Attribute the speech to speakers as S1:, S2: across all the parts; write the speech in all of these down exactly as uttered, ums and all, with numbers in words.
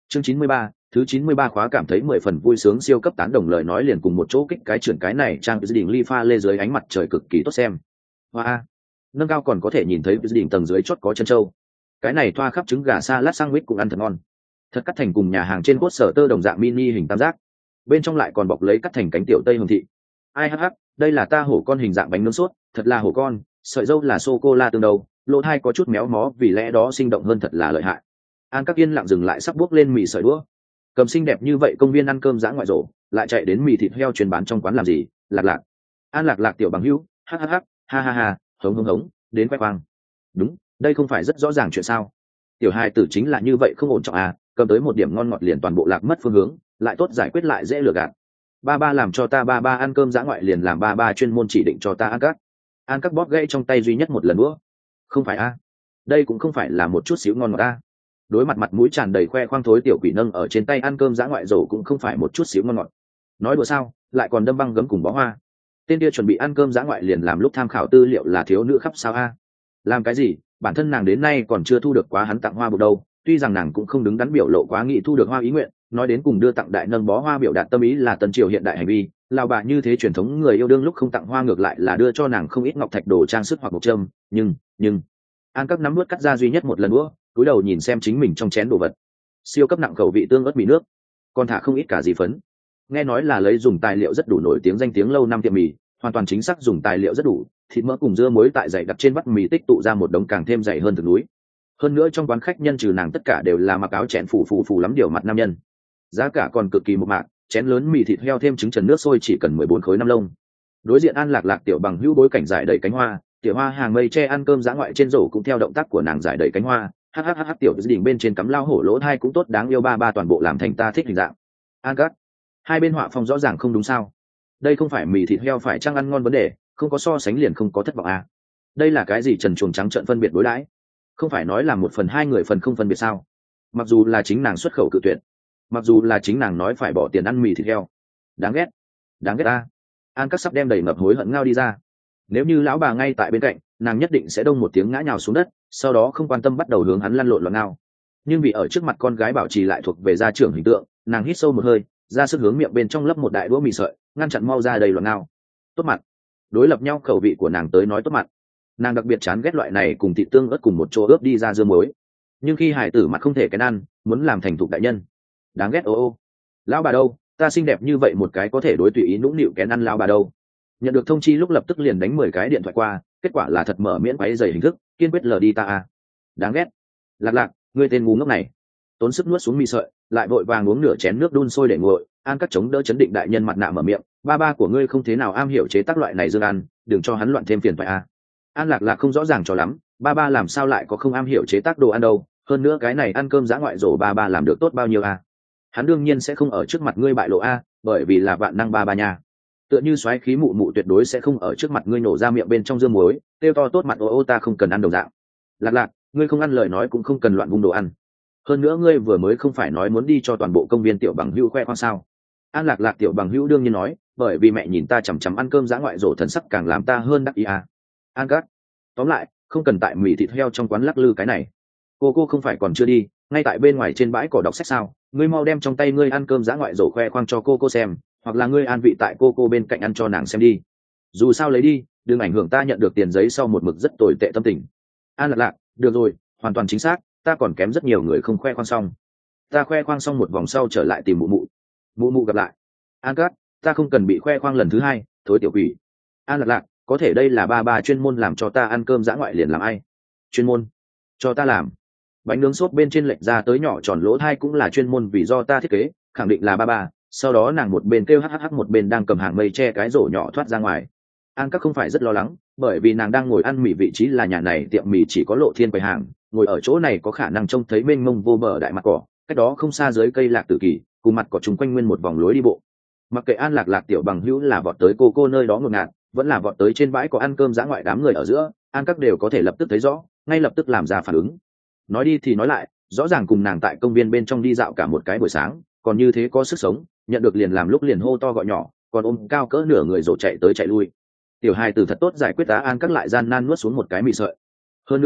S1: chương chín mươi ba, thứ chín mươi ba khóa cảm thấy mười phần vui sướng siêu cấp tán đồng lời nói liền cùng một chỗ kích cái chuyển cái này trang dự định ly pha lê dưới ánh mặt trời cực kỳ tốt xem. Hoa, nâng cao còn có thể nhìn thấy dự định tầng dưới chót có chân trâu. Cái này thoa khắp trứng gà salad sandwich cũng ăn thật ngon. Thật cắt thành cùng nhà hàng trên cốt sở tơ đồng dạng mini hình tam giác. Bên trong lại còn bọc lấy cắt thành cánh tiểu tây hồng thị. Ai hắc hắc, đây là ta hổ con hình dạng bánh nướng sốt, thật là hổ con, sợi dâu là sô cô la tương đầu, lỗ hai có chút méo mó vì lẽ đó sinh động hơn thật là lợi hại. An các yên lặng dừng lại sắp buốc lên mì sợi đũa. Cầm xinh đẹp như vậy công viên ăn cơm dã ngoại rổ, lại chạy đến mì thịt heo chuyên bán trong quán làm gì? Lạc lạc. An lạc lạc tiểu bằng hữu, hắc hắc hắc, ha ha ha, hống hống hống, đến quay khoang. Đúng, đây không phải rất rõ ràng chuyện sao? Tiểu hai tử chính là như vậy không ổn trọng à, cầm tới một điểm ngon ngọt liền toàn bộ lạc mất phương hướng, lại tốt giải quyết lại dễ lừa gạt. Ba ba làm cho ta ba ba ăn cơm dã ngoại liền làm ba ba chuyên môn chỉ định cho ta ăn các. An các bóp gãy trong tay duy nhất một lần nữa. Không phải a, à? Đây cũng không phải là một chút xíu ngon ngọt a. Đối mặt mặt mũi tràn đầy khoe khoang thối tiểu quỷ nâng ở trên tay ăn cơm dã ngoại rổ cũng không phải một chút xíu ngon ngọt. Nói đùa sao, lại còn đâm băng gấm cùng bó hoa. Tên kia chuẩn bị ăn cơm dã ngoại liền làm lúc tham khảo tư liệu là thiếu nữ khắp sao a. Làm cái gì, bản thân nàng đến nay còn chưa thu được quá hắn tặng hoa buộc đâu, tuy rằng nàng cũng không đứng đắn biểu lộ quá nghị thu được hoa ý nguyện, nói đến cùng đưa tặng đại nâng bó hoa biểu đạt tâm ý là tân triều hiện đại hành vi, lao bà như thế truyền thống người yêu đương lúc không tặng hoa ngược lại là đưa cho nàng không ít ngọc thạch đồ trang sức hoặc một châm, nhưng nhưng An các nắm nuốt cắt ra duy nhất một lần nữa, cúi đầu nhìn xem chính mình trong chén đồ vật. Siêu cấp nặng khẩu vị tương ớt mì nước, còn thả không ít cả gì phấn. Nghe nói là lấy dùng tài liệu rất đủ nổi tiếng danh tiếng lâu năm tiệm mì, hoàn toàn chính xác dùng tài liệu rất đủ, thịt mỡ cùng dưa muối tại dày đặt trên bát mì tích tụ ra một đống càng thêm dày hơn từng núi. Hơn nữa trong quán khách nhân trừ nàng tất cả đều là mặc áo chén phủ phủ phủ lắm điều mặt nam nhân. Giá cả còn cực kỳ một mạc, chén lớn mì thịt heo thêm trứng trần nước sôi chỉ cần mười bốn khối năm lông. Đối diện An lạc lạc tiểu bằng hữu bối cảnh giải đầy cánh hoa, tiểu hoa hàng mây che ăn cơm dã ngoại trên rổ cũng theo động tác của nàng giải đầy cánh hoa, hắc hắc hắc tiểu đỉnh bên trên cắm lao hổ lỗ thai cũng tốt đáng yêu ba ba toàn bộ làm thành ta thích hình dạng. An cắt, hai bên họa phong rõ ràng không đúng sao? Đây không phải mì thịt heo phải chăng ăn ngon vấn đề, không có so sánh liền không có thất vọng à? Đây là cái gì trần truồng trắng trợn phân biệt đối đãi? Không phải nói là một phần hai người phần không phân biệt sao? Mặc dù là chính nàng xuất khẩu cự tuyệt, mặc dù là chính nàng nói phải bỏ tiền ăn mì thịt heo, đáng ghét, đáng ghét ta. An cắt sắp đem đầy ngập hối hận ngao đi ra. Nếu như lão bà ngay tại bên cạnh, nàng nhất định sẽ đông một tiếng ngã nhào xuống đất, sau đó không quan tâm bắt đầu hướng hắn lăn lộn loạn ngao. Nhưng vì ở trước mặt con gái bảo trì lại thuộc về gia trưởng hình tượng, nàng hít sâu một hơi, ra sức hướng miệng bên trong lấp một đại đũa mì sợi, ngăn chặn mau ra đầy loạn ngao. Tốt mặt. Đối lập nhau khẩu vị của nàng tới nói tốt mặt. Nàng đặc biệt chán ghét loại này cùng thịt tương ớt cùng một chỗ ướp đi ra dưa muối. Nhưng khi hải tử mặt không thể cái ăn, muốn làm thành thục đại nhân. Đáng ghét ô ô. Lão bà đâu, ta xinh đẹp như vậy một cái có thể đối tùy ý nũng nịu kén ăn lão bà đâu. Nhận được thông chi lúc lập tức liền đánh mười cái điện thoại qua, kết quả là thật mở miễn váy dày hình thức, kiên quyết lờ đi ta à. Đáng ghét. Lạc lạc, ngươi tên ngu ngốc này. Tốn sức nuốt xuống mì sợi, lại vội vàng uống nửa chén nước đun sôi để nguội. An các chống đỡ chấn định đại nhân mặt nạ mở miệng, ba ba của ngươi không thế nào am hiểu chế tác loại này dương ăn, đừng cho hắn loạn thêm phiền phải à. An lạc lạc không rõ ràng cho lắm, ba ba làm sao lại có không am hiểu chế tác đồ ăn đâu, hơn nữa cái này ăn cơm dã ngoại rổ ba ba làm được tốt bao nhiêu à. Hắn đương nhiên sẽ không ở trước mặt ngươi bại lộ a, bởi vì là vạn năng ba ba nha. Tựa như xoáy khí mụ mụ tuyệt đối sẽ không ở trước mặt ngươi nổ ra miệng bên trong dương muối, kêu to tốt mặt ô ô ta không cần ăn đồng dạng. Lạc lạc, ngươi không ăn lời nói cũng không cần loạn vung đồ ăn. Hơn nữa ngươi vừa mới không phải nói muốn đi cho toàn bộ công viên tiểu bằng hữu khoe khoang sao? An lạc lạc tiểu bằng hữu đương nhiên nói, bởi vì mẹ nhìn ta chằm chằm ăn cơm dã ngoại rổ thần sắc càng làm ta hơn đắc ý à. An cắt. Tóm lại, không cần tại mì thịt heo trong quán lắc lư cái này. Cô cô không phải còn chưa đi, ngay tại bên ngoài trên bãi cỏ đọc sách sao? Ngươi mau đem trong tay ngươi ăn cơm dã ngoại rổ khoe khoang cho cô cô xem, hoặc là ngươi an vị tại cô cô bên cạnh ăn cho nàng xem đi. Dù sao lấy đi, đừng ảnh hưởng ta nhận được tiền giấy sau một mực rất tồi tệ tâm tình. An lạc lạc, được rồi, hoàn toàn chính xác, ta còn kém rất nhiều người không khoe khoang xong. Ta khoe khoang xong một vòng sau trở lại tìm mụ mụ. Mụ mụ gặp lại. An cát, ta không cần bị khoe khoang lần thứ hai, thối tiểu quỷ. An lạc lạc, có thể đây là ba ba chuyên môn làm cho ta ăn cơm dã ngoại liền làm ai? Chuyên môn? Cho ta làm. Bánh nướng sốt bên trên lệch ra tới nhỏ tròn lỗ thai cũng là chuyên môn vì do ta thiết kế, khẳng định là ba ba. Sau đó nàng một bên kêu hắc một bên đang cầm hàng mây che cái rổ nhỏ thoát ra ngoài. An các không phải rất lo lắng, bởi vì nàng đang ngồi ăn mì, vị trí là nhà này tiệm mì chỉ có lộ thiên quầy hàng, ngồi ở chỗ này có khả năng trông thấy mênh mông vô bờ đại mặt cỏ, cách đó không xa dưới cây lạc tử kỳ, cùng mặt cỏ chung quanh nguyên một vòng lối đi bộ. Mặc kệ An lạc lạc tiểu bằng hữu là vọt tới cô cô nơi đó ngột ngạt, vẫn là vọt tới trên bãi có ăn cơm dã ngoại đám người ở giữa, An các đều có thể lập tức thấy rõ, ngay lập tức làm ra phản ứng. Nói đi thì nói lại, rõ ràng cùng nàng tại công viên bên trong đi dạo cả một cái buổi sáng, còn như thế có sức sống, nhận được liền làm lúc liền hô to gọi nhỏ, còn ôm cao cỡ nửa người rổ chạy tới chạy lui. Tiểu hai từ thật tốt giải quyết tá An các lại gian nan nuốt xuống một cái mì sợi. Hơn nữa,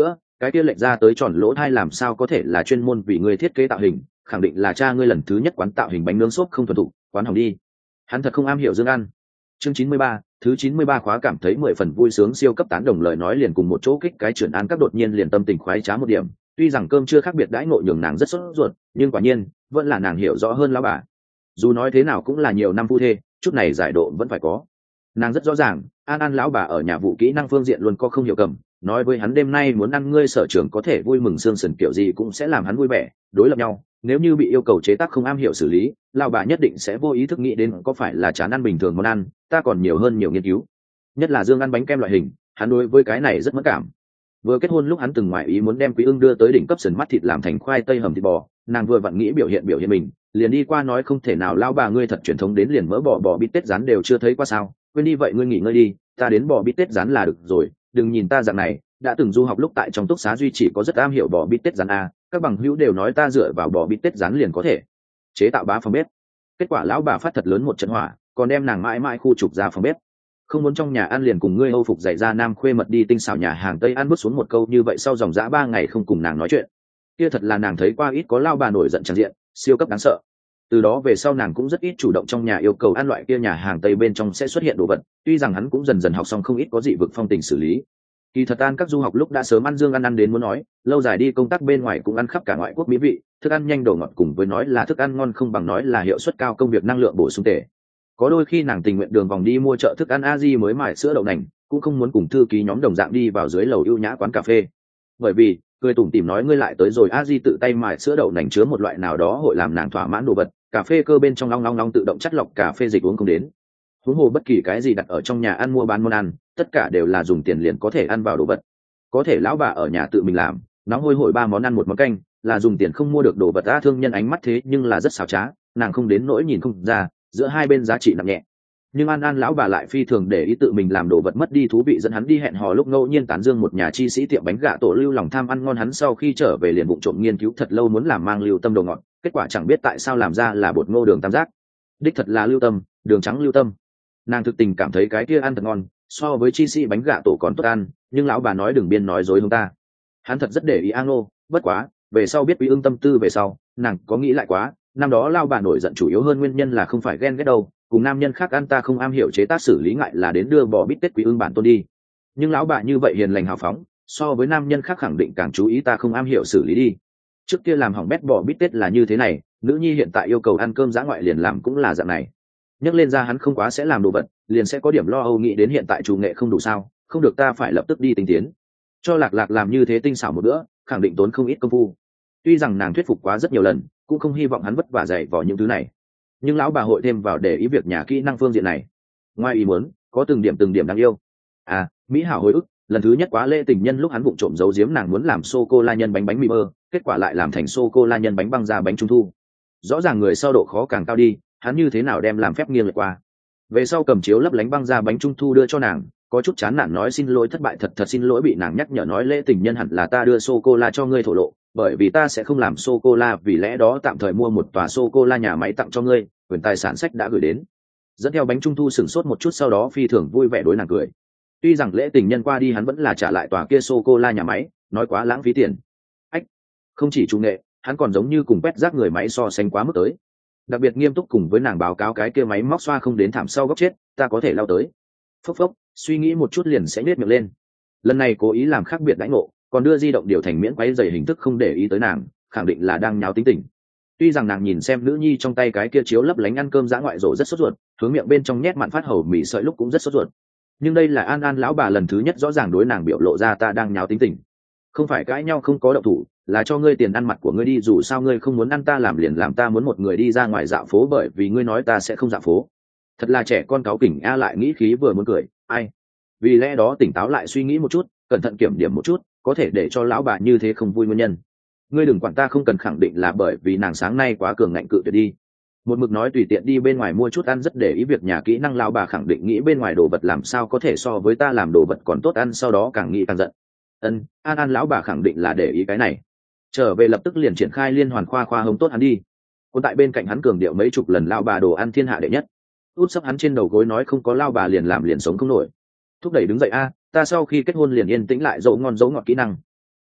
S1: cái kia lệch ra tới tròn lỗ thai làm sao có thể là chuyên môn vì ngươi thiết kế tạo hình, khẳng định là cha ngươi lần thứ nhất quán tạo hình bánh nướng xốp không thuần thục, quán hỏng đi. Hắn thật không am hiểu dương ăn. Chương chín mươi ba, thứ chín mươi ba khóa cảm thấy mười phần vui sướng siêu cấp tán đồng lời nói liền cùng một chỗ kích cái chuyển an các đột nhiên liền tâm tình khoái trá một điểm, tuy rằng cơm chưa khác biệt đãi ngộ nhường nàng rất sốt ruột, nhưng quả nhiên vẫn là nàng hiểu rõ hơn lão bà. Dù nói thế nào cũng là nhiều năm phu thê, chút này giải độ vẫn phải có. Nàng rất rõ ràng, An An lão bà ở nhà vụ kỹ năng phương diện luôn có không hiểu cầm, nói với hắn đêm nay muốn ăn ngươi sở trường có thể vui mừng xương sườn kiểu gì cũng sẽ làm hắn vui vẻ, đối lập nhau, nếu như bị yêu cầu chế tác không am hiểu xử lý, lão bà nhất định sẽ vô ý thức nghĩ đến có phải là chán ăn bình thường món ăn, ta còn nhiều hơn nhiều nghiên cứu. Nhất là dương ăn bánh kem loại hình, hắn đối với cái này rất mất cảm. Vừa kết hôn lúc hắn từng ngoại ý muốn đem Quý Ưng đưa tới đỉnh cấp sườn mắt thịt làm thành khoai tây hầm thịt bò, nàng vừa vặn nghĩ biểu hiện biểu hiện mình, liền đi qua nói không thể nào lão bà ngươi thật truyền thống đến liền mỡ bò bò bít tết rán đều chưa thấy qua sao, quên đi vậy ngươi nghỉ ngơi đi, ta đến bò bít tết rán là được rồi, đừng nhìn ta dạng này, đã từng du học lúc tại trong túc xá duy chỉ có rất am hiểu bò bít tết rán a, các bằng hữu đều nói ta dựa vào bò bít tết rán liền có thể chế tạo bá phòng bếp. Kết quả lão bà phát thật lớn một trận hỏa, còn đem nàng mãi mãi khu trục ra phòng bếp. Không muốn trong nhà ăn liền cùng ngươi Âu phục dạy ra nam khuê mật đi tinh xảo nhà hàng Tây ăn bước xuống một câu như vậy sau dòng dã ba ngày không cùng nàng nói chuyện. Kia thật là nàng thấy qua ít có lao bà nổi giận tràn diện, siêu cấp đáng sợ. Từ đó về sau nàng cũng rất ít chủ động trong nhà yêu cầu ăn loại kia nhà hàng Tây bên trong sẽ xuất hiện đồ vật, tuy rằng hắn cũng dần dần học xong không ít có dị vực phong tình xử lý. Kỳ thật An các du học lúc đã sớm ăn dương ăn ăn đến muốn nói, lâu dài đi công tác bên ngoài cũng ăn khắp cả ngoại quốc mỹ vị, thức ăn nhanh đồ ngọt cùng với nói là thức ăn ngon không bằng nói là hiệu suất cao công việc năng lượng bổ sung tệ. Có đôi khi nàng tình nguyện đường vòng đi mua chợ thức ăn a di mới mải sữa đậu nành, cũng không muốn cùng thư ký nhóm đồng dạng đi vào dưới lầu ưu nhã quán cà phê. Bởi vì, cười tủm tỉm nói ngươi lại tới rồi a di tự tay mải sữa đậu nành chứa một loại nào đó hội làm nàng thỏa mãn đồ vật, cà phê cơ bên trong long long long tự động chắt lọc cà phê dịch uống không đến. Huống hồ bất kỳ cái gì đặt ở trong nhà ăn mua bán món ăn, tất cả đều là dùng tiền liền có thể ăn vào đồ vật. Có thể lão bà ở nhà tự mình làm, nóng hôi hổi ba món ăn một món canh, là dùng tiền không mua được đồ vật. A thương nhân ánh mắt thế nhưng là rất xảo trá, nàng không đến nỗi nhìn không ra giữa hai bên giá trị nặng nhẹ. Nhưng An An lão bà lại phi thường để ý tự mình làm đồ vật mất đi thú vị, dẫn hắn đi hẹn hò lúc ngẫu nhiên tán dương một nhà chi sĩ tiệm bánh gà tổ lưu lòng tham ăn ngon, hắn sau khi trở về liền bụng trộm nghiên cứu thật lâu muốn làm mang lưu tâm đồ ngọt, kết quả chẳng biết tại sao làm ra là bột ngô đường tam giác. Đích thật là lưu tâm, đường trắng lưu tâm. Nàng thực tình cảm thấy cái kia ăn thật ngon, so với chi sĩ bánh gà tổ còn tốt ăn, nhưng lão bà nói đừng biên nói dối hông ta. Hắn thật rất để ý A Ngô, bất quá về sau biết Quý Ưng tâm tư về sau, nàng có nghĩ lại quá, năm đó lao bà nổi giận chủ yếu hơn nguyên nhân là không phải ghen ghét đâu, cùng nam nhân khác ăn ta không am hiểu chế tác xử lý ngại là đến đưa bò bít tết Quý Ưng bản tôn đi. Nhưng lão bà như vậy hiền lành hào phóng, so với nam nhân khác khẳng định càng chú ý ta không am hiểu xử lý đi. Trước kia làm hỏng bét bò bít tết là như thế này, nữ nhi hiện tại yêu cầu ăn cơm dã ngoại liền làm cũng là dạng này. Nhắc lên ra hắn không quá sẽ làm đồ vật, liền sẽ có điểm lo âu nghĩ đến hiện tại chủ nghệ không đủ sao, không được ta phải lập tức đi tinh tiến. Cho Lạc Lạc làm như thế tinh xảo một bữa, khẳng định tốn không ít công phu. Tuy rằng nàng thuyết phục quá rất nhiều lần, cũng không hy vọng hắn vất vả dạy vào những thứ này. Nhưng lão bà hội thêm vào để ý việc nhà kỹ năng phương diện này. Ngoài ý muốn, có từng điểm từng điểm đáng yêu. À, mỹ hảo hồi ức, lần thứ nhất quá lễ tình nhân lúc hắn vụng trộm giấu giếm nàng muốn làm sô cô la nhân bánh bánh mì bơ, kết quả lại làm thành sô cô la nhân bánh băng ra bánh trung thu. Rõ ràng người sau độ khó càng cao đi, hắn như thế nào đem làm phép nghiêng lệch qua. Về sau cầm chiếu lấp lánh băng ra bánh trung thu đưa cho nàng, có chút chán nản nói xin lỗi thất bại thật thật xin lỗi, bị nàng nhắc nhở nói lễ tình nhân hẳn là ta đưa sô cô la cho ngươi thổ lộ, bởi vì ta sẽ không làm sô cô la, vì lẽ đó tạm thời mua một tòa sô cô la nhà máy tặng cho ngươi, quyền tài sản sách đã gửi đến. Dẫn theo bánh trung thu sửng sốt một chút sau đó phi thường vui vẻ đối nàng cười. Tuy rằng lễ tình nhân qua đi hắn vẫn là trả lại tòa kia sô cô la nhà máy, nói quá lãng phí tiền. Ách, không chỉ chủ nghệ, hắn còn giống như cùng quét rác người máy so sánh quá mức tới. Đặc biệt nghiêm túc cùng với nàng báo cáo cái kia máy móc xoa không đến thảm sau góc chết, ta có thể lao tới. Phốc phốc, suy nghĩ một chút liền sẽ nhếch miệng lên. Lần này cố ý làm khác biệt đãi ngộ, còn đưa di động điều thành miễn quấy dày hình thức không để ý tới nàng, khẳng định là đang nháo tính tình. Tuy rằng nàng nhìn xem nữ nhi trong tay cái kia chiếu lấp lánh ăn cơm dã ngoại rổ rất sốt ruột, hướng miệng bên trong nhét mặn phát hầu mì sợi lúc cũng rất sốt ruột. Nhưng đây là An An lão bà lần thứ nhất rõ ràng đối nàng biểu lộ ra ta đang nháo tính tình. Không phải cãi nhau không có động thủ, là cho ngươi tiền ăn mặt của ngươi đi, dù sao ngươi không muốn ăn ta làm liền làm, ta muốn một người đi ra ngoài dạo phố bởi vì ngươi nói ta sẽ không dạo phố. Thật là trẻ con cáu kỉnh a, lại nghĩ khí vừa muốn cười, ai. Vì lẽ đó tỉnh táo lại suy nghĩ một chút, cẩn thận kiểm điểm một chút, có thể để cho lão bà như thế không vui nguyên nhân. Ngươi đừng quản ta không cần khẳng định là bởi vì nàng sáng nay quá cường ngạnh cự tuyệt đi. Một mực nói tùy tiện đi bên ngoài mua chút ăn rất để ý việc nhà kỹ năng, lão bà khẳng định nghĩ bên ngoài đồ vật làm sao có thể so với ta làm đồ vật còn tốt ăn, sau đó càng nghĩ càng giận. Ân, An An lão bà khẳng định là để ý cái này. Trở về lập tức liền triển khai liên hoàn khoa khoa hống tốt hắn đi. Còn tại bên cạnh hắn cường điệu mấy chục lần lão bà đồ ăn thiên hạ đệ nhất. Út sấp hắn trên đầu gối nói không có lão bà liền làm liền sống không nổi. Thúc đẩy đứng dậy a, ta sau khi kết hôn liền yên tĩnh lại dấu ngon dấu ngọt kỹ năng.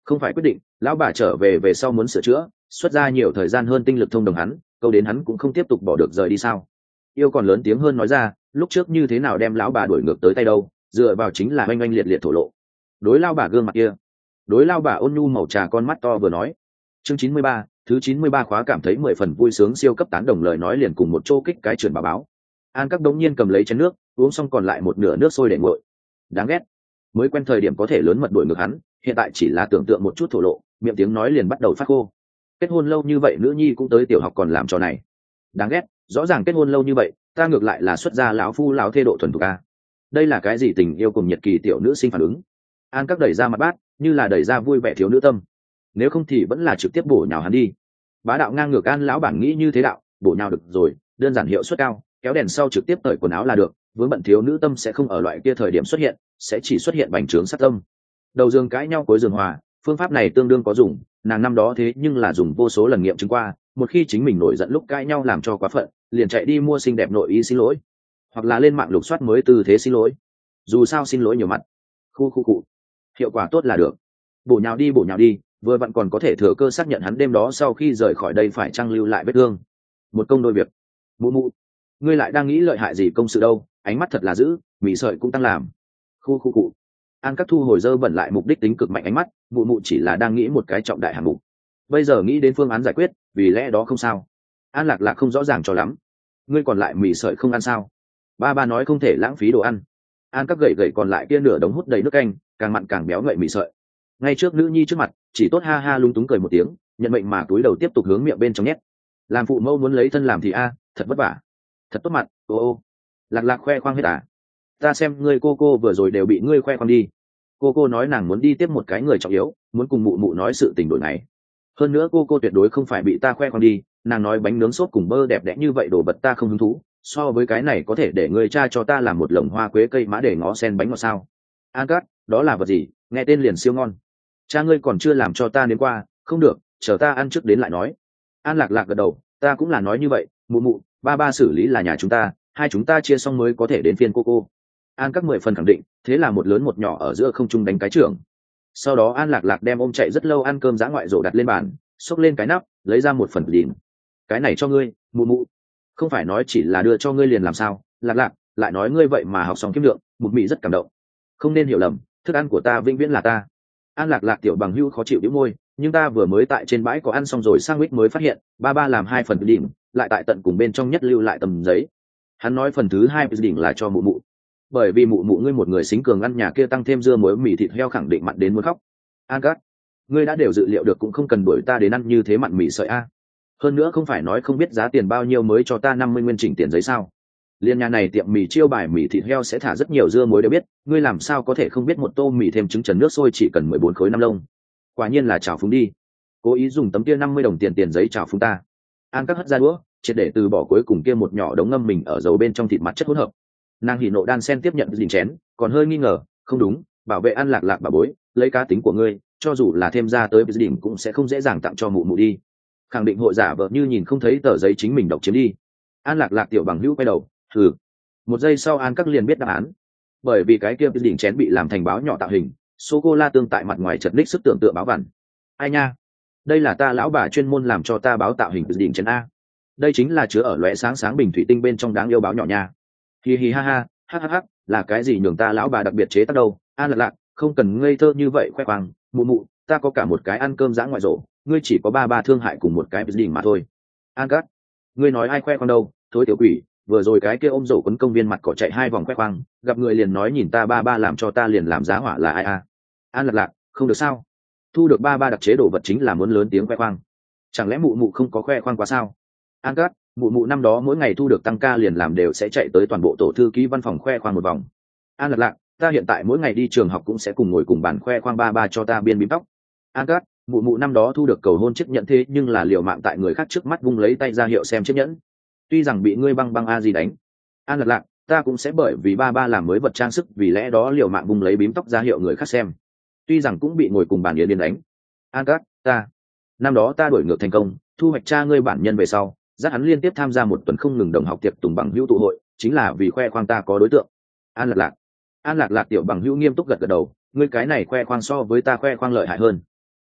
S1: Không phải quyết định, lão bà trở về về sau muốn sửa chữa, xuất ra nhiều thời gian hơn tinh lực thông đồng hắn, câu đến hắn cũng không tiếp tục bỏ được rời đi sao? Yêu còn lớn tiếng hơn nói ra, lúc trước như thế nào đem lão bà đuổi ngược tới tay đâu, dựa vào chính là oanh oanh liệt liệt thổ lộ. Đối lao bà gương mặt kia, đối lao bà ôn nhu màu trà con mắt to vừa nói. Chương chín mươi ba, thứ chín mươi ba khóa cảm thấy mười phần vui sướng siêu cấp tán đồng lời nói liền cùng một chỗ kích cái truyền bà báo. An các đống nhiên cầm lấy chén nước, uống xong còn lại một nửa nước sôi để nguội. Đáng ghét, mới quen thời điểm có thể lớn mật đuổi ngược hắn, hiện tại chỉ là tưởng tượng một chút thổ lộ, miệng tiếng nói liền bắt đầu phát khô. Kết hôn lâu như vậy nữ nhi cũng tới tiểu học còn làm trò này. Đáng ghét, rõ ràng kết hôn lâu như vậy, ta ngược lại là xuất gia lão phu lão thê độ thuần thục a. Đây là cái gì tình yêu cùng nhiệt kỳ tiểu nữ sinh phản ứng. An các đẩy ra mặt bát, như là đẩy ra vui vẻ thiếu nữ tâm. Nếu không thì vẫn là trực tiếp bổ nhào hắn đi. Bá đạo ngang ngược An lão bản nghĩ như thế đạo, bổ nhào được rồi, đơn giản hiệu suất cao, kéo đèn sau trực tiếp cởi quần áo là được, vướng bận thiếu nữ tâm sẽ không ở loại kia thời điểm xuất hiện, sẽ chỉ xuất hiện bành trướng sát tâm. Đầu giường cãi nhau cuối giường hòa, phương pháp này tương đương có dùng, nàng năm đó thế nhưng là dùng vô số lần nghiệm chứng qua, một khi chính mình nổi giận lúc cãi nhau làm cho quá phận, liền chạy đi mua xinh đẹp nội y xin lỗi, hoặc là lên mạng lục soát mới tư thế xin lỗi. Dù sao xin lỗi nhiều mặt, khu khu cụ, hiệu quả tốt là được. Bổ nhào đi bổ nhào đi, vừa vặn còn có thể thừa cơ xác nhận hắn đêm đó sau khi rời khỏi đây phải trang lưu lại vết thương. Một công đôi việc. Mụ mụ, ngươi lại đang nghĩ lợi hại gì công sự đâu, ánh mắt thật là dữ, mị sợi cũng tăng làm. Khu khu cụ. An các thu hồi dơ bẩn lại mục đích tính cực mạnh ánh mắt, mụ mụ chỉ là đang nghĩ một cái trọng đại hạng mục, bây giờ nghĩ đến phương án giải quyết, vì lẽ đó không sao. An lạc lạc không rõ ràng cho lắm. Ngươi còn lại mì sợi không ăn sao? Ba ba nói không thể lãng phí đồ ăn. An các gậy gậy còn lại kia nửa đống hút đầy nước canh, càng mặn càng béo ngậy mì sợi. Ngay trước nữ nhi trước mặt, chỉ tốt ha ha lung túng cười một tiếng, nhận mệnh mà túi đầu tiếp tục hướng miệng bên trong nhét. Làm phụ mẫu muốn lấy thân làm thì a, thật vất vả, thật tốt mặt. Ô ô, lạc lạc khoe khoang hết à? Ta xem ngươi cô cô vừa rồi đều bị ngươi khoe khoang đi. Cô cô nói nàng muốn đi tiếp một cái người trọng yếu, muốn cùng mụ mụ nói sự tình đổi này. Hơn nữa cô cô tuyệt đối không phải bị ta khoe khoang đi, nàng nói bánh nướng sốt cùng bơ đẹp đẽ như vậy đồ vật ta không hứng thú, so với cái này có thể để người cha cho ta làm một lồng hoa quế cây mã để ngó sen bánh ngọt sao? An cát, đó là vật gì? Nghe tên liền siêu ngon. Cha ngươi còn chưa làm cho ta đến qua, không được, chờ ta ăn trước đến lại nói. An lạc lạc gật đầu, ta cũng là nói như vậy, mụ mụ, ba ba xử lý là nhà chúng ta, hai chúng ta chia xong mới có thể đến phiên cô cô. An các mười phần khẳng định, thế là một lớn một nhỏ ở giữa không trung đánh cái trưởng. Sau đó An lạc lạc đem ôm chạy rất lâu ăn cơm giã ngoại rổ đặt lên bàn, xốc lên cái nắp, lấy ra một phần đỉnh. Cái này cho ngươi, mụ mụ. Không phải nói chỉ là đưa cho ngươi liền làm sao? Lạc lạc, lại nói ngươi vậy mà học xong kiếm lượng, mụ mị rất cảm động. Không nên hiểu lầm, thức ăn của ta vĩnh viễn là ta. An lạc lạc tiểu bằng hưu khó chịu đĩu môi, nhưng ta vừa mới tại trên bãi có ăn xong rồi sang mít mới phát hiện, ba ba làm hai phần đỉnh, lại tại tận cùng bên trong nhất lưu lại tầm giấy. Hắn nói phần thứ hai đỉnh là cho mụ mụ, bởi vì mụ mụ ngươi một người xính cường ăn nhà kia tăng thêm dưa muối mì thịt heo khẳng định mặn đến muốn khóc. An cát, ngươi đã đều dự liệu được cũng không cần đuổi ta đến ăn như thế mặn mì sợi a. Hơn nữa không phải nói không biết giá tiền bao nhiêu mới cho ta năm mươi nguyên chỉnh tiền giấy sao? Liên nhà này tiệm mì chiêu bài mì thịt heo sẽ thả rất nhiều dưa muối đều biết, ngươi làm sao có thể không biết một tô mì thêm trứng trần nước sôi chỉ cần mười bốn khối năm lông. Quả nhiên là chảo phúng đi, cố ý dùng tấm kia năm mươi đồng tiền tiền giấy chảo phúng ta. An cát hất ra đũa, triệt để từ bỏ cuối cùng kia một nhỏ đống ngâm mình ở dầu bên trong thịt mặt chất hỗn hợp. Nàng hỉ nộ đan sen tiếp nhận dìm chén, còn hơi nghi ngờ, không đúng, bảo vệ An lạc lạc bà bối, lấy cá tính của ngươi, cho dù là thêm ra tới đỉnh cũng sẽ không dễ dàng tặng cho mụ mụ đi. Khẳng định hội giả vợ như nhìn không thấy tờ giấy chính mình độc chiếm đi. An lạc lạc tiểu bằng hữu quay đầu, thử. Một giây sau An các liền biết đáp án, bởi vì cái kia đỉnh chén bị làm thành báo nhỏ tạo hình, sô cô la tương tại mặt ngoài chật ních sức tưởng tượng báo vằn. Ai nha, đây là ta lão bà chuyên môn làm cho ta báo tạo hình đỉnh chén a. Đây chính là chứa ở lóe sáng sáng bình thủy tinh bên trong đáng yêu báo nhỏ nha. Hi hi ha ha, ha ha ha, là cái gì nhường ta lão bà đặc biệt chế tác đâu? An lạc lạc, không cần ngây thơ như vậy khoe khoang, mụ mụ, ta có cả một cái ăn cơm dã ngoại rổ, ngươi chỉ có ba ba thương hại cùng một cái đỉnh mà thôi. An cát, ngươi nói ai khoe khoang đâu? Thối tiểu quỷ, vừa rồi cái kia ôm rổ quấn công viên mặt cỏ chạy hai vòng khoe khoang, gặp người liền nói nhìn ta ba ba làm cho ta liền làm giá hỏa là ai a? An lạc lạc, không được sao? Thu được ba ba đặc chế đồ vật chính là muốn lớn tiếng khoe khoang, chẳng lẽ mụ mụ không có khoe khoang quá sao? An cát, mụ mụ năm đó mỗi ngày thu được tăng ca liền làm đều sẽ chạy tới toàn bộ tổ thư ký văn phòng khoe khoang một vòng. An lạc lạc, ta hiện tại mỗi ngày đi trường học cũng sẽ cùng ngồi cùng bàn khoe khoang ba ba cho ta biên bím tóc. An cát, mụ mụ năm đó thu được cầu hôn chiếc nhẫn thế nhưng là liều mạng tại người khác trước mắt vung lấy tay ra hiệu xem chiếc nhẫn, tuy rằng bị ngươi băng băng a gì đánh. An lạc lạc, ta cũng sẽ bởi vì ba ba làm mới vật trang sức vì lẽ đó liều mạng vung lấy bím tóc ra hiệu người khác xem, tuy rằng cũng bị ngồi cùng bàn yến điên đánh. An cát, ta năm đó ta đổi ngược thành công, thu hoạch cha ngươi bản nhân về sau, dắt hắn liên tiếp tham gia một tuần không ngừng đồng học tiệc tùng bằng hữu tụ hội, chính là vì khoe khoang ta có đối tượng. An lạc lạc, An lạc lạc tiểu bằng hữu nghiêm túc gật gật đầu, ngươi cái này khoe khoang so với ta khoe khoang lợi hại hơn.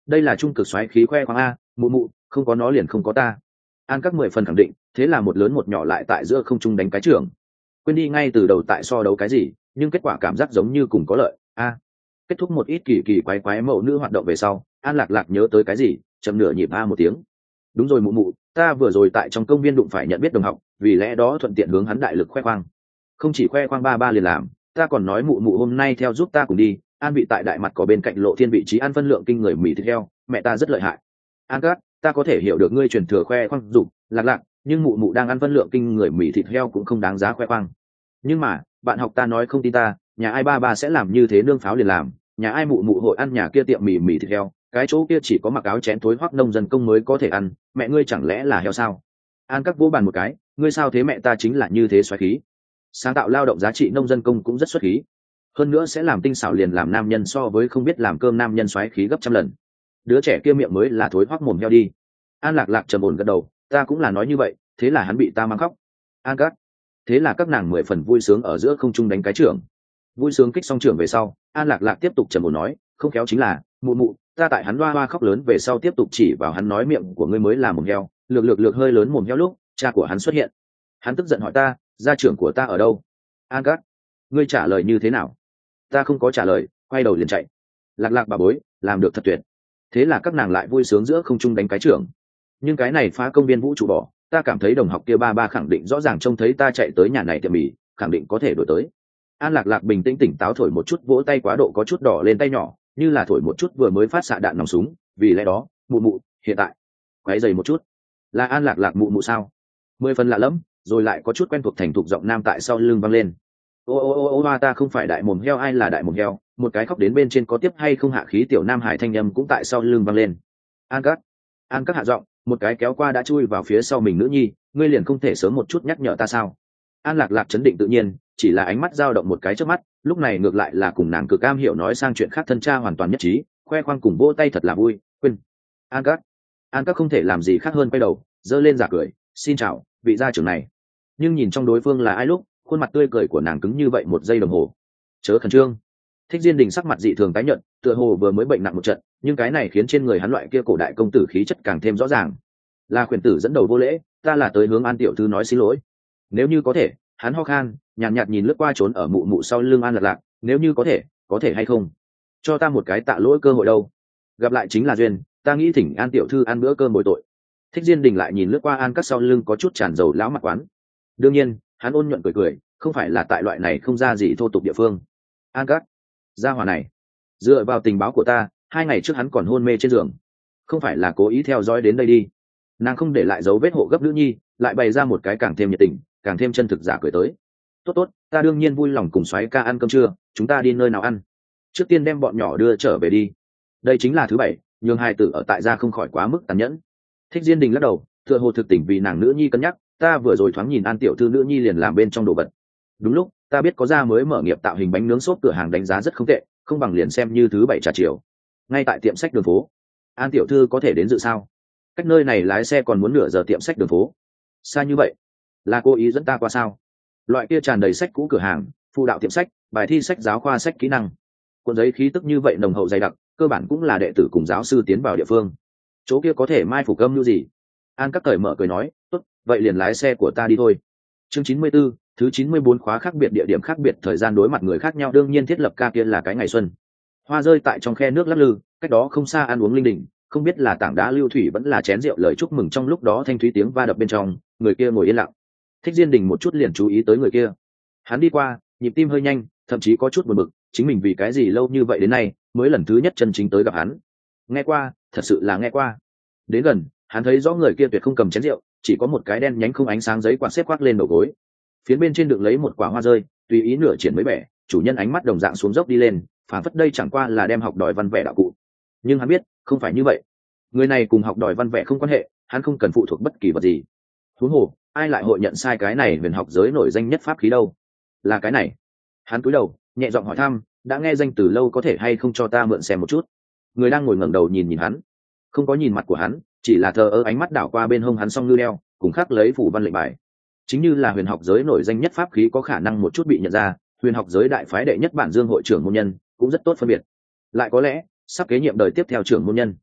S1: đây là trung cực xoáy khí khoe khoang a, mụ mụ không có nó liền không có ta. An các mười phần khẳng định, thế là một lớn một nhỏ lại tại giữa không trung đánh cái trưởng. Quên đi ngay từ đầu tại so đấu cái gì, nhưng kết quả cảm giác giống như cùng có lợi a. Kết thúc một ít kỳ kỳ quái quái mẫu nữ hoạt động về sau, An lạc lạc nhớ tới cái gì, chậm nửa nhịp a một tiếng. Đúng rồi mụ mụ, ta vừa rồi tại trong công viên đụng phải nhận biết đồng học, vì lẽ đó thuận tiện hướng hắn đại lực khoe khoang. Không chỉ khoe khoang ba ba liền làm, ta còn nói mụ mụ hôm nay theo giúp ta cùng đi. An bị tại đại mặt có bên cạnh Lộ Thiên vị trí ăn phân lượng kinh người mì thịt heo, mẹ ta rất lợi hại. An cát, ta có thể hiểu được ngươi truyền thừa khoe khoang dục lạc lạc, nhưng mụ mụ đang ăn phân lượng kinh người mì thịt heo cũng không đáng giá khoe khoang. Nhưng mà bạn học ta nói không tin ta, nhà ai ba ba sẽ làm như thế nương pháo liền làm, nhà ai mụ mụ hội ăn nhà kia tiệm mì mì thịt heo, cái chỗ kia chỉ có mặc áo chén thối hoắc nông dân công mới có thể ăn, mẹ ngươi chẳng lẽ là heo sao? An các vỗ bàn một cái, ngươi sao thế, mẹ ta chính là như thế xoáy khí, sáng tạo lao động giá trị nông dân công cũng rất xuất khí, hơn nữa sẽ làm tinh xảo liền làm nam nhân so với không biết làm cơm nam nhân xoáy khí gấp trăm lần. Đứa trẻ kia miệng mới là thối hoắc mồm heo đi. An lạc lạc trầm ổn gật đầu, ta cũng là nói như vậy, thế là hắn bị ta mang khóc. An các, thế là các nàng mười phần vui sướng ở giữa không trung đánh cái trưởng. Vui sướng kích xong trưởng về sau, An lạc lạc tiếp tục trầm ổn nói, không khéo chính là mụ mụ, ta tại hắn loa loa khóc lớn về sau tiếp tục chỉ vào hắn nói miệng của ngươi mới là mồm heo, lược lược lược hơi lớn mồm heo lúc cha của hắn xuất hiện. Hắn tức giận hỏi ta, gia trưởng của ta ở đâu? An các, ngươi trả lời như thế nào? Ta không có trả lời, quay đầu liền chạy. Lạc lạc bà bối, làm được thật tuyệt. Thế là các nàng lại vui sướng giữa không trung đánh cái trưởng. Nhưng cái này phá công viên vũ trụ bỏ, ta cảm thấy đồng học kia ba ba khẳng định rõ ràng trông thấy ta chạy tới nhà này tiệm mì, khẳng định có thể đổi tới. An lạc lạc bình tĩnh tỉnh táo thổi một chút, vỗ tay quá độ có chút đỏ lên tay nhỏ, như là thổi một chút vừa mới phát xạ đạn nòng súng. Vì lẽ đó mụ mụ hiện tại quấy dày một chút. Là An lạc lạc mụ mụ sao? Mười phần lạ lẫm, rồi lại có chút quen thuộc thành thục giọng nam tại sau lưng vang lên. Ô ô ô ô, ta không phải đại mồm heo, ai là đại mồm heo? Một cái khóc đến bên trên có tiếp hay không hạ khí tiểu nam hải thanh âm cũng tại sau lưng vang lên. An các, An các hạ giọng, một cái kéo qua đã chui vào phía sau mình nữ nhi, ngươi liền không thể sớm một chút nhắc nhở ta sao? An lạc lạc chấn định tự nhiên, chỉ là ánh mắt dao động một cái trước mắt, lúc này ngược lại là cùng nàng cực cam hiểu nói sang chuyện khác, thân cha hoàn toàn nhất trí, khoe khoang cùng vỗ tay thật là vui. Quên, An các, An các không thể làm gì khác hơn quay đầu giơ lên giả cười, xin chào vị gia trưởng này. Nhưng nhìn trong đối phương là ai lúc, khuôn mặt tươi cười của nàng cứng như vậy một giây đồng hồ. Chớ khẩn trương. Thích Diên Đình sắc mặt dị thường tái nhợt, tựa hồ vừa mới bệnh nặng một trận, nhưng cái này khiến trên người hắn loại kia cổ đại công tử khí chất càng thêm rõ ràng. Là khuyển tử dẫn đầu vô lễ, ta là tới hướng An tiểu thư nói xin lỗi. Nếu như có thể, hắn ho khan, nhàn nhạt, nhạt nhìn lướt qua trốn ở mụ mụ sau lưng An lạc lạc, nếu như có thể, có thể hay không, cho ta một cái tạ lỗi cơ hội đâu. Gặp lại chính là duyên, ta nghĩ thỉnh An tiểu thư ăn bữa cơm bồi tội. Thích Diên Đình lại nhìn lướt qua An các sau lưng có chút tràn dầu lão mặt quán. Đương nhiên, hắn ôn nhuận cười cười, không phải là tại loại này không ra gì thô tục địa phương. An các, gia hỏa này, dựa vào tình báo của ta, hai ngày trước hắn còn hôn mê trên giường, không phải là cố ý theo dõi đến đây đi. Nàng không để lại dấu vết hộ gấp nữ nhi, lại bày ra một cái càng thêm nhiệt tình, càng thêm chân thực giả cười tới. Tốt tốt, ta đương nhiên vui lòng cùng soái ca ăn cơm trưa, chúng ta đi nơi nào ăn? Trước tiên đem bọn nhỏ đưa trở về đi. Đây chính là thứ bảy, nhường hai tử ở tại gia không khỏi quá mức tàn nhẫn. Thích Diên Đình lắc đầu, tựa hồ thực tình vì nàng nữ nhi cân nhắc, ta vừa rồi thoáng nhìn An tiểu thư nữ nhi liền làm bên trong đồ vật. Đúng lúc ta biết có gia mới mở nghiệp tạo hình bánh nướng xốp cửa hàng đánh giá rất không tệ, không bằng liền xem như thứ bảy trà chiều, ngay tại tiệm sách đường phố. An tiểu thư có thể đến dự sao? Cách nơi này lái xe còn muốn nửa giờ, tiệm sách đường phố xa như vậy, là cố ý dẫn ta qua sao? Loại kia tràn đầy sách cũ cửa hàng, phụ đạo tiệm sách, bài thi sách giáo khoa sách kỹ năng, cuộn giấy khí tức như vậy nồng hậu dày đặc, cơ bản cũng là đệ tử cùng giáo sư tiến vào địa phương. Chỗ kia có thể mai phục âm như gì? An các cởi mở cười nói, tốt, vậy liền lái xe của ta đi thôi. Chương chín mươi 94, thứ chín mươi bốn khóa khác biệt địa điểm khác biệt thời gian đối mặt người khác nhau, đương nhiên thiết lập ca kia là cái ngày xuân. Hoa rơi tại trong khe nước lắc lư, cách đó không xa ăn uống linh đình, không biết là tảng đá lưu thủy vẫn là chén rượu lời chúc mừng, trong lúc đó thanh thúy tiếng va đập bên trong, người kia ngồi yên lặng. Thích Diên Đình một chút liền chú ý tới người kia. Hắn đi qua, nhịp tim hơi nhanh, thậm chí có chút buồn bực, chính mình vì cái gì lâu như vậy đến nay mới lần thứ nhất chân chính tới gặp hắn. Nghe qua, thật sự là nghe qua. Đến gần, hắn thấy rõ người kia tuyệt không cầm chén rượu, chỉ có một cái đen nhánh không ánh sáng giấy quạt xếp khoác lên đầu gối. Phía bên trên đựng lấy một quả hoa rơi, tùy ý nửa triển mới bẻ, chủ nhân ánh mắt đồng dạng xuống dốc đi lên, phản phất đây chẳng qua là đem học đòi văn vẽ đạo cụ. Nhưng hắn biết, không phải như vậy. Người này cùng học đòi văn vẽ không quan hệ, hắn không cần phụ thuộc bất kỳ vật gì. Huống hồ, ai lại hội nhận sai cái này huyền học giới nổi danh nhất pháp khí đâu? Là cái này. Hắn cúi đầu, nhẹ giọng hỏi thăm, đã nghe danh từ lâu, có thể hay không cho ta mượn xem một chút? Người đang ngồi ngẩng đầu nhìn nhìn hắn, không có nhìn mặt của hắn, chỉ là thờ ơ ánh mắt đảo qua bên hông hắn song ngư đeo, cùng khắc lấy phủ văn lệnh bài. Chính như là huyền học giới nổi danh nhất pháp khí có khả năng một chút bị nhận ra, huyền học giới đại phái đệ nhất bản dương hội trưởng môn nhân cũng rất tốt phân biệt. Lại có lẽ sắp kế nhiệm đời tiếp theo trưởng môn nhân.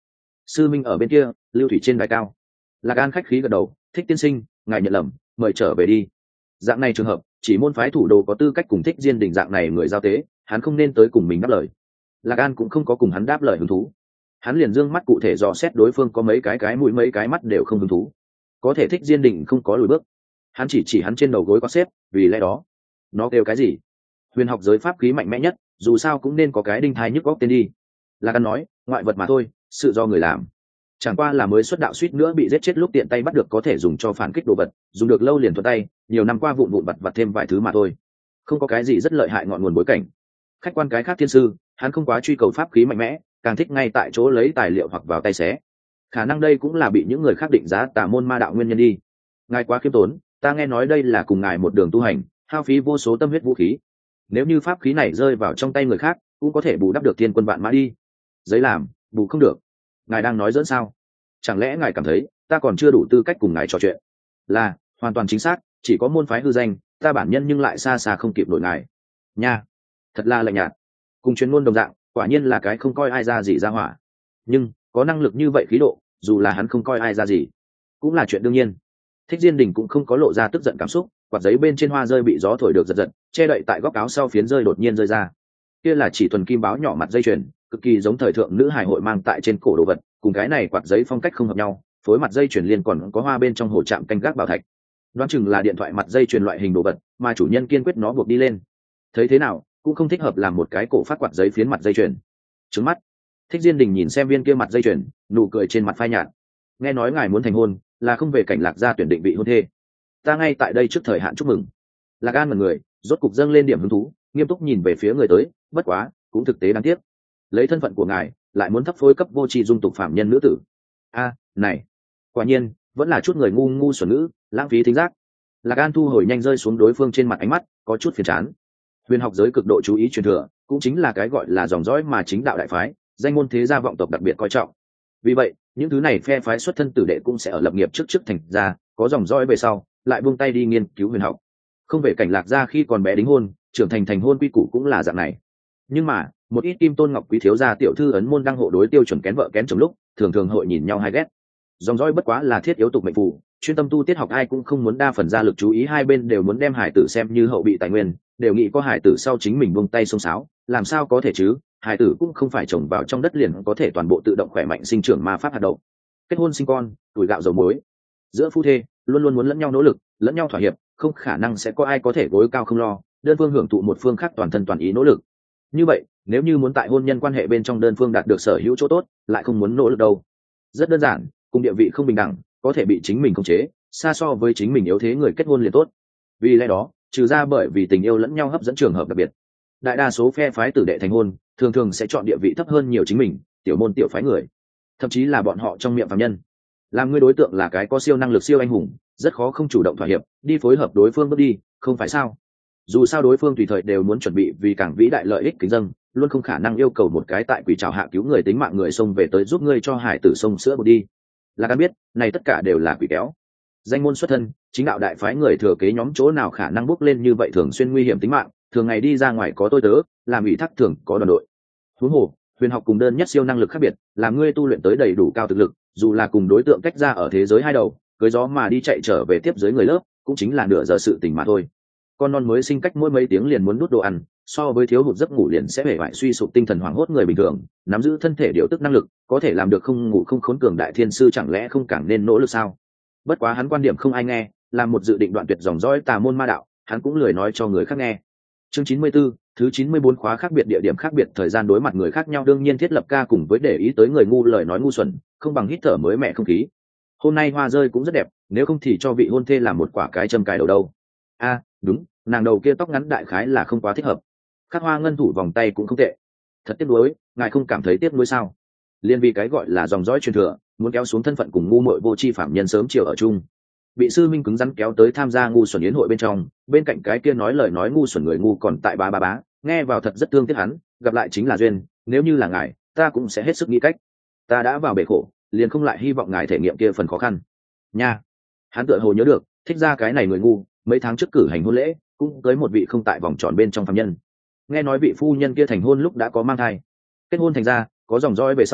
S1: Sư minh ở bên kia, Lưu Thủy trên đài cao. Lạc An khách khí gật đầu, Thích tiên sinh, ngài nhận lầm, mời trở về đi. Dạng này trường hợp, chỉ môn phái thủ đồ có tư cách cùng Thích Diên Đình dạng này người giao tế, hắn không nên tới cùng mình đáp lời. Lạc An cũng không có cùng hắn đáp lời hứng thú. Hắn liền dương mắt cụ thể dò xét đối phương có mấy cái cái mũi mấy cái mắt đều không hứng thú. Có thể Thích Diên Đình không có lùi bước. Hắn chỉ chỉ hắn trên đầu gối có xếp, vì lẽ đó, nó kêu cái gì? Huyền học giới pháp khí mạnh mẽ nhất, dù sao cũng nên có cái đinh thai nhức góc tên đi. Lạc An nói, ngoại vật mà thôi, sự do người làm. Chẳng qua là mới xuất đạo suýt nữa bị giết chết lúc tiện tay bắt được có thể dùng cho phản kích đồ vật, dùng được lâu liền thuận tay, nhiều năm qua vụn vụn vặt vặt thêm vài thứ mà thôi, không có cái gì rất lợi hại ngọn nguồn bối cảnh. Khách quan cái khác thiên sư, hắn không quá truy cầu pháp khí mạnh mẽ, càng thích ngay tại chỗ lấy tài liệu hoặc vào tay xé. Khả năng đây cũng là bị những người khác định giá tà môn ma đạo nguyên nhân đi. Ngài quá khiêm tốn, ta nghe nói đây là cùng ngài một đường tu hành, hao phí vô số tâm huyết vũ khí. Nếu như pháp khí này rơi vào trong tay người khác, cũng có thể bù đắp được thiên quân vạn mã đi. Giấy làm, bù không được. Ngài đang nói dẫn sao? Chẳng lẽ ngài cảm thấy ta còn chưa đủ tư cách cùng ngài trò chuyện? Là, hoàn toàn chính xác, chỉ có môn phái hư danh, ta bản nhân nhưng lại xa xa không kịp nổi ngài. Nha, thật là lạnh nhạt. Cùng chuyên môn đồng dạng, quả nhiên là cái không coi ai ra gì ra hỏa. Nhưng có năng lực như vậy khí độ, dù là hắn không coi ai ra gì, cũng là chuyện đương nhiên. Thích Diên Đình cũng không có lộ ra tức giận cảm xúc, quạt giấy bên trên hoa rơi bị gió thổi được giật giật, che đậy tại góc áo sau phiến rơi đột nhiên rơi ra. Kia là chỉ thuần kim báo nhỏ mặt dây chuyền, cực kỳ giống thời thượng nữ hài hội mang tại trên cổ đồ vật, cùng cái này quạt giấy phong cách không hợp nhau, phối mặt dây chuyền liên còn có hoa bên trong hồ chạm canh gác bảo thạch. Đoán chừng là điện thoại mặt dây chuyền loại hình đồ vật, mà chủ nhân kiên quyết nó buộc đi lên. Thấy thế nào, cũng không thích hợp làm một cái cổ phát quạt giấy phiến mặt dây chuyền. Trứng mắt. Thích Diên Đình nhìn xem viên kia mặt dây chuyền, nụ cười trên mặt phai nhạt. Nghe nói ngài muốn thành hôn, là không về cảnh Lạc gia tuyển định vị hôn thê. Ta ngay tại đây trước thời hạn chúc mừng. Lạc An mật người, rốt cục dâng lên điểm hứng thú, nghiêm túc nhìn về phía người tới, bất quá, cũng thực tế đáng tiếc. Lấy thân phận của ngài, lại muốn thấp phối cấp vô tri dung tục phạm nhân nữ tử. A, này, quả nhiên, vẫn là chút người ngu ngu xuẩn ngữ, lãng phí thính giác. Lạc An thu hồi nhanh rơi xuống đối phương trên mặt ánh mắt, có chút phiền chán. Huyền học giới cực độ chú ý truyền thừa, cũng chính là cái gọi là dòng dõi mà chính đạo đại phái, danh môn thế gia vọng tộc đặc biệt coi trọng. Vì vậy, những thứ này phe phái xuất thân tử đệ cũng sẽ ở lập nghiệp trước trước thành ra, có dòng dõi về sau, lại buông tay đi nghiên cứu huyền học. Không về cảnh Lạc gia khi còn bé đính hôn, trưởng thành thành hôn quy củ cũng là dạng này. Nhưng mà, một ít kim tôn ngọc quý thiếu gia tiểu thư ấn môn đăng hộ đối tiêu chuẩn kén vợ kén chồng lúc, thường thường hội nhìn nhau hay ghét. Dòng dõi bất quá là thiết yếu tục mệnh phù, chuyên tâm tu tiết học ai cũng không muốn đa phần ra lực chú ý, hai bên đều muốn đem hải tử xem như hậu bị tài nguyên, đều nghĩ có hải tử sau chính mình buông tay xông xáo, làm sao có thể chứ? Hải tử cũng không phải trồng vào trong đất liền có thể toàn bộ tự động khỏe mạnh sinh trưởng ma pháp hạt đậu. Kết hôn sinh con, tuổi gạo dầu muối, giữa phu thê luôn luôn muốn lẫn nhau nỗ lực, lẫn nhau thỏa hiệp, không khả năng sẽ có ai có thể gối cao không lo, đơn phương hưởng thụ một phương khác toàn thân toàn ý nỗ lực. Như vậy, nếu như muốn tại hôn nhân quan hệ bên trong đơn phương đạt được sở hữu chỗ tốt, lại không muốn nỗ lực đâu. Rất đơn giản, cùng địa vị không bình đẳng, có thể bị chính mình khống chế, xa so với chính mình yếu thế người kết hôn liền tốt. Vì lẽ đó, trừ ra bởi vì tình yêu lẫn nhau hấp dẫn trường hợp đặc biệt, đại đa số phe phái tử đệ thành hôn, thường thường sẽ chọn địa vị thấp hơn nhiều chính mình, tiểu môn tiểu phái người, thậm chí là bọn họ trong miệng phàm nhân. Làm người đối tượng là cái có siêu năng lực siêu anh hùng, rất khó không chủ động thỏa hiệp, đi phối hợp đối phương bước đi, không phải sao? Dù sao đối phương tùy thời đều muốn chuẩn bị vì càng vĩ đại lợi ích kính dâng, luôn không khả năng yêu cầu một cái tại quỷ trào hạ cứu người tính mạng người xông về tới giúp ngươi cho hải tử sông sữa một đi. Là Can biết, này tất cả đều là quỷ kéo. Danh môn xuất thân, chính đạo đại phái người thừa kế nhóm chỗ nào khả năng bước lên như vậy thường xuyên nguy hiểm tính mạng, thường ngày đi ra ngoài có tôi tớ, làm ủy thác thường có đoàn đội. Huống hồ, huyền học cùng đơn nhất siêu năng lực khác biệt, làm ngươi tu luyện tới đầy đủ cao thực lực, dù là cùng đối tượng cách ra ở thế giới hai đầu, cưới gió mà đi chạy trở về tiếp dưới người lớp, cũng chính là nửa giờ sự tình mà thôi. Con non mới sinh cách mỗi mấy tiếng liền muốn nuốt đồ ăn, so với thiếu hụt giấc ngủ liền sẽ bể bại suy sụp tinh thần hoảng hốt người bình thường, nắm giữ thân thể điều tức năng lực, có thể làm được không ngủ không khốn cường đại thiên sư chẳng lẽ không càng nên nỗ lực sao? Bất quá hắn quan điểm không ai nghe, làm một dự định đoạn tuyệt dòng dõi tà môn ma đạo, hắn cũng lười nói cho người khác nghe. Chương chín mươi 44, thứ chín mươi bốn khóa khác biệt địa điểm khác biệt thời gian đối mặt người khác nhau đương nhiên thiết lập ca cùng với để ý tới người ngu lời nói ngu xuẩn, không bằng hít thở mới mẻ không khí. Hôm nay hoa rơi cũng rất đẹp, nếu không thì cho vị hôn thê làm một quả cái châm cài đầu đâu. A, à, đúng, nàng đầu kia tóc ngắn đại khái là không quá thích hợp. Khắc hoa ngân thủ vòng tay cũng không tệ. Thật tiếc nuối, ngài không cảm thấy tiếc nuối sao? Liên vì cái gọi là dòng dõi truyền thừa, muốn kéo xuống thân phận cùng ngu muội vô tri phạm nhân sớm chiều ở chung. Bị sư minh cứng rắn kéo tới tham gia ngu xuẩn yến hội bên trong, bên cạnh cái kia nói lời nói ngu xuẩn người ngu còn tại ba ba bá, nghe vào thật rất thương tiếc hắn, gặp lại chính là duyên, nếu như là ngài, ta cũng sẽ hết sức nghĩ cách. Ta đã vào bể khổ, liền không lại hy vọng ngài thể nghiệm kia phần khó khăn. Nha. Hắn tựa hồ nhớ được, thích ra cái này người ngu, mấy tháng trước cử hành hôn lễ, cũng tới một vị không tại vòng tròn bên trong phàm nhân. Nghe nói vị phu nhân kia thành hôn lúc đã có mang thai. Kết hôn thành ra, có dòng dõi về sau,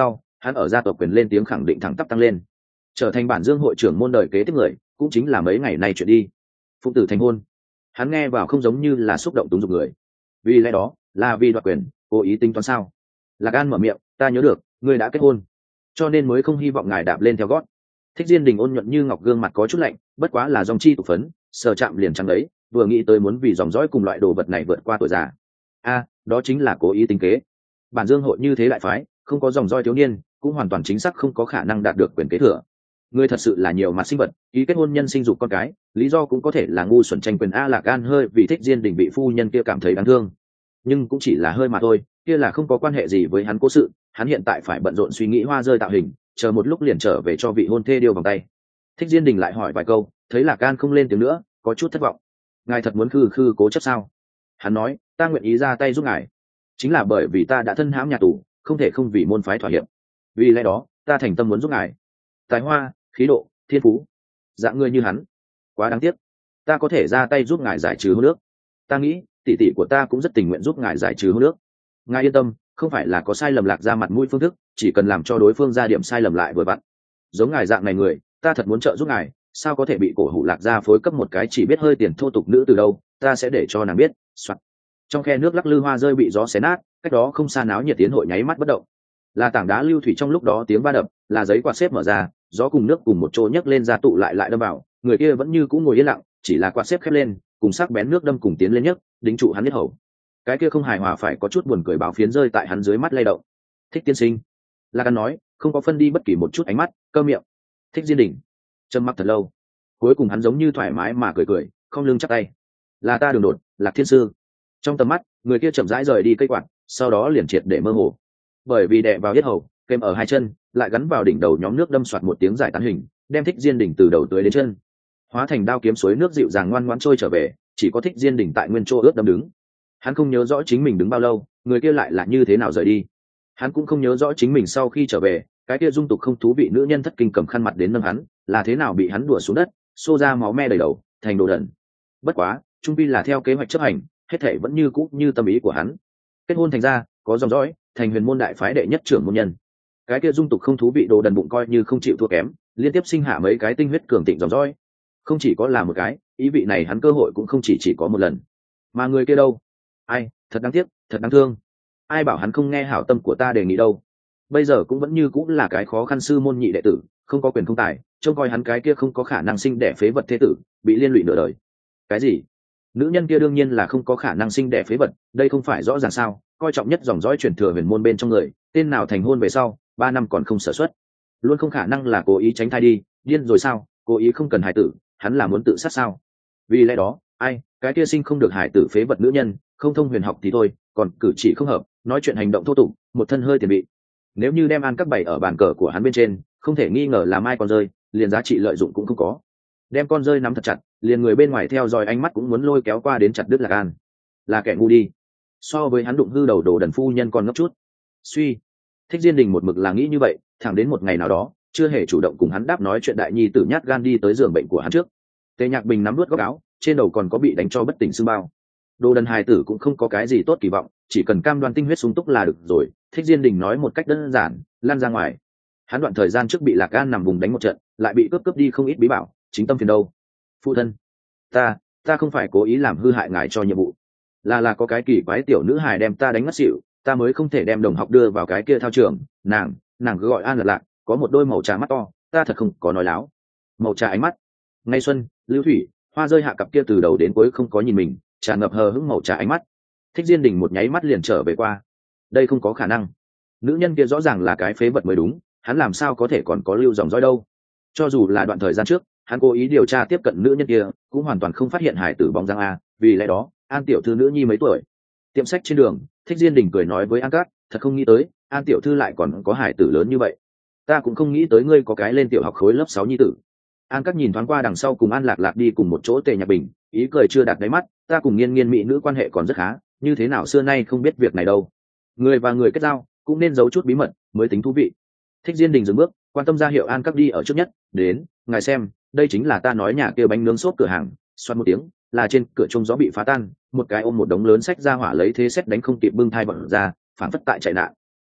S1: hắn ở gia tộc quyền lên tiếng khẳng định thẳng tắp tăng lên, trở thành bản dương hội trưởng môn đời kế tiếp người, cũng chính là mấy ngày nay chuyện đi. Phụ tử thành hôn, hắn nghe vào không giống như là xúc động túng dục người. Vì lẽ đó là vì đoạt quyền, cố ý tính toán sao? Lạc An mở miệng, ta nhớ được ngươi đã kết hôn, cho nên mới không hy vọng ngài đạp lên theo gót. Thích Diên Đình ôn nhuận như ngọc, gương mặt có chút lạnh, bất quá là dòng chi tụ phấn, sờ chạm liền trắng đấy, vừa nghĩ tới muốn vì dòng dõi cùng loại đồ vật này vượt qua tuổi già. A, đó chính là cố ý tính kế. Bản dương hội như thế đại phái, không có dòng dõi thiếu niên, cũng hoàn toàn chính xác không có khả năng đạt được quyền kế thừa. Ngươi thật sự là nhiều mặt sinh vật, ý kết hôn nhân sinh dục con cái, lý do cũng có thể là ngu xuẩn tranh quyền. A Lạc An hơi vì Thích Diên Đình bị phu nhân kia cảm thấy đáng thương, nhưng cũng chỉ là hơi mà thôi, kia là không có quan hệ gì với hắn cố sự. Hắn hiện tại phải bận rộn suy nghĩ hoa rơi tạo hình, chờ một lúc liền trở về cho vị hôn thê điêu vòng tay. Thích Diên Đình lại hỏi vài câu, thấy Lạc An không lên tiếng nữa, có chút thất vọng. Ngài thật muốn khư khư cố chấp sao? Hắn nói, ta nguyện ý ra tay giúp ngài, chính là bởi vì ta đã thân hãm nhà tù, không thể không vì môn phái thỏa hiệp. Vì lẽ đó ta thành tâm muốn giúp ngài. Tài hoa, khí độ, thiên phú, dạng người như hắn quá đáng tiếc. Ta có thể ra tay giúp ngài giải trừ hôn nước. Ta nghĩ tỷ tỷ của ta cũng rất tình nguyện giúp ngài giải trừ hôn nước. Ngài yên tâm, không phải là có sai lầm Lạc ra mặt mũi phương thức, chỉ cần làm cho đối phương ra điểm sai lầm lại vừa vặn. Giống ngài dạng này người, ta thật muốn trợ giúp ngài, sao có thể bị cổ hủ Lạc ra phối cấp một cái chỉ biết hơi tiền thô tục nữ từ đâu. Ta sẽ để cho nàng biết. Soạn. Trong khe nước lắc lư hoa rơi bị gió xé nát, cách đó không xa náo nhiệt tiến hội nháy mắt bất động. Là tảng đá lưu thủy trong lúc đó tiếng va đập, là giấy quạt xếp mở ra, gió cùng nước cùng một chỗ nhấc lên ra tụ lại lại đâm vào. Người kia vẫn như cũ ngồi yên lặng, chỉ là quạt xếp khép lên, cùng sắc bén nước đâm cùng tiến lên nhấc, đính trụ hắn nhất hầu. Cái kia không hài hòa phải có chút buồn cười báo phiến rơi tại hắn dưới mắt lay động. Thích tiên sinh, Lạc An nói, không có phân đi bất kỳ một chút ánh mắt, cơ miệng. Thích Diên Đình trầm mặc thật lâu, cuối cùng hắn giống như thoải mái mà cười cười, không lưng chắp tay. Là ta đường đột, Lạc thiên sư. Trong tầm mắt, người kia chậm rãi rời đi cây quạt, sau đó liền triệt để mơ hồ. Bởi vì đè vào yết hầu, kèm ở hai chân, lại gắn vào đỉnh đầu nhóm nước đâm soạt một tiếng giải tán hình, đem Thích Diên Đình từ đầu tới đến chân, hóa thành đao kiếm suối nước dịu dàng ngoan ngoãn trôi trở về, chỉ có Thích Diên Đình tại nguyên chỗ ướt đâm đứng. Hắn không nhớ rõ chính mình đứng bao lâu, người kia lại là như thế nào rời đi. Hắn cũng không nhớ rõ chính mình sau khi trở về, cái kia dung tục không thú vị nữ nhân thất kinh cầm khăn mặt đến nâng hắn, là thế nào bị hắn đùa xuống đất, xô ra máu me đầy đầu, thành đồ đần. Bất quá, trung pi là theo kế hoạch chấp hành, hết thảy vẫn như cũ như tâm ý của hắn. Kết hôn thành ra, có dòng dõi, thành huyền môn đại phái đệ nhất trưởng môn nhân. Cái kia dung tục không thú vị đồ đần bụng coi như không chịu thua kém, liên tiếp sinh hạ mấy cái tinh huyết cường tịnh dòng dõi. Không chỉ có là một cái, ý vị này hắn cơ hội cũng không chỉ chỉ có một lần. Mà người kia đâu? Ai, thật đáng tiếc, thật đáng thương. Ai bảo hắn không nghe hảo tâm của ta đề nghị đâu. Bây giờ cũng vẫn như cũng là cái khó khăn sư môn nhị đệ tử, không có quyền không tài, trông coi hắn cái kia không có khả năng sinh đẻ phế vật thế tử, bị liên lụy nửa đời. Cái gì? Nữ nhân kia đương nhiên là không có khả năng sinh đẻ phế vật, đây không phải rõ ràng sao? Coi trọng nhất dòng dõi truyền thừa huyền môn bên trong người, tên nào thành hôn về sau ba năm còn không sở xuất, luôn không khả năng là cố ý tránh thai đi, điên rồi sao? Cố ý không cần hài tử, hắn là muốn tự sát sao? Vì lẽ đó, ai, cái kia sinh không được hài tử phế vật nữ nhân, không thông huyền học thì thôi, còn cử chỉ không hợp, nói chuyện hành động thô tục, một thân hơi tiền bị. Nếu như đem an các bảy ở bàn cờ của hắn bên trên, không thể nghi ngờ là mai con rơi, liền giá trị lợi dụng cũng không có. Đem con rơi nắm thật chặt, liền người bên ngoài theo dõi ánh mắt cũng muốn lôi kéo qua đến chặt đứt Lạc An. Là kẻ ngu đi. So với hắn đụng hư đầu đồ đần phu nhân còn ngốc chút. Suy, Thích Diên Đình một mực là nghĩ như vậy, thẳng đến một ngày nào đó, chưa hề chủ động cùng hắn đáp nói chuyện đại nhi tử nhát gan đi tới giường bệnh của hắn trước. Tề Nhạc Bình nắm nuốt góc áo, trên đầu còn có bị đánh cho bất tỉnh sưng bao. Đồ đần hài tử cũng không có cái gì tốt kỳ vọng, chỉ cần cam đoan tinh huyết sung túc là được rồi. Thích Diên Đình nói một cách đơn giản, lăn ra ngoài. Hắn đoạn thời gian trước bị Lạc An nằm vùng đánh một trận, lại bị cướp cướp đi không ít bí bảo, chính tâm phiền đâu. Phụ thân, ta, ta không phải cố ý làm hư hại ngài cho nhiệm vụ, là là có cái kỳ quái tiểu nữ hài đem ta đánh ngất xỉu, ta mới không thể đem đồng học đưa vào cái kia thao trường. Nàng, nàng cứ gọi An Lạc Lạc, có một đôi màu trà mắt to, ta thật không có nói láo. Màu trà ánh mắt. Ngay xuân, lưu thủy, hoa rơi hạ cặp kia từ đầu đến cuối không có nhìn mình, tràn ngập hờ hững màu trà ánh mắt. Thích Diên Đình một nháy mắt liền trở về qua. Đây không có khả năng. Nữ nhân kia rõ ràng là cái phế vật mới đúng, hắn làm sao có thể còn có lưu dòng dõi đâu? Cho dù là đoạn thời gian trước, hắn cố ý điều tra tiếp cận nữ nhân kia, cũng hoàn toàn không phát hiện hải tử bóng dáng a. Vì lẽ đó, An tiểu thư nữ nhi mấy tuổi? Tiệm sách trên đường, Thích Diên Đình cười nói với An Cát, thật không nghĩ tới, An tiểu thư lại còn có hải tử lớn như vậy. Ta cũng không nghĩ tới ngươi có cái lên tiểu học khối lớp sáu nhi tử. An Cát nhìn thoáng qua đằng sau cùng An Lạc Lạc đi cùng một chỗ Tề Nhạc Bình, ý cười chưa đạt đáy mắt, ta cùng Nghiên Nghiên mỹ nữ quan hệ còn rất khá, như thế nào xưa nay không biết việc này đâu. Người và người kết giao, cũng nên giấu chút bí mật, mới tính thú vị. Thích Diên Đình dừng bước, quan tâm ra hiệu An Cát đi ở trước nhất, đến, ngài xem, đây chính là ta nói nhà kia bánh nướng xốp cửa hàng. Xoát một tiếng, là trên cửa chuông gió bị phá tan, một cái ôm một đống lớn sách ra hỏa lấy thế xét đánh không kịp bưng thai bật ra, phản phất tại chạy nạn.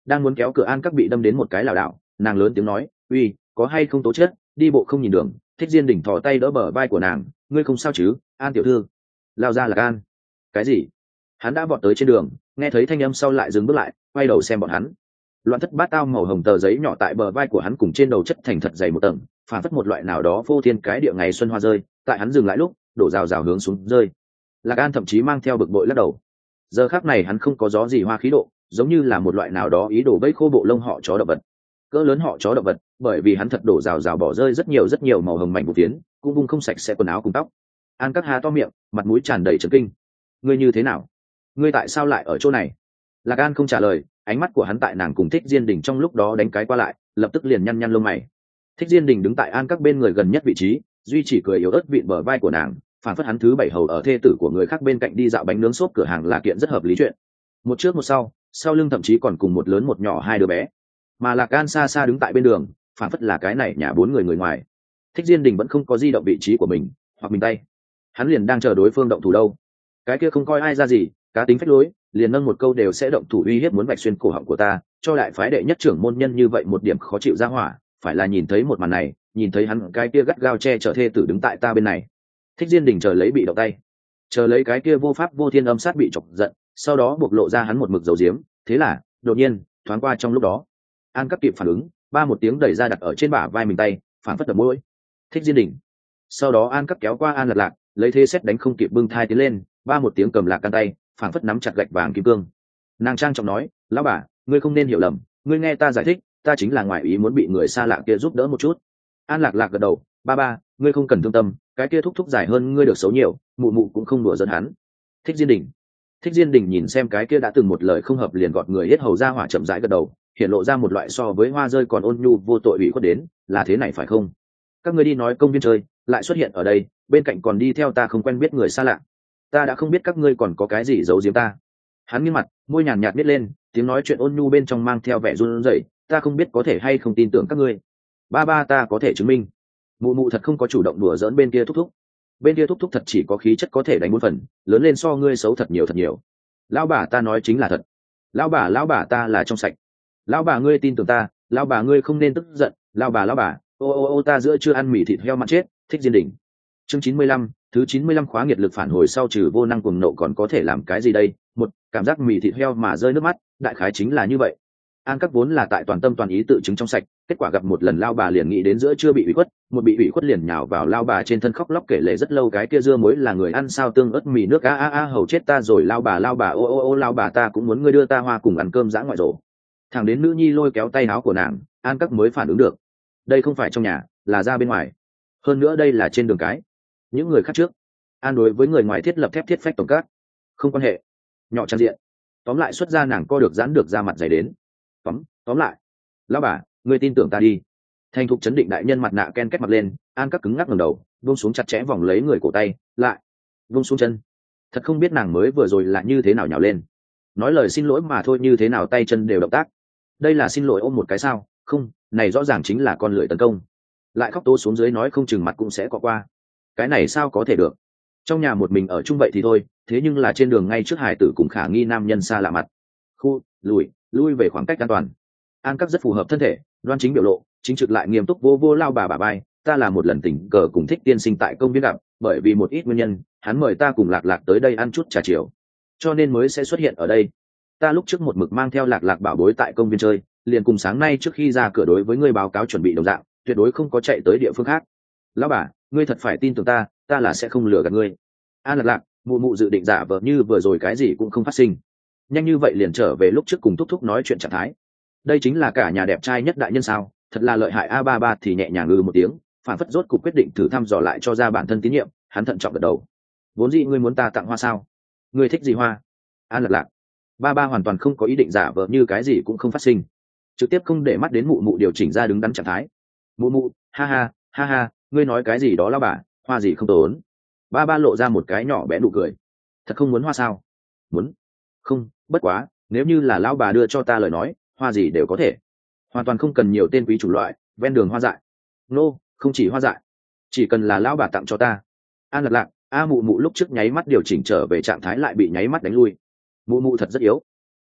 S1: đang muốn kéo cửa An Các bị đâm đến một cái lảo đảo, nàng lớn tiếng nói, uy, có hay không tố chất, đi bộ không nhìn đường. Thích Diên Đình thò tay đỡ bờ vai của nàng, ngươi không sao chứ, An tiểu thư. Lao ra là An. Cái gì? Hắn đã vọt tới trên đường, nghe thấy thanh âm sau lại dừng bước lại, quay đầu xem bọn hắn. Loạn thất bát tao màu hồng tờ giấy nhỏ tại bờ vai của hắn cùng trên đầu chất thành thật dày một tầng, phản phất một loại nào đó vô thiên cái địa ngày xuân hoa rơi, tại hắn dừng lại lúc đổ rào rào hướng xuống rơi. Lạc An thậm chí mang theo bực bội lắc đầu. Giờ khắc này hắn không có gió gì hoa khí độ, giống như là một loại nào đó ý đồ bẫy khô bộ lông họ chó động vật. Cỡ lớn họ chó động vật, bởi vì hắn thật đổ rào rào bỏ rơi rất nhiều rất nhiều màu hồng mảnh vụ phiến, cũng vung không sạch sẽ quần áo cùng tóc. An Các há to miệng, mặt mũi tràn đầy trấn kinh. Ngươi như thế nào? Ngươi tại sao lại ở chỗ này? Lạc An không trả lời, ánh mắt của hắn tại nàng cùng Thích Diên Đình trong lúc đó đánh cái qua lại, lập tức liền nhăn nhăn lông mày. Thích Diên Đình đứng tại An Các bên người gần nhất vị trí, duy chỉ cười yếu ớt vịn bờ vai của nàng, phản phất hắn thứ bảy hầu ở thê tử của người khác bên cạnh đi dạo bánh nướng xốp cửa hàng là kiện rất hợp lý chuyện. Một trước một sau, sau lưng thậm chí còn cùng một lớn một nhỏ hai đứa bé. Mà Lạc An xa xa đứng tại bên đường, phản phất là cái này nhà bốn người người ngoài. Thích Diên Đình vẫn không có di động vị trí của mình, hoặc mình tay. Hắn liền đang chờ đối phương động thủ đâu. Cái kia không coi ai ra gì, cá tính phách lối, liền nâng một câu đều sẽ động thủ uy hiếp muốn vạch xuyên cổ họng của ta, cho đại phái đệ nhất trưởng môn nhân như vậy một điểm khó chịu ra hỏa, phải là nhìn thấy một màn này, nhìn thấy hắn cái kia gắt gao che chở thê tử đứng tại ta bên này. Thích Diên Đình chờ lấy bị động tay, chờ lấy cái kia vô pháp vô thiên âm sát bị chọc giận, sau đó buộc lộ ra hắn một mực dầu diếm, thế là, đột nhiên, thoáng qua trong lúc đó, An Các kịp phản ứng, ba một tiếng đẩy ra đặt ở trên bả vai mình tay, phản phất đập môi. Thích Diên Đình. Sau đó An Các kéo qua An Lạc Lạc, lấy thế xét đánh không kịp bưng thai tiến lên, ba một tiếng cầm Lạc Can tay, phản phất nắm chặt gạch vàng kim cương. Nàng trang trọng nói, lão bà, ngươi không nên hiểu lầm, ngươi nghe ta giải thích, ta chính là ngoại ý muốn bị người xa lạ kia giúp đỡ một chút. An Lạc Lạc gật đầu, ba ba, ngươi không cần thương tâm, cái kia thúc thúc dài hơn ngươi được xấu nhiều, mụ mụ cũng không đùa giỡn hắn. Thích Diên Đình. Thích Diên Đình nhìn xem cái kia đã từng một lời không hợp liền gọt người hết hầu ra hỏa chậm rãi gật đầu, hiện lộ ra một loại so với hoa rơi còn ôn nhu vô tội ủy khuất đến, là thế này phải không? Các ngươi đi nói công viên chơi, lại xuất hiện ở đây, bên cạnh còn đi theo ta không quen biết người xa lạ. Ta đã không biết các ngươi còn có cái gì giấu giếm ta. Hắn nghiêng mặt, môi nhàn nhạt biết lên, tiếng nói chuyện ôn nhu bên trong mang theo vẻ run rẩy, ta không biết có thể hay không tin tưởng các ngươi. Ba ba ta có thể chứng minh. Mụ mụ thật không có chủ động đùa giỡn bên kia thúc thúc. Bên kia thúc thúc thật chỉ có khí chất có thể đánh bốn phần, lớn lên so ngươi xấu thật nhiều thật nhiều. Lão bà ta nói chính là thật. Lão bà lão bà ta là trong sạch. Lão bà ngươi tin tưởng ta, lão bà ngươi không nên tức giận, lão bà lão bà, ô ô ô ta giữa chưa ăn mì thịt heo mặn chết. Thích Diên Đình. Chương chín mươi lăm, thứ chín mươi lăm khóa nghiệt lực phản hồi sau trừ vô năng cuồng nộ còn có thể làm cái gì đây? Một, cảm giác mì thịt heo mà rơi nước mắt, đại khái chính là như vậy. An Các vốn là tại toàn tâm toàn ý tự chứng trong sạch, kết quả gặp một lần lao bà liền nghĩ đến giữa chưa bị ủy khuất, một bị ủy khuất liền nhào vào lao bà trên thân khóc lóc kể lể rất lâu cái kia dưa muối là người ăn sao tương ớt mì nước a a a hầu chết ta rồi lao bà lao bà ô ô ô lao bà ta cũng muốn ngươi đưa ta hoa cùng ăn cơm dã ngoại rổ. Thằng đến nữ nhi lôi kéo tay áo của nàng, An Các mới phản ứng được. Đây không phải trong nhà, là ra bên ngoài. Hơn nữa đây là trên đường cái. Những người khác trước, An đối với người ngoài thiết lập thép thiết phách tổng cát, không quan hệ. Nhỏ trang diện. Tóm lại xuất ra nàng co được giãn được ra mặt dày đến. Tóm, tóm lại. Lão bà, ngươi tin tưởng ta đi. Thành thục chấn định đại nhân mặt nạ ken kết mặt lên, An Các cứng ngắc ngẩng đầu, buông xuống chặt chẽ vòng lấy người cổ tay, lại buông xuống chân. Thật không biết nàng mới vừa rồi là như thế nào nhào lên. Nói lời xin lỗi mà thôi như thế nào tay chân đều động tác. Đây là xin lỗi ôm một cái sao? Không, này rõ ràng chính là con lưỡi tấn công. Lại khóc tố xuống dưới nói không chừng mặt cũng sẽ có qua. Cái này sao có thể được? Trong nhà một mình ở chung vậy thì thôi, thế nhưng là trên đường ngay trước hải tử cùng khả nghi nam nhân xa lạ mặt. Khu, lùi, lui về khoảng cách an toàn. An Các rất phù hợp thân thể, đoan chính biểu lộ, chính trực lại nghiêm túc vô vô lao bà bà bay. Ta là một lần tình cờ cùng Thích tiên sinh tại công viên gặp, bởi vì một ít nguyên nhân, hắn mời ta cùng Lạc Lạc tới đây ăn chút trà chiều, cho nên mới sẽ xuất hiện ở đây. Ta lúc trước một mực mang theo Lạc Lạc bảo bối tại công viên chơi, liền cùng sáng nay trước khi ra cửa đối với ngươi báo cáo chuẩn bị đồng dạng, tuyệt đối không có chạy tới địa phương khác. Lão bà, ngươi thật phải tin tưởng ta, ta là sẽ không lừa gạt ngươi. An Lạc Lạc, mụ mụ dự định giả vờ như vừa rồi cái gì cũng không phát sinh, nhanh như vậy liền trở về lúc trước cùng thúc thúc nói chuyện trạng thái. Đây chính là cả nhà đẹp trai nhất đại nhân sao, thật là lợi hại. A ba ba thì nhẹ nhàng ngừ một tiếng, phản phất rốt cuộc quyết định thử thăm dò lại cho ra bản thân tín nhiệm. Hắn thận trọng gật đầu. Vốn dĩ ngươi muốn ta tặng hoa sao? Ngươi thích gì hoa? An Lạc Lạc. Ba ba hoàn toàn không có ý định giả vờ như cái gì cũng không phát sinh, trực tiếp không để mắt đến mụ mụ điều chỉnh ra đứng đắn trạng thái. Mụ mụ, ha ha ha ha, ngươi nói cái gì đó lao bà, hoa gì không tốn. Ba ba lộ ra một cái nhỏ bé nụ cười. Thật không muốn hoa sao? Muốn. Không, bất quá nếu như là lão bà đưa cho ta lời nói, hoa gì đều có thể, hoàn toàn không cần nhiều tên quý chủ loại, ven đường hoa dại. Nô, không chỉ hoa dại, chỉ cần là lão bà tặng cho ta. An Lạc Lạc. A mụ mụ lúc trước nháy mắt điều chỉnh trở về trạng thái lại bị nháy mắt đánh lui. Mụ mụ thật rất yếu.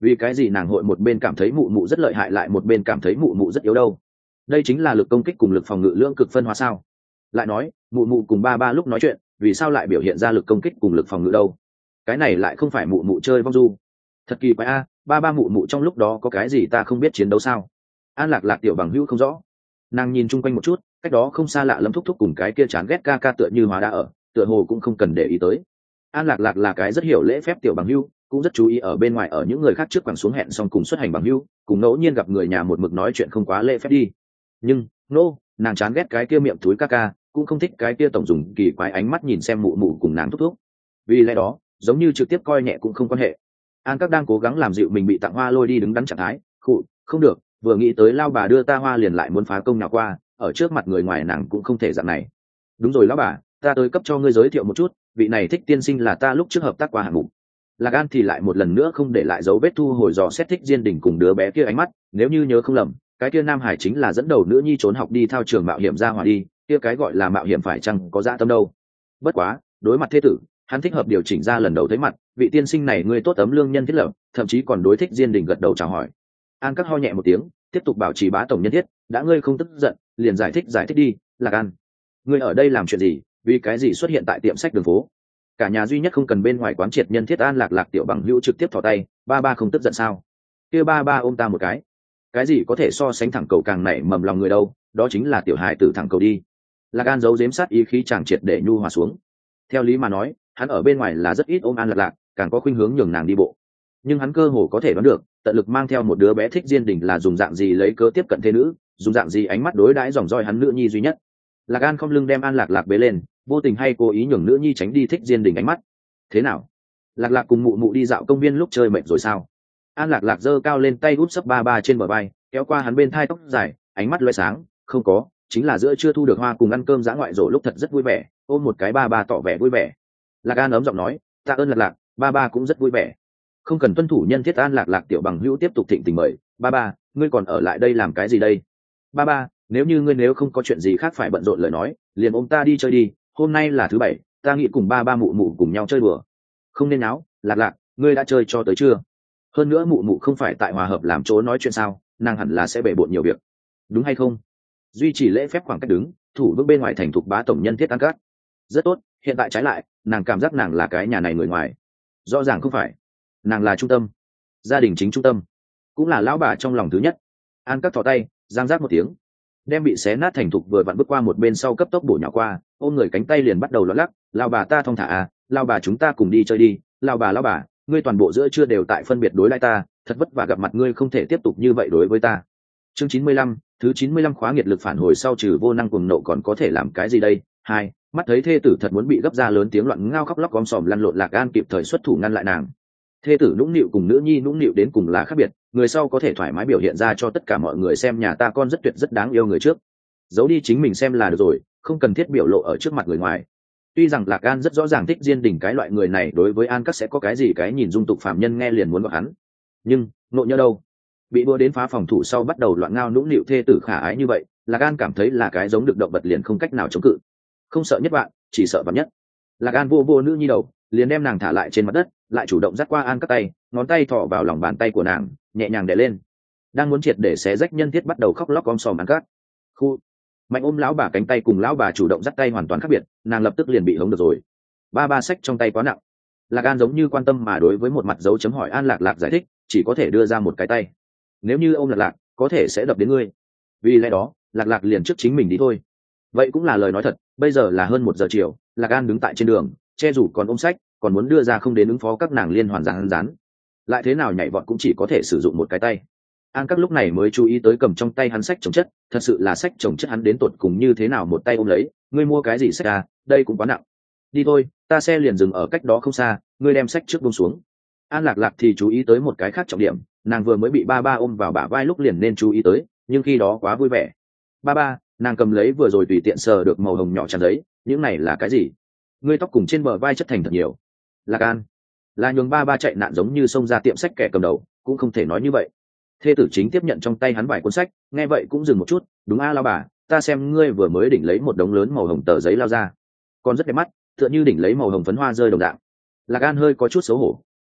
S1: vì cái gì nàng hội một bên cảm thấy mụ mụ rất lợi hại lại một bên cảm thấy mụ mụ rất yếu đâu? Đây chính là lực công kích cùng lực phòng ngự lưỡng cực phân hóa sao? Lại nói mụ mụ cùng ba ba lúc nói chuyện vì sao lại biểu hiện ra lực công kích cùng lực phòng ngự đâu? Cái này lại không phải mụ mụ chơi vong du. Thật kỳ quái a, ba ba mụ mụ trong lúc đó có cái gì ta không biết chiến đấu sao? An Lạc Lạc tiểu bằng hữu không rõ. Nàng nhìn chung quanh một chút, cách đó không xa lạ lẫm thúc thúc cùng cái kia chán ghét ca ca tựa như hóa đã ở, tựa hồ cũng không cần để ý tới. An Lạc Lạc là cái rất hiểu lễ phép tiểu bằng hữu, cũng rất chú ý ở bên ngoài ở những người khác trước quẳng xuống hẹn xong cùng xuất hành bằng hữu, cùng ngẫu nhiên gặp người nhà một mực nói chuyện không quá lễ phép đi. Nhưng, nô, no, nàng chán ghét cái kia miệng túi ca ca, cũng không thích cái kia tổng dùng kỳ quái ánh mắt nhìn xem mụ mụ cùng nàng thúc thúc. Vì lẽ đó, giống như trực tiếp coi nhẹ cũng không quan hệ. An Các đang cố gắng làm dịu mình bị tặng hoa lôi đi đứng đắn trạng thái, khụ, không được, vừa nghĩ tới lao bà đưa ta hoa liền lại muốn phá công nào qua, ở trước mặt người ngoài nàng cũng không thể dạng này. Đúng rồi lão bà, ta tới cấp cho ngươi giới thiệu một chút, vị này Thích tiên sinh là ta lúc trước hợp tác qua hạng mục. Lạc An thì lại một lần nữa không để lại dấu vết thu hồi dò xét Thích Diên Đình cùng đứa bé kia ánh mắt, nếu như nhớ không lầm, cái kia Nam Hải chính là dẫn đầu nữ nhi trốn học đi thao trường mạo hiểm ra hỏa đi, kia cái gọi là mạo hiểm phải chăng có dạ tâm đâu. Bất quá, đối mặt thế tử, hắn thích hợp điều chỉnh ra lần đầu thấy mặt, vị tiên sinh này ngươi tốt tấm lương nhân thiết lập, thậm chí còn đối Thích Diên Đình gật đầu chào hỏi. An Các ho nhẹ một tiếng, tiếp tục bảo trì bá tổng nhân thiết, đã ngươi không tức giận, liền giải thích giải thích đi. Lạc An, ngươi ở đây làm chuyện gì, vì cái gì xuất hiện tại tiệm sách đường phố? Cả nhà duy nhất không cần bên ngoài quán triệt nhân thiết. An Lạc Lạc tiểu bằng hữu trực tiếp thò tay, ba ba không tức giận sao? Kia ba ba ôm ta một cái, cái gì có thể so sánh thẳng cầu càng nảy mầm lòng người đâu, đó chính là tiểu hài tử thẳng cầu đi. Lạc An giấu giếm sát ý khí chàng triệt để nhu hòa xuống. Theo lý mà nói, hắn ở bên ngoài là rất ít ôm An Lạc Lạc, càng có khuynh hướng nhường nàng đi bộ. Nhưng hắn cơ hồ có thể đoán được, tận lực mang theo một đứa bé Thích Diên Đình là dùng dạng gì lấy cớ tiếp cận thế nữ, dùng dạng gì ánh mắt đối đãi dòng roi hắn nữ nhi duy nhất. Lạc An không lưng đem An Lạc Lạc bế lên, vô tình hay cố ý nhường nữ nhi tránh đi Thích Diên Đình ánh mắt. Thế nào? Lạc Lạc cùng mụ mụ đi dạo công viên lúc chơi mệt rồi sao? An Lạc Lạc giơ cao lên tay út sấp ba ba trên bờ vai, kéo qua hắn bên thai tóc dài, ánh mắt lóe sáng. Không có, chính là giữa chưa thu được hoa cùng ăn cơm dã ngoại rổ lúc thật rất vui vẻ, ôm một cái ba ba tỏ vẻ vui vẻ. Lạc An ấm giọng nói, tạ ơn Lạc Lạc, ba ba cũng rất vui vẻ. Không cần tuân thủ nhân thiết. An Lạc Lạc tiểu bằng hữu tiếp tục thịnh tình mời, ba ba, ngươi còn ở lại đây làm cái gì đây? Ba ba, nếu như ngươi nếu không có chuyện gì khác phải bận rộn lời nói, liền ôm ta đi chơi đi, hôm nay là thứ bảy, ta nghĩ cùng ba ba mụ mụ cùng nhau chơi đùa. Không nên náo, Lạc Lạc, ngươi đã chơi cho tới chưa? Hơn nữa mụ mụ không phải tại hòa hợp làm chỗ nói chuyện sao, nàng hẳn là sẽ bể bộn nhiều việc, đúng hay không? Duy trì lễ phép khoảng cách đứng, thủ bước bên ngoài thành thục bá tổng nhân thiết An Cát. Rất tốt, hiện tại trái lại, nàng cảm giác nàng là cái nhà này người ngoài. Rõ ràng không phải, nàng là trung tâm, gia đình chính trung tâm, cũng là lão bà trong lòng thứ nhất. An Cát thò tay, giang giác một tiếng, đem bị xé nát thành thục vừa vặn bước qua một bên sau cấp tốc bổ nhỏ qua, ôm người cánh tay liền bắt đầu lót lắc. Lao bà ta thong thả à, lao bà chúng ta cùng đi chơi đi. Lao bà lao bà, ngươi toàn bộ giữa chưa đều tại phân biệt đối lại ta, thật vất vả gặp mặt ngươi không thể tiếp tục như vậy đối với ta. Chương chín mươi lăm, thứ chín mươi lăm khóa nghiệt lực phản hồi sau trừ vô năng cuồng nộ còn có thể làm cái gì đây? Hai, mắt thấy thê tử thật muốn bị gấp ra lớn tiếng loạn ngao khóc lóc gom sòm lăn lộn. Lạc An kịp thời xuất thủ ngăn lại nàng. Thê tử nũng nịu cùng nữ nhi nũng nịu đến cùng là khác biệt, người sau có thể thoải mái biểu hiện ra cho tất cả mọi người xem nhà ta con rất tuyệt rất đáng yêu, người trước giấu đi chính mình xem là được rồi, không cần thiết biểu lộ ở trước mặt người ngoài. Tuy rằng Lạc An rất rõ ràng Thích Diên Đình cái loại người này đối với An Cát sẽ có cái gì cái nhìn dung tục phạm nhân nghe liền muốn gọi hắn, nhưng nộ nhỡ đâu, bị búa đến phá phòng thủ sau bắt đầu loạn ngao nũng nịu thê tử khả ái như vậy, Lạc An cảm thấy là cái giống được động vật liền không cách nào chống cự. Không sợ nhất bạn, chỉ sợ vạn nhất. Lạc An vô vô nữ nhi đầu, liền đem nàng thả lại trên mặt đất, lại chủ động dắt qua An Cát tay, ngón tay thọ vào lòng bàn tay của nàng, nhẹ nhàng đè lên. Đang muốn triệt để xé rách nhân thiết bắt đầu khóc lóc om sòm An Cát. Khu mạnh ôm lão bà cánh tay cùng lão bà chủ động dắt tay hoàn toàn khác biệt, nàng lập tức liền bị hống được rồi. Ba ba sách trong tay quá nặng. Lạc An giống như quan tâm mà đối với một mặt dấu chấm hỏi An Lạc Lạc giải thích, chỉ có thể đưa ra một cái tay, nếu như ôm Lạc Lạc có thể sẽ đập đến ngươi, vì lẽ đó Lạc Lạc liền trước chính mình đi thôi. Vậy cũng là lời nói thật, bây giờ là hơn một giờ chiều, Lạc An đứng tại trên đường, che rủ còn ôm sách, còn muốn đưa ra không đến ứng phó các nàng liên hoàn rán rán, lại thế nào nhảy vọt cũng chỉ có thể sử dụng một cái tay. An Các lúc này mới chú ý tới cầm trong tay hắn sách chồng chất, thật sự là sách chồng chất, hắn đến tột cùng như thế nào một tay ôm lấy, ngươi mua cái gì sách à, đây cũng quá nặng. Đi thôi, ta xe liền dừng ở cách đó không xa, ngươi đem sách trước buông xuống. An Lạc Lạc thì chú ý tới một cái khác trọng điểm, nàng vừa mới bị ba ba ôm vào bả vai lúc liền nên chú ý tới, nhưng khi đó quá vui vẻ. Ba ba, nàng cầm lấy vừa rồi tùy tiện sờ được màu hồng nhỏ tràn giấy, những này là cái gì? Ngươi tóc cùng trên bờ vai chất thành thật nhiều. Lạc An, là nhường ba ba chạy nạn giống như xông ra tiệm sách kẻ cầm đầu, cũng không thể nói như vậy. Thê tử chính tiếp nhận trong tay hắn vài cuốn sách, nghe vậy cũng dừng một chút, đúng a lao bà, ta xem ngươi vừa mới đỉnh lấy một đống lớn màu hồng tờ giấy lao ra, còn rất đẹp mắt, tựa như đỉnh lấy màu hồng phấn hoa rơi đồng dạng. Lạc An hơi có chút xấu hổ,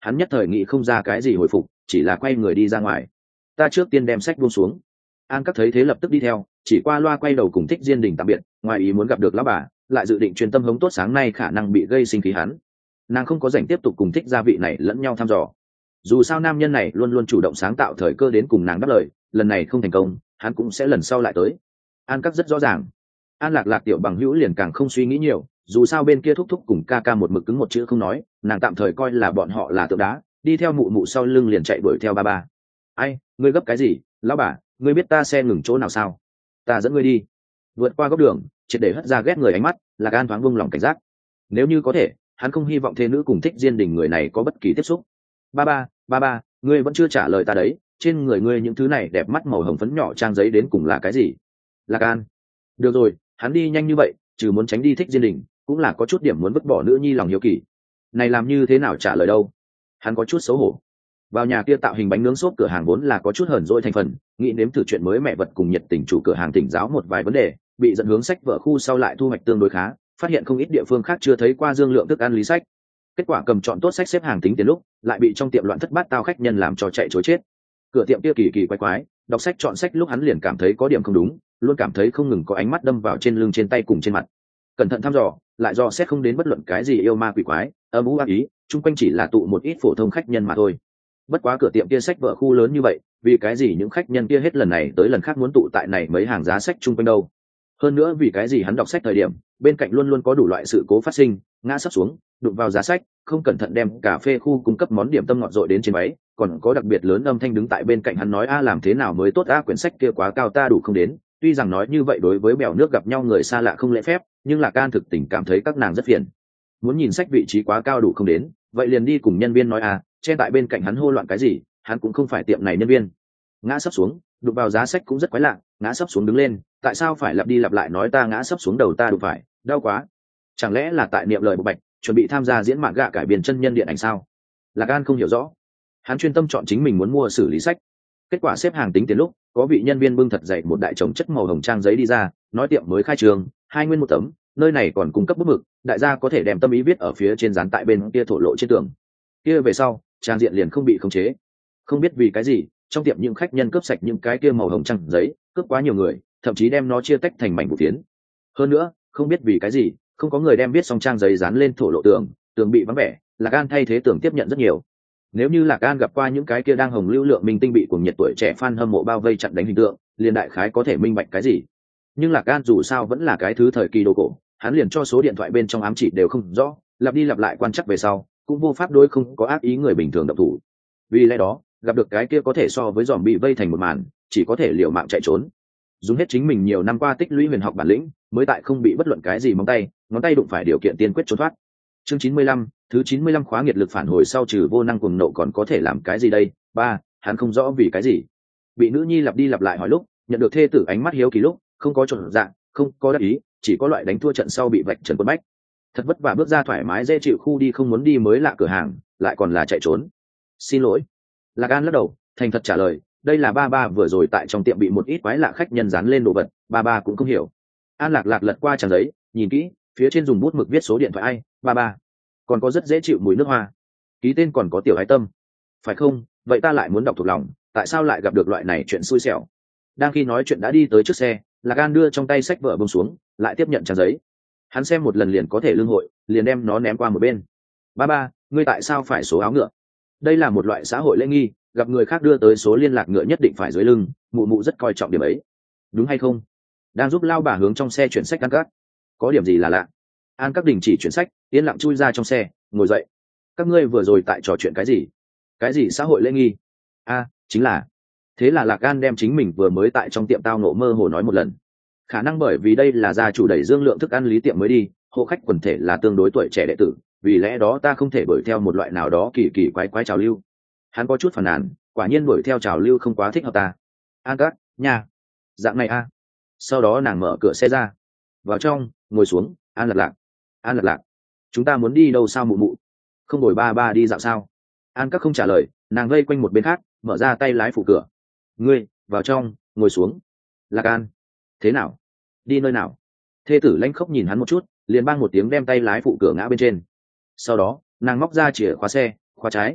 S1: hắn nhất thời nghĩ không ra cái gì hồi phục, chỉ là quay người đi ra ngoài. Ta trước tiên đem sách buông xuống. An Các thấy thế lập tức đi theo, chỉ qua loa quay đầu cùng Thích Diên Đình tạm biệt, ngoài ý muốn gặp được lão bà, lại dự định truyền tâm hống tốt sáng nay khả năng bị gây sinh khí hắn. Nàng không có rảnh tiếp tục cùng Thích gia vị này lẫn nhau thăm dò. Dù sao nam nhân này luôn luôn chủ động sáng tạo thời cơ đến cùng nàng đáp lời, lần này không thành công, hắn cũng sẽ lần sau lại tới. An Các rất rõ ràng. An Lạc Lạc tiểu bằng hữu liền càng không suy nghĩ nhiều, dù sao bên kia thúc thúc cùng ca ca một mực cứng một chữ không nói, nàng tạm thời coi là bọn họ là tượng đá, đi theo mụ mụ sau lưng liền chạy đuổi theo ba ba. Ai, ngươi gấp cái gì, lão bà, ngươi biết ta xe ngừng chỗ nào sao? Ta dẫn ngươi đi. Vượt qua góc đường, triệt để hất ra ghét người ánh mắt, Lạc An thoáng buông lòng cảnh giác. Nếu như có thể, hắn không hy vọng thê nữ cùng Thích Diên Đình người này có bất kỳ tiếp xúc. Ba ba, ba ba, ngươi vẫn chưa trả lời ta đấy, trên người ngươi những thứ này đẹp mắt màu hồng phấn nhỏ trang giấy đến cùng là cái gì? Lạc An. Được rồi, hắn đi nhanh như vậy, trừ muốn tránh đi Thích Diên Đình, cũng là có chút điểm muốn vứt bỏ nữ nhi lòng hiếu kỳ. Này làm như thế nào trả lời đâu? Hắn có chút xấu hổ. Vào nhà kia tạo hình bánh nướng xốp cửa hàng vốn là có chút hờn dỗi thành phần, nghĩ nếm thử chuyện mới mẹ vật cùng nhiệt tình chủ cửa hàng tỉnh giáo một vài vấn đề, bị dẫn hướng sách vở khu sau lại thu hoạch tương đối khá, phát hiện không ít địa phương khác chưa thấy qua dương lượng thức ăn lý sách. Kết quả cầm chọn tốt sách xếp hàng tính tiền lúc, lại bị trong tiệm loạn thất bát tao khách nhân làm cho chạy trối chết. Cửa tiệm kia kỳ kỳ quái quái, đọc sách chọn sách lúc hắn liền cảm thấy có điểm không đúng, luôn cảm thấy không ngừng có ánh mắt đâm vào trên lưng trên tay cùng trên mặt. Cẩn thận thăm dò, lại do xét không đến bất luận cái gì yêu ma quỷ quái, âm u ác ý, chung quanh chỉ là tụ một ít phổ thông khách nhân mà thôi. Bất quá cửa tiệm kia sách vở khu lớn như vậy, vì cái gì những khách nhân kia hết lần này tới lần khác muốn tụ tại này mấy hàng giá sách chung quanh đâu? Hơn nữa vì cái gì hắn đọc sách thời điểm, bên cạnh luôn luôn có đủ loại sự cố phát sinh, ngã sắp xuống, đụng vào giá sách, không cẩn thận đem cà phê khu cung cấp món điểm tâm ngọt dội đến trên máy, còn có đặc biệt lớn âm thanh đứng tại bên cạnh hắn nói a làm thế nào mới tốt a quyển sách kia quá cao ta đủ không đến. Tuy rằng nói như vậy đối với bèo nước gặp nhau người xa lạ không lễ phép, nhưng là can thực tình cảm thấy các nàng rất phiền. Muốn nhìn sách vị trí quá cao đủ không đến, vậy liền đi cùng nhân viên nói a, trên tại bên cạnh hắn hô loạn cái gì, hắn cũng không phải tiệm này nhân viên. Ngã sắp xuống, đụng vào giá sách cũng rất quái lạ, ngã sắp xuống đứng lên, tại sao phải lặp đi lặp lại nói ta ngã sắp xuống đầu ta đụng phải, đau quá. Chẳng lẽ là tại niệm lời bộ bạch, chuẩn bị tham gia diễn mạn gạ cải biên chân nhân điện ảnh sao? Lạc An không hiểu rõ. Hắn chuyên tâm chọn chính mình muốn mua xử lý sách. Kết quả xếp hàng tính tiền lúc, có vị nhân viên bưng thật dày một đại chồng chất màu hồng trang giấy đi ra, nói tiệm mới khai trường, hai nguyên một tấm, nơi này còn cung cấp bút mực, đại gia có thể đem tâm ý viết ở phía trên dán tại bên kia thổ lộ trên tường. Kia về sau, trang diện liền không bị khống chế. Không biết vì cái gì, trong tiệm những khách nhân cướp sạch những cái kia màu hồng trang giấy, cướp quá nhiều người, thậm chí đem nó chia tách thành mảnh vụ phiến. Hơn nữa, không biết vì cái gì, không có người đem viết xong trang giấy dán lên thổ lộ tường, tường bị vắng vẻ, Lạc An thay thế tường tiếp nhận rất nhiều. Nếu như Lạc An gặp qua những cái kia đang hồng lưu lượng minh tinh bị cuồng nhiệt tuổi trẻ fan hâm mộ bao vây chặn đánh hình tượng, liền đại khái có thể minh bạch cái gì. Nhưng Lạc An dù sao vẫn là cái thứ thời kỳ đồ cổ, hắn liền cho số điện thoại bên trong ám chỉ đều không rõ, lặp đi lặp lại quan chắc về sau, cũng vô pháp đối không có ác ý người bình thường động thủ. Vì lẽ đó, gặp được cái kia có thể so với giòm bị vây thành một màn, chỉ có thể liều mạng chạy trốn. Dùng hết chính mình nhiều năm qua tích lũy huyền học bản lĩnh, mới tại không bị bất luận cái gì móng tay, ngón tay đụng phải điều kiện tiên quyết trốn thoát. Chương chín mươi lăm, thứ chín mươi lăm khóa nghiệt lực phản hồi sau trừ vô năng cuồng nộ còn có thể làm cái gì đây? Ba, hắn không rõ vì cái gì. Bị nữ nhi lặp đi lặp lại hỏi lúc, nhận được thê tử ánh mắt hiếu kỳ lúc, không có trộn dạng, không có đắc ý, chỉ có loại đánh thua trận sau bị vạch trần quân bách. Thật vất vả bước ra thoải mái dễ chịu khu đi không muốn đi mới lạ cửa hàng, lại còn là chạy trốn. Xin lỗi. Lạc An lắc đầu, thành thật trả lời, đây là ba ba vừa rồi tại trong tiệm bị một ít quái lạ khách nhân dán lên đồ vật, ba ba cũng không hiểu. An Lạc Lạc lật qua trang giấy, nhìn kỹ, phía trên dùng bút mực viết số điện thoại ai, ba ba. Còn có rất dễ chịu mùi nước hoa. Ký tên còn có tiểu ái tâm. Phải không? Vậy ta lại muốn đọc thuộc lòng, tại sao lại gặp được loại này chuyện xui xẻo? Đang khi nói chuyện đã đi tới trước xe, Lạc An đưa trong tay sách vở bông xuống, lại tiếp nhận trang giấy. Hắn xem một lần liền có thể lương hội, liền đem nó ném qua một bên. Ba ba, ngươi tại sao phải số áo ngựa? Đây là một loại xã hội lễ nghi, gặp người khác đưa tới số liên lạc ngựa nhất định phải dưới lưng, mụ mụ rất coi trọng điểm ấy. Đúng hay không? Đang giúp lao bà hướng trong xe chuyển sách An Các. Có điểm gì là lạ? An Các đình chỉ chuyển sách, yên lặng chui ra trong xe, ngồi dậy. Các ngươi vừa rồi tại trò chuyện cái gì? Cái gì xã hội lễ nghi? A, chính là. Thế là Lạc An đem chính mình vừa mới tại trong tiệm tao ngộ mơ hồ nói một lần. Khả năng bởi vì đây là gia chủ đẩy dương lượng thức ăn lý tiệm mới đi, hộ khách quần thể là tương đối tuổi trẻ đệ tử, vì lẽ đó ta không thể đuổi theo một loại nào đó kỳ kỳ quái quái trào lưu. Hắn có chút phàn nàn, quả nhiên đuổi theo trào lưu không quá thích hợp ta. An Các, nhà, dạng này a. Sau đó nàng mở cửa xe ra, vào trong, ngồi xuống. An Lạc Lạc, An Lạc Lạc, chúng ta muốn đi đâu sao mụ mụ? Không đổi ba ba đi dạo sao? An Các không trả lời, nàng vây quanh một bên khác, mở ra tay lái phụ cửa. Ngươi, vào trong, ngồi xuống. Lạc An, thế nào? Đi nơi nào? Thê tử lãnh khốc nhìn hắn một chút, liền bang một tiếng đem tay lái phụ cửa ngã bên trên. Sau đó, nàng móc ra chìa khóa xe, khóa trái,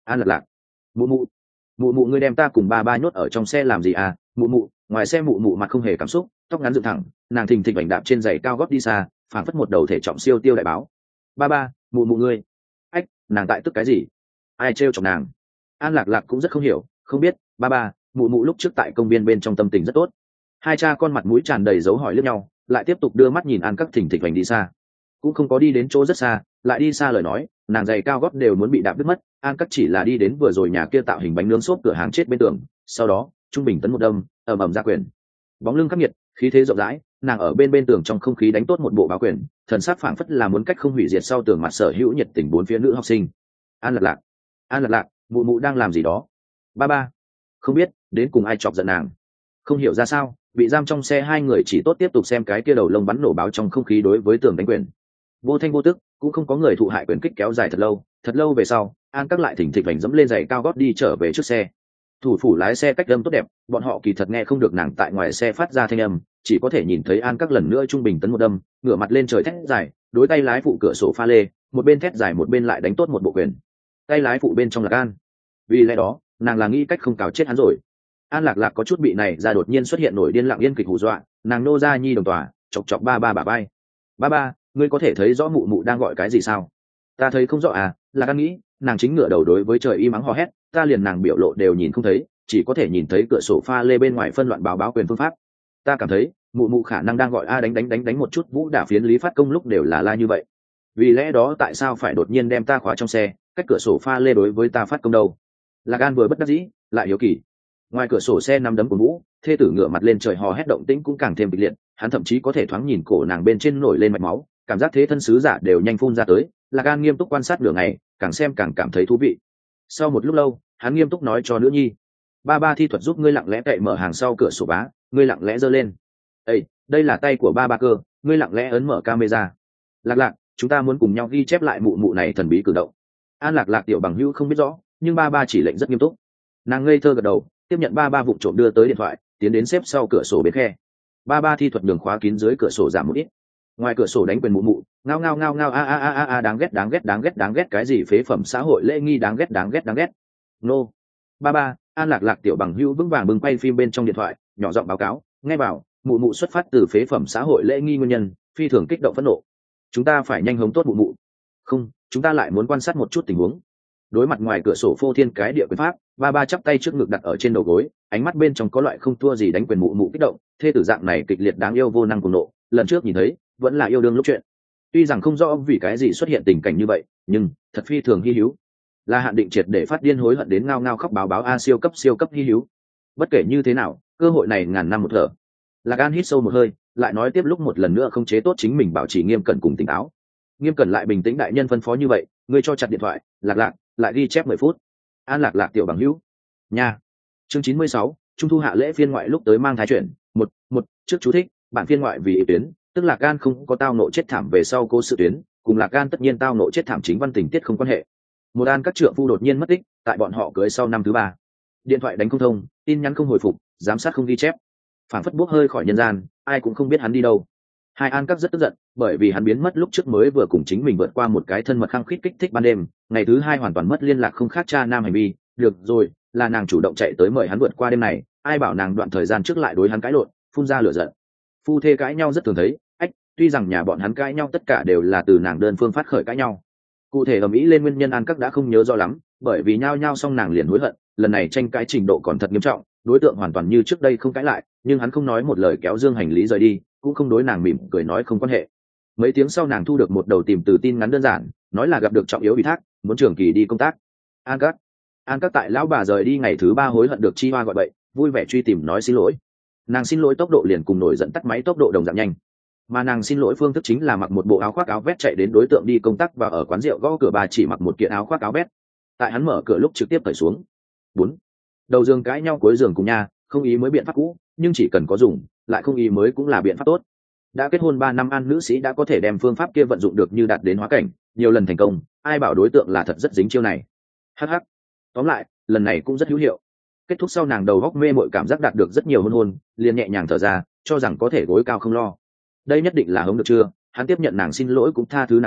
S1: An lạc lạc, mụ mụ, mụ mụ ngươi đem ta cùng ba ba nhốt ở trong xe làm gì à? Mụ mụ. Ngoài xe mụ mụ mặt không hề cảm xúc, tóc ngắn dựng thẳng, nàng thình thịch bành đạp trên giày cao gót đi xa, phảng phất một đầu thể trọng siêu tiêu đại báo. Ba ba, mụ mụ ngươi. Ách, nàng tại tức cái gì? Ai trêu chọc nàng? An lạc lạc cũng rất không hiểu, không biết. Ba ba, mụ mụ lúc trước tại công viên bên trong tâm tình rất tốt. Hai cha con mặt mũi tràn đầy dấu hỏi lẫn nhau, lại tiếp tục đưa mắt nhìn An các thình thịch bành đi xa, cũng không có đi đến chỗ rất xa, lại đi xa lời nói nàng giày cao gót đều muốn bị đạp đứt mất. An cắt chỉ là đi đến vừa rồi nhà kia tạo hình bánh nướng xốp cửa hàng chết bên tường, sau đó trung bình tấn một đâm, ầm ầm ra quyền, bóng lưng khắc nghiệt, khí thế rộng rãi, nàng ở bên bên tường trong không khí đánh tốt một bộ báo quyền, thần sắc phảng phất là muốn cách không hủy diệt sau tường mặt sở hữu nhiệt tình bốn phía nữ học sinh. An lạc lạc, An lạc lạc, mụ mụ đang làm gì đó? Ba ba, không biết, đến cùng ai chọc giận nàng. Không hiểu ra sao, bị giam trong xe hai người chỉ tốt tiếp tục xem cái kia đầu lông bắn nổ báo trong không khí đối với tường đánh quyền, vô thanh vô tức, cũng không có người thụ hại quyền kích kéo dài thật lâu. Thật lâu về sau, An các lại thỉnh thịch vành dẫm lên giày cao gót đi trở về trước xe. Thủ phủ lái xe cách âm tốt đẹp, bọn họ kỳ thật nghe không được nàng tại ngoài xe phát ra thanh âm, chỉ có thể nhìn thấy An các lần nữa trung bình tấn một đâm, ngửa mặt lên trời thét dài, đối tay lái phụ cửa sổ pha lê, một bên thét dài một bên lại đánh tốt một bộ quyền. Tay lái phụ bên trong là An, vì lẽ đó nàng là nghĩ cách không cào chết hắn rồi. An lạc lạc có chút bị này ra đột nhiên xuất hiện nổi điên lặng yên kịch hù dọa, nàng nô ra nhi đồng tòa, chọc chọc ba ba bà bay. Ba ba, ngươi có thể thấy rõ mụ mụ đang gọi cái gì sao? Ta thấy không rõ à? Là An nghĩ, nàng chính ngửa đầu đối với trời y mắng hò hét, ta liền nàng biểu lộ đều nhìn không thấy, chỉ có thể nhìn thấy cửa sổ pha lê bên ngoài phân loạn báo báo quyền phương pháp. Ta cảm thấy mụ mụ khả năng đang gọi a đánh đánh đánh đánh một chút vũ đả phiến lý phát công lúc đều là la như vậy. Vì lẽ đó tại sao phải đột nhiên đem ta khóa trong xe, cách cửa sổ pha lê đối với ta phát công đâu? Là An vừa bất đắc dĩ, lại hiếu kỳ. Ngoài cửa sổ xe nắm đấm của vũ, thê tử ngửa mặt lên trời hò hét động tĩnh cũng càng thêm kịch liệt, hắn thậm chí có thể thoáng nhìn cổ nàng bên trên nổi lên mạch máu, cảm giác thế thân sứ giả đều nhanh phun ra tới. Lạc An nghiêm túc quan sát nửa ngày, càng xem càng cảm thấy thú vị. Sau một lúc lâu, hắn nghiêm túc nói cho nữ nhi: ba ba thi thuật giúp ngươi lặng lẽ cậy mở hàng sau cửa sổ bá, ngươi lặng lẽ giơ lên. Ê, đây là tay của ba ba cơ, ngươi lặng lẽ ấn mở camera. Lạc lạc, chúng ta muốn cùng nhau ghi chép lại mụ mụ này thần bí cử động. An lạc lạc tiểu bằng hữu không biết rõ, nhưng ba ba chỉ lệnh rất nghiêm túc. Nàng ngây thơ gật đầu, tiếp nhận ba ba vụng trộm đưa tới điện thoại, tiến đến xếp sau cửa sổ bên khe. Ba ba thi thuật đường khóa kín dưới cửa sổ giảm một ít. Ngoài cửa sổ đánh quyền mụ mụ, ngao ngao ngao ngao a a a a a đáng ghét đáng ghét đáng ghét đáng ghét cái gì phế phẩm xã hội lễ nghi đáng ghét đáng ghét đáng ghét. Nô. Ba ba, An lạc lạc tiểu bằng hữu vững vàng bưng quay phim bên trong điện thoại, nhỏ giọng báo cáo, nghe bảo, mụ mụ xuất phát từ phế phẩm xã hội lễ nghi nguyên nhân, phi thường kích động phẫn nộ. Chúng ta phải nhanh hống tốt mụ mụ. Không, chúng ta lại muốn quan sát một chút tình huống. Đối mặt ngoài cửa sổ phô thiên cái địa quyền pháp, ba ba chắp tay trước ngực đặt ở trên đầu gối, ánh mắt bên trong có loại không thua gì đánh quyền mụ mụ kích động. Thê tử dạng này kịch liệt đáng yêu vô năng cùng nộ, lần trước nhìn thấy vẫn là yêu đương lúc chuyện. Tuy rằng không rõ vì cái gì xuất hiện tình cảnh như vậy, nhưng thật phi thường hy hữu. Là hạn định triệt để phát điên hối hận đến ngao ngao khóc báo báo a siêu cấp siêu cấp hy hữu. Bất kể như thế nào, cơ hội này ngàn năm một thở. Lạc An hít sâu một hơi, lại nói tiếp lúc một lần nữa không chế tốt chính mình, bảo trì nghiêm cẩn cùng tỉnh táo. Nghiêm cẩn lại bình tĩnh, đại nhân phân phó như vậy, ngươi cho chặt điện thoại, lạc lạc lại ghi chép mười phút. An lạc lạc tiểu bằng hữu nha. Chương chín mươi sáu, trung thu hạ lễ phiên ngoại lúc tới mang thái chuyển. Một một trước chú thích, bản phiên ngoại vì tuyến, tức Lạc An không có tao nộ chết thảm về sau cố sự tuyến, cùng Lạc An tất nhiên tao nộ chết thảm chính văn tình tiết không quan hệ. Một An các trượng phu đột nhiên mất tích, tại bọn họ cưới sau năm thứ ba, điện thoại đánh không thông, tin nhắn không hồi phục, giám sát không ghi chép, phản phất bốc hơi khỏi nhân gian, ai cũng không biết hắn đi đâu. Hai An các rất tức giận, bởi vì hắn biến mất lúc trước mới vừa cùng chính mình vượt qua một cái thân mật khăng khít kích thích ban đêm, ngày thứ hai hoàn toàn mất liên lạc, không khác cha nam hành vi. Được rồi, là nàng chủ động chạy tới mời hắn vượt qua đêm này, ai bảo nàng đoạn thời gian trước lại đối hắn cãi lộn, phun ra lửa giận. Phu thê cãi nhau rất thường thấy, ách, tuy rằng nhà bọn hắn cãi nhau tất cả đều là từ nàng đơn phương phát khởi cãi nhau. Cụ thể ầm ĩ lên nguyên nhân An các đã không nhớ rõ lắm, bởi vì nhao nhao xong nàng liền hối hận, lần này tranh cãi trình độ còn thật nghiêm trọng, đối tượng hoàn toàn như trước đây không cãi lại, nhưng hắn không nói một lời kéo dương hành lý rời đi, cũng không đối nàng mỉm cười nói không quan hệ. Mấy tiếng sau nàng thu được một đầu tìm từ tin ngắn đơn giản, nói là gặp được trọng yếu ủy thác, muốn trường kỳ đi công tác. An các, An các tại lão bà rời đi ngày thứ ba hối hận được chi hoa gọi bậy, vui vẻ truy tìm nói xin lỗi. Nàng xin lỗi tốc độ liền cùng nổi giận tắt máy tốc độ đồng dạng nhanh, mà nàng xin lỗi phương thức chính là mặc một bộ áo khoác áo vest chạy đến đối tượng đi công tác và ở quán rượu gõ cửa bà chỉ mặc một kiện áo khoác áo vest. Tại hắn mở cửa lúc trực tiếp cởi xuống. Bốn, đầu giường cãi nhau cuối giường cùng nha, không ý mới biện pháp cũ, nhưng chỉ cần có dùng, lại không ý mới cũng là biện pháp tốt. Đã kết hôn ba năm An nữ sĩ đã có thể đem phương pháp kia vận dụng được như đạt đến hóa cảnh, nhiều lần thành công, ai bảo đối tượng là thật rất dính chiêu này. Hắc hắc. Tóm lại, lần này cũng rất hữu hiệu. Kết thúc sau nàng đầu góc mê mội cảm giác đạt được rất nhiều hôn hôn, liền nhẹ nhàng thở ra, cho rằng có thể gối cao không lo. Đây nhất định là hống được chưa? Hắn tiếp nhận nàng xin lỗi cũng tha thứ nàng đi,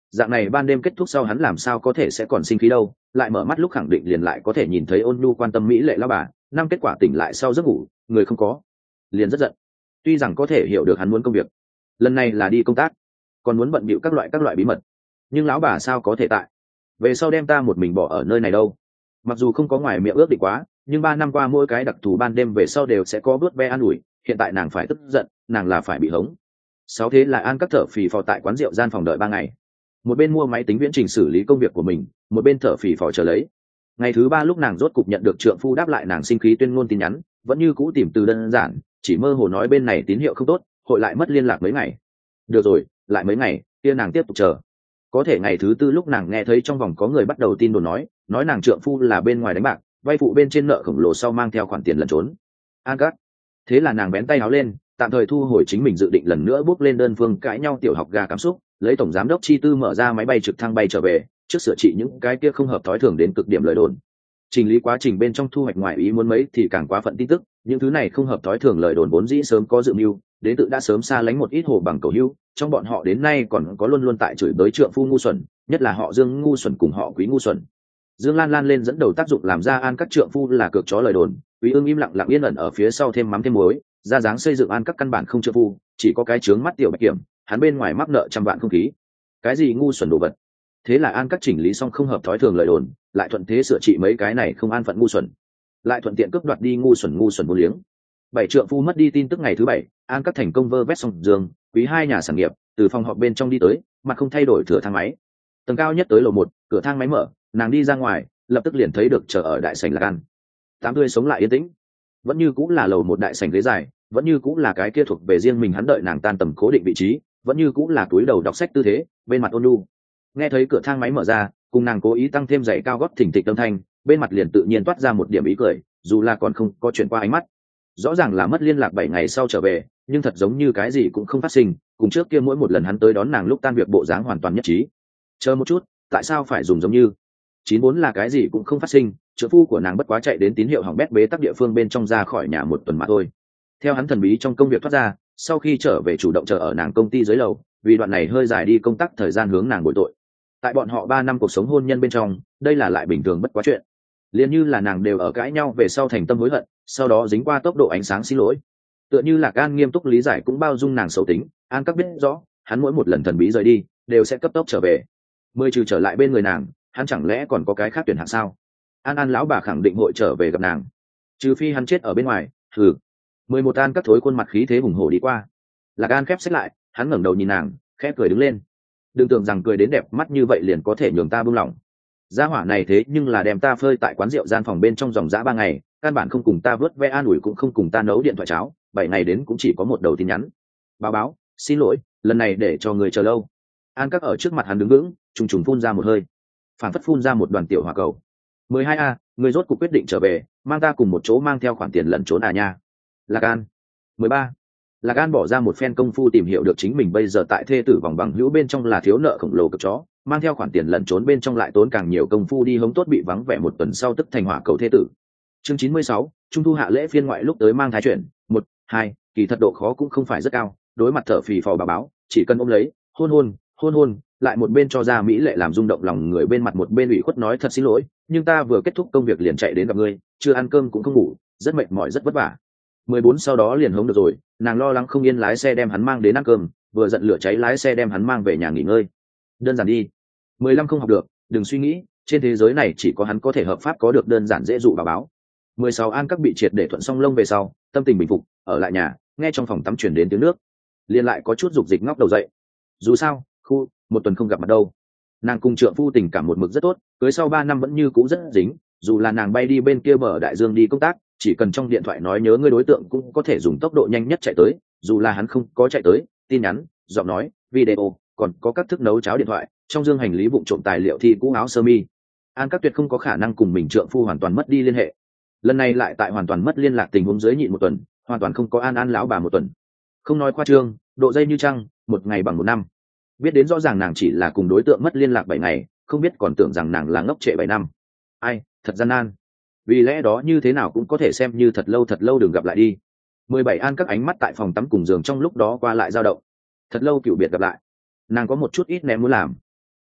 S1: Dạng này ban đêm kết thúc sau hắn làm sao có thể sẽ còn sinh khí đâu, lại mở mắt lúc khẳng định liền lại có thể nhìn thấy ôn nhu quan tâm mỹ lệ lao bà. Năm kết quả tỉnh lại sau giấc ngủ, người không có, liền rất giận. Tuy rằng có thể hiểu được hắn muốn công việc, lần này là đi công tác, còn muốn bận bịu các loại các loại bí mật, nhưng lão bà sao có thể tại về sau đem ta một mình bỏ ở nơi này đâu. Mặc dù không có ngoài miệng ước định quá, nhưng ba năm qua mỗi cái đặc thù ban đêm về sau đều sẽ có bước ve an ủi. Hiện tại nàng phải tức giận, nàng là phải bị hống. Sáu thế là An các thở phì phò tại quán rượu gian phòng đợi ba ngày, một bên mua máy tính viễn trình xử lý công việc của mình, một bên thở phì phò chờ lấy. Ngày thứ ba lúc nàng rốt cục nhận được trượng phu đáp lại nàng sinh khí tuyên ngôn tin nhắn, vẫn như cũ tìm từ đơn giản, chỉ mơ hồ nói bên này tín hiệu không tốt, hội lại mất liên lạc mấy ngày. Được rồi, lại mấy ngày, kia nàng tiếp tục chờ. Có thể ngày thứ tư lúc nàng nghe thấy trong vòng có người bắt đầu tin đồn nói nói nàng trượng phu là bên ngoài đánh bạc, vay phụ bên trên nợ khổng lồ sau mang theo khoản tiền lẩn trốn. An cắt. Thế là nàng bén tay áo lên, tạm thời thu hồi chính mình dự định lần nữa bước lên đơn phương cãi nhau tiểu học gà cảm xúc, lấy tổng giám đốc chi tư mở ra máy bay trực thăng bay trở về, trước sửa trị những cái kia không hợp thói thường đến cực điểm lời đồn. Trình lý quá trình bên trong thu hoạch ngoài ý muốn mấy thì càng quá phận tin tức, những thứ này không hợp thói thường lời đồn vốn dĩ sớm có dự mưu, đến tự đã sớm xa lánh một ít hồ bằng cầu hưu, trong bọn họ đến nay còn có luôn luôn tại chửi bới trượng phu ngu xuẩn, nhất là họ Dương ngu xuẩn cùng họ Quý ngu xuẩn. Dương Lan Lan lên dẫn đầu tác dụng làm ra An các trượng phu là cược chó lời đồn, Quý Ưng im lặng lặng yên ẩn ở phía sau thêm mắm thêm muối, ra dáng xây dựng An các căn bản không trượng phu, chỉ có cái trướng mắt tiểu bạch kiểm, hắn bên ngoài mắc nợ trăm vạn không khí. Cái gì ngu xuẩn đồ vật. Thế là An các chỉnh lý xong không hợp thói thường lời đồn, lại thuận thế sửa trị mấy cái này không an phận ngu xuẩn, lại thuận tiện cướp đoạt đi ngu xuẩn ngu xuẩn vô liếng. Bảy trượng phu mất đi tin tức ngày thứ bảy, An các thành công vơ vét xong Dương, Quý hai nhà sản nghiệp, từ phòng họp bên trong đi tới, mặt không thay đổi thửa thang máy. Tầng cao nhất tới lầu một, cửa thang máy mở, nàng đi ra ngoài, lập tức liền thấy được chờ ở đại sảnh Lạc An. Tám tươi sống lại yên tĩnh, vẫn như cũng là lầu một đại sảnh ghế dài, vẫn như cũng là cái kia thuộc về riêng mình hắn đợi nàng tan tầm cố định vị trí, vẫn như cũng là túi đầu đọc sách tư thế, bên mặt ôn nhu. Nghe thấy cửa thang máy mở ra, cùng nàng cố ý tăng thêm giày cao gót thỉnh thịch âm thanh, bên mặt liền tự nhiên toát ra một điểm ý cười, dù là còn không có chuyển qua ánh mắt. Rõ ràng là mất liên lạc bảy ngày sau trở về, nhưng thật giống như cái gì cũng không phát sinh, cùng trước kia mỗi một lần hắn tới đón nàng lúc tan việc bộ dáng hoàn toàn nhất trí. Chờ một chút, tại sao phải dùng giống như? Chín bốn là cái gì cũng không phát sinh, trợ phu của nàng bất quá chạy đến tín hiệu hỏng bét bế tắc địa phương bên trong ra khỏi nhà một tuần mà thôi. Theo hắn thần bí trong công việc thoát ra, sau khi trở về chủ động chờ ở nàng công ty dưới lầu, vì đoạn này hơi dài đi công tác thời gian hướng nàng bồi tội. Tại bọn họ ba năm cuộc sống hôn nhân bên trong, đây là lại bình thường bất quá chuyện. Liên như là nàng đều ở cãi nhau về sau thành tâm hối hận, sau đó dính qua tốc độ ánh sáng xin lỗi. Tựa như là An nghiêm túc lý giải cũng bao dung nàng xấu tính, An các biết rõ, hắn mỗi một lần thần bí rời đi, đều sẽ cấp tốc trở về. Mười trừ trở lại bên người nàng, hắn chẳng lẽ còn có cái khác tuyển hạng sao? An An lão bà khẳng định hội trở về gặp nàng, trừ phi hắn chết ở bên ngoài. Thử mười một An các thối khuôn mặt khí thế hùng hổ đi qua. Lạc An khép sách lại, hắn ngẩng đầu nhìn nàng, khẽ cười đứng lên. Đừng tưởng rằng cười đến đẹp mắt như vậy liền có thể nhường ta buông lỏng. Gia hỏa này thế nhưng là đem ta phơi tại quán rượu gian phòng bên trong dòng dã ba ngày, căn bản không cùng ta vớt ve an ủi cũng không cùng ta nấu điện thoại cháo, bảy ngày đến cũng chỉ có một đầu tin nhắn. Báo báo, xin lỗi, lần này để cho người chờ lâu. An các ở trước mặt hắn đứng vững, trùng trùng phun ra một hơi, phản phất phun ra một đoàn tiểu hỏa cầu. mười hai a, người rốt cuộc quyết định trở về, mang ta cùng một chỗ mang theo khoản tiền lẩn trốn à nha. Lạc An. mười ba. Lạc An bỏ ra một phen công phu tìm hiểu được chính mình bây giờ tại thê tử vòng bằng hữu bên trong là thiếu nợ khổng lồ cực chó, mang theo khoản tiền lẩn trốn bên trong lại tốn càng nhiều công phu đi hống tốt bị vắng vẻ một tuần sau tức thành hỏa cầu thê tử. Chương chín mươi sáu, trung thu hạ lễ phiên ngoại lúc tới mang thái chuyển. Một, hai, kỳ thật độ khó cũng không phải rất cao, đối mặt thở phì phò bà báo, chỉ cần ôm lấy, hôn hôn, hôn hôn, lại một bên cho ra mỹ lệ làm rung động lòng người, bên mặt một bên ủy khuất nói thật xin lỗi, nhưng ta vừa kết thúc công việc liền chạy đến gặp ngươi, chưa ăn cơm cũng không ngủ, rất mệt mỏi rất vất vả. Mười bốn sau đó liền hống được rồi, nàng lo lắng không yên lái xe đem hắn mang đến ăn cơm, vừa giận lửa cháy lái xe đem hắn mang về nhà nghỉ ngơi. Đơn giản đi. Mười lăm không học được, đừng suy nghĩ, trên thế giới này chỉ có hắn có thể hợp pháp có được đơn giản dễ dụ bà báo. Mười sáu An các bị triệt để thuận xong lông về sau, tâm tình bình phục, ở lại nhà, nghe trong phòng tắm chuyển đến tiếng nước, liền lại có chút dục dịch ngóc đầu dậy. Dù sao, khu, một tuần không gặp mặt đâu. Nàng cùng trượng phu tình cảm một mực rất tốt, cưới sau ba năm vẫn như cũ rất dính, dù là nàng bay đi bên kia bờ đại dương đi công tác, chỉ cần trong điện thoại nói nhớ ngươi đối tượng cũng có thể dùng tốc độ nhanh nhất chạy tới, dù là hắn không có chạy tới, tin nhắn, giọng nói, video, còn có các thức nấu cháo điện thoại, trong dương hành lý vụng trộm tài liệu thi cũ áo sơ mi. An các tuyệt không có khả năng cùng mình trượng phu hoàn toàn mất đi liên hệ. Lần này lại tại hoàn toàn mất liên lạc tình huống dưới nhịn một tuần, hoàn toàn không có An An lão bà một tuần. Không nói khoa trương, độ dây như trăng, một ngày bằng một năm. Biết đến rõ ràng nàng chỉ là cùng đối tượng mất liên lạc bảy ngày, không biết còn tưởng rằng nàng là ngốc trệ bảy năm. Ai, thật gian nan. Vì lẽ đó như thế nào cũng có thể xem như thật lâu thật lâu đừng gặp lại đi. Mười bảy An các ánh mắt tại phòng tắm cùng giường trong lúc đó qua lại dao động. Thật lâu cựu biệt gặp lại, nàng có một chút ít ném muốn làm.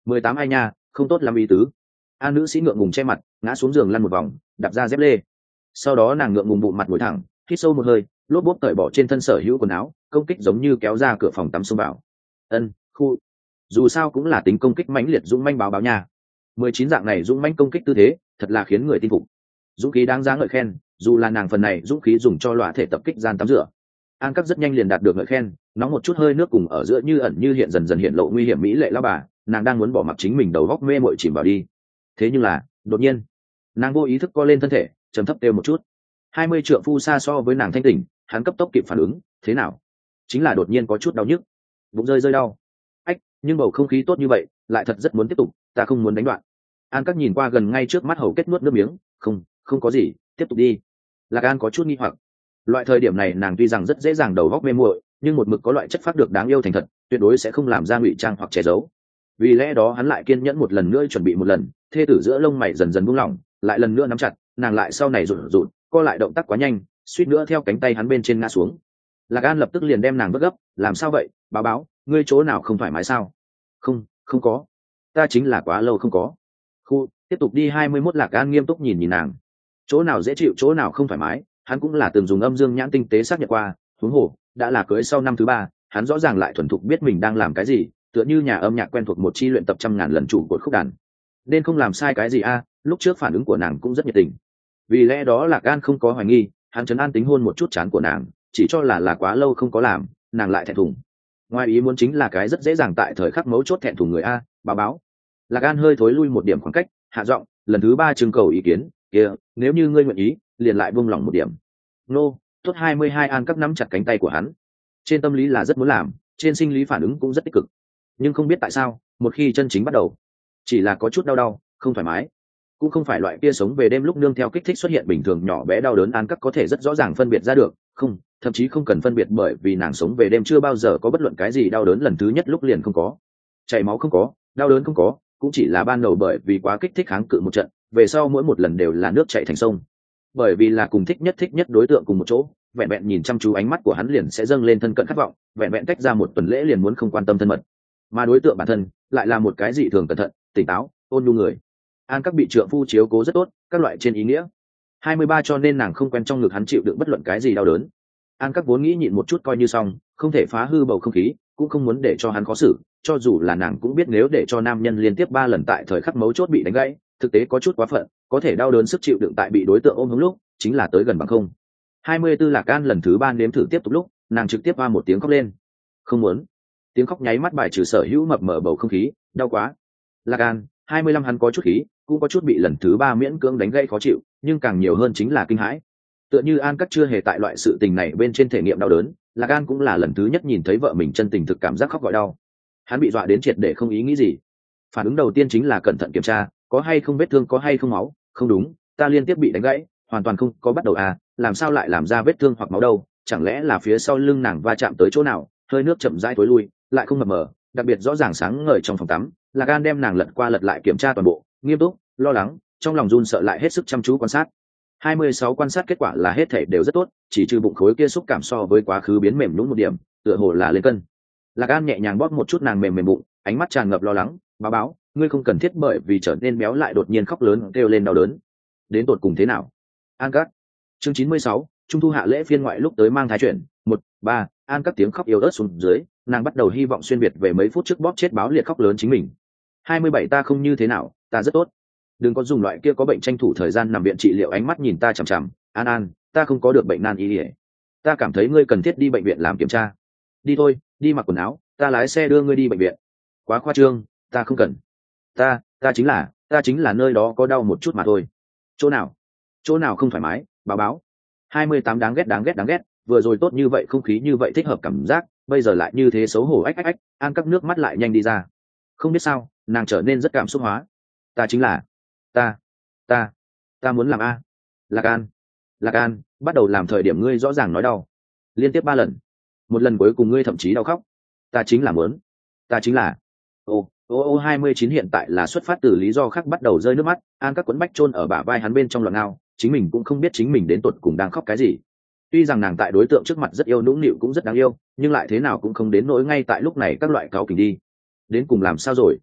S1: mười tám ai nha, không tốt làm ý tứ. An nữ sĩ ngượng ngùng che mặt, ngã xuống giường lăn một vòng, đạp ra dép lê. Sau đó nàng ngượng ngùng bụng mặt ngồi thẳng, hít sâu một hơi, lốp bốp cởi bỏ trên thân sở hữu quần áo, công kích giống như kéo ra cửa phòng tắm xông vào. Ân, khu. Dù sao cũng là tính công kích mãnh liệt dũng mãnh báo báo nha. Mười chín dạng này dũng mãnh công kích tư thế, thật là khiến người tin phục. Dũng khí đáng giá ngợi khen, dù là nàng phần này dũng khí dùng cho loại thể tập kích gian tắm rửa. An Cắp rất nhanh liền đạt được ngợi khen, nóng một chút hơi nước cùng ở giữa như ẩn như hiện dần dần hiện lộ nguy hiểm mỹ lệ lão bà, nàng đang muốn bỏ mặc chính mình đầu góc mê mội chìm vào đi. Thế nhưng là, đột nhiên, nàng vô ý thức co lên thân thể, trầm thấp kêu một chút. Hai mươi trượng phu xa so với nàng thanh tỉnh, hắn cấp tốc kịp phản ứng, thế nào? Chính là đột nhiên có chút đau nhức, bụng rơi rơi đau. Ách, nhưng bầu không khí tốt như vậy, lại thật rất muốn tiếp tục, ta không muốn đánh đoạn. An Cắp nhìn qua gần ngay trước mắt hầu kết nuốt nước miếng, không, không có gì, tiếp tục đi. Lạc An có chút nghi hoặc. Loại thời điểm này nàng tuy rằng rất dễ dàng đầu góc mê muội, nhưng một mực có loại chất phát được đáng yêu thành thật, tuyệt đối sẽ không làm ra ngụy trang hoặc che giấu. Vì lẽ đó hắn lại kiên nhẫn một lần nữa chuẩn bị một lần, thê tử giữa lông mày dần dần buông lỏng, lại lần nữa nắm chặt, nàng lại sau này rụt rụt, co lại động tác quá nhanh, suýt nữa theo cánh tay hắn bên trên ngã xuống. Lạc An lập tức liền đem nàng vớt gấp, làm sao vậy, báo báo, ngươi chỗ nào không thoải mái sao? Không, không có, ta chính là quá lâu không có. Khu, tiếp tục đi. Hai mươi mốt. Lạc An nghiêm túc nhìn nhìn nàng, chỗ nào dễ chịu chỗ nào không thoải mái, hắn cũng là từng dùng âm dương nhãn tinh tế xác nhận qua, huống hồ đã là cưới sau năm thứ ba, hắn rõ ràng lại thuần thục biết mình đang làm cái gì, tựa như nhà âm nhạc quen thuộc một chi luyện tập trăm ngàn lần trụ cột khúc đàn, nên không làm sai cái gì a. Lúc trước phản ứng của nàng cũng rất nhiệt tình, vì lẽ đó Lạc An không có hoài nghi, hắn trấn an tính hôn một chút trán của nàng, chỉ cho là là quá lâu không có làm, nàng lại thẹn thùng. Ngoài ý muốn chính là cái rất dễ dàng tại thời khắc mấu chốt thẹn thùng người a. Báo báo. Lạc An hơi thối lui một điểm khoảng cách, hạ giọng, lần thứ ba trưng cầu ý kiến kia, nếu như ngươi nguyện ý, liền lại buông lỏng một điểm. Nô, tốt. Hai mươi hai. An Cắp nắm chặt cánh tay của hắn, trên tâm lý là rất muốn làm, trên sinh lý phản ứng cũng rất tích cực, nhưng không biết tại sao, một khi chân chính bắt đầu, chỉ là có chút đau đau, không thoải mái, cũng không phải loại kia sống về đêm lúc nương theo kích thích xuất hiện bình thường nhỏ bé đau đớn. An Cắp có thể rất rõ ràng phân biệt ra được, không, thậm chí không cần phân biệt, bởi vì nàng sống về đêm chưa bao giờ có bất luận cái gì đau đớn lần thứ nhất lúc liền không có, chảy máu không có, đau đớn không có, cũng chỉ là ban đầu bởi vì quá kích thích kháng cự một trận, về sau mỗi một lần đều là nước chảy thành sông, bởi vì là cùng thích nhất thích nhất đối tượng cùng một chỗ, vẹn vẹn nhìn chăm chú ánh mắt của hắn liền sẽ dâng lên thân cận khát vọng, vẹn vẹn cách ra một tuần lễ liền muốn không quan tâm thân mật, mà đối tượng bản thân lại là một cái dị thường cẩn thận, tỉnh táo, ôn nhu người. An Các bị trượng phu chiếu cố rất tốt, các loại trên ý nghĩa. Hai mươi ba. Cho nên nàng không quen trong ngực hắn chịu đựng bất luận cái gì đau đớn. An Các vốn nghĩ nhịn một chút coi như xong, không thể phá hư bầu không khí, cũng không muốn để cho hắn khó xử, cho dù là nàng cũng biết nếu để cho nam nhân liên tiếp ba lần tại thời khắc mấu chốt bị đánh gãy, thực tế có chút quá phận, có thể đau đớn sức chịu đựng tại bị đối tượng ôm hống lúc, chính là tới gần bằng không. Hai mươi tư. Lạc An lần thứ ba nếm thử tiếp tục lúc, nàng trực tiếp hoa một tiếng khóc lên. Không muốn. Tiếng khóc nháy mắt bài trừ sở hữu mập mờ bầu không khí, đau quá. Lạc An. Hai mươi lăm. Hắn có chút khí, cũng có chút bị lần thứ ba miễn cưỡng đánh gãy khó chịu, nhưng càng nhiều hơn chính là kinh hãi. Tựa như An Cắt chưa hề tại loại sự tình này bên trên thể nghiệm đau đớn, Lạc An cũng là lần thứ nhất nhìn thấy vợ mình chân tình thực cảm giác khóc gọi đau. Hắn bị dọa đến triệt để không ý nghĩ gì. Phản ứng đầu tiên chính là cẩn thận kiểm tra, có hay không vết thương, có hay không máu. Không đúng, ta liên tiếp bị đánh gãy, hoàn toàn không có bắt đầu à, làm sao lại làm ra vết thương hoặc máu đâu? Chẳng lẽ là phía sau lưng nàng va chạm tới chỗ nào? Hơi nước chậm rãi tối lui, lại không mập mờ, đặc biệt rõ ràng sáng ngời trong phòng tắm. Lạc An đem nàng lật qua lật lại kiểm tra toàn bộ, nghiêm túc, lo lắng, trong lòng run sợ lại hết sức chăm chú quan sát. Hai mươi sáu. Quan sát kết quả là hết thể đều rất tốt, chỉ trừ bụng khối kia xúc cảm so với quá khứ biến mềm nhũn một điểm, tựa hồ là lên cân. Lạc An nhẹ nhàng bóp một chút nàng mềm mềm bụng, ánh mắt tràn ngập lo lắng. Báo báo, ngươi không cần thiết bởi vì trở nên béo lại đột nhiên khóc lớn kêu lên đau đớn. Đến tột cùng thế nào? An Cắt. Chương chín mươi sáu. Trung thu hạ lễ phiên ngoại lúc tới mang thái chuyển. Một, ba. An Cắt tiếng khóc yếu ớt xuống dưới, nàng bắt đầu hy vọng xuyên việt về mấy phút trước bóp chết báo liệt khóc lớn chính mình. Hai mươi bảy. Ta không như thế nào, ta rất tốt. Đừng có dùng loại kia có bệnh tranh thủ thời gian nằm viện trị liệu ánh mắt nhìn ta chằm chằm. An An, ta không có được bệnh nan y ỉa, ta cảm thấy ngươi cần thiết đi bệnh viện làm kiểm tra. Đi thôi, đi mặc quần áo, ta lái xe đưa ngươi đi bệnh viện. Quá khoa trương, ta không cần. ta ta chính là ta chính là nơi đó có đau một chút mà thôi. Chỗ nào? Chỗ nào không thoải mái? Báo báo. Hai mươi tám. Đáng ghét đáng ghét đáng ghét, vừa rồi tốt như vậy, không khí như vậy thích hợp cảm giác, bây giờ lại như thế xấu hổ. Ách ách ách. An Các nước mắt lại nhanh đi ra, không biết sao nàng trở nên rất cảm xúc hóa. Ta chính là ta ta ta muốn làm a. Lạc An. Lạc An, bắt đầu làm thời điểm ngươi rõ ràng nói đau, liên tiếp ba lần, một lần cuối cùng ngươi thậm chí đau khóc. Ta chính là muốn, ta chính là ô ô ô. Hai mươi chín. Hiện tại là xuất phát từ lý do khác bắt đầu rơi nước mắt. An Các quấn bách chôn ở bả vai hắn bên trong loạn ngao, chính mình cũng không biết chính mình đến tột cùng đang khóc cái gì. Tuy rằng nàng tại đối tượng trước mặt rất yêu nũng nịu cũng rất đáng yêu, nhưng lại thế nào cũng không đến nỗi ngay tại lúc này các loại cáo kỉnh đi. Đến cùng làm sao rồi?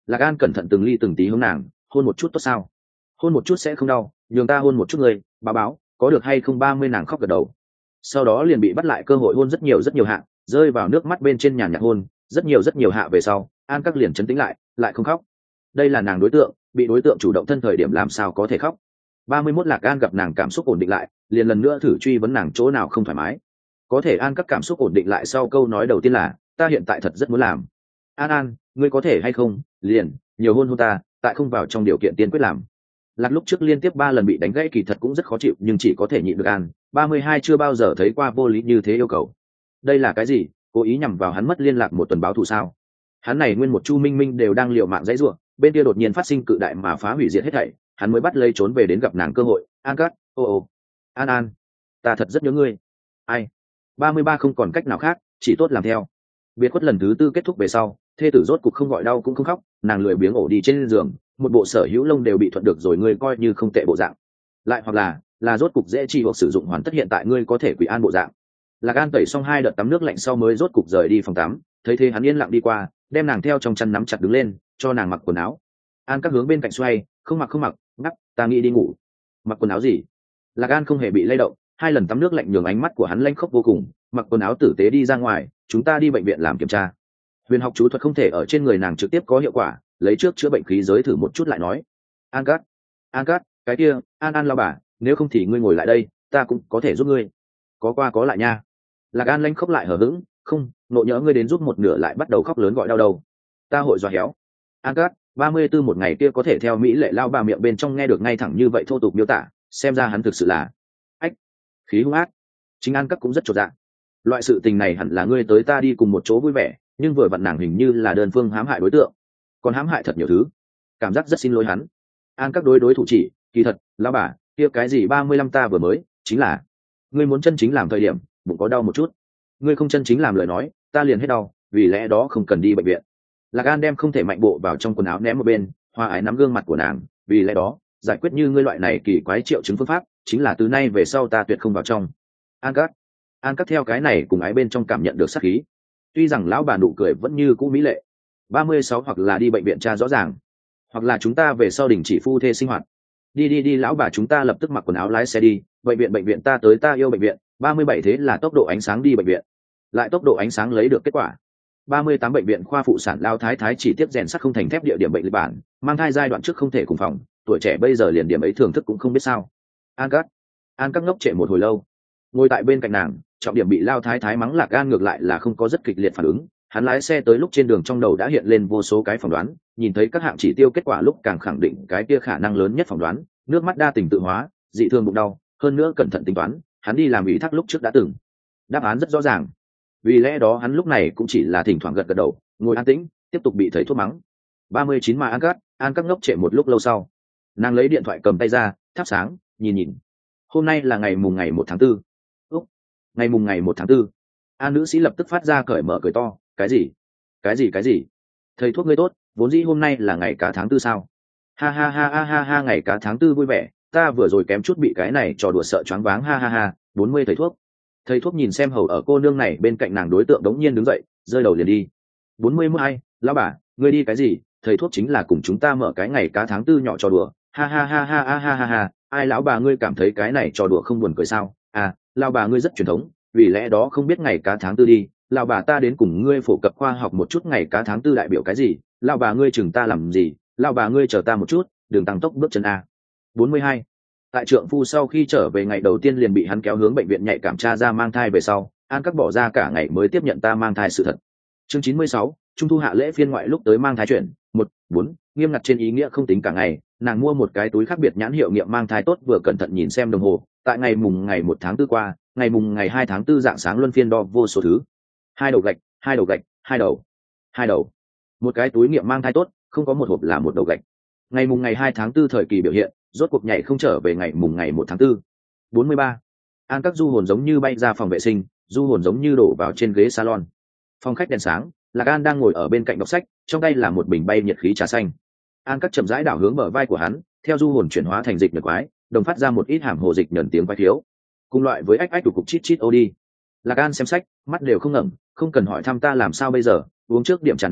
S1: Lạc An cẩn thận từng ly từng tí hướng nàng hôn một chút tốt sao? Hôn một chút sẽ không đau, nhường ta hôn một chút người, báo báo có được hay không? Ba mươi nàng khóc gật đầu, sau đó liền bị bắt lại cơ hội hôn rất nhiều rất nhiều hạ, rơi vào nước mắt bên trên nhàn nhạt hôn rất nhiều rất nhiều hạ về sau, An Các liền trấn tĩnh lại, lại không khóc. Đây là nàng đối tượng, bị đối tượng chủ động thân thời điểm làm sao có thể khóc. Ba mươi mốt Lạc An gặp nàng cảm xúc ổn định lại, liền lần nữa thử truy vấn nàng chỗ nào không thoải mái. Có thể An Các cảm xúc ổn định lại sau câu nói đầu tiên là, ta hiện tại thật rất muốn làm. An An, ngươi có thể hay không liền nhiều hôn hôn ta, tại không vào trong điều kiện tiên quyết làm. Lạc lúc trước liên tiếp ba lần bị đánh gãy kỳ thật cũng rất khó chịu, nhưng chỉ có thể nhịn được. An ba mươi hai chưa bao giờ thấy qua vô lý như thế yêu cầu. Đây là cái gì? Cố ý nhằm vào hắn mất liên lạc một tuần báo thù sao? Hắn này nguyên một Chu Minh Minh đều đang liều mạng dãy rủa, bên kia đột nhiên phát sinh cự đại mà phá hủy diệt hết thảy, hắn mới bắt lấy trốn về đến gặp nàng cơ hội. An Cát, ô ô, An An, ta thật rất nhớ ngươi. Ai? ba mươi ba không còn cách nào khác, chỉ tốt làm theo. Biệt khuất lần thứ tư kết thúc về sau, thê tử rốt cục không gọi đau cũng không khóc, nàng lười biếng ổ đi trên giường, một bộ sở hữu lông đều bị thuận được rồi, ngươi coi như không tệ bộ dạng. Lại hoặc là, là rốt cục dễ chi hoặc sử dụng hoàn tất, hiện tại ngươi có thể quỷ an bộ dạng. Lạc An tẩy xong hai đợt tắm nước lạnh sau mới rốt cục rời đi phòng tắm, thấy thế hắn yên lặng đi qua, đem nàng theo trong chăn nắm chặt đứng lên, cho nàng mặc quần áo. An Các hướng bên cạnh xoay, không mặc không mặc, ngắp, ta nghĩ đi ngủ. Mặc quần áo gì? Lạc An không hề bị lay động, hai lần tắm nước lạnh nhường ánh mắt của hắn lanh khốc vô cùng, mặc quần áo tử tế đi ra ngoài, chúng ta đi bệnh viện làm kiểm tra. Huyền học chú thuật không thể ở trên người nàng trực tiếp có hiệu quả, lấy trước chữa bệnh khí giới thử một chút lại nói. An Cát, An Cát, cái kia, An An lao bà, nếu không thì ngươi ngồi lại đây, ta cũng có thể giúp ngươi. Có qua có lại nha. Lạc An lanh khóc lại hờ hững, không, nộ nhỡ ngươi đến giúp một nửa lại bắt đầu khóc lớn gọi đau đầu. Ta hội dọa héo. An Cát, ba mươi tư một ngày kia có thể theo mỹ lệ lao bà miệng bên trong nghe được ngay thẳng như vậy thô tục miêu tả, xem ra hắn thực sự là ách, khí hung ác. Chính An Cát cũng rất chột dạ. Loại sự tình này hẳn là ngươi tới ta đi cùng một chỗ vui vẻ, nhưng vừa vặn nàng hình như là đơn phương hãm hại đối tượng, còn hãm hại thật nhiều thứ, cảm giác rất xin lỗi hắn. An Các đối đối thủ chỉ, kỳ thật, lao bà, kia cái gì ba mươi lăm ta vừa mới, chính là ngươi muốn chân chính làm thời điểm, bụng có đau một chút. Ngươi không chân chính làm lời nói, ta liền hết đau, vì lẽ đó không cần đi bệnh viện. Lạc An đem không thể mạnh bộ vào trong quần áo ném một bên, hoa ái nắm gương mặt của nàng, vì lẽ đó, giải quyết như ngươi loại này kỳ quái triệu chứng phương pháp, chính là từ nay về sau ta tuyệt không vào trong. An Các, An Các theo cái này cùng ái bên trong cảm nhận được sát khí. Tuy rằng lão bà nụ cười vẫn như cũ mỹ lệ. ba mươi sáu hoặc là đi bệnh viện tra rõ ràng, hoặc là chúng ta về sau đình chỉ phu thê sinh hoạt. Đi đi đi lão bà, chúng ta lập tức mặc quần áo lái xe đi, bệnh viện bệnh viện ta tới, ta yêu bệnh viện. ba mươi bảy thế là tốc độ ánh sáng đi bệnh viện. Lại tốc độ ánh sáng lấy được kết quả. ba mươi tám bệnh viện khoa phụ sản lao thái thái chỉ tiếp rèn sắt không thành thép địa điểm bệnh lịch bản, mang thai giai đoạn trước không thể cùng phòng, tuổi trẻ bây giờ liền điểm ấy thưởng thức cũng không biết sao. An Các, An Các ngốc trệ một hồi lâu, ngồi tại bên cạnh nàng, trọng điểm bị lao thái thái mắng. Lạc An ngược lại là không có rất kịch liệt phản ứng, hắn lái xe tới lúc trên đường trong đầu đã hiện lên vô số cái phỏng đoán, nhìn thấy các hạng chỉ tiêu kết quả lúc càng khẳng định cái kia khả năng lớn nhất phỏng đoán, nước mắt đa tình tự hóa, dị thương bụng đau, hơn nữa cẩn thận tính toán, hắn đi làm ủy thác lúc trước đã từng đáp án rất rõ ràng. Vì lẽ đó hắn lúc này cũng chỉ là thỉnh thoảng gật gật đầu, ngồi an tĩnh, tiếp tục bị thầy thuốc mắng. ba mươi chín mà An Cát, An Các ngốc trệ một lúc lâu sau, nàng lấy điện thoại cầm tay ra, thắp sáng, nhìn nhìn. Hôm nay là ngày mùng ngày một tháng tư. Úc, ngày mùng ngày một tháng tư. An nữ sĩ lập tức phát ra cởi mở cười to, cái gì? Cái gì cái gì? Thầy thuốc ngươi tốt, vốn dĩ hôm nay là ngày cá tháng tư sao? Ha ha ha ha ha ha, ngày cá tháng tư vui vẻ, ta vừa rồi kém chút bị cái này trò đùa sợ choáng váng, ha ha ha. Bốn mươi thầy thuốc. Thầy thuốc nhìn xem hầu ở cô nương này bên cạnh nàng đối tượng đống nhiên đứng dậy, rơi đầu liền đi. Bốn mươi mốt hai, lão bà, ngươi đi cái gì? Thầy thuốc chính là cùng chúng ta mở cái ngày cá tháng tư nhỏ trò đùa. Ha ha ha ha ha ha ha ha, ai lão bà ngươi cảm thấy cái này trò đùa không buồn cười sao? À, lão bà ngươi rất truyền thống, vì lẽ đó không biết ngày cá tháng tư đi. Lão bà ta đến cùng ngươi phổ cập khoa học một chút, ngày cá tháng tư đại biểu cái gì? Lão bà ngươi chừng ta làm gì? Lão bà ngươi chờ ta một chút, đừng tăng tốc bước chân a. Bốn mươi hai. Tại trượng phu sau khi trở về ngày đầu tiên liền bị hắn kéo hướng bệnh viện nhạy cảm tra ra mang thai về sau, An Các bỏ ra cả ngày mới tiếp nhận ta mang thai sự thật. Chương chín mươi sáu, trung thu hạ lễ phiên ngoại lúc tới mang thai chuyển. Một, bốn, nghiêm ngặt trên ý nghĩa không tính cả ngày, nàng mua một cái túi khác biệt nhãn hiệu nghiệm mang thai tốt, vừa cẩn thận nhìn xem đồng hồ, tại ngày mùng ngày một tháng tư qua, ngày mùng ngày hai tháng tư dạng sáng luân phiên đo vô số thứ. Hai đầu gạch, hai đầu gạch, hai đầu, hai đầu. Một cái túi nghiệm mang thai tốt, không có một hộp là một đầu gạch. Ngày mùng ngày hai tháng tư thời kỳ biểu hiện, rốt cuộc nhảy không trở về ngày mùng ngày một tháng tư. Bốn mươi ba. An Các du hồn giống như bay ra phòng vệ sinh, du hồn giống như đổ vào trên ghế salon. Phòng khách đèn sáng, Lạc An đang ngồi ở bên cạnh đọc sách, trong tay là một bình bay nhiệt khí trà xanh. An Các chậm rãi đảo hướng bờ vai của hắn, theo du hồn chuyển hóa thành dịch nhật quái, đồng phát ra một ít hàm hồ dịch nhẫn tiếng quái thiếu. Cùng loại với ách ách của cục chít chít ô đi. Lạc An xem sách, mắt đều không ngẩng, không cần hỏi thăm ta làm sao bây giờ, uống trước điểm trà nóng,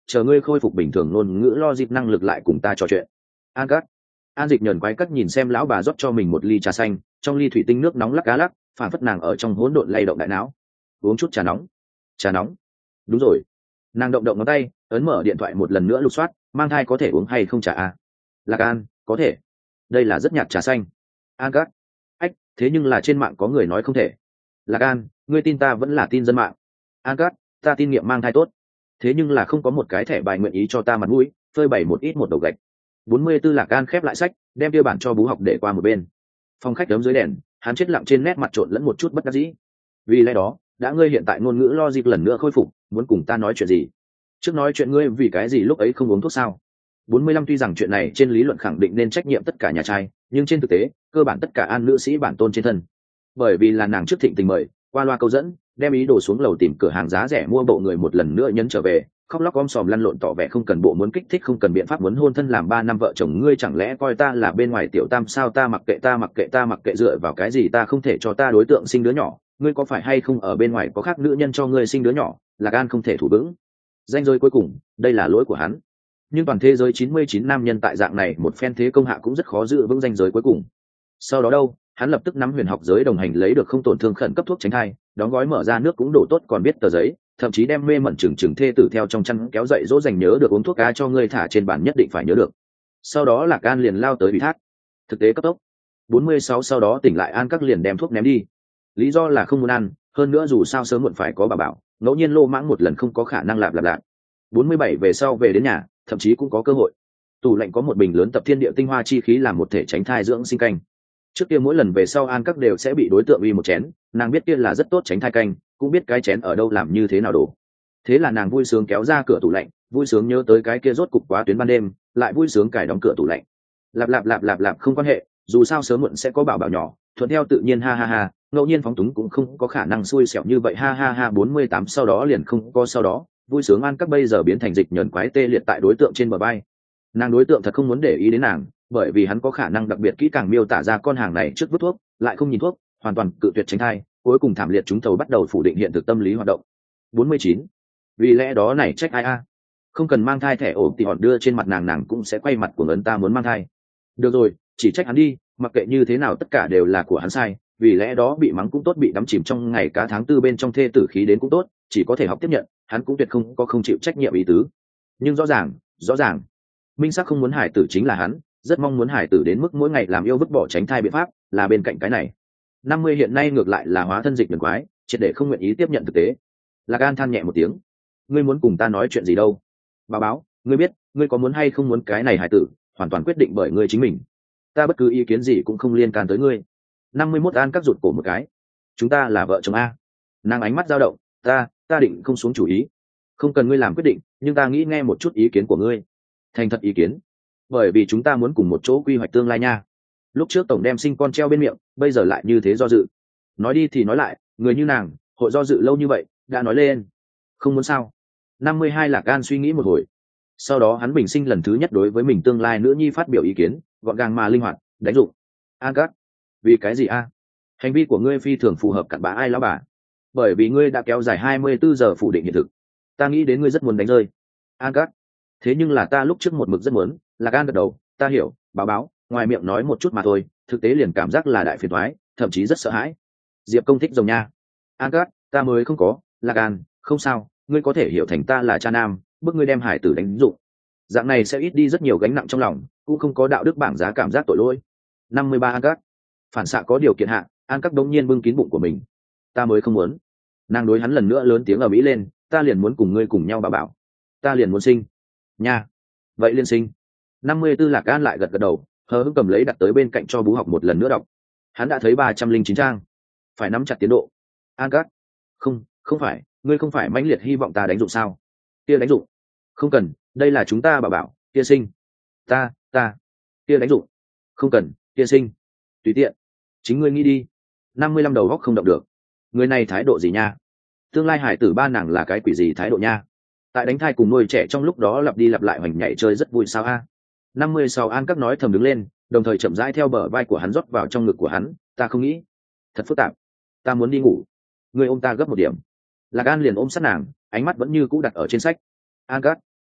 S1: chờ ngươi khôi phục bình thường ngôn ngữ logic năng lực lại cùng ta trò chuyện. An cắt. An Dịch nhờn quái cắt nhìn xem lão bà rót cho mình một ly trà xanh, trong ly thủy tinh nước nóng lắc cá lắc, phản phất nàng ở trong hỗn độn lay động đại não. Uống chút trà nóng. Trà nóng. Đúng rồi. Nàng động động ngón tay, ấn mở điện thoại một lần nữa lục soát, mang thai có thể uống hay không trà à? Lạc An, có thể. Đây là rất nhạt trà xanh. An cắt. Ách, thế nhưng là trên mạng có người nói không thể. Lạc An, ngươi tin ta vẫn là tin dân mạng. An cắt, ta tin nghiệm mang thai tốt. Thế nhưng là không có một cái thẻ bài nguyện ý cho ta mặt mũi, phơi bày một ít một đầu gạch. bốn mươi tư Lạc An khép lại sách, đem tiêu bản cho Bú Học để qua một bên. Phòng khách đấm dưới đèn, hắn chết lặng trên nét mặt trộn lẫn một chút bất đắc dĩ. Vì lẽ đó, đã ngươi hiện tại ngôn ngữ logic lần nữa khôi phục, muốn cùng ta nói chuyện gì? Trước nói chuyện ngươi vì cái gì lúc ấy không uống thuốc sao? bốn mươi lăm tuy rằng chuyện này trên lý luận khẳng định nên trách nhiệm tất cả nhà trai, nhưng trên thực tế, cơ bản tất cả An nữ sĩ bản tôn trên thân. Bởi vì là nàng trước thịnh tình mời, qua loa câu dẫn, đem ý đồ xuống lầu tìm cửa hàng giá rẻ mua bộ người một lần nữa nhấn trở về, khóc lóc om sòm lăn lộn tỏ vẻ không cần bộ muốn kích thích không cần biện pháp muốn hôn thân làm ba năm vợ chồng ngươi chẳng lẽ coi ta là bên ngoài tiểu tam sao ta mặc kệ ta mặc kệ ta mặc kệ dựa vào cái gì ta không thể cho ta đối tượng sinh đứa nhỏ ngươi có phải hay không ở bên ngoài có khác nữ nhân cho ngươi sinh đứa nhỏ Lạc An không thể thủ vững danh giới cuối cùng đây là lỗi của hắn nhưng toàn thế giới chín mươi chín nam nhân tại dạng này một phen thế công hạ cũng rất khó giữ vững danh giới cuối cùng sau đó đâu hắn lập tức nắm huyền học giới đồng hành lấy được không tổn thương khẩn cấp thuốc tránh thai đóng gói mở ra nước cũng đổ tốt còn biết tờ giấy thậm chí đem mê mẩn chừng chừng thê tử theo trong chăn kéo dậy dỗ dành nhớ được uống thuốc ca cho ngươi thả trên bàn nhất định phải nhớ được sau đó Lạc An liền lao tới ủy thác thực tế cấp tốc bốn mươi sáu sau đó tỉnh lại An các liền đem thuốc ném đi lý do là không muốn ăn hơn nữa dù sao sớm muộn phải có bà bảo ngẫu nhiên lô mãng một lần không có khả năng lạp lạp lạp bốn mươi bảy về sau về đến nhà thậm chí cũng có cơ hội tủ lạnh có một bình lớn tập thiên địa tinh hoa chi khí làm một thể tránh thai dưỡng sinh canh trước kia mỗi lần về sau An các đều sẽ bị đối tượng uy một chén nàng biết kia là rất tốt tránh thai canh cũng biết cái chén ở đâu làm như thế nào đổ thế là nàng vui sướng kéo ra cửa tủ lạnh vui sướng nhớ tới cái kia rốt cục quá tuyến ban đêm lại vui sướng cài đóng cửa tủ lạnh lạp lạp lạp lạp lạp không quan hệ dù sao sớm muộn sẽ có bảo bảo nhỏ thuận theo tự nhiên ha ha ha ngẫu nhiên phóng túng cũng không có khả năng xui xẻo như vậy ha ha ha bốn mươi tám sau đó liền không có sau đó vui sướng An các bây giờ biến thành dịch nhờn quái tê liệt tại đối tượng trên bờ bay nàng đối tượng thật không muốn để ý đến nàng bởi vì hắn có khả năng đặc biệt kỹ càng miêu tả ra con hàng này trước vứt thuốc lại không nhìn thuốc hoàn toàn cự tuyệt tránh thai cuối cùng thảm liệt chúng tàu bắt đầu phủ định hiện thực tâm lý hoạt động bốn mươi chín vì lẽ đó này trách ai a không cần mang thai thẻ ổ thì hòn đưa trên mặt nàng nàng cũng sẽ quay mặt của ấn ta muốn mang thai được rồi chỉ trách hắn đi mặc kệ như thế nào tất cả đều là của hắn sai vì lẽ đó bị mắng cũng tốt bị đắm chìm trong ngày cá tháng tư bên trong thê tử khí đến cũng tốt chỉ có thể học tiếp nhận hắn cũng tuyệt không có không chịu trách nhiệm ý tứ nhưng rõ ràng rõ ràng minh sắc không muốn hải tử chính là hắn rất mong muốn hải tử đến mức mỗi ngày làm yêu vứt bỏ tránh thai biện pháp là bên cạnh cái này năm mươi hiện nay ngược lại là hóa thân dịch nhờn quái triệt để không nguyện ý tiếp nhận thực tế Lạc An than nhẹ một tiếng ngươi muốn cùng ta nói chuyện gì đâu bà báo ngươi biết ngươi có muốn hay không muốn cái này hải tử hoàn toàn quyết định bởi ngươi chính mình ta bất cứ ý kiến gì cũng không liên can tới ngươi năm mươi mốt An các rụt cổ một cái chúng ta là vợ chồng a nàng ánh mắt dao động ta ta định không xuống chủ ý không cần ngươi làm quyết định nhưng ta nghĩ nghe một chút ý kiến của ngươi thành thật ý kiến bởi vì chúng ta muốn cùng một chỗ quy hoạch tương lai nha lúc trước tổng đem sinh con treo bên miệng bây giờ lại như thế do dự nói đi thì nói lại người như nàng hội do dự lâu như vậy đã nói lên không muốn sao năm mươi hai Lạc An suy nghĩ một hồi sau đó hắn bình sinh lần thứ nhất đối với mình tương lai nữ nhi phát biểu ý kiến gọn gàng mà linh hoạt đánh dụng An các vì cái gì a hành vi của ngươi phi thường phù hợp cặn bã ai lão bà bởi vì ngươi đã kéo dài hai mươi bốn giờ phủ định hiện thực ta nghĩ đến ngươi rất muốn đánh rơi An các thế nhưng là ta lúc trước một mực rất muốn Lạc An gật đầu ta hiểu báo báo ngoài miệng nói một chút mà thôi thực tế liền cảm giác là đại phiền thoái thậm chí rất sợ hãi diệp công thích rồng nha An các ta mới không có Lạc An không sao ngươi có thể hiểu thành ta là cha nam bức ngươi đem hải tử đánh dụng dạng này sẽ ít đi rất nhiều gánh nặng trong lòng cũng không có đạo đức bảng giá cảm giác tội lỗi năm mươi ba An các phản xạ có điều kiện hạ An các đống nhiên bưng kín bụng của mình ta mới không muốn nàng đối hắn lần nữa lớn tiếng ở mỹ lên ta liền muốn cùng ngươi cùng nhau bà bảo ta liền muốn sinh nha vậy liên sinh năm mươi tư Lạc An lại gật gật đầu hờ hững cầm lấy đặt tới bên cạnh cho Bú Học một lần nữa đọc hắn đã thấy ba trăm linh chín trang phải nắm chặt tiến độ An các không không phải ngươi không phải mãnh liệt hy vọng ta đánh dụng sao kia đánh dụng không cần đây là chúng ta bảo bảo kia sinh ta ta kia đánh dụng không cần kia sinh tùy tiện chính ngươi nghĩ đi năm mươi lăm đầu góc không động được người này thái độ gì nha tương lai hải tử ba nàng là cái quỷ gì thái độ nha tại đánh thai cùng nuôi trẻ trong lúc đó lặp đi lặp lại hoành nhảy chơi rất vui sao a năm mươi sau An các nói thầm đứng lên đồng thời chậm rãi theo bờ vai của hắn rót vào trong ngực của hắn ta không nghĩ thật phức tạp ta muốn đi ngủ người ôm ta gấp một điểm Lạc An liền ôm sát nàng ánh mắt vẫn như cũ đặt ở trên sách An các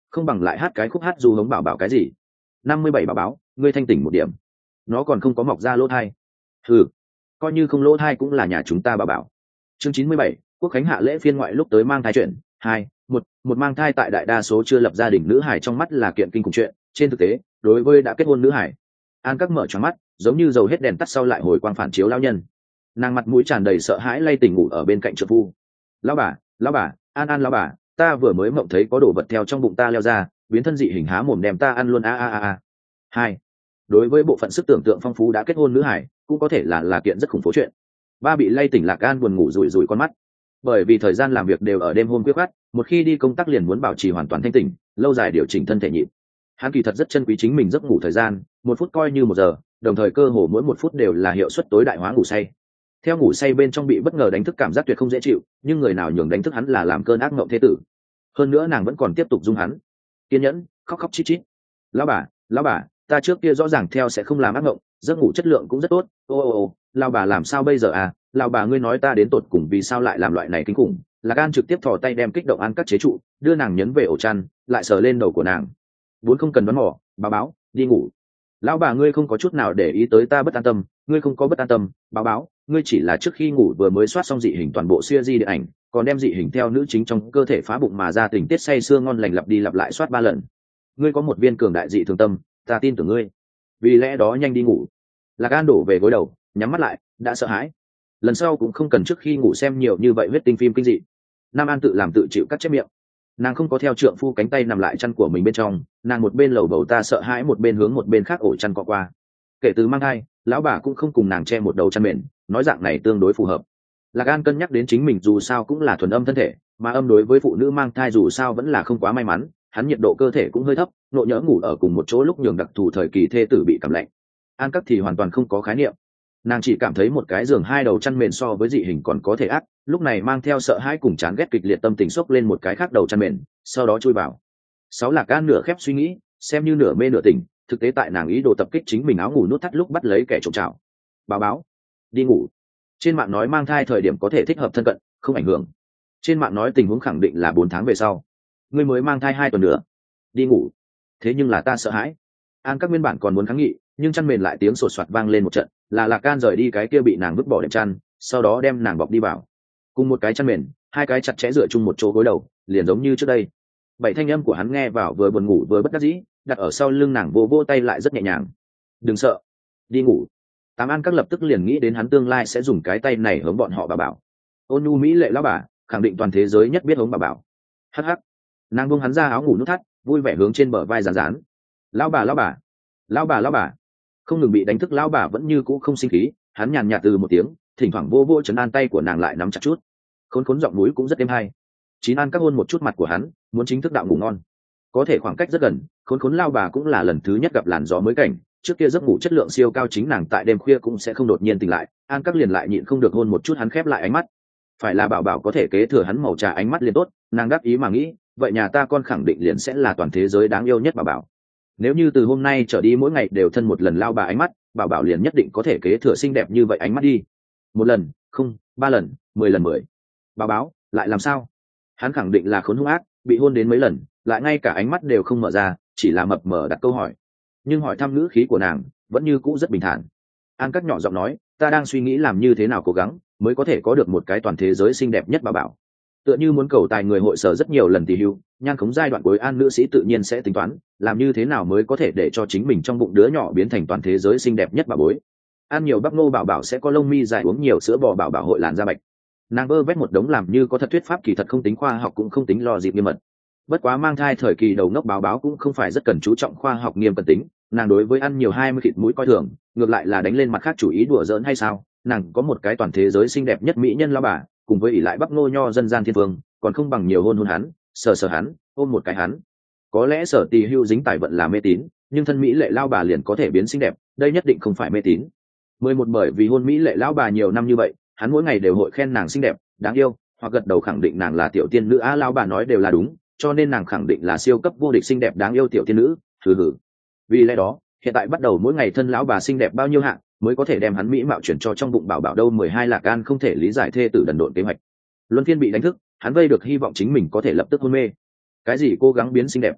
S1: không bằng lại hát cái khúc hát du hống bảo bảo cái gì. Năm mươi bảy bảo báo, ngươi thanh tỉnh một điểm, nó còn không có mọc ra lỗ thai. Ừ, coi như không lỗ thai cũng là nhà chúng ta bảo bảo. Chương chín mươi bảy, quốc khánh hạ lễ phiên ngoại lúc tới mang thai chuyện. Hai, một một mang thai tại đại đa số chưa lập gia đình nữ hải trong mắt là kiện kinh khủng chuyện. Trên thực tế, đối với đã kết hôn nữ hải, An Các mở tròn mắt, giống như dầu hết đèn tắt sau lại hồi quang phản chiếu lão nhân. Nàng mặt mũi tràn đầy sợ hãi lay tỉnh ngủ ở bên cạnh trợ phu. Lão bà, lão bà, An An lão bà, ta vừa mới mộng thấy có đồ vật theo trong bụng ta leo ra, biến thân dị hình há mồm đem ta ăn luôn a a a a. Hai, đối với bộ phận sức tưởng tượng phong phú đã kết hôn nữ hải, cũng có thể là là kiện rất khủng phố chuyện. Ba bị lay tỉnh Lạc An buồn ngủ rủi rủi con mắt, bởi vì thời gian làm việc đều ở đêm hôm khuya khoắt, một khi đi công tác liền muốn bảo trì hoàn toàn thanh tỉnh, lâu dài điều chỉnh thân thể nhịp. Hắn kỳ thật rất trân quý chính mình giấc ngủ thời gian, một phút coi như một giờ, đồng thời cơ hồ mỗi một phút đều là hiệu suất tối đại hóa ngủ say. Theo ngủ say bên trong bị bất ngờ đánh thức cảm giác tuyệt không dễ chịu, nhưng người nào nhường đánh thức hắn là làm cơn ác mộng thế tử. Hơn nữa nàng vẫn còn tiếp tục dung hắn, kiên nhẫn khóc khóc chít chít. Lão bà, lão bà, ta trước kia rõ ràng theo sẽ không làm ác mộng, giấc ngủ chất lượng cũng rất tốt. Ô ô ô, lão bà làm sao bây giờ à? Lão bà ngươi nói ta đến tột cùng vì sao lại làm loại này kinh khủng? Lạc An trực tiếp thò tay đem kích động An Các chế trụ, đưa nàng nhấn về ổ chăn, lại sờ lên đầu của nàng. Vốn không cần đoán mò, báo báo, đi ngủ. Lão bà ngươi không có chút nào để ý tới ta bất an tâm, ngươi không có bất an tâm, báo báo, ngươi chỉ là trước khi ngủ vừa mới soát xong dị hình toàn bộ series điện ảnh, còn đem dị hình theo nữ chính trong cơ thể phá bụng mà ra tình tiết say sưa ngon lành lặp đi lặp lại soát ba lần. Ngươi có một viên cường đại dị thường tâm, ta tin tưởng ngươi. Vì lẽ đó nhanh đi ngủ. Lạc An đổ về gối đầu, nhắm mắt lại, đã sợ hãi. Lần sau cũng không cần trước khi ngủ xem nhiều như vậy huyết tinh phim kinh dị. Nam An tự làm tự chịu cắt chép miệng. Nàng không có theo trượng phu cánh tay nằm lại chăn của mình bên trong, nàng một bên lầu bầu ta sợ hãi một bên hướng một bên khác ổ chăn cọ qua. Kể từ mang thai, lão bà cũng không cùng nàng che một đầu chăn mền, nói dạng này tương đối phù hợp. Lạc An cân nhắc đến chính mình dù sao cũng là thuần âm thân thể, mà âm đối với phụ nữ mang thai dù sao vẫn là không quá may mắn, hắn nhiệt độ cơ thể cũng hơi thấp, nộ nhỡ ngủ ở cùng một chỗ lúc nhường đặc thù thời kỳ thê tử bị cảm lạnh. An Các thì hoàn toàn không có khái niệm, nàng chỉ cảm thấy một cái giường hai đầu chăn mền so với dị hình còn có thể ác, lúc này mang theo sợ hãi cùng chán ghét kịch liệt tâm tình xốc lên một cái khác đầu chăn mền, sau đó chui vào. Sáu Lạc An nửa khép suy nghĩ, xem như nửa mê nửa tỉnh, thực tế tại nàng ý đồ tập kích chính mình áo ngủ nút thắt lúc bắt lấy kẻ trộm chảo. Báo báo, đi ngủ. Trên mạng nói mang thai thời điểm có thể thích hợp thân cận, không ảnh hưởng. Trên mạng nói tình huống khẳng định là bốn tháng về sau. Ngươi mới mang thai hai tuần nữa, đi ngủ. Thế nhưng là ta sợ hãi. An Các nguyên bản còn muốn kháng nghị, nhưng chăn mền lại tiếng sột soạt vang lên một trận, là Lạc An rời đi cái kia bị nàng vứt bỏ đệm chăn, sau đó đem nàng bọc đi vào. Cùng một cái chăn mền, hai cái chặt chẽ dựa chung một chỗ gối đầu, liền giống như trước đây. Bảy thanh âm của hắn nghe vào vừa buồn ngủ vừa bất đắc dĩ, đặt ở sau lưng nàng vô vô tay lại rất nhẹ nhàng. Đừng sợ, đi ngủ. Tám An Các lập tức liền nghĩ đến hắn tương lai sẽ dùng cái tay này hướng bọn họ bà bảo. Ôn nhu mỹ lệ lão bà, khẳng định toàn thế giới nhất biết hướng bà bảo. Hắc hắc. Nàng buông hắn ra áo ngủ nút thắt, vui vẻ hướng trên bờ vai rán rán. Lão bà lão bà, lão bà lão bà. Không ngừng bị đánh thức lão bà vẫn như cũ không sinh khí, hắn nhàn nhạt từ một tiếng, thỉnh thoảng vô vô trấn an tay của nàng lại nắm chặt chút. Khốn khốn giọng núi cũng rất êm hay. Chín An Các hôn một chút mặt của hắn, muốn chính thức đạo ngủ ngon. Có thể khoảng cách rất gần, khốn khốn lao bà cũng là lần thứ nhất gặp làn gió mới cảnh, trước kia giấc ngủ chất lượng siêu cao chính nàng tại đêm khuya cũng sẽ không đột nhiên tỉnh lại. An Các liền lại nhịn không được hôn một chút hắn khép lại ánh mắt. Phải là bảo bảo có thể kế thừa hắn màu trà ánh mắt liền tốt, nàng đáp ý mà nghĩ, vậy nhà ta con khẳng định liền sẽ là toàn thế giới đáng yêu nhất bảo bảo. Nếu như từ hôm nay trở đi mỗi ngày đều thân một lần lao bà ánh mắt, bảo bảo liền nhất định có thể kế thừa xinh đẹp như vậy ánh mắt đi. Một lần, không, ba lần, mười lần mười. Bảo bảo, lại làm sao? Hắn khẳng định là khốn hung ác, bị hôn đến mấy lần, lại ngay cả ánh mắt đều không mở ra, chỉ là mập mờ đặt câu hỏi. Nhưng hỏi thăm ngữ khí của nàng vẫn như cũ rất bình thản. An Các nhỏ giọng nói, ta đang suy nghĩ làm như thế nào cố gắng mới có thể có được một cái toàn thế giới xinh đẹp nhất bảo bảo. Tựa như muốn cầu tài người hội sở rất nhiều lần tỷ hưu, nhan khống giai đoạn cuối An nữ sĩ tự nhiên sẽ tính toán làm như thế nào mới có thể để cho chính mình trong bụng đứa nhỏ biến thành toàn thế giới xinh đẹp nhất bà bối. Ăn nhiều bắp ngô bảo bảo sẽ có lông mi dài, uống nhiều sữa bò bảo bảo hội làn da bạch. Nàng bơ vét một đống làm như có thật thuyết pháp kỳ thật không tính khoa học cũng không tính lo dịp nghiêm mật. Bất quá mang thai thời kỳ đầu ngốc báo báo cũng không phải rất cần chú trọng khoa học nghiêm cẩn tính, nàng đối với ăn nhiều hai mươi thịt mũi coi thường, ngược lại là đánh lên mặt khác chủ ý đùa giỡn hay sao? Nàng có một cái toàn thế giới xinh đẹp nhất mỹ nhân lao bà, cùng với ỷ lại bắp ngô nho dân gian thiên phương, còn không bằng nhiều hôn hôn hắn, sờ sờ hắn, ôm một cái hắn. Có lẽ Sở Tì Hưu dính tài vận là mê tín, nhưng thân mỹ lệ lao bà liền có thể biến xinh đẹp, đây nhất định không phải mê tín. Mười một bởi vì hôn mỹ lệ lao bà nhiều năm như vậy, hắn mỗi ngày đều hội khen nàng xinh đẹp, đáng yêu, hoặc gật đầu khẳng định nàng là tiểu tiên nữ. Á lao bà nói đều là đúng, cho nên nàng khẳng định là siêu cấp vô địch xinh đẹp đáng yêu tiểu tiên nữ. Hừ hừ. Vì lẽ đó, hiện tại bắt đầu mỗi ngày thân lão bà xinh đẹp bao nhiêu hạng mới có thể đem hắn mỹ mạo chuyển cho trong bụng bảo bảo đâu. Mười hai Lạc An không thể lý giải thê tử đần độn kế hoạch. Luân phiên bị đánh thức, hắn vây được hy vọng chính mình có thể lập tức hôn mê. Cái gì cố gắng biến xinh đẹp?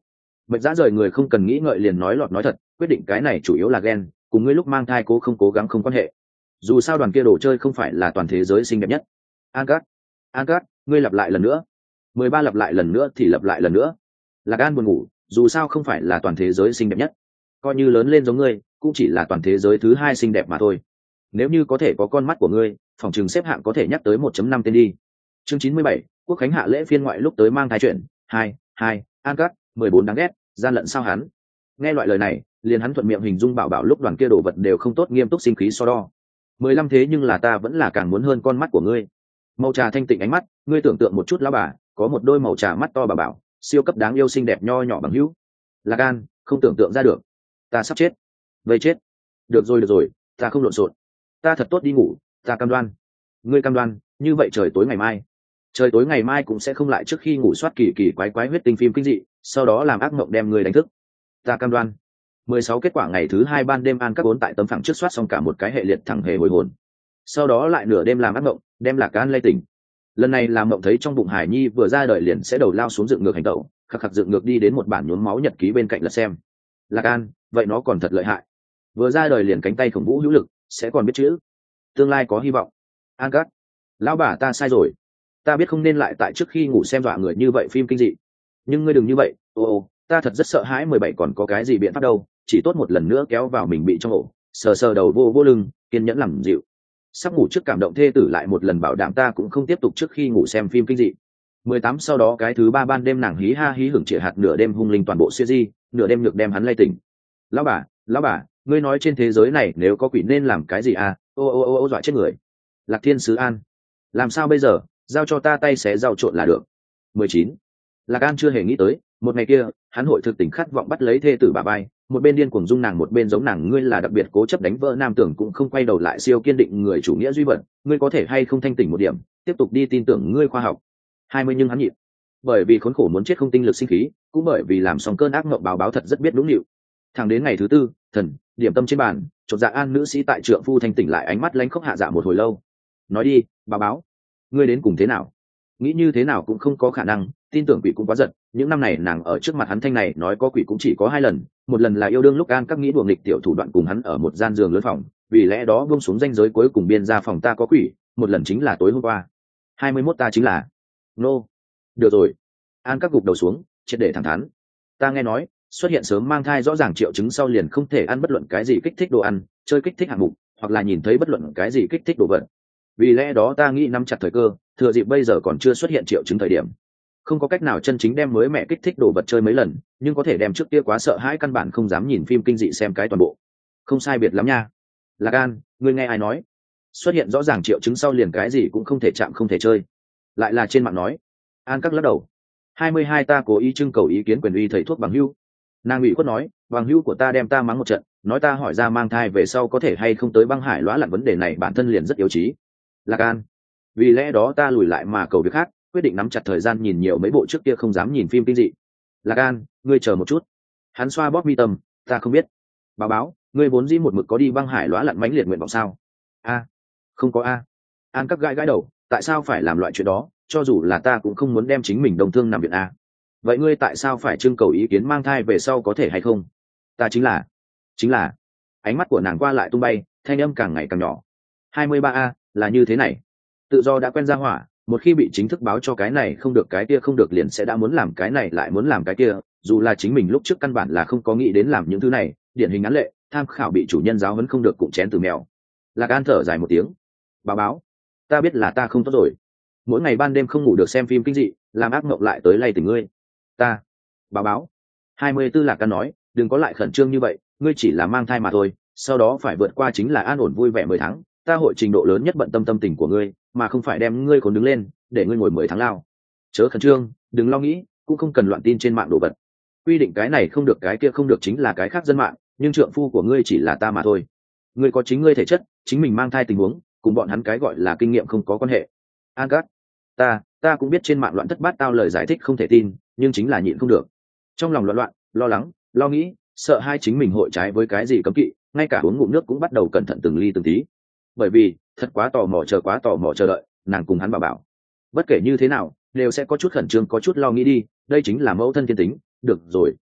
S1: mệnh dã rời người không cần nghĩ ngợi liền nói lọt nói thật, quyết định cái này chủ yếu là ghen, cùng ngươi lúc mang thai cố không cố gắng không quan hệ. Dù sao đoàn kia đồ chơi không phải là toàn thế giới xinh đẹp nhất. An Cát, An Cát, ngươi lặp lại lần nữa. mười ba lặp lại lần nữa thì lặp lại lần nữa. Lạc An buồn ngủ, dù sao không phải là toàn thế giới xinh đẹp nhất, coi như lớn lên giống ngươi cũng chỉ là toàn thế giới thứ hai xinh đẹp mà thôi. Nếu như có thể có con mắt của ngươi, phòng trường xếp hạng có thể nhắc tới một chấm năm tên đi. Chương chín mươi bảy, Quốc khánh hạ lễ phiên ngoại lúc tới mang thai chuyện. Hai, hai, An Cát, mười bốn đáng ghét, gian lận sao hắn. Nghe loại lời này, liền hắn thuận miệng hình dung bảo bảo lúc đoàn kia đồ vật đều không tốt, nghiêm túc sinh khí so đo. Mười lăm thế nhưng là ta vẫn là càng muốn hơn con mắt của ngươi. Màu trà thanh tịnh ánh mắt, ngươi tưởng tượng một chút lão bà, có một đôi màu trà mắt to bà bảo, siêu cấp đáng yêu xinh đẹp nho nhỏ bằng hữu. Lạc An, không tưởng tượng ra được, ta sắp chết. Vây chết. Được rồi được rồi, ta không lộn xộn, ta thật tốt đi ngủ, ta cam đoan. Ngươi cam đoan? Như vậy trời tối ngày mai, trời tối ngày mai cũng sẽ không lại trước khi ngủ soát kỳ kỳ quái quái huyết tinh phim kinh dị, sau đó làm ác mộng đem ngươi đánh thức. Ta cam đoan. Mười sáu kết quả ngày thứ hai ban đêm An Các bốn tại tấm phẳng trước soát xong cả một cái hệ liệt thẳng hề hồi hồn, sau đó lại nửa đêm làm ác mộng đem Lạc An lay tỉnh. Lần này làm mộng thấy trong bụng Hải Nhi vừa ra đời liền sẽ đầu lao xuống dựng ngược hành tẩu, khắc khắc dựng ngược đi đến một bản nhuốm máu nhật ký bên cạnh lật xem. Lạc An, vậy nó còn thật lợi hại, vừa ra đời liền cánh tay khổng vũ hữu lực, sẽ còn biết chữ, tương lai có hy vọng. An Các, lão bà ta sai rồi, ta biết không nên lại tại trước khi ngủ xem dọa người như vậy phim kinh dị, nhưng ngươi đừng như vậy. Ô ô, ta thật rất sợ hãi. Mười bảy còn có cái gì biện pháp đâu, chỉ tốt một lần nữa kéo vào mình bị trong ổ, sờ sờ đầu vô vô lưng, kiên nhẫn làm dịu. Sắp ngủ trước cảm động thê tử lại một lần bảo đảm ta cũng không tiếp tục trước khi ngủ xem phim kinh dị. Mười tám sau đó cái thứ ba ban đêm nàng hí ha hí hưởng trịa hạt nửa đêm hung linh toàn bộ siêu di, nửa đêm được đem hắn lay tỉnh. Lão bà, lão bà, ngươi nói trên thế giới này nếu có quỷ nên làm cái gì à? Ô ô ô ô dọa chết người. Lạc Thiên Sứ An, làm sao bây giờ, giao cho ta tay xé rau trộn là được. Mười chín. Lạc An chưa hề nghĩ tới một ngày kia hắn hội thực tình khát vọng bắt lấy thê tử bà bay, một bên điên cuồng dung nàng một bên giống nàng. Ngươi là đặc biệt cố chấp đánh vỡ nam tưởng cũng không quay đầu lại siêu kiên định người chủ nghĩa duy vật, ngươi có thể hay không thanh tỉnh một điểm, tiếp tục đi tin tưởng ngươi khoa học. Hai mươi nhưng hắn nhịn, bởi vì khốn khổ muốn chết không tinh lực sinh khí, cũng bởi vì làm xong cơn ác mộng báo báo thật rất biết đúng nhịu. Thẳng đến ngày thứ tư, thần điểm tâm trên bàn, chột dạ An nữ sĩ tại trượng phu thanh tỉnh lại, ánh mắt lánh khóc hạ dạ một hồi lâu. Nói đi, báo báo, ngươi đến cùng thế nào? Nghĩ như thế nào cũng không có khả năng, tin tưởng quỷ cũng quá giật. Những năm này nàng ở trước mặt hắn thanh này nói có quỷ cũng chỉ có hai lần, một lần là yêu đương lúc An Các nghĩ đùa nghịch tiểu thủ đoạn cùng hắn ở một gian giường lớn phòng, vì lẽ đó buông xuống ranh giới cuối cùng biên ra phòng ta có quỷ, một lần chính là tối hôm qua. Hai mươi mốt ta chính là nô. Được rồi. An Các gục đầu xuống, triệt để thẳng thắn. Ta nghe nói xuất hiện sớm mang thai rõ ràng triệu chứng sau liền không thể ăn bất luận cái gì kích thích đồ ăn, chơi kích thích hạng mục, hoặc là nhìn thấy bất luận cái gì kích thích đồ vật. Vì lẽ đó ta nghĩ nắm chặt thời cơ, thừa dịp bây giờ còn chưa xuất hiện triệu chứng thời điểm, không có cách nào chân chính đem mới mẹ kích thích đồ vật chơi mấy lần, nhưng có thể đem trước kia quá sợ hãi căn bản không dám nhìn phim kinh dị xem cái toàn bộ. Không sai biệt lắm nha. Lạc An, ngươi nghe ai nói xuất hiện rõ ràng triệu chứng sau liền cái gì cũng không thể chạm không thể chơi, lại là trên mạng nói. An Các lắc đầu. Hai mươi hai ta cố ý trưng cầu ý kiến quyền uy thầy thuốc bằng hữu. Nàng ủy khuất nói, bằng hữu của ta đem ta mắng một trận, nói ta hỏi ra mang thai về sau có thể hay không tới băng hải lõa lặn, vấn đề này bản thân liền rất yếu trí. Lạc An, vì lẽ đó ta lùi lại mà cầu việc khác, quyết định nắm chặt thời gian nhìn nhiều mấy bộ trước kia không dám nhìn phim kinh dị. Lạc An, ngươi chờ một chút. Hắn xoa bóp mi tâm, ta không biết. Báo báo, ngươi vốn dĩ một mực có đi băng hải lõa lặn mãnh liệt nguyện vọng sao? A, không có a. An Các gãi gãi đầu, tại sao phải làm loại chuyện đó, cho dù là ta cũng không muốn đem chính mình đồng thương nằm viện a. Vậy ngươi tại sao phải trưng cầu ý kiến mang thai về sau có thể hay không? Ta chính là chính là ánh mắt của nàng qua lại tung bay, thanh âm càng ngày càng nhỏ. Hai mươi ba a, là như thế này. Tự do đã quen ra hỏa, một khi bị chính thức báo cho cái này không được cái kia không được liền sẽ đã muốn làm cái này lại muốn làm cái kia, dù là chính mình lúc trước căn bản là không có nghĩ đến làm những thứ này. Điển hình án lệ, tham khảo bị chủ nhân giáo huấn không được cụm chén từ mèo. Lạc An thở dài một tiếng. Báo báo, ta biết là ta không tốt rồi, mỗi ngày ban đêm không ngủ được xem phim kinh dị, làm ác mộng lại tới lay tỉnh ngươi. Ta báo báo. Hai mươi tư Lạc An nói, đừng có lại khẩn trương như vậy, ngươi chỉ là mang thai mà thôi, sau đó phải vượt qua chính là an ổn vui vẻ mười tháng. Ta hội trình độ lớn nhất bận tâm tâm tình của ngươi, mà không phải đem ngươi còn đứng lên để ngươi ngồi mười tháng lao. Chớ khẩn trương, đừng lo nghĩ, cũng không cần loạn tin trên mạng đồ vật. Quy định cái này không được cái kia không được chính là cái khác dân mạng, nhưng trượng phu của ngươi chỉ là ta mà thôi. Ngươi có chính ngươi thể chất, chính mình mang thai tình huống, cùng bọn hắn cái gọi là kinh nghiệm không có quan hệ. An Các, ta ta cũng biết trên mạng loạn thất bát tao lời giải thích không thể tin, nhưng chính là nhịn không được. Trong lòng loạn loạn, lo lắng, lo nghĩ, sợ hai chính mình hội trái với cái gì cấm kỵ, ngay cả uống ngụm nước cũng bắt đầu cẩn thận từng ly từng tí. Bởi vì thật quá tò mò, chờ quá tò mò chờ đợi, nàng cùng hắn bảo bảo bất kể như thế nào đều sẽ có chút khẩn trương, có chút lo nghĩ đi, đây chính là mẫu thân thiên tính. Được rồi,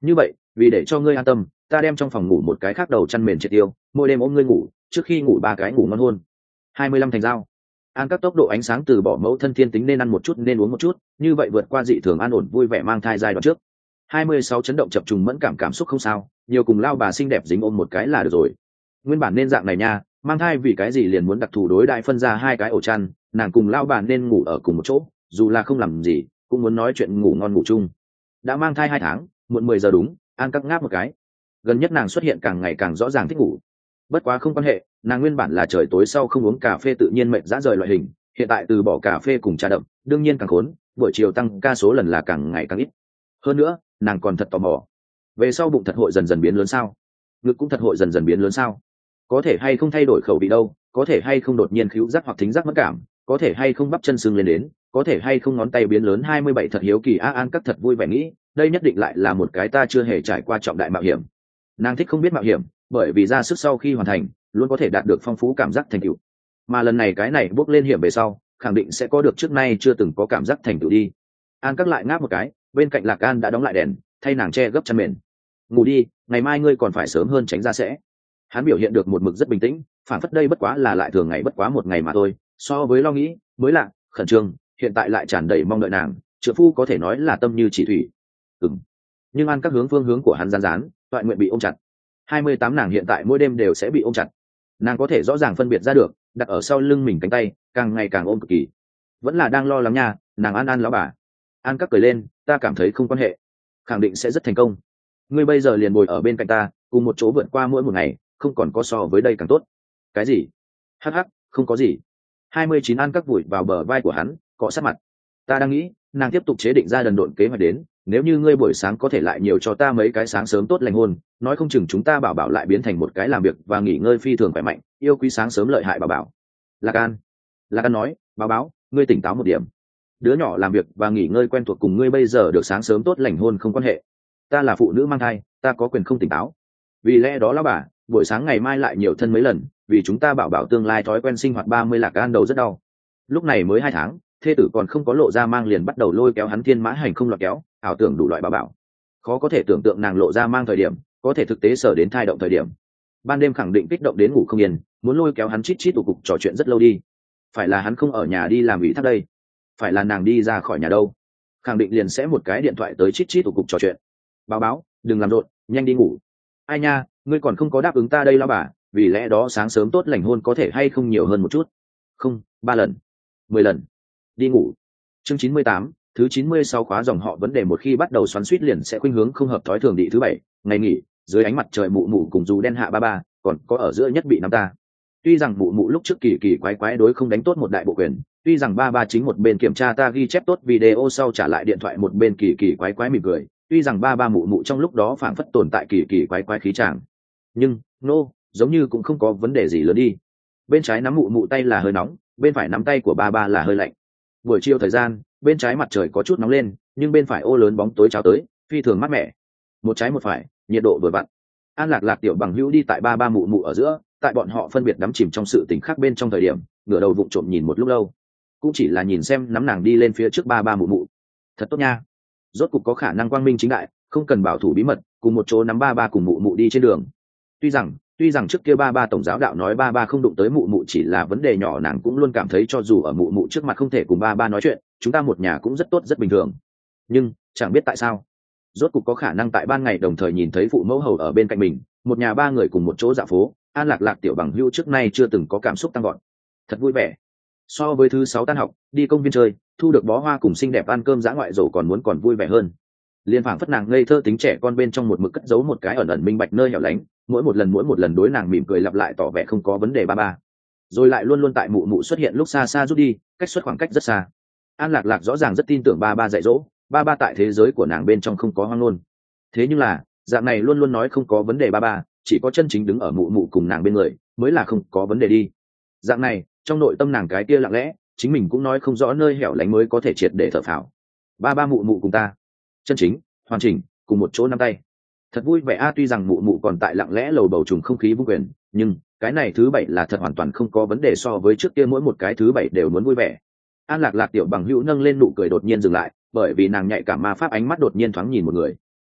S1: như vậy vì để cho ngươi an tâm, ta đem trong phòng ngủ một cái khác đầu chăn mền triệt tiêu, mỗi đêm ôm ngươi ngủ, trước khi ngủ ba cái ngủ ngon hôn. Hai mươi lăm thành dao. An các tốc độ ánh sáng từ bỏ mẫu thân thiên tính nên ăn một chút nên uống một chút, như vậy vượt qua dị thường an ổn vui vẻ mang thai giai đoạn trước. Hai mươi sáu chấn động chập trùng mẫn cảm cảm xúc không sao, nhiều cùng lao bà xinh đẹp dính ôm một cái là được rồi. Nguyên bản nên dạng này nha, mang thai vì cái gì liền muốn đặc thù đối đại phân ra hai cái ổ chăn, nàng cùng lao bà nên ngủ ở cùng một chỗ, dù là không làm gì cũng muốn nói chuyện ngủ ngon ngủ chung. Đã mang thai hai tháng, muộn mười giờ đúng, An các ngáp một cái. Gần nhất nàng xuất hiện càng ngày càng rõ ràng thích ngủ. Bất quá không quan hệ, nàng nguyên bản là trời tối sau không uống cà phê tự nhiên mệt dã rời loại hình, hiện tại từ bỏ cà phê cùng trà đậm, đương nhiên càng khốn, buổi chiều tăng ca số lần là càng ngày càng ít. Hơn nữa, nàng còn thật tò mò, về sau bụng thật hội dần dần biến lớn sao? Ngực cũng thật hội dần dần biến lớn sao? Có thể hay không thay đổi khẩu vị đâu, có thể hay không đột nhiên khứu giác hoặc thính giác mất cảm, có thể hay không bắp chân sưng lên đến, có thể hay không ngón tay biến lớn hai mươi bảy thật hiếu kỳ. A An các thật vui vẻ nghĩ, đây nhất định lại là một cái ta chưa hề trải qua trọng đại mạo hiểm. Nàng thích không biết mạo hiểm, bởi vì ra sức sau khi hoàn thành luôn có thể đạt được phong phú cảm giác thành tựu, mà lần này cái này bước lên hiểm về sau khẳng định sẽ có được trước nay chưa từng có cảm giác thành tựu đi. An các lại ngáp một cái, bên cạnh Lạc An đã đóng lại đèn, thay nàng che gấp chăn mền. Ngủ đi, ngày mai ngươi còn phải sớm hơn tránh ra sẽ. Hắn biểu hiện được một mực rất bình tĩnh, phản phất đây bất quá là lại thường ngày bất quá một ngày mà thôi, so với lo nghĩ mới lạ khẩn trương hiện tại lại tràn đầy mong đợi nàng, trượng phu có thể nói là tâm như chỉ thủy. Ừm. Nhưng An các hướng phương hướng của hắn rán rán, toại nguyện bị ôm chặt. Hai mươi tám nàng hiện tại mỗi đêm đều sẽ bị ôm chặt, nàng có thể rõ ràng phân biệt ra được đặt ở sau lưng mình cánh tay càng ngày càng ôm cực kỳ. Vẫn là đang lo lắng nha, nàng An An lão bà. An các cười lên, ta cảm thấy không quan hệ, khẳng định sẽ rất thành công. Ngươi bây giờ liền bồi ở bên cạnh ta, cùng một chỗ vượt qua mỗi một ngày, không còn có so với đây càng tốt. Cái gì? Hắc hắc, không có gì. Hai mươi chín An các vùi vào bờ vai của hắn, cọ sát mặt. Ta đang nghĩ, nàng tiếp tục chế định ra đần độn kế hoạch đến, nếu như ngươi buổi sáng có thể lại nhiều cho ta mấy cái sáng sớm tốt lành hôn, nói không chừng chúng ta bảo bảo lại biến thành một cái làm việc và nghỉ ngơi phi thường khỏe mạnh, yêu quý sáng sớm lợi hại bảo bảo. Lạc An. Lạc An nói, báo báo, ngươi tỉnh táo một điểm. Đứa nhỏ làm việc và nghỉ ngơi quen thuộc cùng ngươi bây giờ được sáng sớm tốt lành hôn không quan hệ. Ta là phụ nữ mang thai, ta có quyền không tỉnh táo. Vì lẽ đó lão bà, buổi sáng ngày mai lại nhiều thân mấy lần, vì chúng ta bảo bảo tương lai thói quen sinh hoạt. Ba mươi Lạc An đầu rất đau. Lúc này mới hai tháng, thê tử còn không có lộ ra mang liền bắt đầu lôi kéo hắn thiên mã hành không loạt kéo, ảo tưởng đủ loại bảo bảo. Khó có thể tưởng tượng nàng lộ ra mang thời điểm, có thể thực tế sở đến thai động thời điểm. Ban đêm khẳng định kích động đến ngủ không yên, muốn lôi kéo hắn chít chít tụ cục trò chuyện rất lâu đi. Phải là hắn không ở nhà đi làm ủy thác đây, phải là nàng đi ra khỏi nhà đâu, khẳng định liền sẽ một cái điện thoại tới chít chít tụ cục trò chuyện. Báo báo, đừng làm rộn, nhanh đi ngủ. Ai nha, ngươi còn không có đáp ứng ta đây lão bà, vì lẽ đó sáng sớm tốt lành hôn có thể hay không nhiều hơn một chút? Không, ba lần, mười lần. Đi ngủ. Chương chín mươi tám, thứ chín mươi sáu khóa dòng họ vấn đề một khi bắt đầu xoắn xuýt liền sẽ khuynh hướng không hợp thói thường. Đi thứ bảy, ngày nghỉ, dưới ánh mặt trời mụ mụ cùng dù đen hạ ba ba, còn có ở giữa nhất bị nắm ta. Tuy rằng mụ mụ lúc trước kỳ kỳ quái quái đối không đánh tốt một đại bộ quyền, tuy rằng ba ba chính một bên kiểm tra ta ghi chép tốt video sau trả lại điện thoại một bên kỳ kỳ quái quái mỉm cười, tuy rằng ba ba mụ mụ trong lúc đó phảng phất tồn tại kỳ kỳ quái quái khí chàng, nhưng nô, no, giống như cũng không có vấn đề gì lớn đi. Bên trái nắm mụ mụ tay là hơi nóng, bên phải nắm tay của ba ba là hơi lạnh. Buổi chiều thời gian, bên trái mặt trời có chút nóng lên, nhưng bên phải ô lớn bóng tối cháo tới, phi thường mát mẻ. Một trái một phải, nhiệt độ vừa vặn. An Lạc Lạc tiểu bằng hữu đi tại ba ba mụ mụ ở giữa, tại bọn họ phân biệt đắm chìm trong sự tình khác bên trong thời điểm, ngửa đầu vụng trộm nhìn một lúc lâu, cũng chỉ là nhìn xem nắm nàng đi lên phía trước ba ba mụ mụ. Thật tốt nha, rốt cục có khả năng quang minh chính đại, không cần bảo thủ bí mật, cùng một chỗ nắm ba ba cùng mụ mụ đi trên đường. Tuy rằng, tuy rằng trước kia ba ba tổng giáo đạo nói ba ba không đụng tới mụ mụ chỉ là vấn đề nhỏ, nàng cũng luôn cảm thấy cho dù ở mụ mụ trước mặt không thể cùng ba ba nói chuyện, chúng ta một nhà cũng rất tốt rất bình thường. Nhưng chẳng biết tại sao, rốt cục có khả năng tại ban ngày đồng thời nhìn thấy phụ mẫu hầu ở bên cạnh mình, một nhà ba người cùng một chỗ dạo phố. An Lạc Lạc tiểu bằng hữu trước nay chưa từng có cảm xúc tăng gọn, thật vui vẻ. So với thứ sáu tan học đi công viên chơi, thu được bó hoa cùng xinh đẹp ăn cơm dã ngoại dầu còn muốn còn vui vẻ hơn. Liên phảng phất nàng ngây thơ tính trẻ con bên trong một mực cất giấu một cái ẩn ẩn minh bạch nơi hẻo lánh, mỗi một lần mỗi một lần đối nàng mỉm cười lặp lại tỏ vẻ không có vấn đề ba ba, rồi lại luôn luôn tại mụ mụ xuất hiện lúc xa xa rút đi, cách xuất khoảng cách rất xa. An Lạc Lạc rõ ràng rất tin tưởng ba ba dạy dỗ, ba ba tại thế giới của nàng bên trong không có hoang ngôn. Thế nhưng là dạng này luôn luôn nói không có vấn đề ba ba, chỉ có chân chính đứng ở mụ mụ cùng nàng bên người mới là không có vấn đề đi. Dạng này trong nội tâm nàng cái kia lặng lẽ chính mình cũng nói không rõ nơi hẻo lánh mới có thể triệt để thở phào. Ba ba mụ mụ cùng ta chân chính hoàn chỉnh cùng một chỗ nắm tay, thật vui vẻ a. Tuy rằng mụ mụ còn tại lặng lẽ lầu bầu trùng không khí vung quyền, nhưng cái này thứ bảy là thật hoàn toàn không có vấn đề, so với trước kia mỗi một cái thứ bảy đều muốn vui vẻ. An Lạc Lạc tiểu bằng hữu nâng lên nụ cười đột nhiên dừng lại, bởi vì nàng nhạy cảm ma pháp ánh mắt đột nhiên thoáng nhìn một người.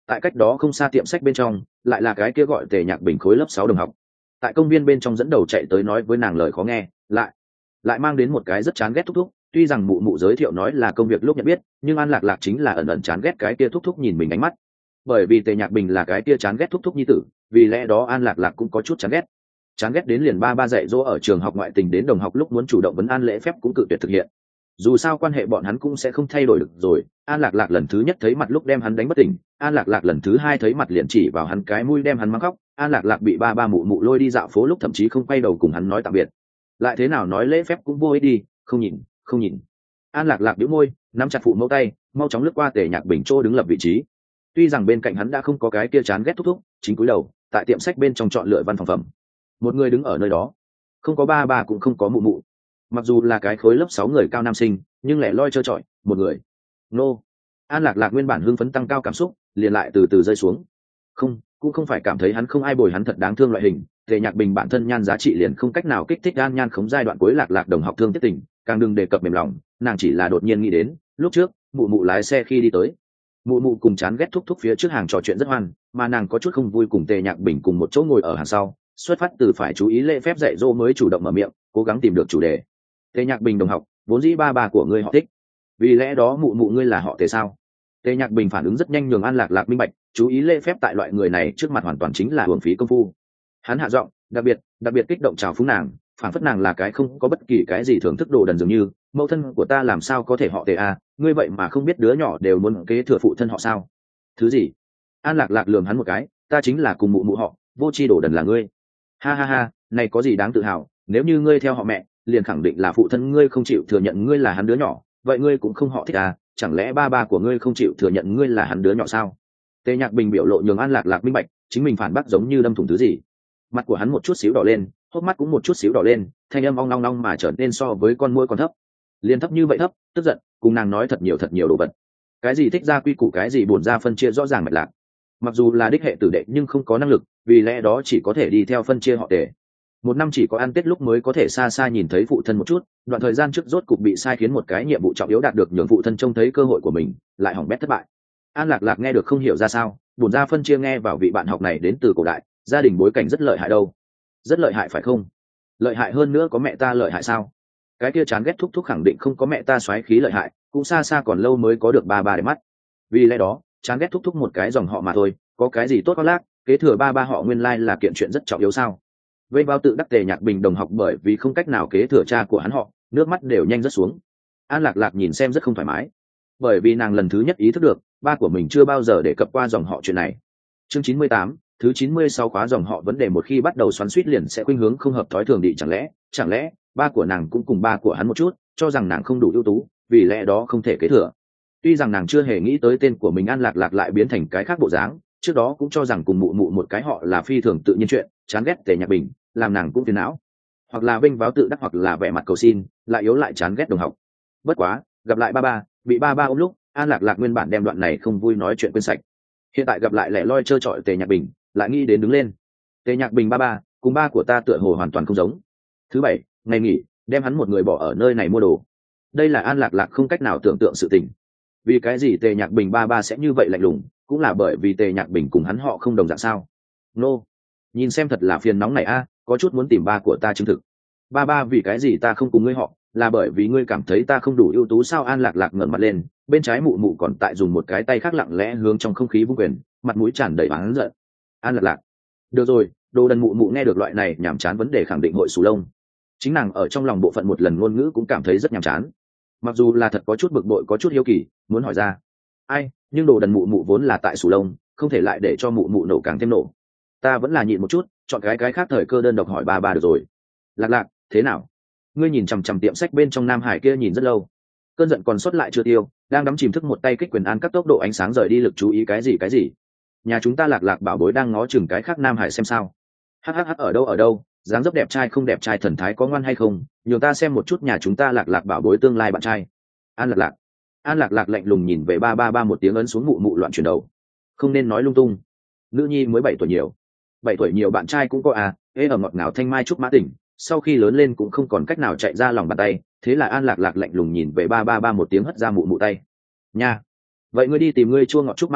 S1: tại cách đó không xa tiệm sách bên trong lại là cái kia gọi Tề Nhạc Bình khối lớp sáu đồng học, tại công viên bên trong dẫn đầu chạy tới nói với nàng lời khó nghe, lại lại mang đến một cái rất chán ghét thúc thúc. Tuy rằng mụ mụ giới thiệu nói là công việc lúc nhận biết, nhưng An Lạc Lạc chính là ẩn ẩn chán ghét cái kia thúc thúc nhìn mình ánh mắt, bởi vì Tề Nhạc Bình là cái kia chán ghét thúc thúc nhi tử, vì lẽ đó An Lạc Lạc cũng có chút chán ghét. Chán ghét đến liền ba ba dạy dỗ ở trường học ngoại tình đến đồng học lúc muốn chủ động vấn an lễ phép cũng cự tuyệt thực hiện. Dù sao quan hệ bọn hắn cũng sẽ không thay đổi được rồi. An Lạc Lạc lần thứ nhất thấy mặt lúc đem hắn đánh bất tỉnh, An Lạc Lạc lần thứ hai thấy mặt liền chỉ vào hắn cái mũi đem hắn mắng khóc, An Lạc Lạc bị ba ba mụ mụ lôi đi dạo phố lúc thậm chí không quay đầu cùng hắn nói tạm biệt. Lại thế nào nói lễ phép cũng vô ích đi, không nhìn, không nhìn. An Lạc Lạc bĩu môi, nắm chặt phụ mẫu tay, mau chóng lướt qua Tề Nhạc Bình chỗ đứng lập vị trí. Tuy rằng bên cạnh hắn đã không có cái kia chán ghét thúc thúc, chính cúi đầu tại tiệm sách bên trong chọn lựa văn phòng phẩm. Một người đứng ở nơi đó, không có ba ba cũng không có mụ mụ. Mặc dù là cái khối lớp sáu người cao nam sinh, nhưng lẻ loi trơ trọi, một người. Nô. An Lạc Lạc nguyên bản hưng phấn tăng cao cảm xúc, liền lại từ từ rơi xuống. Không, cũng không phải cảm thấy hắn không ai bồi hắn thật đáng thương loại hình. Tề Nhạc Bình bản thân nhan giá trị liền không cách nào kích thích An Nhan khống giai đoạn cuối Lạc Lạc đồng học thương tiếc tình, càng đừng đề cập mềm lòng, nàng chỉ là đột nhiên nghĩ đến, lúc trước, mụ mụ lái xe khi đi tới. Mụ mụ cùng chán ghét thúc thúc phía trước hàng trò chuyện rất hoan, mà nàng có chút không vui cùng Tề Nhạc Bình cùng một chỗ ngồi ở hàng sau, xuất phát từ phải chú ý lễ phép dạy dỗ mới chủ động mở miệng, cố gắng tìm được chủ đề. Tề Nhạc Bình đồng học, vốn dĩ ba ba của ngươi họ thích, vì lẽ đó mụ mụ ngươi là họ Tề sao? Tề Nhạc Bình phản ứng rất nhanh nhường An Lạc Lạc minh bạch, chú ý lễ phép tại loại người này trước mặt hoàn toàn chính là hưởng phí công phu. Hắn hạ giọng, đặc biệt, đặc biệt kích động chào phúng nàng, phản phất nàng là cái không có bất kỳ cái gì thưởng thức đồ đần dường như, mẫu thân của ta làm sao có thể họ Tề à, ngươi vậy mà không biết đứa nhỏ đều muốn kế thừa phụ thân họ sao? Thứ gì? An Lạc Lạc lườm hắn một cái, ta chính là cùng mụ mụ họ, vô tri đồ đần là ngươi. Ha ha ha, này có gì đáng tự hào, nếu như ngươi theo họ mẹ, liền khẳng định là phụ thân ngươi không chịu thừa nhận ngươi là hắn đứa nhỏ, vậy ngươi cũng không họ thích à, chẳng lẽ ba ba của ngươi không chịu thừa nhận ngươi là hắn đứa nhỏ sao? Tề Nhạc Bình biểu lộ nhường An Lạc Lạc minh bạch, chính mình phản bác giống như đâm thủng thứ gì. Mặt của hắn một chút xíu đỏ lên, hốc mắt cũng một chút xíu đỏ lên, thanh âm ong long long mà trở nên so với con muỗi còn thấp. Liên thấp như vậy thấp, tức giận, cùng nàng nói thật nhiều thật nhiều đồ vật. Cái gì thích ra quy củ, cái gì buồn ra phân chia rõ ràng mạch lạc. Mặc dù là đích hệ tử đệ nhưng không có năng lực, vì lẽ đó chỉ có thể đi theo phân chia họ Tề. Một năm chỉ có ăn Tết lúc mới có thể xa xa nhìn thấy phụ thân một chút, đoạn thời gian trước rốt cục bị sai khiến một cái nhiệm vụ trọng yếu đạt được nhường phụ thân trông thấy cơ hội của mình, lại hỏng bét thất bại. An Lạc Lạc nghe được không hiểu ra sao, buồn ra phân chia nghe vào vị bạn học này đến từ cổ đại, gia đình bối cảnh rất lợi hại đâu. Rất lợi hại phải không? Lợi hại hơn nữa có mẹ ta lợi hại sao? Cái kia chán ghét thúc thúc khẳng định không có mẹ ta xoáy khí lợi hại, cũng xa xa còn lâu mới có được ba ba để mắt. Vì lẽ đó, chán ghét thúc thúc một cái dòng họ mà thôi, có cái gì tốt có lác, kế thừa ba ba họ nguyên lai là kiện chuyện rất trọng yếu sao? Vây bao tự đắc Tề Nhạc Bình đồng học bởi vì không cách nào kế thừa cha của hắn họ, nước mắt đều nhanh rớt xuống. An Lạc Lạc nhìn xem rất không thoải mái, bởi vì nàng lần thứ nhất ý thức được ba của mình chưa bao giờ đề cập qua dòng họ chuyện này. Chương chín mươi tám, thứ chín mươi sáu khóa dòng họ vấn đề một khi bắt đầu xoắn xuýt liền sẽ khuynh hướng không hợp thói thường đi, chẳng lẽ, chẳng lẽ ba của nàng cũng cùng ba của hắn một chút, cho rằng nàng không đủ ưu tú, vì lẽ đó không thể kế thừa. Tuy rằng nàng chưa hề nghĩ tới tên của mình An Lạc Lạc lại biến thành cái khác bộ dáng, trước đó cũng cho rằng cùng mụ mụ một cái họ là phi thường tự nhiên chuyện, chán ghét Tề Nhạc Bình, làm nàng cũng phiền não. Hoặc là vênh váo tự đắc, hoặc là vẻ mặt cầu xin, lại yếu lại chán ghét đồng học. Bất quá, gặp lại ba ba, bị ba ba ôm lúc, An Lạc Lạc nguyên bản đem đoạn này không vui nói chuyện quên sạch. Hiện tại gặp lại lẻ loi trơ trọi Tề Nhạc Bình, lại nghĩ đến đứng lên. Tề Nhạc Bình ba ba, cùng ba của ta tựa hồ hoàn toàn không giống. Thứ bảy, ngày nghỉ, đem hắn một người bỏ ở nơi này mua đồ. Đây là An Lạc Lạc không cách nào tưởng tượng sự tình. Vì cái gì Tề Nhạc Bình ba ba sẽ như vậy lạnh lùng, cũng là bởi vì Tề Nhạc Bình cùng hắn họ không đồng dạng sao? Nô, no. Nhìn xem thật là phiền nóng này a, có chút muốn tìm ba của ta chứng thực. Ba ba, vì cái gì ta không cùng ngươi họ, là bởi vì ngươi cảm thấy ta không đủ ưu tú sao? An Lạc Lạc ngẩng mặt lên, bên trái mụ mụ còn tại dùng một cái tay khác lặng lẽ hướng trong không khí vung quyền, mặt mũi tràn đầy oán giận. An Lạc Lạc, được rồi, đồ đần mụ mụ nghe được loại này nhảm chán vấn đề khẳng định hội sù lông. Chính nàng ở trong lòng bộ phận một lần ngôn ngữ cũng cảm thấy rất nhàm chán, mặc dù là thật có chút bực bội, có chút hiếu kỳ, muốn hỏi ra ai, nhưng đồ đần mụ mụ vốn là tại sù lông, không thể lại để cho mụ mụ nổ càng thêm nổ. Ta vẫn là nhịn một chút, chọn cái cái khác thời cơ đơn độc hỏi ba ba được rồi. Lạc Lạc, thế nào? Ngươi nhìn chằm chằm tiệm sách bên trong Nam Hải kia nhìn rất lâu, cơn giận còn sót lại chưa tiêu, đang đắm chìm thức một tay kích quyền An các tốc độ ánh sáng rời đi lực chú ý cái gì cái gì. Nhà chúng ta Lạc Lạc bảo bối đang ngó chừng cái khác Nam Hải xem sao. Hhh, ở đâu ở đâu, dáng dấp đẹp trai không đẹp trai, thần thái có ngoan hay không, nhường ta xem một chút nhà chúng ta Lạc Lạc bảo bối tương lai bạn trai. An Lạc Lạc. An Lạc Lạc lạnh lùng nhìn về ba ba ba một tiếng ấn xuống mụ mụ loạn chuyển đầu. Không nên nói lung tung. Nữ nhi mới bảy tuổi nhiều. Bảy tuổi nhiều bạn trai cũng có à, ê ở ngọt ngào thanh mai trúc mã tỉnh, sau khi lớn lên cũng không còn cách nào chạy ra lòng bàn tay, thế là An Lạc Lạc lạnh lùng nhìn về ba ba ba một tiếng hất ra mụ mụ tay. Nha. Vậy ngươi đi tìm ngươi chua ngọt trúc mã đi,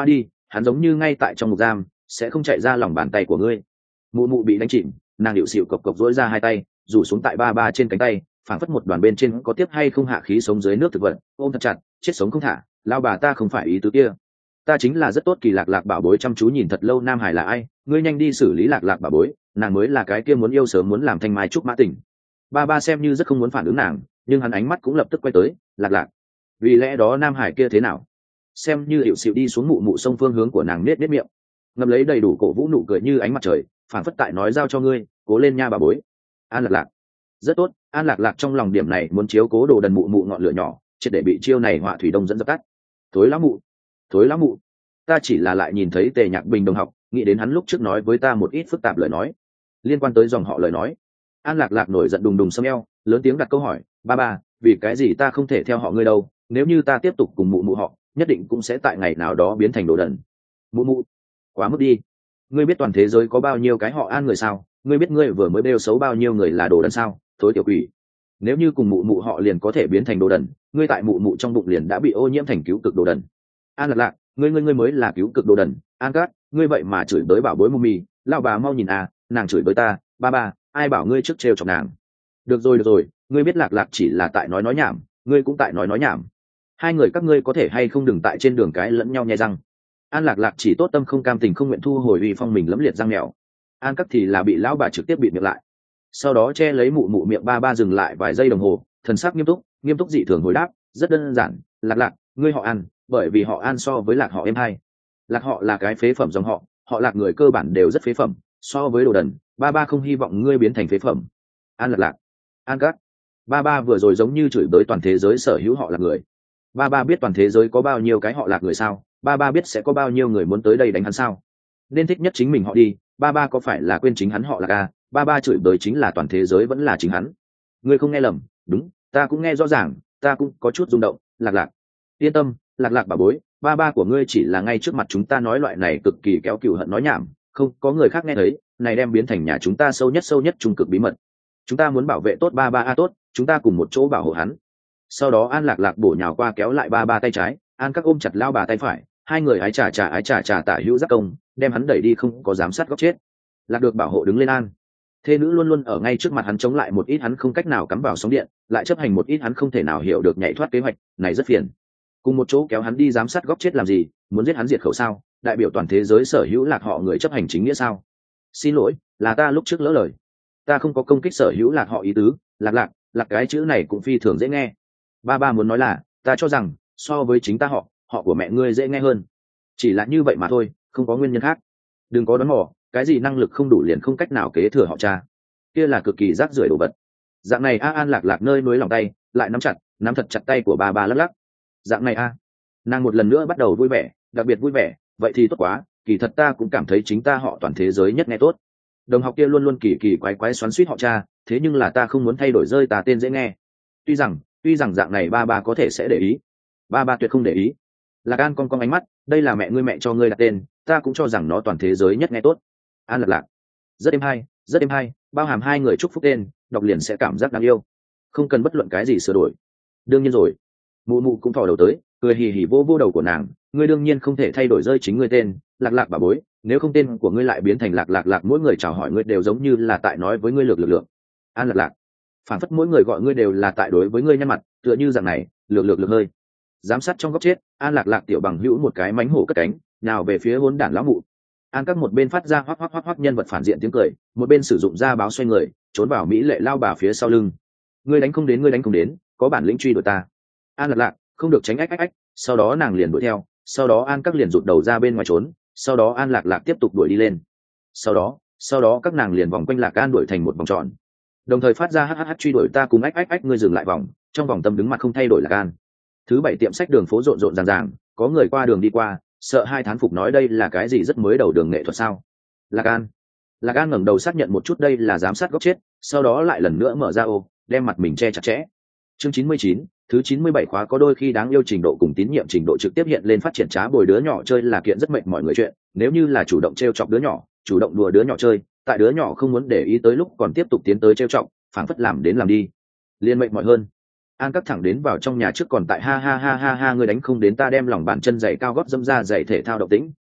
S1: hắn giống như ngay tại trong ngục giam, sẽ không chạy ra lòng bàn tay của ngươi. Mụ mụ bị đánh chìm, nàng điệu xịu cộc cộc dỗi ra hai tay, rủ xuống tại ba ba trên cánh tay, phảng phất một đoàn bên trên có tiếp hay không hạ khí sống dưới nước thực vật, ôm thật chặt, chết sống không thả. Lao bà ta không phải ý tứ kia, ta chính là rất tốt kỳ lạc lạc bảo bối chăm chú nhìn thật lâu nam hải là ai, ngươi nhanh đi xử lý lạc lạc bảo bối, nàng mới là cái kia muốn yêu sớm muốn làm thanh mai trúc mã tình. Ba ba xem như rất không muốn phản ứng nàng, nhưng hắn ánh mắt cũng lập tức quay tới lạc lạc. Vì lẽ đó nam hải kia thế nào? Xem như hiệu xịu đi xuống mụ mụ sông phương hướng của nàng nết nết miệng, ngậm lấy đầy đủ cổ vũ nụ cười như ánh mặt trời, phản phất tại nói giao cho ngươi, cố lên nha bà bối. An lạc lạc rất tốt. An lạc lạc trong lòng điểm này muốn chiếu cố đồ đần mụ mụ ngọn lửa nhỏ, triệt để bị chiêu này họa thủy đông dẫn dập tắt. Thối lão mụ, thối lão mụ, ta chỉ là lại nhìn thấy Tề Nhạc Bình đồng học, nghĩ đến hắn lúc trước nói với ta một ít phức tạp lời nói liên quan tới dòng họ lời nói. An lạc lạc nổi giận đùng đùng xâm eo, lớn tiếng đặt câu hỏi, ba ba, vì cái gì ta không thể theo họ ngươi đâu? Nếu như ta tiếp tục cùng mụ mụ họ, nhất định cũng sẽ tại ngày nào đó biến thành đồ đần. Mụ mụ, quá mức đi. Ngươi biết toàn thế giới có bao nhiêu cái họ An người sao? Ngươi biết ngươi vừa mới bêu xấu bao nhiêu người là đồ đần sao? Thối tiểu quỷ. Nếu như cùng mụ mụ họ liền có thể biến thành đồ đần, ngươi tại mụ mụ trong bụng liền đã bị ô nhiễm thành cứu cực đồ đần. An lạc lạc, ngươi ngươi ngươi mới là cứu cực đồ đần. An cát, ngươi vậy mà chửi tới bảo bối mù mì, lao bà mau nhìn à, nàng chửi tới ta, ba ba, ai bảo ngươi trước trêu chọc nàng. Được rồi được rồi, ngươi biết lạc lạc chỉ là tại nói nói nhảm, ngươi cũng tại nói nói nhảm. Hai người các ngươi có thể hay không đừng tại trên đường cái lẫn nhau nhai răng. An lạc lạc chỉ tốt tâm không cam tình không nguyện thu hồi uy phong mình lẫm liệt răng mèo. An cát thì là bị lão bà trực tiếp bị miệng lại, sau đó che lấy mụ mụ miệng ba ba dừng lại vài giây đồng hồ, thần sắc nghiêm túc nghiêm túc dị thường hồi đáp, rất đơn giản, lạc lạc, ngươi họ An, bởi vì họ An so với lạc họ em hai. Lạc họ là cái phế phẩm dòng họ, họ lạc người cơ bản đều rất phế phẩm, so với đồ đần, ba ba không hy vọng ngươi biến thành phế phẩm. An lạc lạc, An cát, ba ba vừa rồi giống như chửi bới toàn thế giới sở hữu họ lạc người. Ba ba biết toàn thế giới có bao nhiêu cái họ lạc người sao? Ba ba biết sẽ có bao nhiêu người muốn tới đây đánh hắn sao? Nên thích nhất chính mình họ đi, ba ba có phải là quên chính hắn họ lạc à? Ba ba chửi bới chính là toàn thế giới vẫn là chính hắn. Ngươi không nghe lầm, đúng, ta cũng nghe rõ ràng, ta cũng có chút rung động. Lạc lạc, yên tâm, lạc lạc bà bối, ba ba của ngươi chỉ là ngay trước mặt chúng ta nói loại này cực kỳ kéo cừu hận nói nhảm, không có người khác nghe thấy, này đem biến thành nhà chúng ta sâu nhất sâu nhất trung cực bí mật. Chúng ta muốn bảo vệ tốt ba ba a tốt, chúng ta cùng một chỗ bảo hộ hắn. Sau đó An lạc lạc bổ nhào qua kéo lại ba ba tay trái, An các ôm chặt lao bà tay phải, hai người ái chà chà ái chà chà tả hữu giác công, đem hắn đẩy đi không có giám sát góc chết. Lạc được bảo hộ đứng lên An thê nữ luôn luôn ở ngay trước mặt hắn chống lại một ít hắn không cách nào cắm vào sóng điện, lại chấp hành một ít hắn không thể nào hiểu được nhảy thoát kế hoạch này, rất phiền. Cùng một chỗ kéo hắn đi giám sát góc chết làm gì? Muốn giết hắn diệt khẩu sao? Đại biểu toàn thế giới sở hữu lạc họ người chấp hành chính nghĩa sao? Xin lỗi, là ta lúc trước lỡ lời, ta không có công kích sở hữu lạc họ ý tứ. Lạc lạc, lạc cái chữ này cũng phi thường dễ nghe. Ba ba muốn nói là, ta cho rằng so với chính ta họ, họ của mẹ ngươi dễ nghe hơn. Chỉ là như vậy mà thôi, không có nguyên nhân khác. Đừng có đoán mò, cái gì năng lực không đủ liền không cách nào kế thừa họ cha, kia là cực kỳ rác rưởi đồ vật. Dạng này a An lạc lạc nơi núi lòng tay, lại nắm chặt nắm thật chặt tay của ba ba lắc lắc. Dạng này a nàng một lần nữa bắt đầu vui vẻ, đặc biệt vui vẻ. Vậy thì tốt quá, kỳ thật ta cũng cảm thấy chính ta họ toàn thế giới nhất nghe tốt. Đồng học kia luôn luôn kỳ kỳ quái quái xoắn xuýt họ cha, thế nhưng là ta không muốn thay đổi rơi ta tên dễ nghe. Tuy rằng tuy rằng dạng này ba ba có thể sẽ để ý, ba ba tuyệt không để ý. Lạc An con con ánh mắt, đây là mẹ ngươi mẹ cho ngươi đặt tên, ta cũng cho rằng nó toàn thế giới nhất nghe tốt. An lạc lạc, rất êm hay, rất êm hay, bao hàm hai người chúc phúc tên, đọc liền sẽ cảm giác đáng yêu, không cần bất luận cái gì sửa đổi. Đương nhiên rồi. Mụ mụ cũng thò đầu tới, cười hì hì vô vô đầu của nàng, ngươi đương nhiên không thể thay đổi rơi chính ngươi tên, lạc lạc bà bối, nếu không tên của ngươi lại biến thành lạc lạc lạc, mỗi người chào hỏi ngươi đều giống như là tại nói với ngươi lược lược lược. An lạc lạc, phản phất mỗi người gọi ngươi đều là tại đối với ngươi nhăn mặt, tựa như dạng này, lược lược lược hơi. Giám sát trong góc chết, An lạc lạc tiểu bằng hữu một cái mánh hổ cất cánh, nào về phía hỗn đản lão mụ. An các một bên phát ra hoắc hoắc hoắc hoắc nhân vật phản diện tiếng cười, một bên sử dụng da báo xoay người, trốn vào mỹ lệ lao bà phía sau lưng. Ngươi đánh không đến, ngươi đánh không đến, có bản lĩnh truy đuổi ta. An lạc lạc, không được tránh ách ách ách, sau đó nàng liền đuổi theo, sau đó An các liền rụt đầu ra bên ngoài trốn, sau đó An lạc lạc tiếp tục đuổi đi lên. Sau đó, sau đó các nàng liền vòng quanh Lạc An đuổi thành một vòng tròn. Đồng thời phát ra hắc hắc hắc truy đuổi ta cùng ách ách ách, ngươi dừng lại vòng, trong vòng tâm đứng mặt không thay đổi Lạc An. Thứ bảy tiệm sách đường phố rộn rộn ràng ràng, có người qua đường đi qua, sợ hai thán phục nói đây là cái gì rất mới đầu đường nghệ thuật sao? Lạc An. Lạc An ngẩng đầu xác nhận một chút đây là giám sát góc chết, sau đó lại lần nữa mở ra ô, đem mặt mình che chặt chẽ. Chương chín mươi chín, thứ chín mươi bảy khóa có đôi khi đáng yêu trình độ cùng tín nhiệm trình độ trực tiếp hiện lên phát triển trá bồi đứa nhỏ chơi là kiện rất mệt mọi người chuyện, nếu như là chủ động trêu chọc đứa nhỏ, chủ động đùa đứa nhỏ chơi, tại đứa nhỏ không muốn để ý tới lúc còn tiếp tục tiến tới trêu chọc, phảng phất làm đến làm đi, liên mệt mỏi hơn. An cắt thẳng đến vào trong nhà trước còn tại ha ha ha ha ha ngươi đánh không đến ta đem lòng bàn chân giày cao gót dâm ra giày thể thao động tĩnh,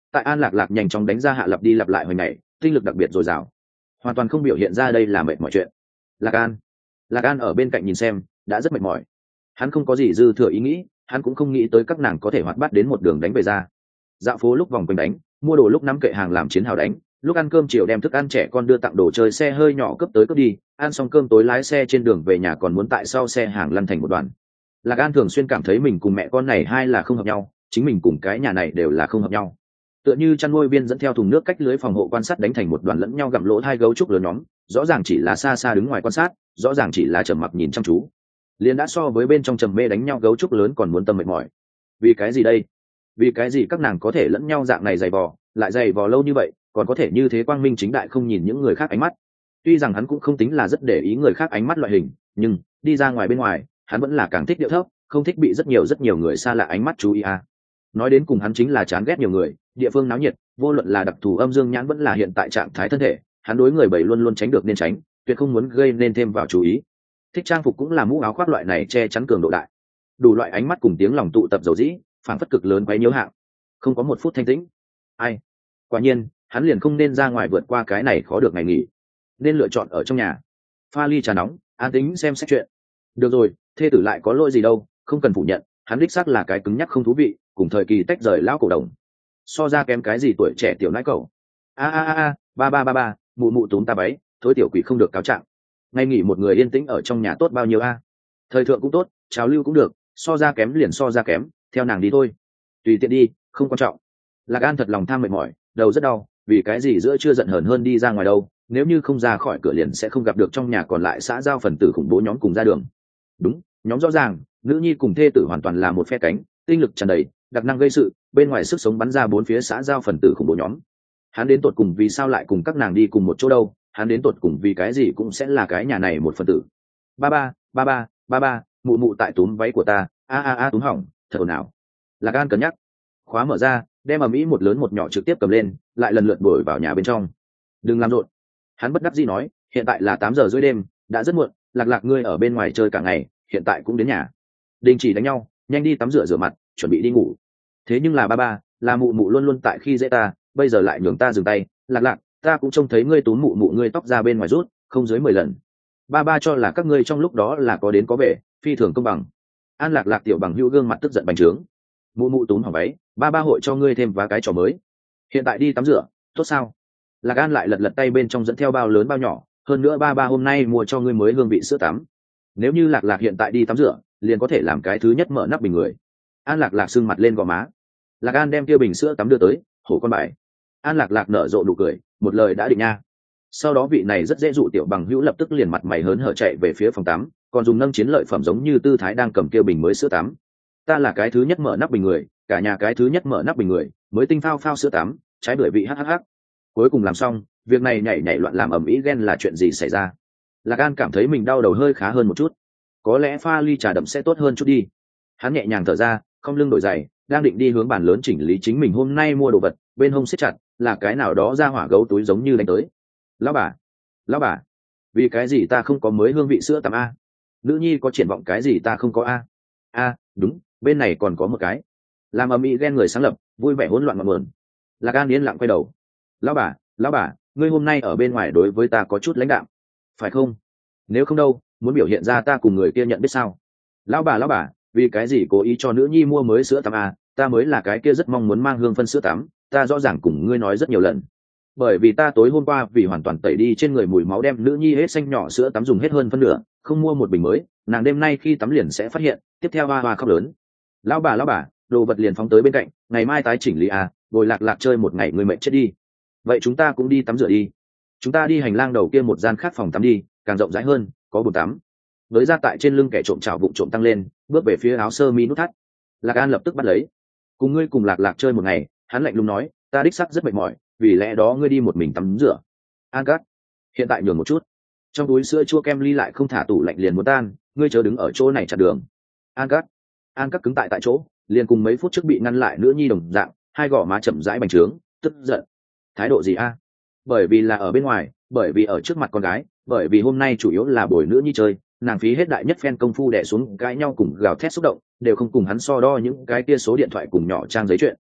S1: tại An Lạc Lạc nhanh chóng đánh ra hạ lặp đi lặp lại hồi ngày, tinh lực đặc biệt dồi dào, hoàn toàn không biểu hiện ra đây là mệt mỏi chuyện. Lạc An, Lạc An ở bên cạnh nhìn xem, đã rất mệt mỏi. Hắn không có gì dư thừa ý nghĩ, hắn cũng không nghĩ tới các nàng có thể hoạt bát đến một đường đánh về ra. Dạo phố lúc vòng quanh đánh, mua đồ lúc nắm kệ hàng làm chiến hào đánh, lúc ăn cơm chiều đem thức ăn trẻ con đưa tặng đồ chơi xe hơi nhỏ cướp tới cướp đi, ăn xong cơm tối lái xe trên đường về nhà còn muốn tại sau xe hàng lăn thành một đoàn. Lạc An thường xuyên cảm thấy mình cùng mẹ con này hai là không hợp nhau, chính mình cùng cái nhà này đều là không hợp nhau. Tựa như chăn nuôi viên dẫn theo thùng nước cách lưới phòng hộ quan sát đánh thành một đoàn lẫn nhau gặm lỗ hai gấu trúc lớn nhóm, rõ ràng chỉ là xa xa đứng ngoài quan sát, rõ ràng chỉ là trầm mặc nhìn chăm chú. Liên đã so với bên trong trầm mê đánh nhau gấu trúc lớn còn muốn tâm mệt mỏi. Vì cái gì đây? Vì cái gì các nàng có thể lẫn nhau dạng này dày vò, lại dày vò lâu như vậy, còn có thể như thế quang minh chính đại không nhìn những người khác ánh mắt. Tuy rằng hắn cũng không tính là rất để ý người khác ánh mắt loại hình, nhưng đi ra ngoài bên ngoài, hắn vẫn là càng thích điệu thấp, không thích bị rất nhiều rất nhiều người xa lạ ánh mắt chú ý à. Nói đến cùng hắn chính là chán ghét nhiều người, địa phương náo nhiệt, vô luận là đặc thù âm dương nhãn vẫn là hiện tại trạng thái thân thể, hắn đối người bảy luôn luôn tránh được nên tránh, tuyệt không muốn gây nên thêm vào chú ý. Thích trang phục cũng là mũ áo khoác loại này che chắn cường độ đại, đủ loại ánh mắt cùng tiếng lòng tụ tập dầu dĩ, phản phất cực lớn quấy nhiễu hạng, không có một phút thanh tĩnh. Ai? Quả nhiên, hắn liền không nên ra ngoài vượt qua cái này khó được ngày nghỉ, nên lựa chọn ở trong nhà, pha ly trà nóng, an tĩnh xem xét chuyện. Được rồi, thê tử lại có lỗi gì đâu, không cần phủ nhận, hắn đích xác là cái cứng nhắc không thú vị, cùng thời kỳ tách rời lão cổ đồng, so ra kém cái gì tuổi trẻ tiểu nãi cẩu. A a a a, ba ba ba ba, mụ mụ túm ta váy, thối tiểu quỷ không được cáo trạng. Ngày nghỉ một người yên tĩnh ở trong nhà tốt bao nhiêu a? Thời thượng cũng tốt, trào lưu cũng được, so ra kém liền so ra kém, theo nàng đi thôi, tùy tiện đi, không quan trọng. Lạc An thật lòng tham mệt mỏi, đầu rất đau, vì cái gì giữa chưa giận hờn hơn đi ra ngoài đâu, nếu như không ra khỏi cửa liền sẽ không gặp được trong nhà còn lại xã giao phần tử khủng bố nhóm cùng ra đường. Đúng, nhóm rõ ràng, nữ nhi cùng thê tử hoàn toàn là một phe cánh, tinh lực tràn đầy, đặc năng gây sự, bên ngoài sức sống bắn ra bốn phía xã giao phần tử khủng bố nhóm. Hắn đến tột cùng vì sao lại cùng các nàng đi cùng một chỗ đâu, hắn đến tột cùng vì cái gì cũng sẽ là cái nhà này một phần tử. Ba ba, ba ba, ba ba, mụ mụ tại túm váy của ta, a a a túm hỏng, thật ồn ào. Lạc An cân nhắc, khóa mở ra, đem ầm ĩ một lớn một nhỏ trực tiếp cầm lên, lại lần lượt đuổi vào nhà bên trong. Đừng làm rộn. Hắn bất đắc dĩ nói, hiện tại là tám giờ rưỡi đêm, đã rất muộn, Lạc Lạc ngươi ở bên ngoài chơi cả ngày, hiện tại cũng đến nhà. Đình chỉ đánh nhau, nhanh đi tắm rửa rửa mặt, chuẩn bị đi ngủ. Thế nhưng là ba ba, là mụ mụ luôn luôn tại khi dễ ta, bây giờ lại nhường ta dừng tay. Lạc Lạc, ta cũng trông thấy ngươi túm mụ mụ ngươi tóc ra bên ngoài rút, không dưới mười lần. Ba ba cho là các ngươi trong lúc đó là có đến có về, phi thường công bằng. An Lạc Lạc tiểu bằng hữu gương mặt tức giận bành trướng. Mụ mụ túm hỏng váy, ba ba hội cho ngươi thêm vá cái trò mới. Hiện tại đi tắm rửa, tốt sao? Lạc An lại lật lật tay bên trong dẫn theo bao lớn bao nhỏ, hơn nữa ba ba hôm nay mua cho ngươi mới hương vị sữa tắm. Nếu như Lạc Lạc hiện tại đi tắm rửa, liền có thể làm cái thứ nhất mở nắp bình người. An Lạc Lạc sưng mặt lên gò má. Lạc An đem kia bình sữa tắm đưa tới, hổ con bài. An Lạc Lạc nở rộ nụ cười, một lời đã định nha. Sau đó vị này rất dễ dụ tiểu bằng hữu lập tức liền mặt mày hớn hở chạy về phía phòng tắm, còn dùng nâng chiến lợi phẩm giống như tư thái đang cầm kia bình mới sữa tắm. Ta là cái thứ nhất mở nắp bình người, cả nhà cái thứ nhất mở nắp bình người, mới tinh phao phao sữa tắm, trái bưởi vị hhh. Cuối cùng làm xong, việc này nhảy nhảy loạn làm ầm ĩ ghen là chuyện gì xảy ra? Lạc An cảm thấy mình đau đầu hơi khá hơn một chút, có lẽ pha ly trà đậm sẽ tốt hơn chút đi. Hắn nhẹ nhàng thở ra, không lưng đổi giày, đang định đi hướng bàn lớn chỉnh lý chính mình hôm nay mua đồ vật, bên hông siết chặt, là cái nào đó ra hỏa gấu túi giống như đánh tới. Lão bà, lão bà, vì cái gì ta không có mới hương vị sữa tắm a? Nữ nhi có triển vọng cái gì ta không có a? A, đúng, bên này còn có một cái. Làm ầm ĩ ghen người sáng lập, vui vẻ hỗn loạn ngọn nguồn. Lạc An yên lặng quay đầu. Lão bà, lão bà, ngươi hôm nay ở bên ngoài đối với ta có chút lãnh đạm, phải không? Nếu không đâu, muốn biểu hiện ra ta cùng người kia nhận biết sao? Lão bà, lão bà, vì cái gì cố ý cho nữ nhi mua mới sữa tắm à? Ta mới là cái kia rất mong muốn mang hương phân sữa tắm, ta rõ ràng cùng ngươi nói rất nhiều lần. Bởi vì ta tối hôm qua vì hoàn toàn tẩy đi trên người mùi máu đem nữ nhi hết xanh nhỏ sữa tắm dùng hết hơn phân nửa, không mua một bình mới, nàng đêm nay khi tắm liền sẽ phát hiện, tiếp theo hoa hoa khóc lớn. Lão bà, lão bà, đồ vật liền phóng tới bên cạnh, ngày mai tái chỉnh lý à, rồi Lạc Lạc chơi một ngày người mệt chết đi. Vậy chúng ta cũng đi tắm rửa đi. Chúng ta đi hành lang đầu kia một gian khác phòng tắm đi, càng rộng rãi hơn, có bồn tắm. Với ra tại trên lưng kẻ trộm chảo vụng trộm tăng lên, bước về phía áo sơ mi nút thắt. Lạc An lập tức bắt lấy. Cùng ngươi cùng Lạc Lạc chơi một ngày, hắn lạnh lùng nói, ta đích xác rất mệt mỏi, vì lẽ đó ngươi đi một mình tắm rửa. An Cát, hiện tại nhường một chút. Trong túi sữa chua kem ly lại không thả tủ lạnh liền muốn tan, ngươi chớ đứng ở chỗ này chặn đường. An Cát, An Cát cứng tại tại chỗ, liền cùng mấy phút trước bị ngăn lại nữ nhi đồng dạng, hai gò má chậm rãi bành trướng, tức giận. Thái độ gì a? Bởi vì là ở bên ngoài, bởi vì ở trước mặt con gái, bởi vì hôm nay chủ yếu là buổi nữ nhi chơi, nàng phí hết đại nhất phen công phu đè xuống cãi nhau cùng gào thét xúc động, đều không cùng hắn so đo những cái kia số điện thoại cùng nhỏ trang giấy chuyện.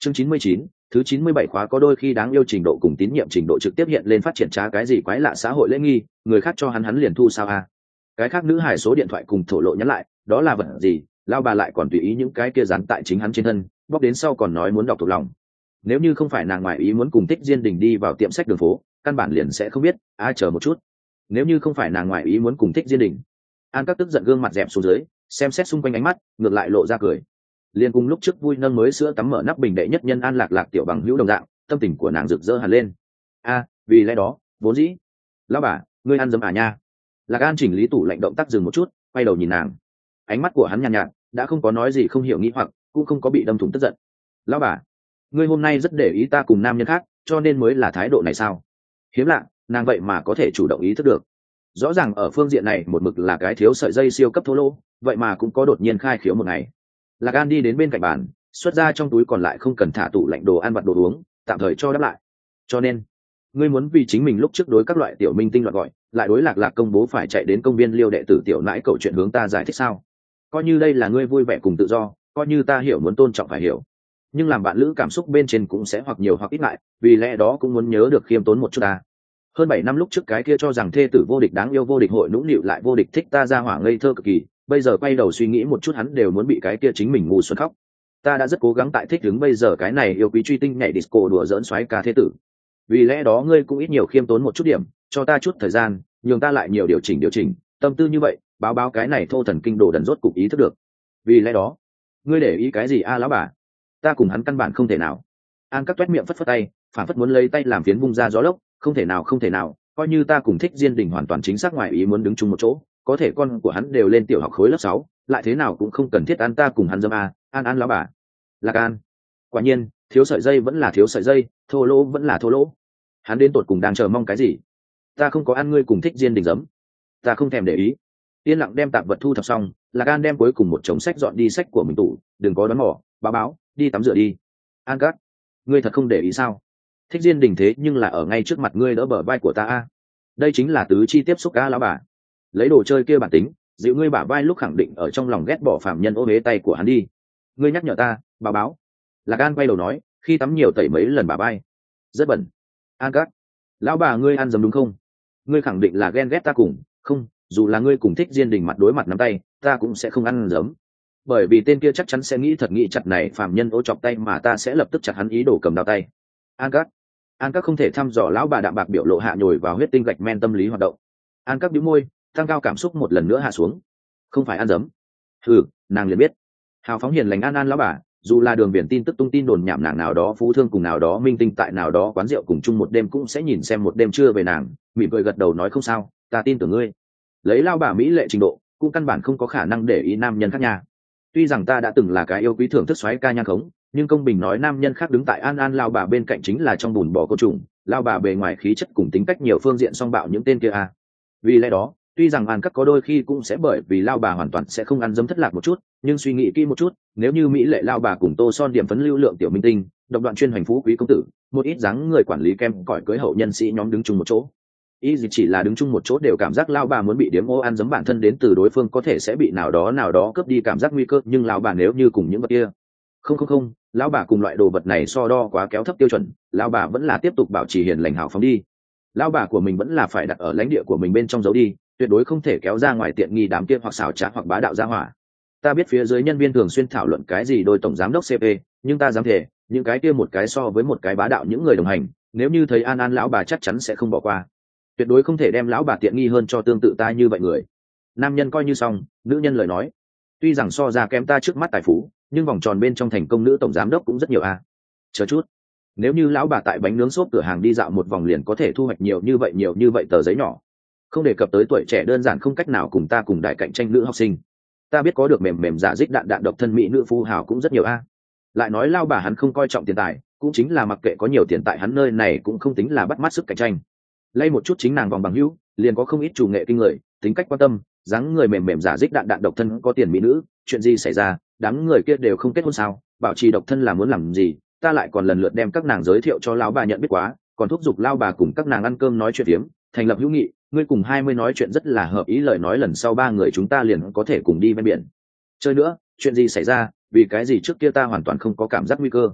S1: chương chín mươi chín, thứ chín mươi bảy khóa có đôi khi đáng yêu trình độ cùng tín nhiệm trình độ trực tiếp hiện lên phát triển trá cái gì quái lạ xã hội lễ nghi, người khác cho hắn hắn liền thu sao a. Cái khác nữ hài số điện thoại cùng thổ lộ nhắn lại, đó là vật gì, lao bà lại còn tùy ý những cái kia dán tại chính hắn trên thân, bóc đến sau còn nói muốn đọc thuộc lòng. Nếu như không phải nàng ngoại ý muốn cùng Thích Diên Đình đi vào tiệm sách đường phố, căn bản liền sẽ không biết, a chờ một chút. Nếu như không phải nàng ngoại ý muốn cùng Thích Diên Đình. An Các tức giận gương mặt dẹp xuống dưới, xem xét xung quanh ánh mắt, ngược lại lộ ra cười. Liên cùng lúc trước vui nâng mới sữa tắm mở nắp bình đệ nhất nhân An Lạc Lạc tiểu bằng hữu đồng dạng, tâm tình của nàng rực rỡ hẳn lên. A, vì lẽ đó, vốn dĩ, lão bà, ngươi ăn dấm à nha. Lạc An chỉnh lý tủ lạnh động tác dừng một chút, quay đầu nhìn nàng. Ánh mắt của hắn nhàn nhạt, nhạt, đã không có nói gì không hiểu nghĩ hoặc, cũng không có bị đâm thủng tức giận. Lão bà, ngươi hôm nay rất để ý ta cùng nam nhân khác, cho nên mới là thái độ này sao? Hiếm lạ, nàng vậy mà có thể chủ động ý thức được. Rõ ràng ở phương diện này một mực là cái thiếu sợi dây siêu cấp thô lỗ, vậy mà cũng có đột nhiên khai khiếu một ngày. Lạc An đi đến bên cạnh bàn, xuất ra trong túi còn lại không cần thả tủ lạnh đồ ăn vặt đồ uống, tạm thời cho đáp lại. Cho nên, ngươi muốn vì chính mình lúc trước đối các loại tiểu minh tinh loạn gọi, lại đối Lạc Lạc công bố phải chạy đến công viên liêu đệ tử tiểu nãi cậu chuyện hướng ta giải thích sao? Coi như đây là ngươi vui vẻ cùng tự do, coi như ta hiểu muốn tôn trọng phải hiểu. Nhưng làm bạn lữ cảm xúc bên trên cũng sẽ hoặc nhiều hoặc ít lại, vì lẽ đó cũng muốn nhớ được khiêm tốn một chút ta. Hơn bảy năm lúc trước cái kia cho rằng thê tử vô địch đáng yêu vô địch hội nũng nịu lại vô địch thích ta ra hỏa ngây thơ cực kỳ, bây giờ quay đầu suy nghĩ một chút hắn đều muốn bị cái kia chính mình ngu xuẩn khóc. Ta đã rất cố gắng tại thích đứng bây giờ cái này yêu quý truy tinh nhảy disco đùa giỡn xoáy ca thế tử. Vì lẽ đó ngươi cũng ít nhiều khiêm tốn một chút điểm, cho ta chút thời gian, nhường ta lại nhiều điều chỉnh điều chỉnh, tâm tư như vậy, báo báo cái này thô thần kinh đồ đần rốt cục ý thức được. Vì lẽ đó, ngươi để ý cái gì a lão bà? Ta cùng hắn căn bản không thể nào. An Các toét miệng phất phất tay, phản phất muốn lấy tay làm phiến vung ra gió lốc, không thể nào không thể nào, coi như ta cùng Thích Diên Đình hoàn toàn chính xác ngoài ý muốn đứng chung một chỗ, có thể con của hắn đều lên tiểu học khối lớp sáu, lại thế nào cũng không cần thiết ăn ta cùng hắn dâm a, An An lão bà. Lạc An. Quả nhiên, thiếu sợi dây vẫn là thiếu sợi dây, thô lỗ vẫn là thô lỗ. Hắn đến tột cùng đang chờ mong cái gì? Ta không có ăn ngươi cùng Thích Diên Đình giấm. Ta không thèm để ý. Yên lặng đem tạp vật thu thập xong, Lạc An đem cuối cùng một chồng sách dọn đi sách của mình tủ, đừng có đoán mò, báo báo, đi tắm rửa đi. An Các, ngươi thật không để ý sao? Thích Diên Đình thế nhưng là ở ngay trước mặt ngươi đỡ bờ vai của ta a. Đây chính là tứ chi tiếp xúc a lão bà. Lấy đồ chơi kia bản tính, dịu ngươi bả vai lúc khẳng định ở trong lòng ghét bỏ phạm nhân ôm ế tay của hắn đi. Ngươi nhắc nhở ta, báo báo. Lạc An quay đầu nói, khi tắm nhiều tẩy mấy lần bả vai. Rất bẩn. An Các, lão bà ngươi ăn dấm đúng không? Ngươi khẳng định là ghen ghét ta cùng, không, dù là ngươi cùng Thích Diên Đình mặt đối mặt nắm tay, ta cũng sẽ không ăn dấm. Bởi vì tên kia chắc chắn sẽ nghĩ thật nghĩ chặt này phạm nhân ô chọc tay mà ta sẽ lập tức chặt hắn ý đồ cầm đao tay. An Các, An Các không thể thăm dò lão bà đạm bạc biểu lộ hạ nhồi vào huyết tinh gạch men tâm lý hoạt động. An Các bĩu môi, tăng cao cảm xúc một lần nữa hạ xuống. Không phải ăn dấm. Ừ, nàng liền biết. Hào phóng hiền lành An An lão bà, dù là đường biển tin tức tung tin đồn nhảm nàng nào đó phú thương cùng nào đó minh tinh tại nào đó quán rượu cùng chung một đêm cũng sẽ nhìn xem một đêm trưa về nàng, mỉm cười gật đầu nói không sao, ta tin tưởng ngươi. Lấy lao bà mỹ lệ trình độ, cũng căn bản không có khả năng để ý nam nhân khác nhà. Tuy rằng ta đã từng là cái yêu quý thưởng thức xoáy ca nhan khống, nhưng công bình nói nam nhân khác đứng tại An An lao bà bên cạnh chính là trong bùn bò côn trùng, lao bà bề ngoài khí chất cùng tính cách nhiều phương diện song bạo những tên kia a. Vì lẽ đó, tuy rằng An Các có đôi khi cũng sẽ bởi vì lao bà hoàn toàn sẽ không ăn dấm thất lạc một chút, nhưng suy nghĩ kỹ một chút, nếu như mỹ lệ lao bà cùng tô son điểm phấn lưu lượng tiểu minh tinh, độc đoạn chuyên hoành phú quý công tử, một ít dáng người quản lý kem cỏi cưới hậu nhân sĩ nhóm đứng chung một chỗ, ý gì chỉ là đứng chung một chỗ đều cảm giác lao bà muốn bị điếm ô ăn dấm bản thân đến từ đối phương có thể sẽ bị nào đó nào đó cướp đi cảm giác nguy cơ, nhưng lao bà nếu như cùng những vật kia, không không không, lão bà cùng loại đồ vật này so đo quá kéo thấp tiêu chuẩn, lão bà vẫn là tiếp tục bảo trì hiền lành hảo phóng đi. Lão bà của mình vẫn là phải đặt ở lãnh địa của mình bên trong giấu đi, tuyệt đối không thể kéo ra ngoài tiện nghi đám kia hoặc xảo trá hoặc bá đạo ra hỏa. Ta biết phía dưới nhân viên thường xuyên thảo luận cái gì đôi tổng giám đốc xê pê, nhưng ta dám thể, những cái kia một cái so với một cái bá đạo những người đồng hành, nếu như thấy An An lão bà chắc chắn sẽ không bỏ qua. Tuyệt đối không thể đem lão bà tiện nghi hơn cho tương tự ta như vậy người. Nam nhân coi như xong, nữ nhân lời nói, tuy rằng so ra kém ta trước mắt tài phú, nhưng vòng tròn bên trong thành công nữ tổng giám đốc cũng rất nhiều a. À. Chờ chút, nếu như lão bà tại bánh nướng xốp cửa hàng đi dạo một vòng liền có thể thu hoạch nhiều như vậy nhiều như vậy tờ giấy nhỏ, không đề cập tới tuổi trẻ đơn giản không cách nào cùng ta cùng đại cạnh tranh nữ học sinh. Ta biết có được mềm mềm giả dích đạn đạn độc thân mỹ nữ phu hào cũng rất nhiều a. À. Lại nói lao bà hắn không coi trọng tiền tài, cũng chính là mặc kệ có nhiều tiền tại hắn nơi này cũng không tính là bắt mắt sức cạnh tranh. Lay một chút chính nàng vòng bằng hữu, liền có không ít chủ nghệ kinh người, tính cách quan tâm, dáng người mềm mềm giả dích đạn đạn độc thân có tiền mỹ nữ, chuyện gì xảy ra, đám người kia đều không kết hôn sao? Bảo trì độc thân là muốn làm gì? Ta lại còn lần lượt đem các nàng giới thiệu cho lão bà nhận biết quá, còn thúc giục lao bà cùng các nàng ăn cơm nói chuyện tiếm, thành lập hữu nghị, ngươi cùng hai mươi nói chuyện rất là hợp ý lời nói lần sau ba người chúng ta liền có thể cùng đi bên biển. Chơi nữa, chuyện gì xảy ra, vì cái gì trước kia ta hoàn toàn không có cảm giác nguy cơ.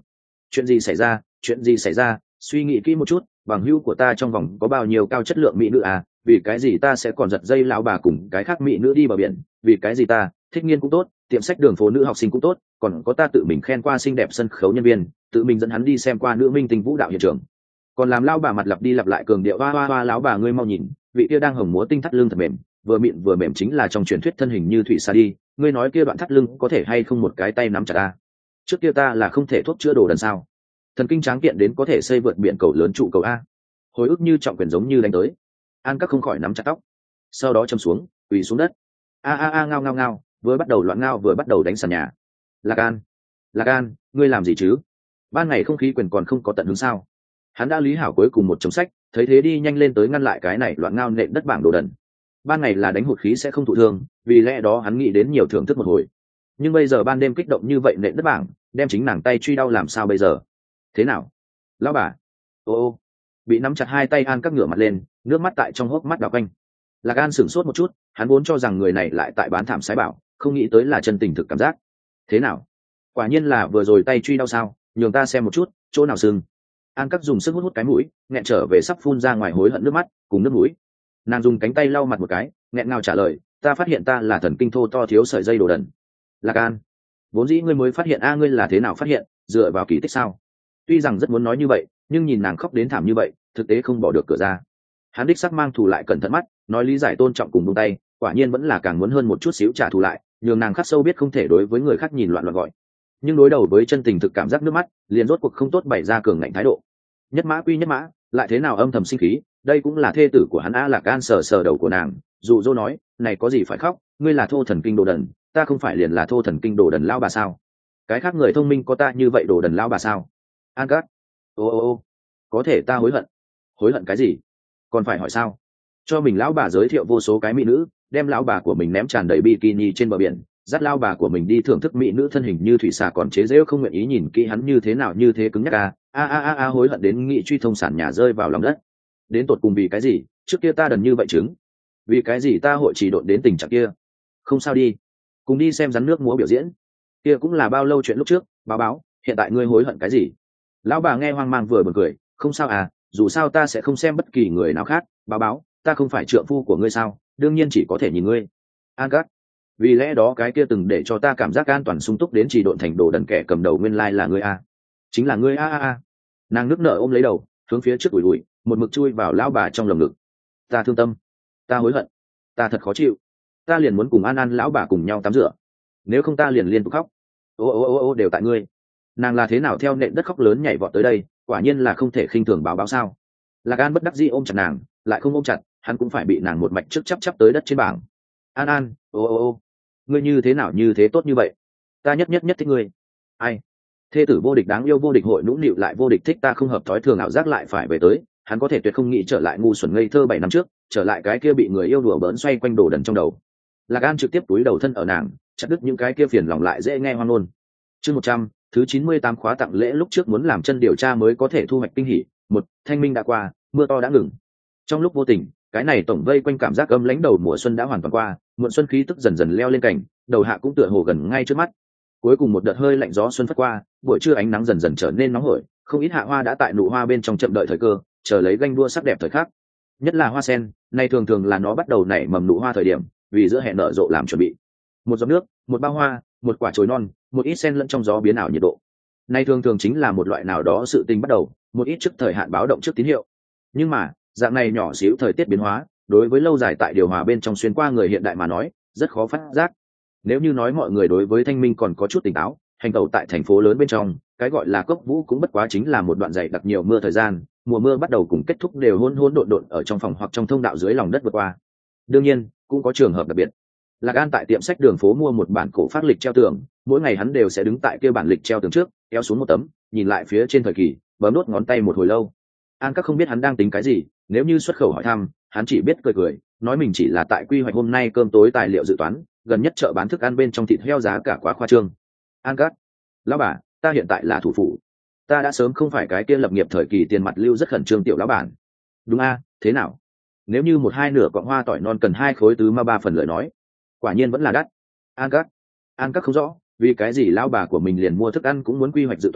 S1: chuyện gì xảy ra chuyện gì xảy ra suy nghĩ kỹ một chút, bằng hữu của ta trong vòng có bao nhiêu cao chất lượng mỹ nữ à, vì cái gì ta sẽ còn giật dây lão bà cùng cái khác mỹ nữ đi bờ biển, vì cái gì ta thích nghiên cũng tốt, tiệm sách đường phố nữ học sinh cũng tốt, còn có ta tự mình khen qua xinh đẹp sân khấu nhân viên, tự mình dẫn hắn đi xem qua nữ minh tinh vũ đạo hiện trường, còn làm lão bà mặt lặp đi lặp lại cường điệu hoa hoa hoa. Lão bà ngươi mau nhìn, vị kia đang hồng múa tinh thắt lưng thật mềm, vừa mịn vừa mềm, chính là trong truyền thuyết thân hình như thủy sa đi, ngươi nói kia đoạn thắt lưng có thể hay không một cái tay nắm chặt ta, trước kia ta là không thể thuốc chữa đồ đần sao, thần kinh tráng kiện đến có thể xây vượt biển cầu lớn trụ cầu a. Hồi ức như trọng quyền giống như đánh tới, an các không khỏi nắm chặt tóc, sau đó châm xuống quỳ xuống đất, a a a ngao ngao ngao, vừa bắt đầu loạn ngao vừa bắt đầu đánh sàn nhà. Lạc An, Lạc An, ngươi làm gì chứ, ban ngày không khí quyền còn không có tận hứng sao. Hắn đã lý hảo cuối cùng một chồng sách, thấy thế đi nhanh lên tới ngăn lại cái này loạn ngao nện đất bảng đồ đần. Ban ngày là đánh hụt khí sẽ không thụ thương, vì lẽ đó hắn nghĩ đến nhiều thưởng thức một hồi, nhưng bây giờ ban đêm kích động như vậy nện đất bảng, đem chính nàng tay truy đau làm sao bây giờ. Thế nào lão bà? Ô ô, bị nắm chặt hai tay an các ngửa mặt lên, nước mắt tại trong hốc mắt đào quanh. Lạc An sửng sốt một chút, hắn vốn cho rằng người này lại tại bán thảm sái bảo, không nghĩ tới là chân tình thực cảm giác. Thế nào, quả nhiên là vừa rồi tay truy đau sao, nhường ta xem một chút chỗ nào sưng. An các dùng sức hút hút cái mũi, nghẹn trở về sắp phun ra ngoài hối hận nước mắt cùng nước mũi. Nàng dùng cánh tay lau mặt một cái, nghẹn ngào trả lời, ta phát hiện ta là thần kinh thô to thiếu sợi dây đồ đần. Lạc An, vốn dĩ ngươi mới phát hiện a, ngươi là thế nào phát hiện, dựa vào kỳ tích sao? Tuy rằng rất muốn nói như vậy, nhưng nhìn nàng khóc đến thảm như vậy, thực tế không bỏ được cửa ra. Hắn đích sắc mang thù lại cẩn thận mắt, nói lý giải tôn trọng cùng buông tay, quả nhiên vẫn là càng muốn hơn một chút xíu trả thù lại, nhường nàng khắc sâu biết không thể đối với người khác nhìn loạn loạn gọi. Nhưng đối đầu với chân tình thực cảm giác nước mắt, liền rốt cuộc không tốt bày ra cường ngạnh thái độ. Nhất mã quy nhất mã, lại thế nào âm thầm sinh khí, đây cũng là thê tử của hắn a. Lạc An sờ sờ đầu của nàng, dụ dỗ nói, này có gì phải khóc, ngươi là thô thần kinh đồ đần, ta không phải liền là thô thần kinh đồ đần lão bà sao? Cái khác người thông minh có ta như vậy đồ đần lão bà sao? An Cát, ô ô ô, có thể ta hối hận. Hối hận cái gì? Còn phải hỏi sao? Cho mình lão bà giới thiệu vô số cái mỹ nữ, đem lão bà của mình ném tràn đầy bikini trên bờ biển, dắt lão bà của mình đi thưởng thức mỹ nữ thân hình như thủy xà, còn chế giễu không nguyện ý nhìn kỹ hắn như thế nào như thế cứng nhắc a a a a a, hối hận đến nghị truy thông sản nhà rơi vào lòng đất. Đến tột cùng vì cái gì? Trước kia ta đần như vậy chứng, vì cái gì ta hội chỉ độn đến tình trạng kia? Không sao đi, cùng đi xem rắn nước múa biểu diễn, kia cũng là bao lâu chuyện lúc trước. Báo báo, hiện tại ngươi hối hận cái gì? Lão bà nghe hoang mang vừa buồn cười, không sao à, dù sao ta sẽ không xem bất kỳ người nào khác. Báo báo, ta không phải trượng phu của ngươi sao, đương nhiên chỉ có thể nhìn ngươi. An Cát, vì lẽ đó cái kia từng để cho ta cảm giác an toàn sung túc đến chỉ độn thành đồ đần kẻ cầm đầu nguyên lai là ngươi a, chính là ngươi a a a. Nàng nước nở ôm lấy đầu, hướng phía trước ủi ủi, một mực chui vào lão bà trong lồng ngực. Ta thương tâm, ta hối hận, ta thật khó chịu, ta liền muốn cùng An An lão bà cùng nhau tắm rửa, nếu không ta liền liên tục khóc. Ô ô ô ô, đều tại ngươi. Nàng là thế nào theo nện đất khóc lớn nhảy vọt tới đây, quả nhiên là không thể khinh thường. Báo báo sao? Lạc An bất đắc dĩ ôm chặt nàng, lại không ôm chặt, hắn cũng phải bị nàng một mạch trước chắp chắp tới đất trên bảng. An An, ô ô ô, ngươi như thế nào như thế tốt như vậy, ta nhất nhất nhất thích ngươi. Ai? Thê tử vô địch đáng yêu vô địch hội nũng nịu lại vô địch thích ta không hợp thói thường ảo giác lại phải về tới, hắn có thể tuyệt không nghĩ trở lại ngu xuẩn ngây thơ bảy năm trước, trở lại cái kia bị người yêu đùa bỡn xoay quanh đồ đần trong đầu. Lạc An trực tiếp túi đầu thân ở nàng, chặt đứt những cái kia phiền lòng lại dễ nghe hoang ngôn. Chương một trăm, thứ chín mươi tám khóa tặng lễ lúc trước muốn làm chân điều tra mới có thể thu hoạch kinh hỉ. Một, thanh minh đã qua, mưa to đã ngừng. Trong lúc vô tình, cái này tổng vây quanh cảm giác âm lãnh đầu mùa xuân đã hoàn toàn qua, muộn xuân khí tức dần dần leo lên cảnh, đầu hạ cũng tựa hồ gần ngay trước mắt. Cuối cùng một đợt hơi lạnh gió xuân phất qua, buổi trưa ánh nắng dần dần trở nên nóng hổi, không ít hạ hoa đã tại nụ hoa bên trong chậm đợi thời cơ, chờ lấy ganh đua sắc đẹp thời khắc. Nhất là hoa sen, này thường thường là nó bắt đầu nảy mầm nụ hoa thời điểm, vì giữa hẹn nở rộ làm chuẩn bị. Một giọt nước, một bao hoa, một quả chồi non, một ít sen lẫn trong gió biến ảo nhiệt độ. Này thường thường chính là một loại nào đó sự tình bắt đầu, một ít trước thời hạn báo động trước tín hiệu. Nhưng mà, dạng này nhỏ xíu thời tiết biến hóa, đối với lâu dài tại điều hòa bên trong xuyên qua người hiện đại mà nói, rất khó phát giác. Nếu như nói mọi người đối với thanh minh còn có chút tỉnh táo, hành tẩu tại thành phố lớn bên trong, cái gọi là cốc vũ cũng bất quá chính là một đoạn dày đặc nhiều mưa thời gian, mùa mưa bắt đầu cùng kết thúc đều hỗn hỗn độn độn ở trong phòng hoặc trong thông đạo dưới lòng đất vượt qua. Đương nhiên, cũng có trường hợp đặc biệt. Lạc An tại tiệm sách đường phố mua một bản cổ phác lịch treo tường, mỗi ngày hắn đều sẽ đứng tại kia bản lịch treo tường trước, kéo xuống một tấm, nhìn lại phía trên thời kỳ, bấm đốt ngón tay một hồi lâu. An các không biết hắn đang tính cái gì, nếu như xuất khẩu hỏi thăm, hắn chỉ biết cười cười, nói mình chỉ là tại quy hoạch hôm nay cơm tối tài liệu dự toán, gần nhất chợ bán thức ăn bên trong thịt heo giá cả quá khoa trương. An các, lão bà, ta hiện tại là thủ phủ, ta đã sớm không phải cái kia lập nghiệp thời kỳ tiền mặt lưu rất khẩn trương tiểu lão bản. Đúng a, thế nào? Nếu như một hai nửa cọng hoa tỏi non cần hai khối tứ ma ba phần lời nói, quả nhiên vẫn là đắt. An các, An các không rõ, vì cái gì lão bà của mình liền mua thức ăn cũng muốn quy hoạch dự toán,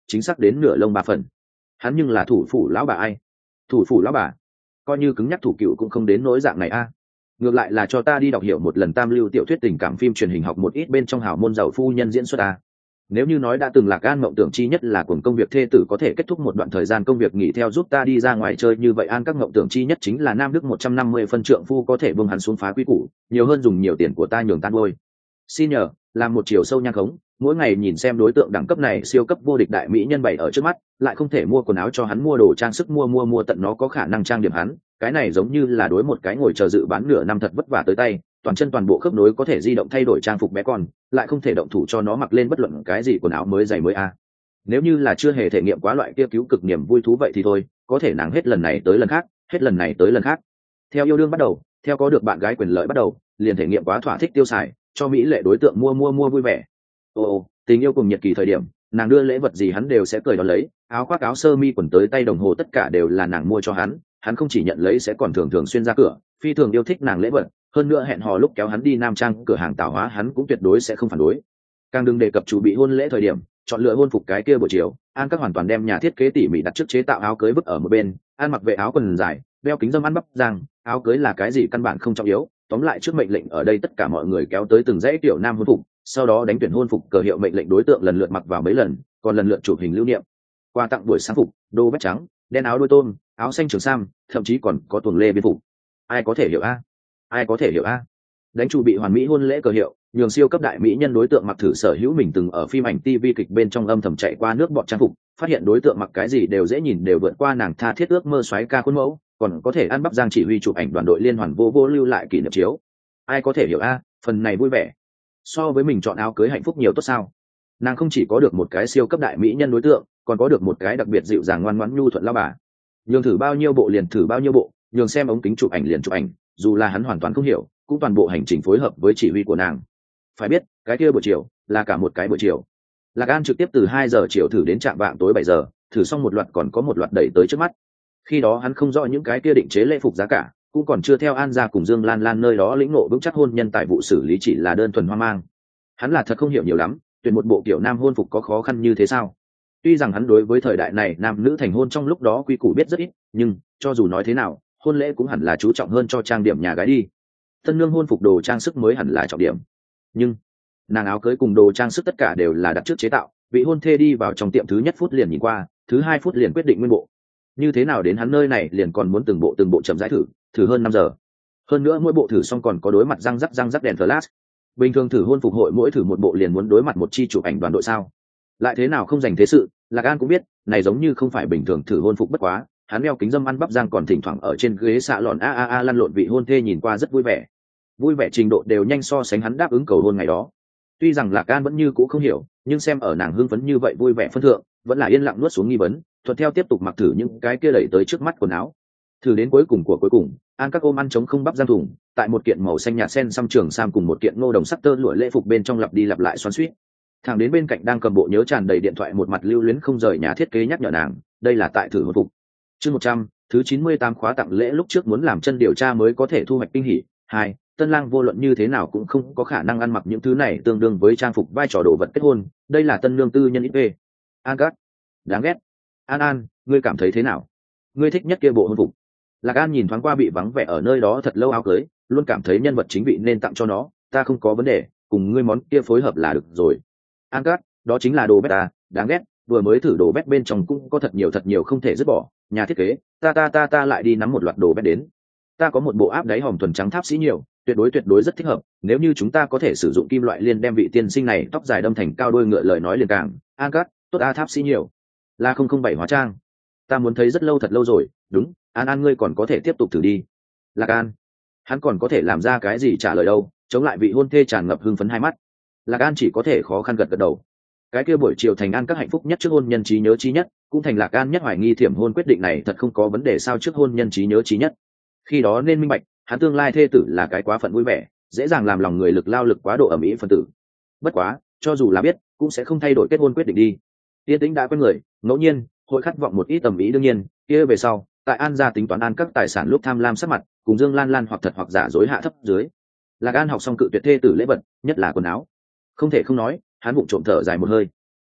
S1: chính xác đến nửa lông ba phần. Hắn nhưng là thủ phủ lão bà ai? Thủ phủ lão bà? Coi như cứng nhắc thủ cựu cũng không đến nỗi dạng này a. Ngược lại là cho ta đi đọc hiểu một lần tam lưu tiểu thuyết tình cảm phim truyền hình học một ít bên trong hào môn giàu phu nhân diễn xuất a. Nếu như nói đã từng Lạc An mộng tưởng chi nhất là cuồng công việc thê tử có thể kết thúc một đoạn thời gian công việc nghỉ theo giúp ta đi ra ngoài chơi, như vậy An các mộng tưởng chi nhất chính là nam đức một trăm năm mươi phân trượng phu có thể buông hắn xuống phá quý củ, nhiều hơn dùng nhiều tiền của ta nhường tan ngôi. Xin nhờ, làm một chiều sâu nhang khống, mỗi ngày nhìn xem đối tượng đẳng cấp này siêu cấp vô địch đại mỹ nhân bày ở trước mắt, lại không thể mua quần áo cho hắn, mua đồ trang sức, mua mua mua tận nó có khả năng trang điểm hắn, cái này giống như là đối một cái ngồi chờ dự bán nửa năm thật vất vả tới tay, toàn chân toàn bộ khớp nối có thể di động thay đổi trang phục bé con, lại không thể động thủ cho nó mặc lên bất luận cái gì quần áo mới giày mới a. Nếu như là chưa hề thể nghiệm quá loại kia cứu cực niềm vui thú vậy thì thôi, có thể nàng hết lần này tới lần khác, hết lần này tới lần khác. Theo yêu đương bắt đầu, theo có được bạn gái quyền lợi bắt đầu, liền thể nghiệm quá thỏa thích tiêu xài, cho mỹ lệ đối tượng mua mua mua vui vẻ. Ồ, ồ tình yêu cùng nhiệt kỳ thời điểm, nàng đưa lễ vật gì hắn đều sẽ cười đón lấy, áo khoác áo sơ mi quần tới tay đồng hồ tất cả đều là nàng mua cho hắn, hắn không chỉ nhận lấy sẽ còn thường thường xuyên ra cửa, phi thường yêu thích nàng lễ vật, hơn nữa hẹn hò lúc kéo hắn đi nam trang cửa hàng tảo hóa hắn cũng tuyệt đối sẽ không phản đối. Càng đừng đề cập chủ bị hôn lễ thời điểm, chọn lựa hôn phục cái kia buổi chiều, An các hoàn toàn đem nhà thiết kế tỉ mỉ đặt trước chế tạo áo cưới vứt ở một bên, An mặc vệ áo quần dài, đeo kính dâm ăn bắp rằng áo cưới là cái gì căn bản không trọng yếu, tóm lại trước mệnh lệnh ở đây tất cả mọi người kéo tới từng dãy tiểu nam hôn phục, sau đó đánh tuyển hôn phục cờ hiệu mệnh lệnh đối tượng lần lượt mặc vào mấy lần, còn lần lượt chụp hình lưu niệm. Quà tặng buổi sáng phục, đồ vest trắng, đen áo đôi tôm, áo xanh trường sam, thậm chí còn có tuồng lê biên phục. Ai có thể hiểu a? Ai có thể hiểu a? Đánh chủ bị hoàn mỹ hôn lễ cờ hiệu, nhường siêu cấp đại mỹ nhân đối tượng mặc thử sở hữu mình từng ở phim ảnh ti vi kịch bên trong âm thầm chạy qua nước bọt trang phục, phát hiện đối tượng mặc cái gì đều dễ nhìn, đều vượt qua nàng tha thiết ước mơ xoáy ca khuôn mẫu, còn có thể ăn bắp giang chỉ huy chụp ảnh đoàn đội liên hoàn vô vô lưu lại kỷ niệm chiếu. Ai có thể hiểu a? Phần này vui vẻ. So với mình chọn áo cưới hạnh phúc nhiều tốt sao? Nàng không chỉ có được một cái siêu cấp đại mỹ nhân đối tượng, còn có được một cái đặc biệt dịu dàng ngoan ngoãn nhu thuận lao bà. Nhường thử bao nhiêu bộ liền thử bao nhiêu bộ, nhường xem ống kính chụp ảnh liền chụp ảnh, dù là hắn hoàn toàn không hiểu, cũng toàn bộ hành trình phối hợp với chỉ huy của nàng. Phải biết, cái kia buổi chiều là cả một cái buổi chiều. Lạc An trực tiếp từ hai giờ chiều thử đến trạm vạng tối bảy giờ, thử xong một loạt còn có một loạt đẩy tới trước mắt. Khi đó hắn không rõ những cái kia định chế lễ phục giá cả, cũng còn chưa theo An gia cùng Dương Lan Lan nơi đó lĩnh ngộ vững chắc hôn nhân tài vụ xử lý, chỉ là đơn thuần hoang mang. Hắn là thật không hiểu nhiều lắm, tuyển một bộ kiểu nam hôn phục có khó khăn như thế sao? Tuy rằng hắn đối với thời đại này nam nữ thành hôn trong lúc đó quy củ biết rất ít, nhưng cho dù nói thế nào, hôn lễ cũng hẳn là chú trọng hơn cho trang điểm nhà gái đi. Tân nương hôn phục đồ trang sức mới hẳn là trọng điểm. Nhưng nàng áo cưới cùng đồ trang sức tất cả đều là đặt trước chế tạo, vị hôn thê đi vào trong tiệm thứ nhất phút liền nhìn qua, thứ hai phút liền quyết định nguyên bộ. Như thế nào đến hắn nơi này liền còn muốn từng bộ từng bộ chậm rãi thử, thử hơn năm giờ. Hơn nữa mỗi bộ thử xong còn có đối mặt răng rắc răng rắc đèn flash. Bình thường thử hôn phục hội mỗi thử một bộ liền muốn đối mặt một chi chụp ảnh đoàn đội sao? Lại thế nào không dành thế sự, Lạc An cũng biết, này giống như không phải bình thường thử hôn phục, bất quá, hắn đeo kính dâm ăn bắp răng còn thỉnh thoảng ở trên ghế xạ lòn a a a lăn lộn, vị hôn thê nhìn qua rất vui vẻ. Vui vẻ trình độ đều nhanh so sánh hắn đáp ứng cầu hôn ngày đó. Tuy rằng Lạc An vẫn như cũ không hiểu, nhưng xem ở nàng hưng phấn như vậy vui vẻ phân thượng, vẫn là yên lặng nuốt xuống nghi vấn, thuận theo tiếp tục mặc thử những cái kia đẩy tới trước mắt quần áo. Thử đến cuối cùng của cuối cùng, An các ôm ăn trống không bắp giang thùng, tại một kiện màu xanh nhạt sen xăm trường sam cùng một kiện ngô đồng sắc tơ lụa lễ phục bên trong lặp đi lặp lại xoắn xuýt. Thằng đến bên cạnh đang cầm bộ nhớ tràn đầy điện thoại một mặt lưu luyến không rời nhà thiết kế nhắc nhở nàng, đây là tại thử hôn phục. Chương một trăm, thứ chín mươi tám khóa tặng lễ lúc trước muốn làm chân điều tra mới có thể thu hoạch kinh hỉ. Hai, tân lang vô luận như thế nào cũng không có khả năng ăn mặc những thứ này tương đương với trang phục vai trò đồ vật kết hôn, đây là tân lương tư nhân ít về. An Cát, đáng ghét. An An, ngươi cảm thấy thế nào? Ngươi thích nhất kia bộ hôn phục. Lạc An nhìn thoáng qua bị vắng vẻ ở nơi đó thật lâu áo cưới, luôn cảm thấy nhân vật chính vị nên tặng cho nó, ta không có vấn đề, cùng ngươi món kia phối hợp là được rồi. An Cát, đó chính là đồ beta, đáng ghét, vừa mới thử đồ bét bên trong cũng có thật nhiều thật nhiều không thể dứt bỏ, nhà thiết kế, ta ta ta ta lại đi nắm một loạt đồ bét đến. Ta có một bộ áp đáy hòm thuần trắng tháp sĩ nhiều, tuyệt đối tuyệt đối rất thích hợp, nếu như chúng ta có thể sử dụng kim loại liên đem vị tiên sinh này tóc dài đâm thành cao đôi ngựa lời nói liền càng. An Cát, tốt a tháp sĩ nhiều. Là không không bảy hóa trang. Ta muốn thấy rất lâu thật lâu rồi, đúng, An An ngươi còn có thể tiếp tục thử đi. Lạc An, hắn còn có thể làm ra cái gì trả lời đâu, chống lại vị hôn thê tràn ngập hưng phấn hai mắt. Lạc An chỉ có thể khó khăn gật gật đầu. Cái kia buổi chiều thành An các hạnh phúc nhất trước hôn nhân trí nhớ trí nhất, cũng thành Lạc An nhất hoài nghi thiểm hôn quyết định này thật không có vấn đề sao trước hôn nhân trí nhớ trí nhất. Khi đó nên minh bạch, hắn tương lai thê tử là cái quá phận vui vẻ, dễ dàng làm lòng người lực lao lực quá độ ẩm ĩ phân tử. Bất quá, cho dù là biết, cũng sẽ không thay đổi kết hôn quyết định đi. Tiên tĩnh đã quen người, ngẫu nhiên, hội khát vọng một ít tầm ý đương nhiên, kia về sau, tại An gia tính toán An các tài sản lúc tham lam sắc mặt, cùng Dương Lan Lan hoặc thật hoặc giả dối hạ thấp dưới. Lạc An học xong cự tuyệt thê tử lễ vật, nhất là quần áo. Không thể không nói, hắn bụng trộm thở dài một hơi.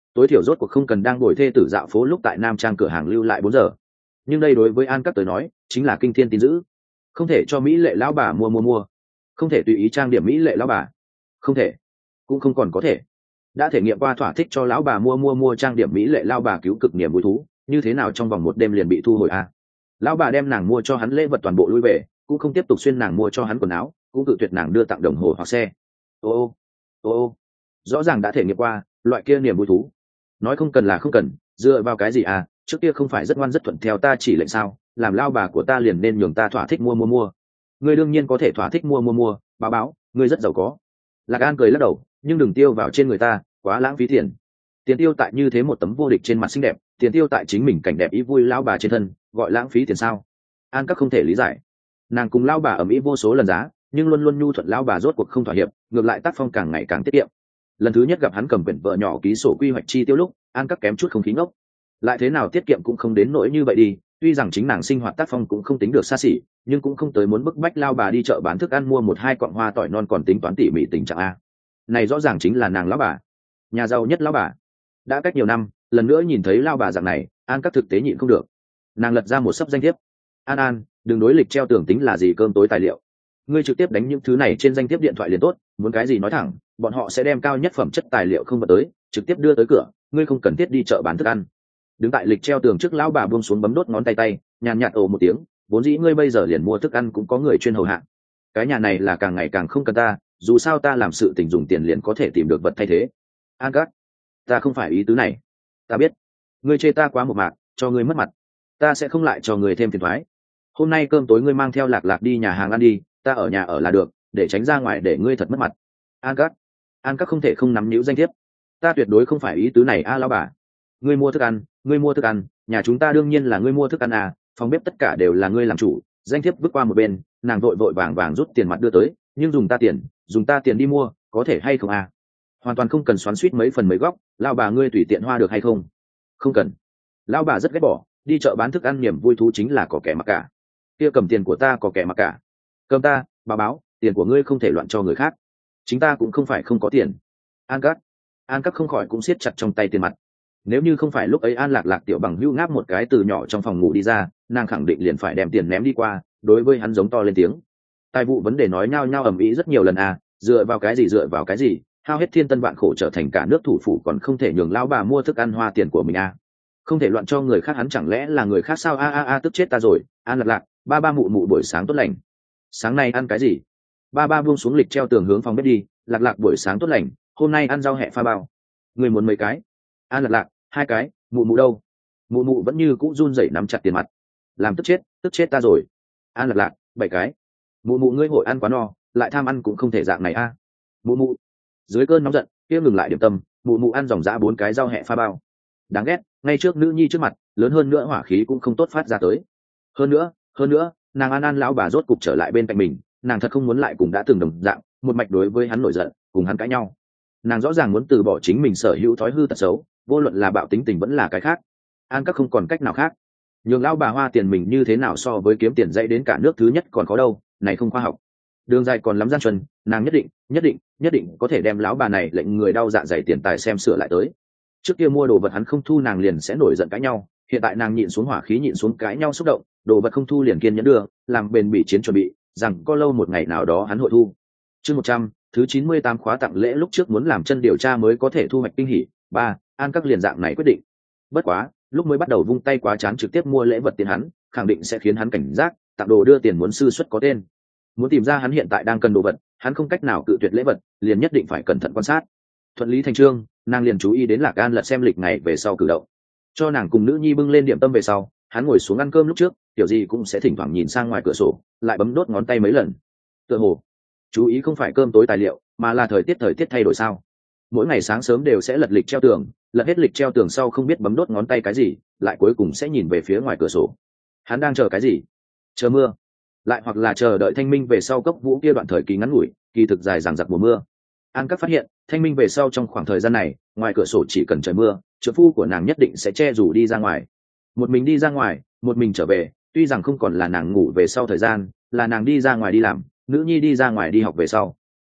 S1: tối thiểu rốt cuộc không cần đang đổi thê tử dạo phố lúc tại nam trang cửa hàng lưu lại bốn giờ. Nhưng đây đối với An Các tới nói chính là kinh thiên tin dữ. Không thể cho mỹ lệ lão bà mua mua mua, không thể tùy ý trang điểm mỹ lệ lão bà, không thể, cũng không còn có thể. Đã thể nghiệm qua thỏa thích cho lão bà mua mua mua trang điểm mỹ lệ lão bà cứu cực niềm vui thú, như thế nào trong vòng một đêm liền bị thu hồi à? Lão bà đem nàng mua cho hắn lễ vật toàn bộ lui về, cũng không tiếp tục xuyên nàng mua cho hắn quần áo, cũng tự tuyệt nàng đưa tặng đồng hồ hoặc xe. Ô ô ô ô, rõ ràng đã thể nghiệm qua loại kia niềm vui thú. Nói không cần là không cần, dựa vào cái gì à? Trước kia không phải rất ngoan rất thuận theo ta chỉ lệnh sao? Làm lao bà của ta liền nên nhường ta thỏa thích mua mua mua. Ngươi đương nhiên có thể thỏa thích mua mua mua, báo báo, ngươi rất giàu có. Lạc An cười lắc đầu, nhưng đừng tiêu vào trên người ta, quá lãng phí tiền. Tiền tiêu tại như thế một tấm vô địch trên mặt xinh đẹp, tiền tiêu tại chính mình cảnh đẹp ý vui lao bà trên thân, gọi lãng phí tiền sao? An Các không thể lý giải. Nàng cùng lao bà ở mỹ vô số lần giá, nhưng luôn luôn nhu thuận lao bà rốt cuộc không thỏa hiệp, ngược lại tác phong càng ngày càng tiết kiệm. Lần thứ nhất gặp hắn cầm quyển vợ nhỏ ký sổ quy hoạch chi tiêu lúc, An Các kém chút không khí ngốc. Lại thế nào tiết kiệm cũng không đến nỗi như vậy đi, tuy rằng chính nàng sinh hoạt tác phong cũng không tính được xa xỉ, nhưng cũng không tới muốn bức bách lao bà đi chợ bán thức ăn mua một hai quặng hoa tỏi non còn tính toán tỉ mỉ tình trạng a. Này rõ ràng chính là nàng lão bà, nhà giàu nhất lão bà. Đã cách nhiều năm, lần nữa nhìn thấy lao bà dạng này, An Các thực tế nhịn không được. Nàng lật ra một sấp danh thiếp. An An, đừng đối lịch treo tường tính là gì cơm tối tài liệu. Ngươi trực tiếp đánh những thứ này trên danh thiếp điện thoại liền tốt, muốn cái gì nói thẳng, bọn họ sẽ đem cao nhất phẩm chất tài liệu không vật tới, trực tiếp đưa tới cửa, ngươi không cần thiết đi chợ bán thức ăn. Đứng tại lịch treo tường trước lão bà buông xuống bấm đốt ngón tay tay, nhàn nhạt ồ một tiếng, vốn dĩ ngươi bây giờ liền mua thức ăn cũng có người chuyên hầu hạ. Cái nhà này là càng ngày càng không cần ta, dù sao ta làm sự tình dùng tiền liền có thể tìm được vật thay thế. An Các, ta không phải ý tứ này. Ta biết, ngươi chê ta quá một mạc, cho ngươi mất mặt. Ta sẽ không lại cho ngươi thêm phiền toái. Hôm nay cơm tối ngươi mang theo Lạc Lạc đi nhà hàng ăn đi, ta ở nhà ở là được, để tránh ra ngoài để ngươi thật mất mặt. An Các, An Các không thể không nắm níu danh thiếp. Ta tuyệt đối không phải ý tứ này a lão bà. Ngươi mua thức ăn, ngươi mua thức ăn, nhà chúng ta đương nhiên là ngươi mua thức ăn à, phòng bếp tất cả đều là ngươi làm chủ. Danh thiếp bước qua một bên, nàng vội vội vàng vàng rút tiền mặt đưa tới, nhưng dùng ta tiền, dùng ta tiền đi mua, có thể hay không à? Hoàn toàn không cần xoắn xuýt mấy phần mấy góc, lão bà ngươi tùy tiện hoa được hay không? Không cần. Lão bà rất ghét bỏ, đi chợ bán thức ăn niềm vui thú chính là có kẻ mặc cả. Kia cầm tiền của ta có kẻ mặc cả. Cầm ta, bà báo, tiền của ngươi không thể loạn cho người khác. Chính ta cũng không phải không có tiền. An Các, An Các không khỏi cũng siết chặt trong tay tiền mặt. Nếu như không phải lúc ấy An Lạc Lạc tiểu bằng hữu ngáp một cái từ nhỏ trong phòng ngủ đi ra, nàng khẳng định liền phải đem tiền ném đi qua, đối với hắn giống to lên tiếng. Tài vụ vấn đề nói nhao nhao ầm ĩ rất nhiều lần à, dựa vào cái gì dựa vào cái gì, hao hết thiên tân vạn khổ trở thành cả nước thủ phủ còn không thể nhường lão bà mua thức ăn hoa tiền của mình à. Không thể loạn cho người khác, hắn chẳng lẽ là người khác sao? A a a, tức chết ta rồi. An Lạc Lạc, ba ba mụ mụ buổi sáng tốt lành. Sáng nay ăn cái gì? Ba ba buông xuống lịch treo tường hướng phòng bếp đi. Lạc Lạc buổi sáng tốt lành, hôm nay ăn rau hẹ pha bao. Người muốn mấy cái? An Lạc Lạc, hai cái. Mụ mụ đâu? Mụ mụ vẫn như cũ run rẩy nắm chặt tiền mặt. Làm tức chết, tức chết ta rồi. An Lạc Lạc, bảy cái. Mụ mụ ngươi hội ăn quá no, lại tham ăn cũng không thể dạng này a. À. Mụ mụ. Dưới cơn nóng giận, kia ngừng lại điểm tâm, mụ mụ ăn dòng dã bốn cái rau hẹ pha bao. Đáng ghét, ngay trước nữ nhi trước mặt, lớn hơn nữa hỏa khí cũng không tốt phát ra tới. Hơn nữa, hơn nữa, nàng An An lão bà rốt cục trở lại bên cạnh mình, nàng thật không muốn lại cùng đã từng đồng dạng, một mạch đối với hắn nổi giận, cùng hắn cãi nhau. Nàng rõ ràng muốn từ bỏ chính mình sở hữu thói hư tật xấu, vô luận là bạo tính tình vẫn là cái khác. An Các không còn cách nào khác. Nhường lão bà hoa tiền mình như thế nào so với kiếm tiền dạy đến cả nước thứ nhất còn khó đâu, này không khoa học. Đường dài còn lắm gian truân, nàng nhất định, nhất định, nhất định có thể đem lão bà này lệnh người đau dạ dày tiền tài xem sửa lại tới. Trước kia mua đồ vật hắn không thu nàng liền sẽ nổi giận cãi nhau, hiện tại nàng nhịn xuống hỏa khí nhịn xuống cãi nhau xúc động, đồ vật không thu liền kiên nhẫn đưa, làm bền bỉ chiến chuẩn bị, rằng có lâu một ngày nào đó hắn hội thu. Chương một trăm, thứ chín mươi tám khóa tặng lễ lúc trước muốn làm chân điều tra mới có thể thu hoạch kinh hỉ. Ba, An Các liền dạng này quyết định. Bất quá, lúc mới bắt đầu vung tay quá chán trực tiếp mua lễ vật tiền hắn, khẳng định sẽ khiến hắn cảnh giác, tặng đồ đưa tiền muốn sư xuất có tên. Muốn tìm ra hắn hiện tại đang cần đồ vật, hắn không cách nào cự tuyệt lễ vật, liền nhất định phải cẩn thận quan sát. Thuận lý thành trương, nàng liền chú ý đến Lạc An lật xem lịch ngày về sau cử động. Cho nàng cùng nữ nhi bưng lên điểm tâm về sau, hắn ngồi xuống ăn cơm lúc trước, kiểu gì cũng sẽ thỉnh thoảng nhìn sang ngoài cửa sổ, lại bấm đốt ngón tay mấy lần. Tựa hồ, chú ý không phải cơm tối tài liệu, mà là thời tiết thời tiết thay đổi sao. Mỗi ngày sáng sớm đều sẽ lật lịch treo tường, lật hết lịch treo tường sau không biết bấm đốt ngón tay cái gì, lại cuối cùng sẽ nhìn về phía ngoài cửa sổ. Hắn đang chờ cái gì? Chờ mưa, lại hoặc là chờ đợi thanh minh về sau cốc vũ kia đoạn thời kỳ ngắn ngủi, kỳ thực dài dằng dặc mùa mưa. An Các phát hiện, thanh minh về sau trong khoảng thời gian này, ngoài cửa sổ chỉ cần trời mưa, trợ phu của nàng nhất định sẽ che dù đi ra ngoài. Một mình đi ra ngoài, một mình trở về, tuy rằng không còn là nàng ngủ về sau thời gian, là nàng đi ra ngoài đi làm, nữ nhi đi ra ngoài đi học về sau.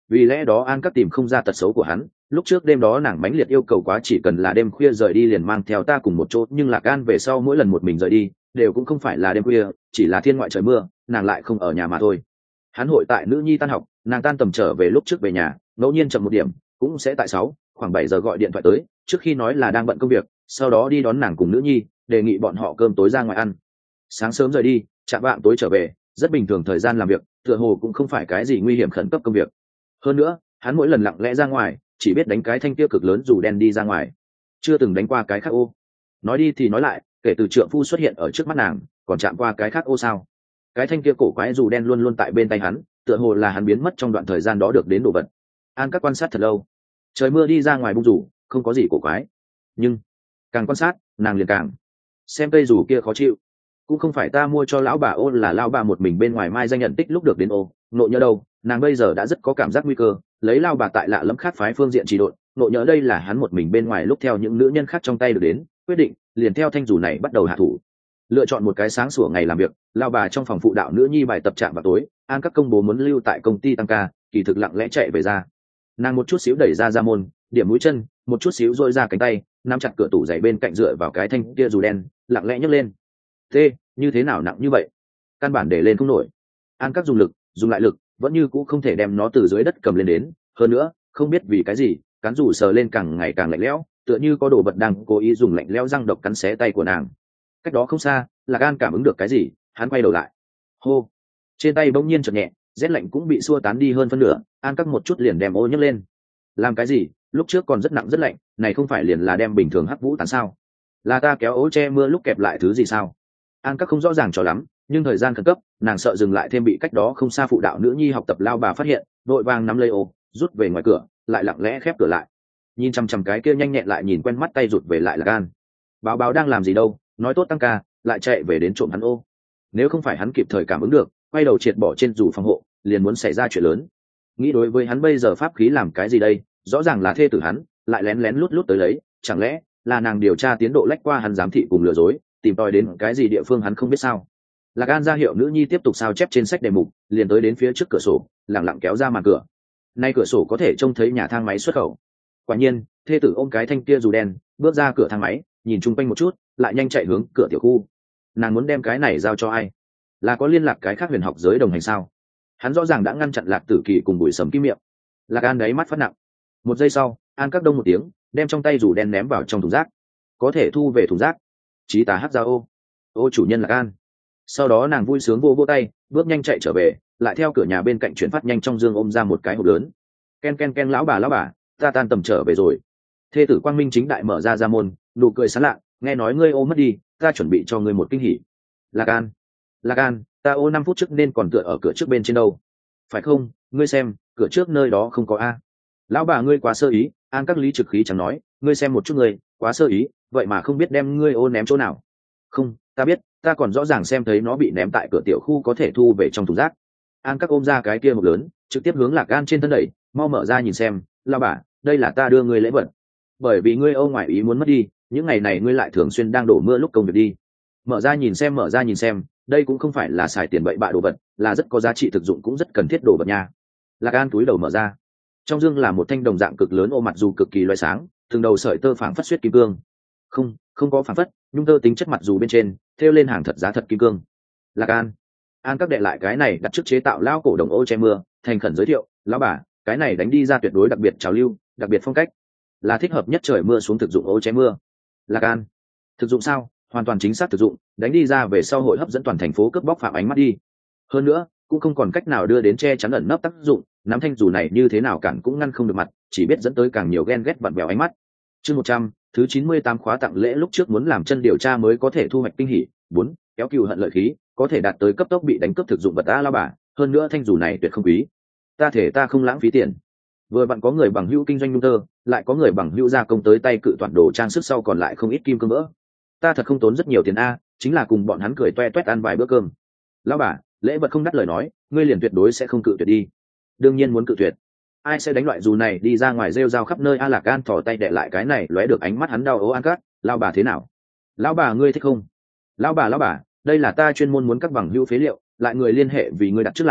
S1: vì lẽ đó An Các tìm không ra tật xấu của hắn. Lúc trước đêm đó nàng mãnh liệt yêu cầu quá chỉ cần là đêm khuya rời đi liền mang theo ta cùng một chỗ, nhưng Lạc An về sau mỗi lần một mình rời đi đều cũng không phải là đêm khuya, chỉ là thiên ngoại trời mưa, nàng lại không ở nhà mà thôi. Hắn hội tại nữ nhi tan học, nàng tan tầm trở về lúc trước về nhà, ngẫu nhiên chậm một điểm cũng sẽ tại sáu khoảng bảy giờ gọi điện thoại tới, trước khi nói là đang bận công việc, sau đó đi đón nàng cùng nữ nhi, đề nghị bọn họ cơm tối ra ngoài ăn. Sáng sớm rời đi, chạm vạng tối trở về, rất bình thường thời gian làm việc, tựa hồ cũng không phải cái gì nguy hiểm khẩn cấp công việc. Hơn nữa, hắn mỗi lần lặng lẽ ra ngoài, chỉ biết đánh cái thanh tiêu cực lớn dù đen đi ra ngoài, chưa từng đánh qua cái khác ô. Nói đi thì nói lại, kể từ trượng phu xuất hiện ở trước mắt nàng, còn chạm qua cái khác ô sao? Cái thanh kia cổ quái dù đen luôn luôn tại bên tay hắn, tựa hồ là hắn biến mất trong đoạn thời gian đó được đến đồ vật. An Các quan sát thật lâu, trời mưa đi ra ngoài bung rủ, không có gì cổ quái, nhưng càng quan sát nàng liền càng xem cây dù kia khó chịu. Cũng không phải ta mua cho lão bà ô, là lão bà một mình bên ngoài mai danh nhận tích lúc được đến ô. Nộ nhớ đâu, nàng bây giờ đã rất có cảm giác nguy cơ, lấy lao bà tại lạ lẫm khác phái phương diện trì độn. Nộ nhớ đây là hắn một mình bên ngoài lúc theo những nữ nhân khác trong tay được đến, quyết định liền theo thanh dù này bắt đầu hạ thủ. Lựa chọn một cái sáng sủa ngày làm việc, lao bà trong phòng phụ đạo nữ nhi bài tập trạm vào tối, An Các công bố muốn lưu tại công ty tăng ca, kỳ thực lặng lẽ chạy về ra. Nàng một chút xíu đẩy ra ra môn, điểm mũi chân, một chút xíu dôi ra cánh tay, nắm chặt cửa tủ giày bên cạnh dựa vào cái thanh kia dù đen, lặng lẽ nhấc lên. Thế, như thế nào nặng như vậy? Căn bản để lên không nổi. An Các dùng lực, dùng lại lực, vẫn như cũ không thể đem nó từ dưới đất cầm lên đến. Hơn nữa, không biết vì cái gì, cán dù sờ lên càng ngày càng lạnh lẽo, tựa như có đồ vật đang cố ý dùng lạnh lẽo răng độc cắn xé tay của nàng. Cách đó không xa, Lạc An cảm ứng được cái gì, hắn quay đầu lại. Hô, trên tay bỗng nhiên chợt nhẹ, rét lạnh cũng bị xua tán đi hơn phân nửa. An Các một chút liền đem ô nhấc lên. Làm cái gì? Lúc trước còn rất nặng rất lạnh, này không phải liền là đem bình thường hắc vũ tán sao? Là ta kéo ố che mưa lúc kẹp lại thứ gì sao? An Các không rõ ràng cho lắm, nhưng thời gian khẩn cấp, nàng sợ dừng lại thêm bị cách đó không xa phụ đạo nữ nhi học tập lao bà phát hiện, vội vàng nắm lấy ô, rút về ngoài cửa, lại lặng lẽ khép cửa lại. Nhìn chằm chằm cái kia nhanh nhẹn lại nhìn quen mắt tay rụt về lại là gan. Báo báo đang làm gì đâu, nói tốt tăng ca, lại chạy về đến trộm hắn ô. Nếu không phải hắn kịp thời cảm ứng được, quay đầu triệt bỏ trên dù phòng hộ, liền muốn xảy ra chuyện lớn. Nghĩ đối với hắn bây giờ pháp khí làm cái gì đây, rõ ràng là thê tử hắn, lại lén lén lút lút tới lấy, chẳng lẽ là nàng điều tra tiến độ lách qua hắn giám thị cùng lừa dối, tìm tòi đến cái gì địa phương hắn không biết sao? Lạc An ra hiệu nữ nhi tiếp tục sao chép trên sách đề mục, liền tới đến phía trước cửa sổ, lặng lặng kéo ra màn cửa. Nay cửa sổ có thể trông thấy nhà thang máy xuất khẩu. Quả nhiên, thê tử ôm cái thanh kia dù đen, bước ra cửa thang máy, nhìn chung quanh một chút, lại nhanh chạy hướng cửa tiểu khu. Nàng muốn đem cái này giao cho ai? Là có liên lạc cái khác huyền học giới đồng hành sao? Hắn rõ ràng đã ngăn chặn Lạc Tử Kỳ cùng Bùi Sầm Kim miệng. Lạc An đáy mắt phát nặng. Một giây sau, An Các đông một tiếng, đem trong tay dù đen ném vào trong thùng rác. Có thể thu về thùng rác. Chí tá hắc ra ô. Ô chủ nhân Lạc An. Sau đó nàng vui sướng vô vô tay, bước nhanh chạy trở về, lại theo cửa nhà bên cạnh chuyển phát nhanh trong dương ôm ra một cái hộp lớn. Ken ken ken, lão bà lão bà, ta tan tầm trở về rồi. Thê tử Quang Minh chính đại mở ra ra môn, nụ cười sán lạ, nghe nói ngươi ô mất đi, ta chuẩn bị cho ngươi một kinh hỉ. Lạc An, Lạc An, ta ô năm phút trước nên còn tựa ở cửa trước bên trên đâu, phải không? Ngươi xem, cửa trước nơi đó không có a. Lão bà ngươi quá sơ ý. An Các lý trực khí chẳng nói, ngươi xem một chút ngươi, quá sơ ý, vậy mà không biết đem ngươi ô ném chỗ nào. Không, ta biết, ta còn rõ ràng xem thấy nó bị ném tại cửa tiểu khu có thể thu về trong thùng rác. An Các ôm ra cái kia một lớn, trực tiếp hướng Lạc An trên thân đẩy, mau mở ra nhìn xem. Lão bà, đây là ta đưa ngươi lễ vật, bởi vì ngươi ô ngoại ý muốn mất đi, những ngày này ngươi lại thường xuyên đang đổ mưa lúc công việc đi. Mở ra nhìn xem, mở ra nhìn xem, đây cũng không phải là xài tiền bậy bạ đồ vật, là rất có giá trị thực dụng cũng rất cần thiết đồ vật nha. Lạc An túi đầu mở ra, trong dương là một thanh đồng dạng cực lớn ô mặt dù cực kỳ loài sáng, từng đầu sợi tơ phảng phất xuyết kim cương. Không, không có phảng phất, nhung tơ tính chất mặt dù bên trên thêu lên hàng thật giá thật kim cương. Lạc An, An Các đệ lại cái này đặt trước chế tạo lao cổ đồng ô che mưa, thành khẩn giới thiệu, lão bà, cái này đánh đi ra tuyệt đối đặc biệt trào lưu, đặc biệt phong cách, là thích hợp nhất trời mưa xuống thực dụng ô che mưa. Lạc An, thực dụng sao? Hoàn toàn chính xác thực dụng, đánh đi ra về sau hội hấp dẫn toàn thành phố cướp bóc phạm ánh mắt đi. Hơn nữa, cũng không còn cách nào đưa đến che chắn ẩn nấp tác dụng, nắm thanh dù này như thế nào cản cũng ngăn không được mặt, chỉ biết dẫn tới càng nhiều ghen ghét vặn vẹo ánh mắt. Chương một trăm, thứ chín mươi tám khóa tặng lễ lúc trước muốn làm chân điều tra mới có thể thu hoạch kinh hỉ. Bốn, kéo cừu hận lợi khí, có thể đạt tới cấp tốc bị đánh cướp thực dụng vật a la bà, hơn nữa thanh dù này tuyệt không quý. Ta thể ta không lãng phí tiền. Vừa bạn có người bằng hữu kinh doanh nhung tơ, lại có người bằng hữu gia công tới tay cự toàn đồ trang sức sau còn lại không ít kim cương vỡ. Ta thật không tốn rất nhiều tiền a, chính là cùng bọn hắn cười toe toét ăn vài bữa cơm. Lão bà, lễ vật không đắt lời nói, ngươi liền tuyệt đối sẽ không cự tuyệt đi. Đương nhiên muốn cự tuyệt. Ai sẽ đánh loại dù này đi ra ngoài rêu rao khắp nơi a. Lạc An thò tay đè lại cái này, lóe được ánh mắt hắn đau ố. An Các, lão bà thế nào? Lão bà ngươi thích không? Lão bà lão bà, đây là ta chuyên môn muốn các bằng hữu phế liệu, lại người liên hệ vì ngươi đặt trước làm,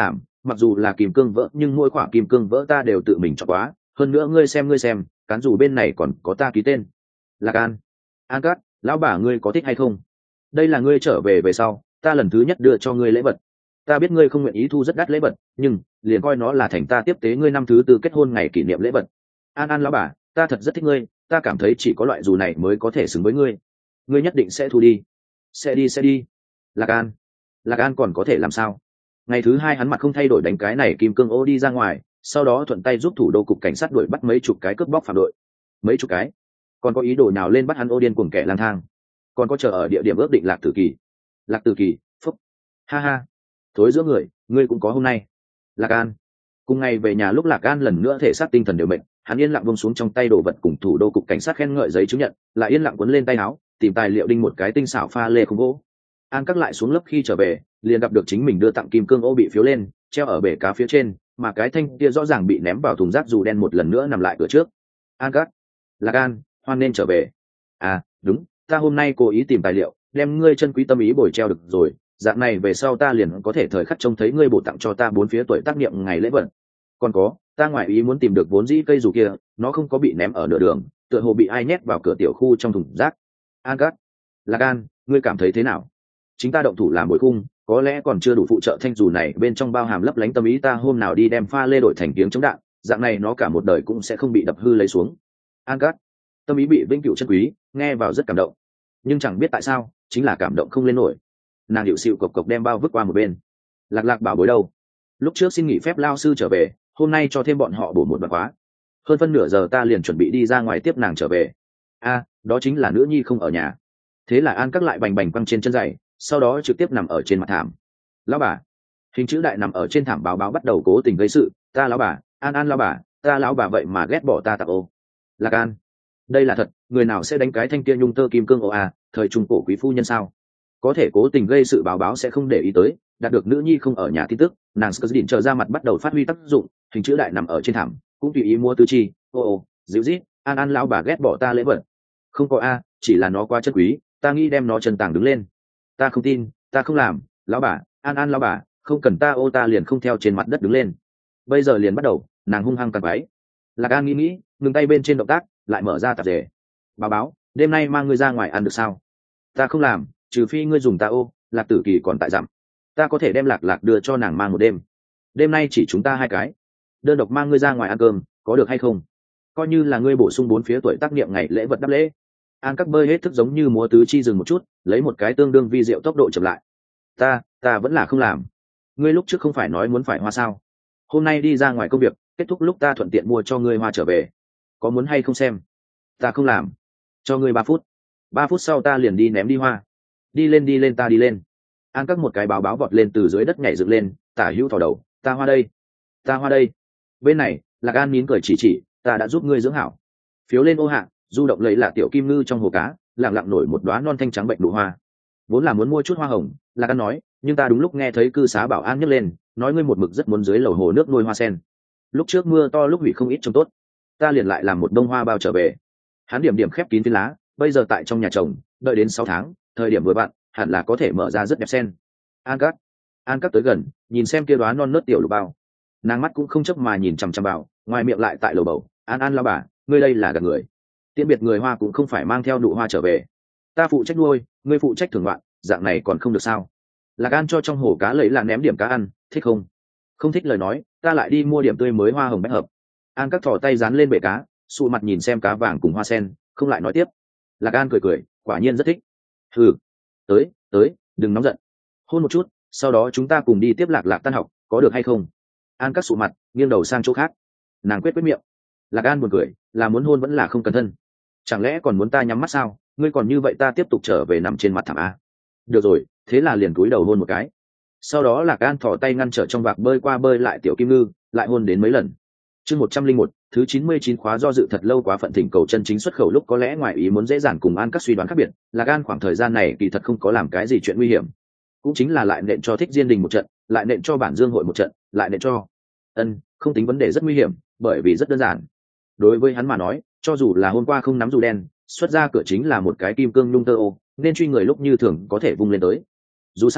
S1: mặc dù là kim cương vỡ nhưng mỗi khoả kim cương vỡ ta đều tự mình chọn quá, hơn nữa ngươi xem ngươi xem cán dù bên này còn có ta ký tên. Lạc An, An Cát, lão bà ngươi có thích hay không? Đây là ngươi trở về về sau ta lần thứ nhất đưa cho ngươi lễ vật. Ta biết ngươi không nguyện ý thu rất đắt lễ vật, nhưng liền coi nó là thành ta tiếp tế ngươi năm thứ tư kết hôn ngày kỷ niệm lễ vật. An An lão bà, ta thật rất thích ngươi, ta cảm thấy chỉ có loại dù này mới có thể xứng với ngươi. Ngươi nhất định sẽ thu đi. Sẽ đi sẽ đi. Lạc An, Lạc An còn có thể làm sao? Ngày thứ hai hắn mặt không thay đổi đánh cái này kim cương ô đi ra ngoài, sau đó thuận tay giúp thủ đô cục cảnh sát đuổi bắt mấy chục cái cướp bóc phạm đội. Mấy chục cái? Còn có ý đồ nào lên bắt hắn ô điên cuồng kẻ lang thang? Còn có chờ ở địa điểm ước định Lạc Tử Kỳ. Lạc Tử Kỳ, phúc. Ha ha. Thối giữa người, ngươi cũng có hôm nay. Lạc An. Cùng ngày về nhà lúc Lạc An lần nữa thể xác tinh thần đều mệt, hắn yên lặng buông xuống trong tay đồ vật cùng thủ đô cục cảnh sát khen ngợi giấy chứng nhận, lại yên lặng cuốn lên tay áo, tìm tài liệu đinh một cái tinh xảo pha lê không gỗ. An Các lại xuống lớp khi trở về, liền gặp được chính mình đưa tặng kim cương ô bị phiếu lên, treo ở bể cá phía trên, mà cái thanh kia rõ ràng bị ném vào thùng rác dù đen một lần nữa nằm lại cửa trước. An Các, Lạc An, hoan nên trở về. À, đúng, ta hôm nay cố ý tìm tài liệu, đem ngươi chân quý tâm ý bồi treo được rồi, dạng này về sau ta liền có thể thời khắc trông thấy ngươi bổ tặng cho ta bốn phía tuổi tác niệm ngày lễ vật. Còn có, ta ngoại ý muốn tìm được vốn dĩ cây dù kia, nó không có bị ném ở nửa đường, tựa hồ bị ai nhét vào cửa tiểu khu trong thùng rác. An Các, Lạc An, ngươi cảm thấy thế nào? Chính ta động thủ làm bồi khung, có lẽ còn chưa đủ phụ trợ thanh dù này bên trong bao hàm lấp lánh tâm ý ta hôm nào đi đem pha lê đổi thành tiếng chống đạn, dạng này nó cả một đời cũng sẽ không bị đập hư lấy xuống. An Các, tâm ý bị vĩnh cửu chân quý, nghe vào rất cảm động, nhưng chẳng biết tại sao chính là cảm động không lên nổi. Nàng điệu xịu cộc cộc đem bao vứt qua một bên. Lạc Lạc bảo bối đâu? Lúc trước xin nghỉ phép lao sư trở về, hôm nay cho thêm bọn họ bổ một đoạn khóa, hơn phân nửa giờ ta liền chuẩn bị đi ra ngoài tiếp nàng trở về. A, à, đó chính là nữ nhi không ở nhà. Thế là An Các lại bành bành quăng trên chân giày, sau đó trực tiếp nằm ở trên mặt thảm. Lão bà, hình chữ đại nằm ở trên thảm báo báo bắt đầu cố tình gây sự. Ta lão bà, An An lão bà, ta lão bà vậy mà ghét bỏ ta tạp ô. Lạc An, đây là thật, người nào sẽ đánh cái thanh kia nhung tơ kim cương ô à, thời trung cổ quý phu nhân sao? Có thể cố tình gây sự báo báo sẽ không để ý tới, đạt được nữ nhi không ở nhà tin tức, nàng Skurdin trở ra mặt bắt đầu phát huy tác dụng, hình chữ đại nằm ở trên thảm, cũng tùy ý mua tư chi. Ô ô, dịu dít, An An lão bà ghét bỏ ta lễ vật. Không có a, chỉ là nó quá chân quý, ta nghĩ đem nó chân tàng đứng lên. Ta không tin, ta không làm, lão bà, An An lão bà, không cần ta ô ta liền không theo trên mặt đất đứng lên. Bây giờ liền bắt đầu, nàng hung hăng cằn váy. Lạc An nghĩ nghĩ, ngừng tay bên trên động tác, lại mở ra tạp dề. Báo báo, đêm nay mang ngươi ra ngoài ăn được sao? Ta không làm, trừ phi ngươi dùng ta ô. Lạc Tử Kỳ còn tại dặm, ta có thể đem Lạc Lạc đưa cho nàng mang một đêm. Đêm nay chỉ chúng ta hai cái, đơn độc mang ngươi ra ngoài ăn cơm, có được hay không? Coi như là ngươi bổ sung bốn phía tuổi tác niệm ngày lễ vật đáp lễ. An Các bơi hết thức giống như múa tứ chi dừng một chút, lấy một cái tương đương vi diệu tốc độ chậm lại. Ta, ta vẫn là không làm. Ngươi lúc trước không phải nói muốn phải hoa sao? Hôm nay đi ra ngoài công việc, kết thúc lúc ta thuận tiện mua cho ngươi hoa trở về. Có muốn hay không xem? Ta không làm. Cho ngươi ba phút. Ba phút sau ta liền đi ném đi hoa. Đi lên đi lên ta đi lên. An Các một cái báo báo vọt lên từ dưới đất nhảy dựng lên, tả hữu thò đầu. Ta hoa đây. Ta hoa đây. Bên này, Lạc An nín cười chỉ chỉ, ta đã giúp ngươi dưỡng hảo. Phiếu lên ô hạng, du động lấy là tiểu kim ngư trong hồ cá, lặng lặng nổi một đóa non thanh trắng bệnh nụ hoa. Vốn là muốn mua chút hoa hồng, Lạc An nói, nhưng ta đúng lúc nghe thấy cư xá bảo an nhấc lên, nói ngươi một mực rất muốn dưới lầu hồ nước nuôi hoa sen. Lúc trước mưa to lúc hủy không ít trông tốt, ta liền lại làm một bông hoa bao trở về. Hắn điểm điểm khép kín phiến lá, bây giờ tại trong nhà trồng, đợi đến sáu tháng, thời điểm vừa vặn, hẳn là có thể mở ra rất đẹp sen. An Các, An Các tới gần, nhìn xem kia đóa non nớt tiểu lục bao, nàng mắt cũng không chấp mà nhìn chằm chằm vào, ngoài miệng lại tại lầu bầu, An An lão bà, ngươi đây là gạt người. Tiễn biệt người hoa cũng không phải mang theo nụ hoa trở về. Ta phụ trách nuôi, ngươi phụ trách thưởng ngoạn, dạng này còn không được sao? Lạc An cho trong hồ cá lấy là ném điểm cá ăn, thích không? Không thích lời nói, ta lại đi mua điểm tươi mới hoa hồng bách hợp. An Các thò tay dán lên bể cá, sụ mặt nhìn xem cá vàng cùng hoa sen, không lại nói tiếp. Lạc An cười cười, quả nhiên rất thích. Hừ, tới, tới, đừng nóng giận. Hôn một chút, sau đó chúng ta cùng đi tiếp Lạc Lạc tan học, có được hay không? An Các sụ mặt, nghiêng đầu sang chỗ khác. Nàng quyết quyết miệng. Lạc An buồn cười, là muốn hôn vẫn là không cẩn thân. Chẳng lẽ còn muốn ta nhắm mắt sao? Ngươi còn như vậy ta tiếp tục trở về nằm trên mặt thảm a. Được rồi, thế là liền cúi đầu hôn một cái. Sau đó Lạc An thò tay ngăn trở trong vạc bơi qua bơi lại tiểu kim ngư, lại hôn đến mấy lần. Chương một trăm linh một, thứ chín mươi chín khóa do dự thật lâu quá phận thỉnh cầu chân chính xuất khẩu lúc có lẽ ngoài ý muốn dễ dàng cùng An Các suy đoán khác biệt, Lạc An khoảng thời gian này kỳ thật không có làm cái gì chuyện nguy hiểm. Cũng chính là lại nện cho Thích Diên Đình một trận, lại nện cho Bản Dương hội một trận, lại nện cho Ân, không tính vấn đề rất nguy hiểm, bởi vì rất đơn giản. Đối với hắn mà nói, cho dù là hôm qua không nắm dù đen, xuất ra cửa chính là một cái kim cương nhung tơ ô, nên truy người lúc như thường có thể vung lên tới. Dù sao,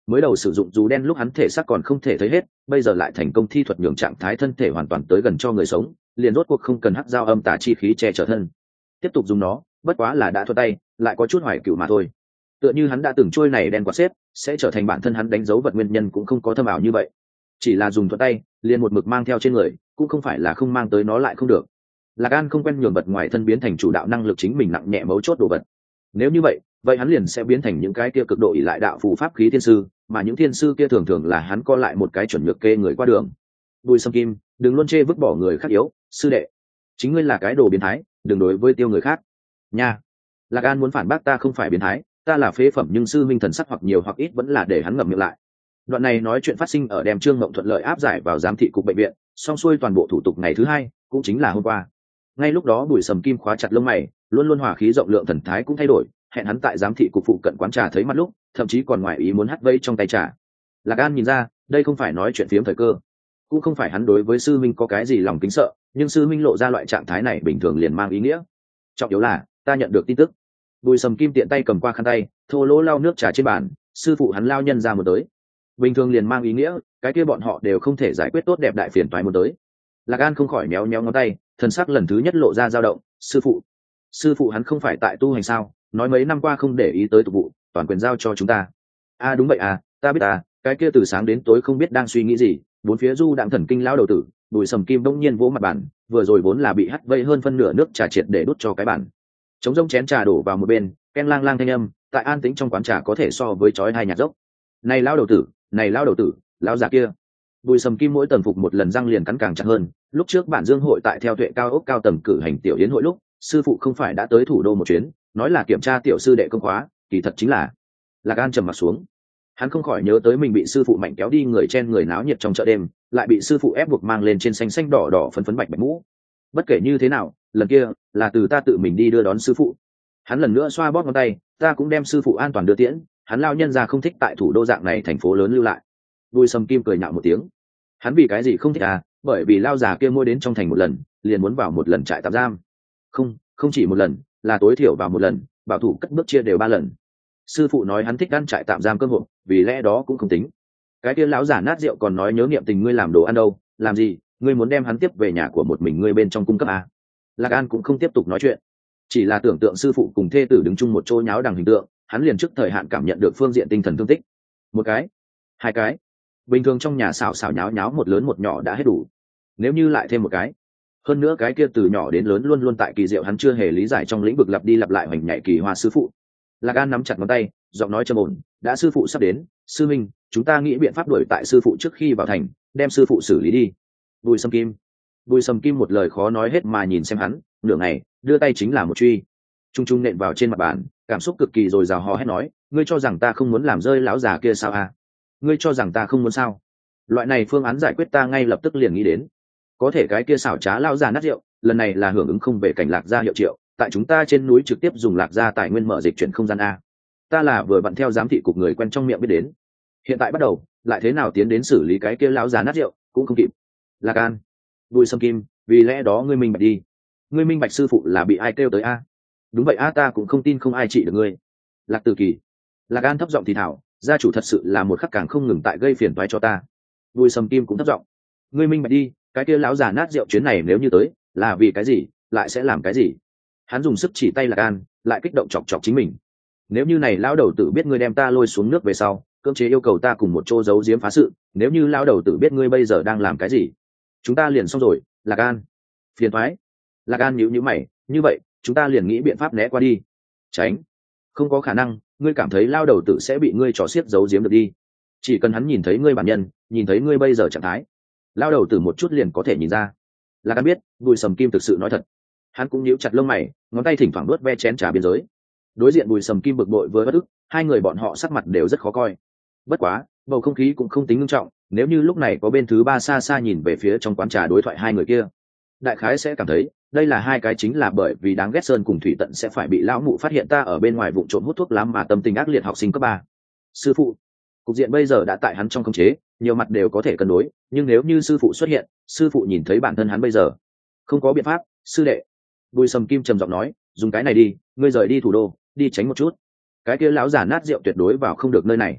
S1: mới đầu sử dụng dù đen lúc hắn thể xác còn không thể thấy hết, bây giờ lại thành công thi thuật nhường trạng thái thân thể hoàn toàn tới gần cho người sống, liền rốt cuộc không cần hắc dao âm tà chi khí che chở thân. Tiếp tục dùng nó, bất quá là đã thuận tay, lại có chút hoài cựu mà thôi. Tựa như hắn đã từng trôi này đen quạt xếp, sẽ trở thành bản thân hắn đánh dấu vật nguyên nhân cũng không có thâm ảo như vậy. Chỉ là dùng thuận tay, liền một mực mang theo trên người, cũng không phải là không mang tới nó lại không được. Lạc An không quen nhường vật ngoài thân biến thành chủ đạo năng lực chính mình nặng nhẹ mấu chốt đồ vật. Nếu như vậy, vậy hắn liền sẽ biến thành những cái kia cực độ ỷ lại đạo phù pháp khí thiên sư, mà những thiên sư kia thường thường là hắn co lại một cái chuẩn nhược kê người qua đường. Bùi Sâm Kim, đừng luôn chê vứt bỏ người khác yếu, sư đệ, chính ngươi là cái đồ biến thái, đừng đối với tiêu người khác. Nha. Lạc An muốn phản bác ta không phải biến thái, ta là phế phẩm, nhưng sư minh thần sắc hoặc nhiều hoặc ít vẫn là để hắn ngậm miệng lại. Đoạn này nói chuyện phát sinh ở đem Trương Mộng thuận lợi áp giải vào giám thị cục bệnh viện, xong xuôi toàn bộ thủ tục ngày thứ hai, cũng chính là hôm qua. Ngay lúc đó Bùi Sầm Kim khóa chặt lông mày, luôn luôn hòa khí rộng lượng thần thái cũng thay đổi, hẹn hắn tại giám thị cục phụ cận quán trà thấy mặt lúc, thậm chí còn ngoài ý muốn hắt vây trong tay trà. Lạc An nhìn ra, đây không phải nói chuyện phiếm thời cơ, cũng không phải hắn đối với sư minh có cái gì lòng kính sợ, nhưng sư minh lộ ra loại trạng thái này bình thường liền mang ý nghĩa. Trọng yếu là, ta nhận được tin tức. Bùi Sầm Kim tiện tay cầm qua khăn tay, thô lỗ lau nước trà trên bàn, sư phụ hắn lao nhân ra một tới. Bình thường liền mang ý nghĩa, cái kia bọn họ đều không thể giải quyết tốt đẹp đại phiền toái một tới. Lạc An không khỏi méo méo ngón tay, thần sắc lần thứ nhất lộ ra dao động. Sư phụ, sư phụ hắn không phải tại tu hành sao? Nói mấy năm qua không để ý tới tục vụ, toàn quyền giao cho chúng ta. A à, đúng vậy à, ta biết à, cái kia từ sáng đến tối không biết đang suy nghĩ gì, bốn phía du đặng thần kinh lão đầu tử. Bùi Sầm Kim bỗng nhiên vỗ mặt bàn, vừa rồi vốn là bị hắt vây hơn phân nửa nước trà triệt để đút cho cái bàn. Trống rỗng chén trà đổ vào một bên, ken lang lang thanh âm, tại an tĩnh trong quán trà có thể so với chói hai nhạc dốc. Này lão đầu tử, này lão đầu tử, lão già kia. Bùi Sầm Kim mỗi tầng phục một lần răng liền cắn càng chặt hơn. Lúc trước bản dương hội tại theo tuệ cao ốc cao tầng cử hành tiểu yến hội lúc, sư phụ không phải đã tới thủ đô một chuyến, nói là kiểm tra tiểu sư đệ công khóa, kỳ thật chính là. Lạc An trầm mặt xuống, hắn không khỏi nhớ tới mình bị sư phụ mạnh kéo đi người chen người náo nhiệt trong chợ đêm, lại bị sư phụ ép buộc mang lên trên xanh xanh đỏ đỏ phấn phấn bạch bạch mũ. Bất kể như thế nào, lần kia là từ ta tự mình đi đưa đón sư phụ. Hắn lần nữa xoa bóp ngón tay, ta cũng đem sư phụ an toàn đưa tiễn, hắn lao nhân ra không thích tại thủ đô dạng này thành phố lớn lưu lại. Bùi Sầm Kim cười nhạo một tiếng, hắn vì cái gì không thích à? Bởi vì lao già kia mua đến trong thành một lần, liền muốn vào một lần trại tạm giam. Không, không chỉ một lần, là tối thiểu vào một lần, bảo thủ cất bước chia đều ba lần. Sư phụ nói hắn thích ăn trại tạm giam cơm hộp, vì lẽ đó cũng không tính. Cái kia lão giả nát rượu còn nói nhớ niệm tình ngươi làm đồ ăn đâu, làm gì? Ngươi muốn đem hắn tiếp về nhà của một mình ngươi bên trong cung cấp à? Lạc An cũng không tiếp tục nói chuyện, chỉ là tưởng tượng sư phụ cùng thê tử đứng chung một chỗ nháo đằng hình tượng, hắn liền trước thời hạn cảm nhận được phương diện tinh thần thương tích. Một cái, hai cái, bình thường trong nhà xào xào nháo nháo một lớn một nhỏ đã hết đủ, nếu như lại thêm một cái, hơn nữa cái kia từ nhỏ đến lớn luôn luôn tại kỳ diệu hắn chưa hề lý giải trong lĩnh vực lặp đi lặp lại hoành nhảy kỳ hoa sư phụ. Lạc An nắm chặt ngón tay, giọng nói trầm ổn, đã sư phụ sắp đến, sư minh, chúng ta nghĩ biện pháp đuổi tại sư phụ trước khi vào thành, đem sư phụ xử lý đi. Bùi Sầm Kim, Bùi Sầm Kim một lời khó nói hết mà nhìn xem hắn, nửa ngày, đưa tay chính là một truy, trung trung nện vào trên mặt bàn, cảm xúc cực kỳ rồi rào hò hét nói, ngươi cho rằng ta không muốn làm rơi lão già kia sao à? Ngươi cho rằng ta không muốn sao? Loại này phương án giải quyết ta ngay lập tức liền nghĩ đến. Có thể cái kia xảo trá lão già nát rượu, lần này là hưởng ứng không về cảnh Lạc gia hiệu triệu, tại chúng ta trên núi trực tiếp dùng Lạc gia tài nguyên mở dịch chuyển không gian a. Ta là vừa bận theo giám thị cục người quen trong miệng biết đến. Hiện tại bắt đầu, lại thế nào tiến đến xử lý cái kia lão già nát rượu, cũng không kịp. Lạc An, Bùi Sầm Kim, vì lẽ đó ngươi minh bạch đi. Ngươi minh bạch sư phụ là bị ai kêu tới a? Đúng vậy a, ta cũng không tin không ai trị được ngươi. Lạc Tử Kỳ, Lạc An thấp giọng thì thảo, gia chủ thật sự là một khắc càng không ngừng tại gây phiền toái cho ta. Bùi Sầm Kim cũng thấp giọng, ngươi minh bạch đi, cái kia lão già nát rượu chuyến này nếu như tới, là vì cái gì, lại sẽ làm cái gì? Hắn dùng sức chỉ tay Lạc An, lại kích động chọc chọc chính mình. Nếu như này lão đầu tử biết ngươi đem ta lôi xuống nước về sau, cưỡng chế yêu cầu ta cùng một chỗ giấu giếm phá sự, nếu như lão đầu tử biết ngươi bây giờ đang làm cái gì, chúng ta liền xong rồi. Lạc An, phiền toái. Lạc An nhíu nhíu mày, như vậy, chúng ta liền nghĩ biện pháp né qua đi. Tránh? Không có khả năng, ngươi cảm thấy lao đầu tử sẽ bị ngươi trò xiết giấu giếm được đi. Chỉ cần hắn nhìn thấy ngươi bản nhân, nhìn thấy ngươi bây giờ trạng thái, lao đầu tử một chút liền có thể nhìn ra. Lạc An biết, Bùi Sầm Kim thực sự nói thật. Hắn cũng nhíu chặt lông mày, ngón tay thỉnh thoảng đuốt ve chén trà biên giới. Đối diện Bùi Sầm Kim bực bội với bất ức, hai người bọn họ sắc mặt đều rất khó coi. Bất quá, bầu không khí cũng không tính nghiêm trọng, nếu như lúc này có bên thứ ba xa xa nhìn về phía trong quán trà đối thoại hai người kia, đại khái sẽ cảm thấy đây là hai cái chính là bởi vì đáng ghét Sơn cùng Thủy Tận sẽ phải bị lão mụ phát hiện ta ở bên ngoài vụ trộm hút thuốc lắm mà tâm tình ác liệt học sinh cấp ba. Sư phụ, cục diện bây giờ đã tại hắn trong khống chế, nhiều mặt đều có thể cân đối, nhưng nếu như sư phụ xuất hiện, sư phụ nhìn thấy bản thân hắn bây giờ, không có biện pháp. Sư đệ, Bùi Sầm Kim trầm giọng nói, dùng cái này đi, ngươi rời đi thủ đô, đi tránh một chút. Cái kia lão già nát rượu tuyệt đối vào không được nơi này.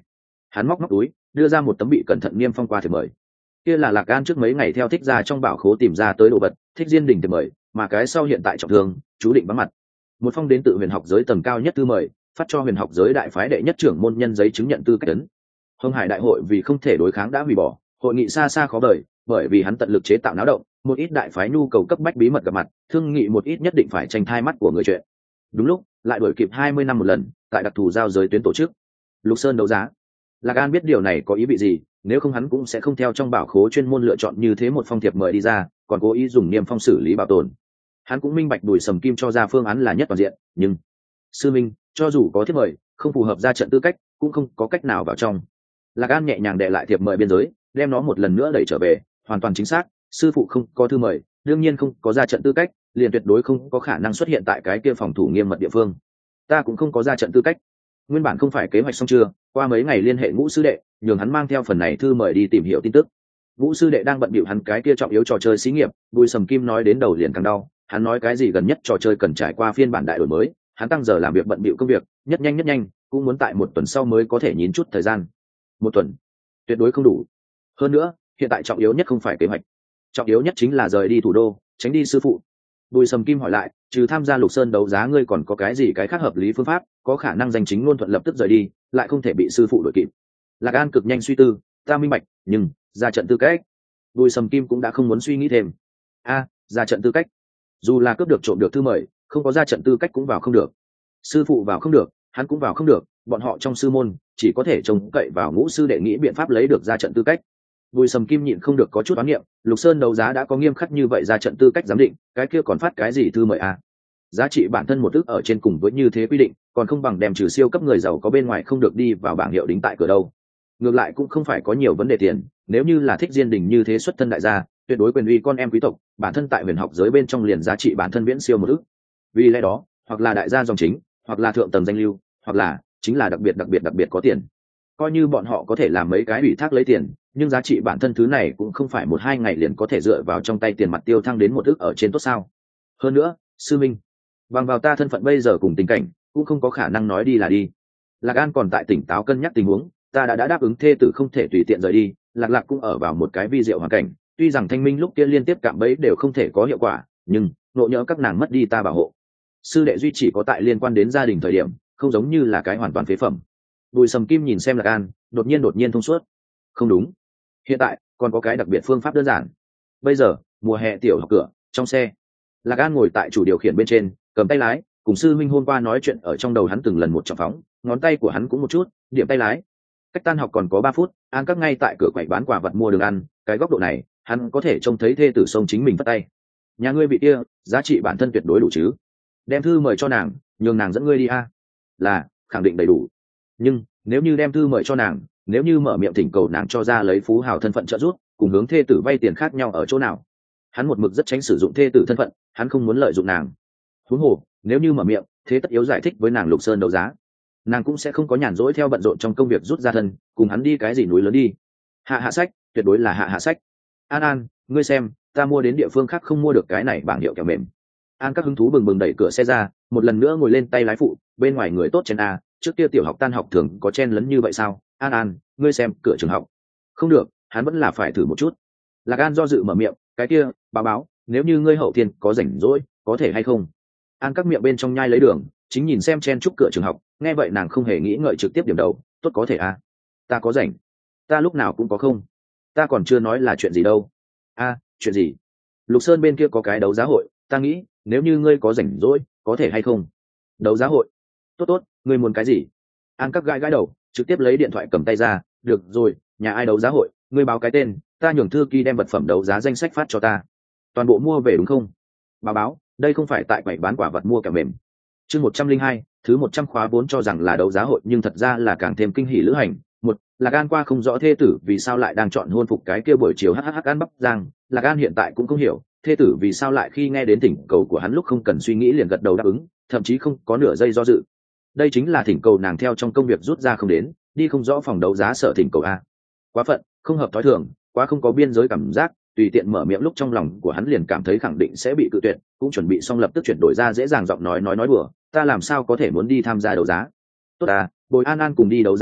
S1: Hắn móc móc túi đưa ra một tấm bị cẩn thận niêm phong qua thiệp mời. Kia là Lạc An trước mấy ngày theo thích ra trong bảo khố tìm ra tới đồ vật, thích diên đình thiệp mời, mà cái sau hiện tại trọng thương, chú định vắng mặt. Một phong đến tự huyền học giới tầng cao nhất thư mời, phát cho huyền học giới đại phái đệ nhất trưởng môn nhân giấy chứng nhận tư cách tấn. Hồng Hải đại hội vì không thể đối kháng đã hủy bỏ, hội nghị xa xa khó đợi, bởi vì hắn tận lực chế tạo náo động, một ít đại phái nhu cầu cấp bách bí mật gặp mặt, thương nghị một ít nhất định phải tranh thai mắt của người chuyện. Đúng lúc, lại đuổi kịp hai mươi năm một lần, tại đặc thù giao giới tuyến tổ chức. Lục Sơn đấu giá. Lạc An biết điều này có ý vị gì, nếu không hắn cũng sẽ không theo trong bảo khố chuyên môn lựa chọn như thế một phong thiệp mời đi ra, còn cố ý dùng niêm phong xử lý bảo tồn. Hắn cũng minh bạch Bùi Sầm Kim cho ra phương án là nhất toàn diện, nhưng sư minh, cho dù có thiệp mời, không phù hợp ra trận tư cách, cũng không có cách nào vào trong. Lạc An nhẹ nhàng đè lại thiệp mời biên giới, đem nó một lần nữa đẩy trở về, hoàn toàn chính xác, sư phụ không có thư mời, đương nhiên không có ra trận tư cách, liền tuyệt đối không có khả năng xuất hiện tại cái kia phòng thủ nghiêm mật địa phương. Ta cũng không có ra trận tư cách. Nguyên bản không phải kế hoạch xong chưa, qua mấy ngày liên hệ Ngũ sư đệ, nhường hắn mang theo phần này thư mời đi tìm hiểu tin tức. Ngũ sư đệ đang bận bịu hắn cái kia trọng yếu trò chơi xí nghiệp, Bùi Sầm Kim nói đến đầu liền càng đau, hắn nói cái gì gần nhất trò chơi cần trải qua phiên bản đại đổi mới, hắn tăng giờ làm việc bận bịu công việc, nhất nhanh nhất nhanh, cũng muốn tại một tuần sau mới có thể nhín chút thời gian. Một tuần, tuyệt đối không đủ. Hơn nữa, hiện tại trọng yếu nhất không phải kế hoạch, trọng yếu nhất chính là rời đi thủ đô, tránh đi sư phụ. Bùi Sầm Kim hỏi lại, trừ tham gia Lục Sơn đấu giá ngươi còn có cái gì cái khác hợp lý phương pháp, có khả năng giành chính ngôn thuận lập tức rời đi, lại không thể bị sư phụ đuổi kịp. Lạc An cực nhanh suy tư, ta minh bạch, nhưng ra trận tư cách. Bùi Sầm Kim cũng đã không muốn suy nghĩ thêm. A, ra trận tư cách. Dù là cướp được trộm được thư mời, không có ra trận tư cách cũng vào không được. Sư phụ vào không được, hắn cũng vào không được, bọn họ trong sư môn chỉ có thể trông cậy vào Ngũ sư đệ nghĩ biện pháp lấy được ra trận tư cách. Bùi Sầm Kim nhịn không được có chút oán niệm, Lục Sơn đấu giá đã có nghiêm khắc như vậy ra trận tư cách giám định, cái kia còn phát cái gì thư mời à? Giá trị bản thân một ức ở trên cùng với như thế quy định, còn không bằng đem trừ siêu cấp người giàu có bên ngoài không được đi vào bảng hiệu đính tại cửa đâu. Ngược lại cũng không phải có nhiều vấn đề tiền, nếu như là thích diên đình như thế xuất thân đại gia, tuyệt đối quyền uy con em quý tộc, bản thân tại huyền học giới bên trong liền giá trị bản thân viễn siêu một ức. Vì lẽ đó, hoặc là đại gia dòng chính, hoặc là thượng tầng danh lưu, hoặc là chính là đặc biệt đặc biệt đặc biệt có tiền. Coi như bọn họ có thể làm mấy cái ủy thác lấy tiền, nhưng giá trị bản thân thứ này cũng không phải một hai ngày liền có thể dựa vào trong tay tiền mặt tiêu thăng đến một ức ở trên tốt sao. Hơn nữa, sư minh, bằng vào ta thân phận bây giờ cùng tình cảnh, cũng không có khả năng nói đi là đi. Lạc An còn tại tỉnh táo cân nhắc tình huống, ta đã đã đáp ứng thê tử không thể tùy tiện rời đi, Lạc Lạc cũng ở vào một cái vi diệu hoàn cảnh, tuy rằng thanh minh lúc kia liên tiếp cạm bẫy đều không thể có hiệu quả, nhưng nộ nhỡ các nàng mất đi ta bảo hộ. Sư đệ duy chỉ có tại liên quan đến gia đình thời điểm, không giống như là cái hoàn toàn phế phẩm. Bùi Sầm Kim nhìn xem Lạc An, đột nhiên đột nhiên thông suốt. Không đúng, hiện tại còn có cái đặc biệt phương pháp đơn giản. Bây giờ mùa hè tiểu học cửa trong xe, Lạc An ngồi tại chủ điều khiển bên trên, cầm tay lái, cùng sư huynh hôm qua nói chuyện ở trong đầu hắn từng lần một trọng phóng, ngón tay của hắn cũng một chút điểm tay lái. Cách tan học còn có ba phút, An các ngay tại cửa quầy bán quà vật mua đường ăn, cái góc độ này hắn có thể trông thấy thê tử sông chính mình vất tay. Nhà ngươi vị kia giá trị bản thân tuyệt đối đủ chứ? Đem thư mời cho nàng, nhường nàng dẫn ngươi đi a. Là khẳng định đầy đủ, nhưng nếu như đem thư mời cho nàng, nếu như mở miệng thỉnh cầu nàng cho ra lấy phú hào thân phận trợ giúp, cùng hướng thê tử vay tiền khác nhau ở chỗ nào? Hắn một mực rất tránh sử dụng thê tử thân phận, hắn không muốn lợi dụng nàng. Huống hồ, nếu như mở miệng, thế tất yếu giải thích với nàng Lục Sơn đấu giá, nàng cũng sẽ không có nhàn rỗi theo bận rộn trong công việc rút ra thân, cùng hắn đi cái gì núi lớn đi. Hạ hạ sách, tuyệt đối là hạ hạ sách. An An, ngươi xem, ta mua đến địa phương khác không mua được cái này bảng hiệu kẹo mềm. An các hứng thú bừng bừng đẩy cửa xe ra, một lần nữa ngồi lên tay lái phụ, bên ngoài người tốt chen a, trước kia tiểu học tan học thường có chen lấn như vậy sao? An An, ngươi xem, cửa trường học. Không được, hắn vẫn là phải thử một chút. Lạc An do dự mở miệng, cái kia, báo báo, nếu như ngươi hậu thiên có rảnh rỗi, có thể hay không? An các miệng bên trong nhai lấy đường, chính nhìn xem chen chúc cửa trường học, nghe vậy nàng không hề nghĩ ngợi trực tiếp điểm đầu, tốt có thể a, ta có rảnh, ta lúc nào cũng có không, ta còn chưa nói là chuyện gì đâu. A, chuyện gì? Lục Sơn bên kia có cái đấu giá hội, ta nghĩ nếu như ngươi có rảnh rỗi, có thể hay không? Đấu giá hội? Tốt tốt, ngươi muốn cái gì? An các gãi gãi đầu, trực tiếp lấy điện thoại cầm tay ra, được rồi, nhà ai đấu giá hội, ngươi báo cái tên, ta nhường thư ký đem vật phẩm đấu giá danh sách phát cho ta. Toàn bộ mua về đúng không? Báo báo, đây không phải tại quầy bán quả vật mua kẹo mềm. Chương một trăm linh hai, thứ một trăm khóa bốn cho rằng là đấu giá hội, nhưng thật ra là càng thêm kinh hỉ lữ hành. Một, Lạc An qua không rõ thê tử vì sao lại đang chọn hôn phục cái kia buổi chiều hhh ăn bắp giang, Lạc An hiện tại cũng không hiểu, thê tử vì sao lại khi nghe đến thỉnh cầu của hắn lúc không cần suy nghĩ liền gật đầu đáp ứng, thậm chí không có nửa giây do dự. Đây chính là thỉnh cầu nàng theo trong công việc rút ra không đến, đi không rõ phòng đấu giá sở thỉnh cầu a. Quá phận, không hợp thói thường, quá không có biên giới cảm giác, tùy tiện mở miệng lúc trong lòng của hắn liền cảm thấy khẳng định sẽ bị cự tuyệt, cũng chuẩn bị xong lập tức chuyển đổi ra dễ dàng giọng nói nói nói đùa, ta làm sao có thể muốn đi tham gia đấu giá. Tốt à, bồi An An cùng đi đấu giá hội,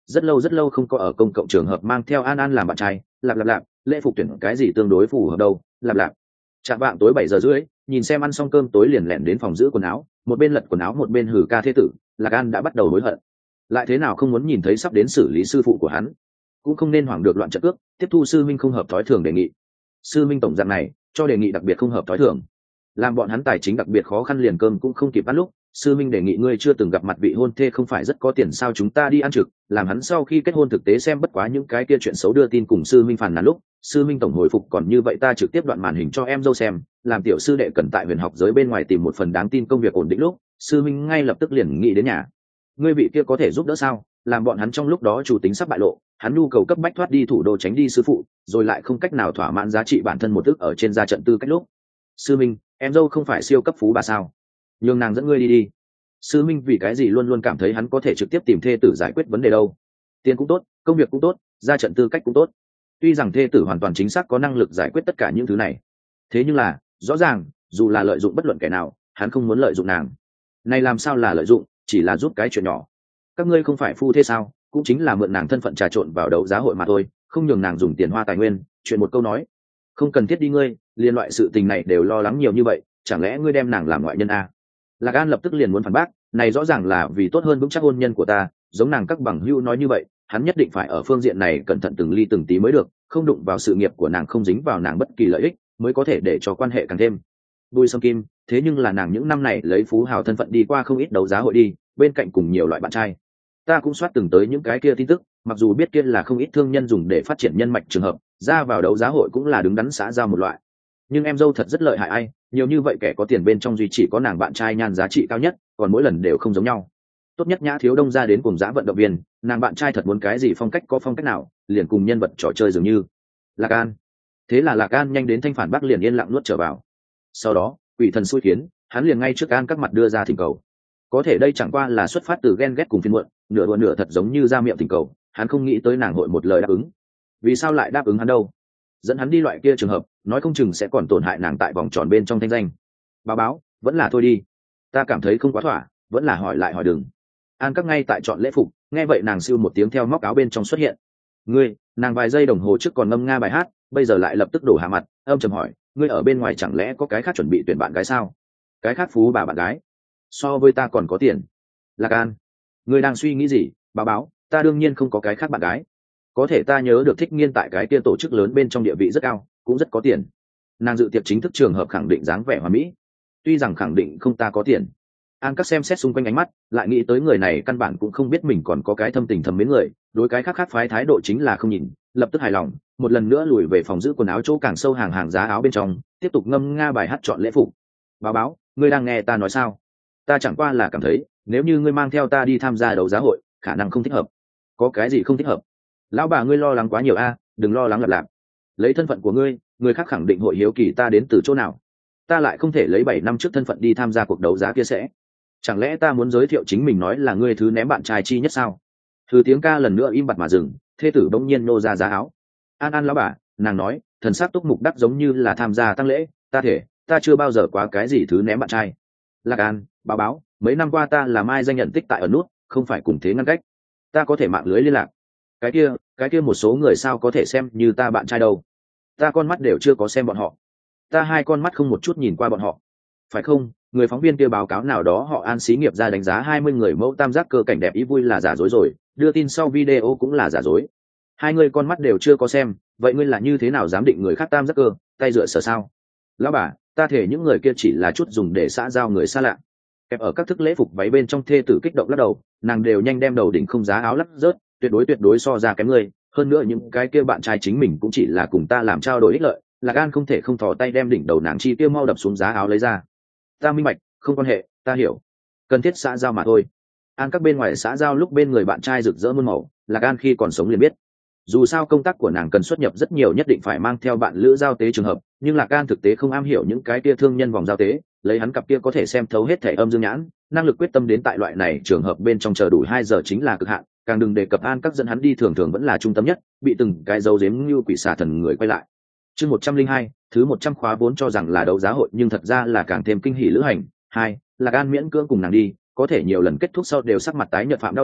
S1: rất lâu rất lâu không có ở công cộng trường hợp mang theo An An làm bạn trai, lạp lạp lạp, lễ phục tuyển cái gì tương đối phù hợp đâu, lạp lạp. Chạm vạng tối bảy giờ rưỡi, nhìn xem ăn xong cơm tối liền lẹn đến phòng giữ quần áo, một bên lật quần áo một bên hử ca thế tử, Lạc An đã bắt đầu hối hận. Lại thế nào không muốn nhìn thấy sắp đến xử lý sư phụ của hắn, cũng không nên hoảng được loạn trận cước, tiếp thu sư minh không hợp thói thường đề nghị. Sư minh tổng dạng này, cho đề nghị đặc biệt không hợp thói thường, làm bọn hắn tài chính đặc biệt khó khăn liền cơm cũng không kịp ăn lúc. Sư minh đề nghị ngươi chưa từng gặp mặt vị hôn thê không phải rất có tiền sao, chúng ta đi ăn trực, làm hắn sau khi kết hôn thực tế xem bất quá những cái kia chuyện xấu đưa tin cùng sư minh phàn nàn lúc. Sư minh tổng hồi phục còn như vậy ta trực tiếp đoạn màn hình cho em dâu xem, làm tiểu sư đệ cần tại huyền học giới bên ngoài tìm một phần đáng tin công việc ổn định lúc. Sư minh ngay lập tức liền nghĩ đến nhà ngươi vị kia có thể giúp đỡ sao, làm bọn hắn trong lúc đó chủ tính sắp bại lộ, hắn nhu cầu cấp bách thoát đi thủ đô tránh đi sư phụ, rồi lại không cách nào thỏa mãn giá trị bản thân một thức ở trên gia trận tư cách lúc. Sư minh, em dâu không phải siêu cấp phú bà sao, nhường nàng dẫn ngươi đi đi. Sư minh vì cái gì luôn luôn cảm thấy hắn có thể trực tiếp tìm thê tử giải quyết vấn đề đâu, tiền cũng tốt, công việc cũng tốt, gia trận tư cách cũng tốt. Tuy rằng thê tử hoàn toàn chính xác có năng lực giải quyết tất cả những thứ này, thế nhưng là rõ ràng dù là lợi dụng bất luận kẻ nào, hắn không muốn lợi dụng nàng. Này làm sao là lợi dụng, chỉ là giúp cái chuyện nhỏ. Các ngươi không phải phu thế sao, cũng chính là mượn nàng thân phận trà trộn vào đấu giá hội mà thôi, không nhường nàng dùng tiền hoa tài nguyên, chuyện một câu nói, không cần thiết đi ngươi, liên loại sự tình này đều lo lắng nhiều như vậy, chẳng lẽ ngươi đem nàng làm ngoại nhân à? Lạc An lập tức liền muốn phản bác, này rõ ràng là vì tốt hơn vững chắc hôn nhân của ta, giống nàng các bằng hữu nói như vậy, hắn nhất định phải ở phương diện này cẩn thận từng ly từng tí mới được, không đụng vào sự nghiệp của nàng, không dính vào nàng bất kỳ lợi ích, mới có thể để cho quan hệ càng thêm bùi sâm kim. Thế nhưng là nàng những năm này lấy phú hào thân phận đi qua không ít đấu giá hội đi, bên cạnh cùng nhiều loại bạn trai. Ta cũng soát từng tới những cái kia tin tức, mặc dù biết kia là không ít thương nhân dùng để phát triển nhân mạch trường hợp, ra vào đấu giá hội cũng là đứng đắn xã giao một loại. Nhưng em dâu thật rất lợi hại ai, nhiều như vậy kẻ có tiền bên trong duy chỉ có nàng bạn trai nhan giá trị cao nhất, còn mỗi lần đều không giống nhau. Tốt nhất Nhã Thiếu Đông ra đến cùng giá vận động viên, nàng bạn trai thật muốn cái gì phong cách có phong cách nào, liền cùng nhân vật trò chơi dường như. Lạc An. Thế là Lạc An nhanh đến thanh phản bác liền yên lặng nuốt trở vào. Sau đó, quỷ thần xui khiến, hắn liền ngay trước An các mặt đưa ra thỉnh cầu. Có thể đây chẳng qua là xuất phát từ ghen ghét cùng phiền muộn, nửa đùa nửa thật giống như ra miệng thỉnh cầu, hắn không nghĩ tới nàng hội một lời đáp ứng. Vì sao lại đáp ứng hắn đâu? Dẫn hắn đi loại kia trường hợp, nói không chừng sẽ còn tổn hại nàng tại vòng tròn bên trong thanh danh. Báo báo, vẫn là thôi đi. Ta cảm thấy không quá thỏa, vẫn là hỏi lại hỏi đừng. An các ngay tại chọn lễ phục, nghe vậy nàng siêu một tiếng theo móc áo bên trong xuất hiện. Ngươi, nàng vài giây đồng hồ trước còn ngâm nga bài hát, bây giờ lại lập tức đổ hạ mặt, âm trầm hỏi, ngươi ở bên ngoài chẳng lẽ có cái khác chuẩn bị tuyển bạn gái sao? Cái khác phú bà bạn gái? So với ta còn có tiền. Lạc An, ngươi đang suy nghĩ gì? Báo báo, ta đương nhiên không có cái khác bạn gái. Có thể ta nhớ được Thích Nghiên tại cái kia tổ chức lớn bên trong địa vị rất cao, cũng rất có tiền. Nàng dự tiệc chính thức trường hợp khẳng định dáng vẻ hoàn mỹ. Tuy rằng khẳng định không ta có tiền. An các xem xét xung quanh ánh mắt, lại nghĩ tới người này căn bản cũng không biết mình còn có cái thâm tình thầm mến người, đối cái khác khác phái thái độ chính là không nhìn, lập tức hài lòng, một lần nữa lùi về phòng giữ quần áo chỗ càng sâu hàng hàng giá áo bên trong, tiếp tục ngâm nga bài hát chọn lễ phục. Báo báo, ngươi đang nghe ta nói sao? Ta chẳng qua là cảm thấy, nếu như ngươi mang theo ta đi tham gia đấu giá hội, khả năng không thích hợp. Có cái gì không thích hợp? Lão bà ngươi lo lắng quá nhiều a, đừng lo lắng lặp lặp. Lấy thân phận của ngươi, người khác khẳng định hội hiếu kỳ ta đến từ chỗ nào. Ta lại không thể lấy bảy năm trước thân phận đi tham gia cuộc đấu giá kia sẽ. Chẳng lẽ ta muốn giới thiệu chính mình nói là ngươi thứ ném bạn trai chi nhất sao? Thứ tiếng ca lần nữa im bặt mà dừng, thê tử bỗng nhiên nô ra giá áo. An An lão bà, nàng nói, thần sắc túc mục đắc giống như là tham gia tăng lễ, ta thể, ta chưa bao giờ quá cái gì thứ ném bạn trai. Lạc An, báo báo, mấy năm qua ta là mai danh nhận tích tại ở nút, không phải cùng thế ngăn cách. Ta có thể mạng lưới liên lạc. Cái kia, cái kia một số người sao có thể xem như ta bạn trai đâu. Ta con mắt đều chưa có xem bọn họ. Ta hai con mắt không một chút nhìn qua bọn họ. Phải không? Người phóng viên kia báo cáo nào đó họ An xí nghiệp ra đánh giá hai mươi người mẫu tam giác cơ cảnh đẹp ý vui là giả dối rồi, đưa tin sau video cũng là giả dối. Hai người con mắt đều chưa có xem, vậy ngươi là như thế nào dám định người khác tam giác cơ, tay dựa sở sao? Lão bà, ta thể những người kia chỉ là chút dùng để xã giao người xa lạ. Kẹp ở các thức lễ phục váy bên trong thê tử kích động lắc đầu, nàng đều nhanh đem đầu đỉnh không giá áo lắc rớt, tuyệt đối tuyệt đối so ra kém ngươi, hơn nữa những cái kia bạn trai chính mình cũng chỉ là cùng ta làm trao đổi ích lợi. Lạc An không thể không thò tay đem đỉnh đầu nàng chi tiêu mau đập xuống giá áo lấy ra. Ta minh bạch, không quan hệ, ta hiểu, cần thiết xã giao mà thôi. An các bên ngoài xã giao lúc bên người bạn trai rực rỡ muôn màu, Lạc An khi còn sống liền biết, dù sao công tác của nàng cần xuất nhập rất nhiều, nhất định phải mang theo bạn lữ giao tế trường hợp, nhưng Lạc An thực tế không am hiểu những cái kia thương nhân vòng giao tế, lấy hắn cặp kia có thể xem thấu hết thể âm dương nhãn, năng lực quyết tâm đến tại loại này trường hợp bên trong chờ đủ hai giờ chính là cực hạn, càng đừng đề cập An các dẫn hắn đi thường thường vẫn là trung tâm nhất, bị từng cái dấu giếm như quỷ xà thần người quay lại. Chương một trăm linh hai, thứ một trăm khóa vốn cho rằng là đấu giá hội nhưng thật ra là càng thêm kinh hỉ lữ hành. Hai, Lạc An miễn cưỡng cùng nàng đi, có thể nhiều lần kết thúc sau đều sắc mặt tái nhợt phạm đau đầu,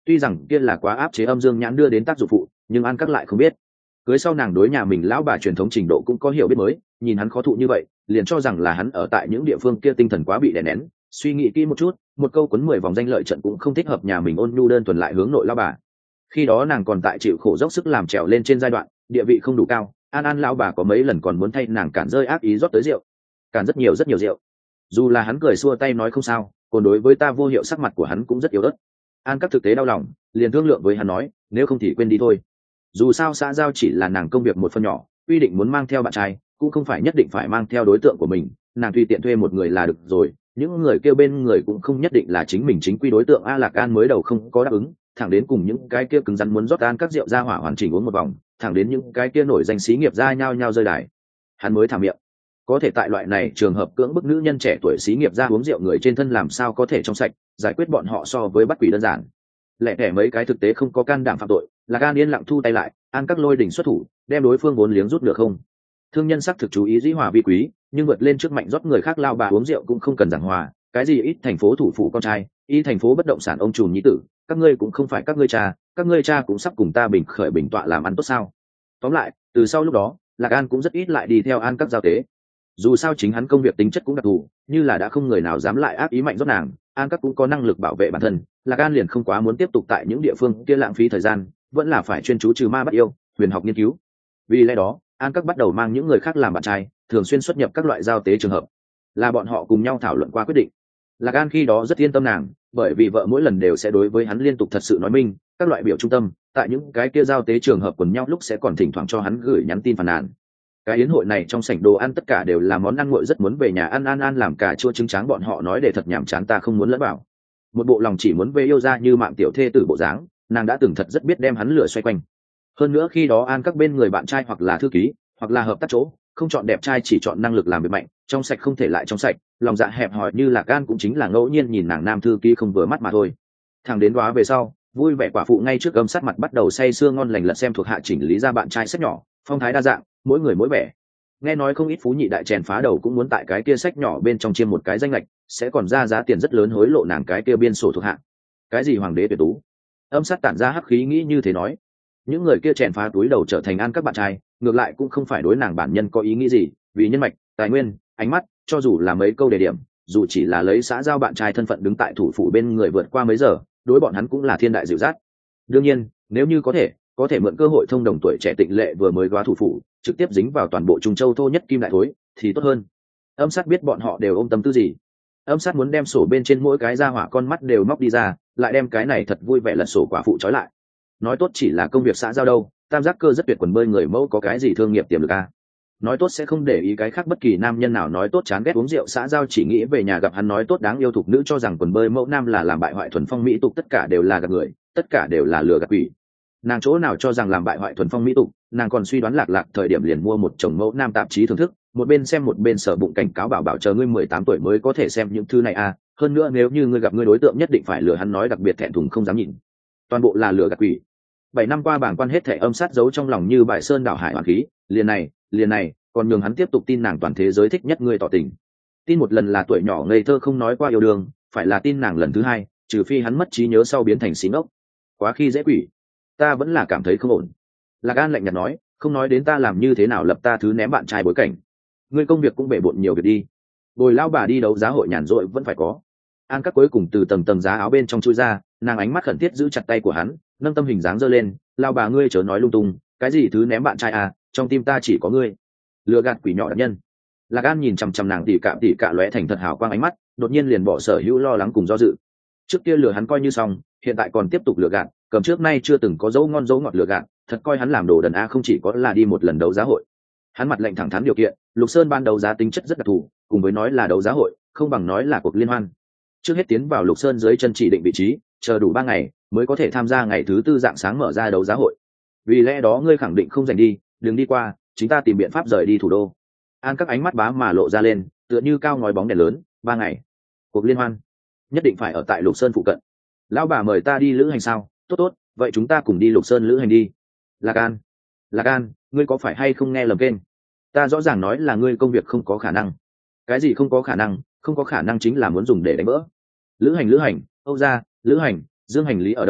S1: tuy rằng kia là quá áp chế âm dương nhãn đưa đến tác dụng phụ, nhưng An Các lại không biết. Cưới sau nàng đối nhà mình lão bà truyền thống trình độ cũng có hiểu biết mới, nhìn hắn khó thụ như vậy, liền cho rằng là hắn ở tại những địa phương kia tinh thần quá bị đè nén. Suy nghĩ kỹ một chút, một câu cuốn mười vòng danh lợi trận cũng không thích hợp nhà mình ôn nhu đơn thuần lại hướng nội lão bà. Khi đó nàng còn tại chịu khổ dốc sức làm trèo lên trên giai đoạn, địa vị không đủ cao, An An lão bà có mấy lần còn muốn thay nàng cản rơi ác ý rót tới rượu, cản rất nhiều rất nhiều rượu. Dù là hắn cười xua tay nói không sao, còn đối với ta vô hiệu, sắc mặt của hắn cũng rất yếu ớt. An Các thực tế đau lòng, liền thương lượng với hắn nói, nếu không thì quên đi thôi. Dù sao xã giao chỉ là nàng công việc một phần nhỏ, quy định muốn mang theo bạn trai cũng không phải nhất định phải mang theo đối tượng của mình, nàng tùy tiện thuê một người là được rồi, những người kêu bên người cũng không nhất định là chính mình chính quy đối tượng. A Lạc An mới đầu không có đáp ứng, thẳng đến cùng những cái kia cứng rắn muốn rót An Các rượu ra hỏa hoàn chỉnh uống một vòng, thẳng đến những cái kia nổi danh xí nghiệp ra nhau nhau rơi đài, hắn mới thả miệng. Có thể tại loại này trường hợp cưỡng bức nữ nhân trẻ tuổi xí nghiệp ra uống rượu người trên thân làm sao có thể trong sạch, giải quyết bọn họ so với bắt quỷ đơn giản. Lẻ tẻ mấy cái thực tế không có can đảm phạm tội, là An yên lặng thu tay lại, An Các lôi đỉnh xuất thủ, đem đối phương vốn liếng rút được không. Thương nhân sắc thực chú ý dĩ hòa vi quý, nhưng vượt lên trước mạnh rót người khác lao bà uống rượu cũng không cần giảng hòa. Cái gì ít thành phố thủ phủ con trai, y thành phố bất động sản ông trùm nhí tử, các ngươi cũng không phải các ngươi cha, các ngươi cha cũng sắp cùng ta bình khởi bình tọa làm ăn tốt sao? Tóm lại, từ sau lúc đó, Lạc An cũng rất ít lại đi theo An Các giao tế. Dù sao chính hắn công việc tính chất cũng đặc thù, như là đã không người nào dám lại ác ý mạnh rót nàng, An Các cũng có năng lực bảo vệ bản thân. Lạc An liền không quá muốn tiếp tục tại những địa phương kia lãng phí thời gian, vẫn là phải chuyên chú trừ ma bắt yêu, huyền học nghiên cứu. Vì lẽ đó, An Các bắt đầu mang những người khác làm bạn trai, thường xuyên xuất nhập các loại giao tế trường hợp, là bọn họ cùng nhau thảo luận qua quyết định. Lạc An khi đó rất yên tâm nàng, bởi vì vợ mỗi lần đều sẽ đối với hắn liên tục thật sự nói minh các loại biểu trung tâm, tại những cái kia giao tế trường hợp quần nhau lúc sẽ còn thỉnh thoảng cho hắn gửi nhắn tin phàn nàn. Cái yến hội này trong sảnh đồ ăn tất cả đều là món ăn nguội, rất muốn về nhà ăn. An An làm cà chua trứng tráng, bọn họ nói để thật nhảm chán, ta không muốn lẫn vào. Một bộ lòng chỉ muốn về yêu ra như mạng tiểu thê tử bộ dáng, nàng đã từng thật rất biết đem hắn lửa xoay quanh. Hơn nữa khi đó An Các bên người bạn trai hoặc là thư ký hoặc là hợp tác chỗ, không chọn đẹp trai chỉ chọn năng lực làm việc mạnh, trong sạch không thể lại trong sạch, lòng dạ hẹp hòi như Lạc An cũng chính là ngẫu nhiên nhìn nàng nam thư ký không vừa mắt mà thôi. Thằng đến đó về sau, vui vẻ quả phụ ngay trước âm sát mặt bắt đầu say sưa ngon lành lật xem thuộc hạ chỉnh lý ra bạn trai sách nhỏ, phong thái đa dạng, mỗi người mỗi vẻ. Nghe nói không ít phú nhị đại chèn phá đầu cũng muốn tại cái kia sách nhỏ bên trong chiêm một cái danh lệch, sẽ còn ra giá tiền rất lớn hối lộ nàng cái kia biên sổ thuộc hạ. Cái gì hoàng đế tuyệt tú? Âm sát tản ra hắc khí nghĩ như thế nói. Những người kia chèn phá túi đầu trở thành An Các bạn trai, ngược lại cũng không phải đối nàng bản nhân có ý nghĩ gì, vì nhân mạch, tài nguyên, ánh mắt, cho dù là mấy câu đề điểm, dù chỉ là lấy xã giao bạn trai thân phận đứng tại thủ phủ bên người vượt qua mấy giờ, đối bọn hắn cũng là thiên đại dịu dắt. Đương nhiên, nếu như có thể, có thể mượn cơ hội thông đồng tuổi trẻ Tịnh Lệ vừa mới góa thủ phủ, trực tiếp dính vào toàn bộ Trung Châu thô nhất kim đại thối, thì tốt hơn. Âm sát biết bọn họ đều ôm tâm tư gì. Âm sát muốn đem sổ bên trên mỗi cái ra hỏa con mắt đều móc đi ra, lại đem cái này thật vui vẻ lật sổ quả phụ trói lại. Nói tốt chỉ là công việc xã giao đâu, tam giác cơ rất tuyệt quần bơi người mẫu có cái gì thương nghiệp tiềm lực à? Nói tốt sẽ không để ý cái khác bất kỳ nam nhân nào, nói tốt chán ghét uống rượu xã giao chỉ nghĩ về nhà gặp hắn, nói tốt đáng yêu thục nữ cho rằng quần bơi mẫu nam là làm bại hoại thuần phong mỹ tục, tất cả đều là gạt người, tất cả đều là lừa gạt quỷ. Nàng chỗ nào cho rằng làm bại hoại thuần phong mỹ tục, nàng còn suy đoán Lạc Lạc thời điểm liền mua một chồng mẫu nam tạp chí thưởng thức, một bên xem một bên sở bụng cảnh cáo bảo bảo chờ ngươi mười tám tuổi mới có thể xem những thư này à, hơn nữa nếu như ngươi gặp ngươi đối tượng nhất định phải lừa hắn, nói đặc biệt thẹn thùng không dám nhìn, toàn bộ là lừa gạt quỷ. Bảy năm qua bảng quan hết thảy âm sát giấu trong lòng như bài sơn đảo hải hoàn khí, liền này liền này còn nhường hắn tiếp tục tin nàng toàn thế giới thích nhất ngươi tỏ tình. Tin một lần là tuổi nhỏ ngây thơ không nói qua yêu đương, phải là tin nàng lần thứ hai, trừ phi hắn mất trí nhớ sau biến thành xí ngốc, quá khi dễ quỷ. Ta vẫn là cảm thấy không ổn. Lạc An lạnh nhạt nói, không nói đến ta làm như thế nào lập ta thứ ném bạn trai bối cảnh, ngươi công việc cũng bể bộn nhiều việc đi, bồi lao bà đi đấu giá hội nhàn rỗi vẫn phải có. An Các cuối cùng từ tầng tầng giá áo bên trong chui ra, nàng ánh mắt khẩn thiết giữ chặt tay của hắn, nâng tâm hình dáng giơ lên, lao bà ngươi chớ nói lung tung, cái gì thứ ném bạn trai à, trong tim ta chỉ có ngươi. Lừa gạt quỷ nhỏ đặc nhân. Lạc An nhìn chằm chằm nàng tỉ cạm tỉ cạ lóe thành thật hào quang ánh mắt, đột nhiên liền bỏ sở hữu lo lắng cùng do dự. Trước kia lừa hắn coi như xong, hiện tại còn tiếp tục lừa gạt, cầm trước nay chưa từng có dấu ngon dấu ngọt lừa gạt, thật coi hắn làm đồ đần a, không chỉ có là đi một lần đấu giá hội. Hắn mặt lệnh thẳng thắn điều kiện, Lục Sơn ban đấu giá tính chất rất đặc thù, cùng với nói là đấu giá hội, không bằng nói là cuộc liên hoan. Trước hết tiến vào Lục Sơn dưới chân chỉ định vị trí, chờ đủ ba ngày mới có thể tham gia ngày thứ tư dạng sáng mở ra đấu giá hội. Vì lẽ đó ngươi khẳng định không dành đi, đừng đi qua, chúng ta tìm biện pháp rời đi thủ đô. An Các ánh mắt bá mà lộ ra lên, tựa như cao ngói bóng đèn lớn. Ba ngày cuộc liên hoan, nhất định phải ở tại Lục Sơn phụ cận. Lão bà mời ta đi lữ hành sao? Tốt tốt, vậy chúng ta cùng đi Lục Sơn lữ hành đi. Lạc An, Lạc An, ngươi có phải hay không nghe lầm kênh? Ta rõ ràng nói là ngươi công việc không có khả năng. Cái gì không có khả năng? Không có khả năng chính là muốn dùng để đánh vỡ. Lữ hành lữ hành, Âu gia, lữ hành, Dương hành lý ở đâu?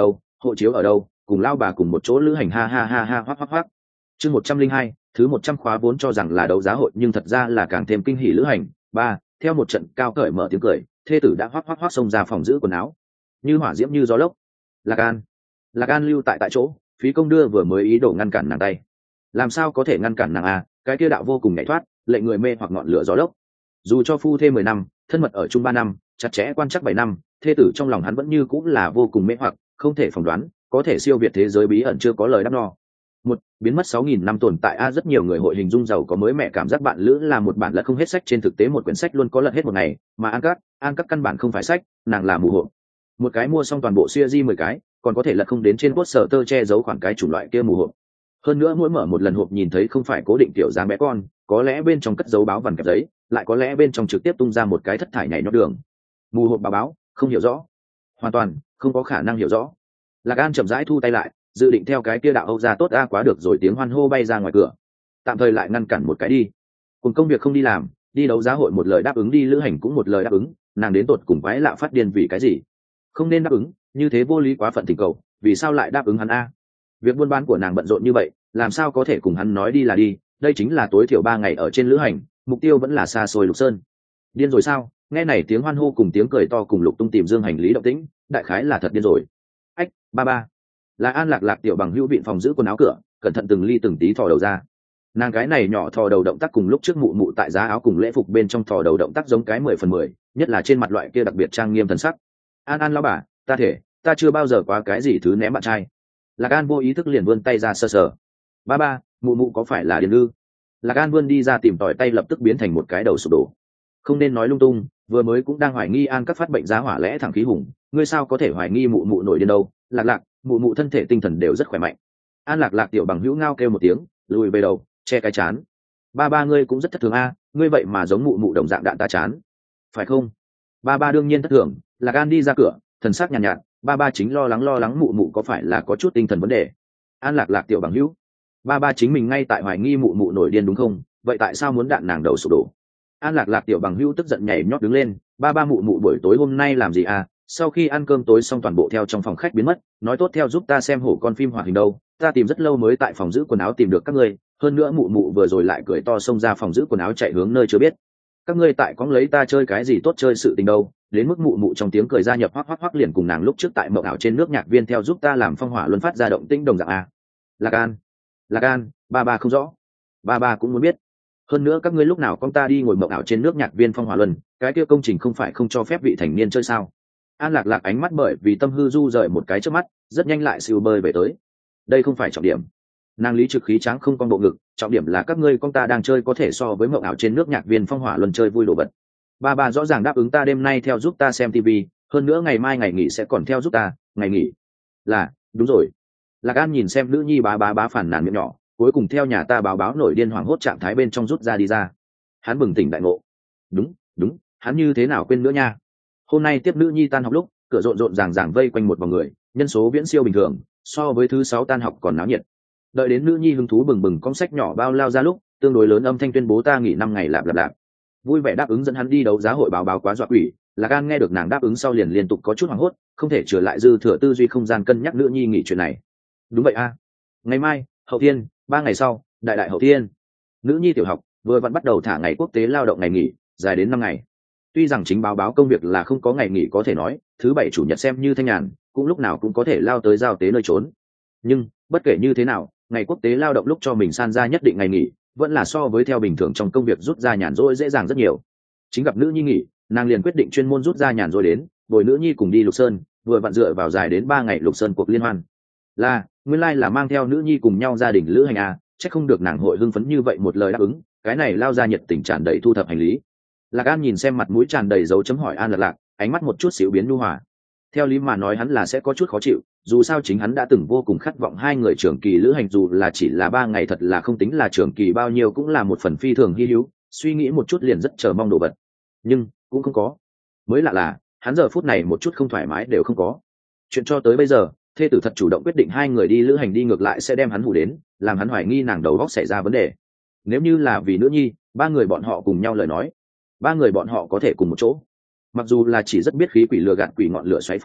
S1: hộ chiếu ở đâu, cùng lao bà cùng một chỗ lữ hành, ha ha ha ha hoắc hoắc hoắc. Chương một trăm linh hai, thứ một trăm khóa vốn cho rằng là đấu giá hội nhưng thật ra là càng thêm kinh hỉ lữ hành. Ba, theo một trận cao cởi mở tiếng cười, thê tử đã hoắc hoắc hoắc xông ra phòng giữ quần áo, như hỏa diễm như gió lốc. Lạc An, Lạc An lưu tại tại chỗ, phí công đưa vừa mới ý đồ ngăn cản nàng tay. Làm sao có thể ngăn cản nàng à, cái kia đạo vô cùng nhảy thoát, lệnh người mê hoặc ngọn lửa gió lốc. Dù cho phu thê mười năm, thân mật ở chung ba năm, chặt chẽ quan chắc bảy năm, thê tử trong lòng hắn vẫn như cũng là vô cùng mê hoặc, không thể phỏng đoán, có thể siêu việt thế giới bí ẩn chưa có lời đáp no. Một, biến mất sáu nghìn năm tồn tại a, rất nhiều người hội hình dung giàu có mới mẹ cảm giác bạn lữ là một bản lật không hết sách, trên thực tế một quyển sách luôn có lật hết một ngày, mà An Các, An Các căn bản không phải sách, nàng là mù hộ. Một cái mua xong toàn bộ series mười cái, còn có thể lật không đến trên poster tơ che giấu khoản cái chủng loại kia mù hộ. Hơn nữa mỗi mở một lần hộp nhìn thấy không phải cố định kiểu dáng bé con, có lẽ bên trong cất dấu báo vằn kẹp giấy, lại có lẽ bên trong trực tiếp tung ra một cái thất thải nhảy nhót đường. Mù hộp báo báo, không hiểu rõ, hoàn toàn không có khả năng hiểu rõ. Lạc An chậm rãi thu tay lại, dự định theo cái kia đạo Âu ra tốt a, quá được rồi, tiếng hoan hô bay ra ngoài cửa, tạm thời lại ngăn cản một cái đi. Cùng công việc không đi làm, đi đấu giá hội một lời đáp ứng, đi lữ hành cũng một lời đáp ứng, nàng đến tột cùng quái lạ phát điên vì cái gì? Không nên đáp ứng, như thế vô lý quá phận tình cầu, vì sao lại đáp ứng hắn a? Việc buôn bán của nàng bận rộn như vậy, làm sao có thể cùng hắn nói đi là đi, đây chính là tối thiểu ba ngày ở trên lữ hành, mục tiêu vẫn là xa xôi Lục Sơn. Điên rồi sao? Nghe này tiếng hoan hô cùng tiếng cười to cùng Lục Tung tìm Dương hành lý động tĩnh, đại khái là thật điên rồi. Ách, ba ba. Là An Lạc Lạc tiểu bằng hữu viện phòng giữ quần áo cửa, cẩn thận từng ly từng tí thò đầu ra. Nàng cái này nhỏ thò đầu động tác cùng lúc trước mụ mụ tại giá áo cùng lễ phục bên trong thò đầu động tác giống cái mười phần mười, nhất là trên mặt loại kia đặc biệt trang nghiêm thần sắc. An An lão bà, ta thể, ta chưa bao giờ quá cái gì thứ ném bạn trai. Lạc An vô ý thức liền vươn tay ra sờ sờ. Ba ba, mụ mụ có phải là điên ư? Lạc An vươn đi ra tìm tòi tay lập tức biến thành một cái đầu sụp đổ. Không nên nói lung tung, vừa mới cũng đang hoài nghi An Các phát bệnh giá hỏa lẽ thẳng khí hùng, ngươi sao có thể hoài nghi mụ mụ nổi điên đâu? Lạc Lạc, mụ mụ thân thể tinh thần đều rất khỏe mạnh. An Lạc Lạc tiểu bằng hữu ngao kêu một tiếng, lùi về đầu, che cái chán. Ba ba ngươi cũng rất thất thường a, ngươi vậy mà giống mụ mụ đồng dạng đạn ta chán, phải không? Ba ba đương nhiên thất thường. Lạc An đi ra cửa, thần sắc nhàn nhạt, nhạt, ba ba chính lo lắng lo lắng mụ mụ có phải là có chút tinh thần vấn đề. An Lạc Lạc tiểu bằng hữu, ba ba chính mình ngay tại hoài nghi mụ mụ nổi điên đúng không? Vậy tại sao muốn đạn nàng đầu sụp đổ? An Lạc Lạc tiểu bằng hữu tức giận nhảy nhót đứng lên, ba ba mụ mụ buổi tối hôm nay làm gì à? Sau khi ăn cơm tối xong toàn bộ theo trong phòng khách biến mất, nói tốt theo giúp ta xem hổ con phim hoạt hình đâu, ta tìm rất lâu mới tại phòng giữ quần áo tìm được các ngươi, hơn nữa mụ mụ vừa rồi lại cười to xông ra phòng giữ quần áo chạy hướng nơi chưa biết. Các ngươi tại có lấy ta chơi cái gì tốt chơi sự tình đâu? Đến mức mụ mụ trong tiếng cười gia nhập hoắc hoắc hoắc liền cùng nàng lúc trước tại mộng ảo trên nước nhạc viên theo giúp ta làm phong hỏa luân phát ra động tĩnh đồng dạng a. Lạc An, Lạc An, ba ba không rõ, ba ba cũng muốn biết. Hơn nữa các ngươi lúc nào con ta đi ngồi mộng ảo trên nước nhạc viên phong hỏa luân, cái kia công trình không phải không cho phép vị thành niên chơi sao? An Lạc Lạc ánh mắt bởi vì tâm hư du rời một cái trước mắt, rất nhanh lại siêu bơi về tới. Đây không phải trọng điểm. Nàng lý trực khí tráng không con bộ ngực, trọng điểm là các ngươi con ta đang chơi có thể so với mộng ảo trên nước nhạc viên phong hỏa luân chơi vui đồ vật. Ba ba rõ ràng đáp ứng ta đêm nay theo giúp ta xem tivi, hơn nữa ngày mai ngày nghỉ sẽ còn theo giúp ta. Ngày nghỉ là đúng rồi. Lạc An nhìn xem nữ nhi bá bá bá phản nàn miệng nhỏ, cuối cùng theo nhà ta báo báo nổi điên hoảng hốt trạng thái bên trong rút ra đi ra. Hắn bừng tỉnh đại ngộ. Đúng đúng, hắn như thế nào quên nữa nha. Hôm nay tiếp nữ nhi tan học lúc, cửa rộn rộn ràng ràng vây quanh một vòng người, nhân số viễn siêu bình thường, so với thứ sáu tan học còn náo nhiệt. Đợi đến nữ nhi hứng thú bừng bừng con sách nhỏ bao lao ra lúc, tương đối lớn âm thanh tuyên bố ta nghỉ năm ngày lạp lạp lạp. Vui vẻ đáp ứng dẫn hắn đi đấu giá hội báo báo quá dọa quỷ. Lạc An nghe được nàng đáp ứng sau liền liên tục có chút hoảng hốt, không thể trở lại dư thừa tư duy không gian cân nhắc nữ nhi nghỉ chuyện này. Đúng vậy a, ngày mai, hậu thiên, ba ngày sau, đại đại hậu thiên. Nữ nhi tiểu học vừa vẫn bắt đầu thả ngày quốc tế lao động ngày nghỉ, dài đến năm ngày. Tuy rằng chính báo báo công việc là không có ngày nghỉ có thể nói, thứ bảy chủ nhật xem như thanh nhàn, cũng lúc nào cũng có thể lao tới giao tế nơi trốn. Nhưng bất kể như thế nào, ngày quốc tế lao động lúc cho mình san ra nhất định ngày nghỉ, vẫn là so với theo bình thường trong công việc rút ra nhàn rỗi dễ dàng rất nhiều. Chính gặp nữ nhi nghỉ, nàng liền quyết định chuyên môn rút ra nhàn rỗi đến, bồi nữ nhi cùng đi Lục Sơn, vừa vặn dựa vào dài đến ba ngày Lục Sơn cuộc liên hoan. Là, nguyên lai like là mang theo nữ nhi cùng nhau gia đình lữ hành à, chắc không được nàng hội hưng phấn như vậy một lời đáp ứng, cái này lao ra nhiệt tình tràn đầy thu thập hành lý. Lạc An nhìn xem mặt mũi tràn đầy dấu chấm hỏi An Lạc Lạc, ánh mắt một chút xíu biến nhu hòa. Theo lý mà nói hắn là sẽ có chút khó chịu, dù sao chính hắn đã từng vô cùng khát vọng hai người trường kỳ lữ hành, dù là chỉ là ba ngày thật là không tính là trường kỳ bao nhiêu cũng là một phần phi thường hy hữu, suy nghĩ một chút liền rất chờ mong đồ vật. Nhưng cũng không có. Mới lạ là hắn giờ phút này một chút không thoải mái đều không có. Chuyện cho tới bây giờ, thê tử thật chủ động quyết định hai người đi lữ hành đi ngược lại sẽ đem hắn hù đến, làm hắn hoài nghi nàng đầu óc xảy ra vấn đề. Nếu như là vì nữ nhi, ba người bọn họ cùng nhau lời nói, ba người bọn họ có thể cùng một chỗ. Mặc dù là chỉ rất biết khí quỷ lừa gạt quỷ ngọn lửa xoáy phong báo,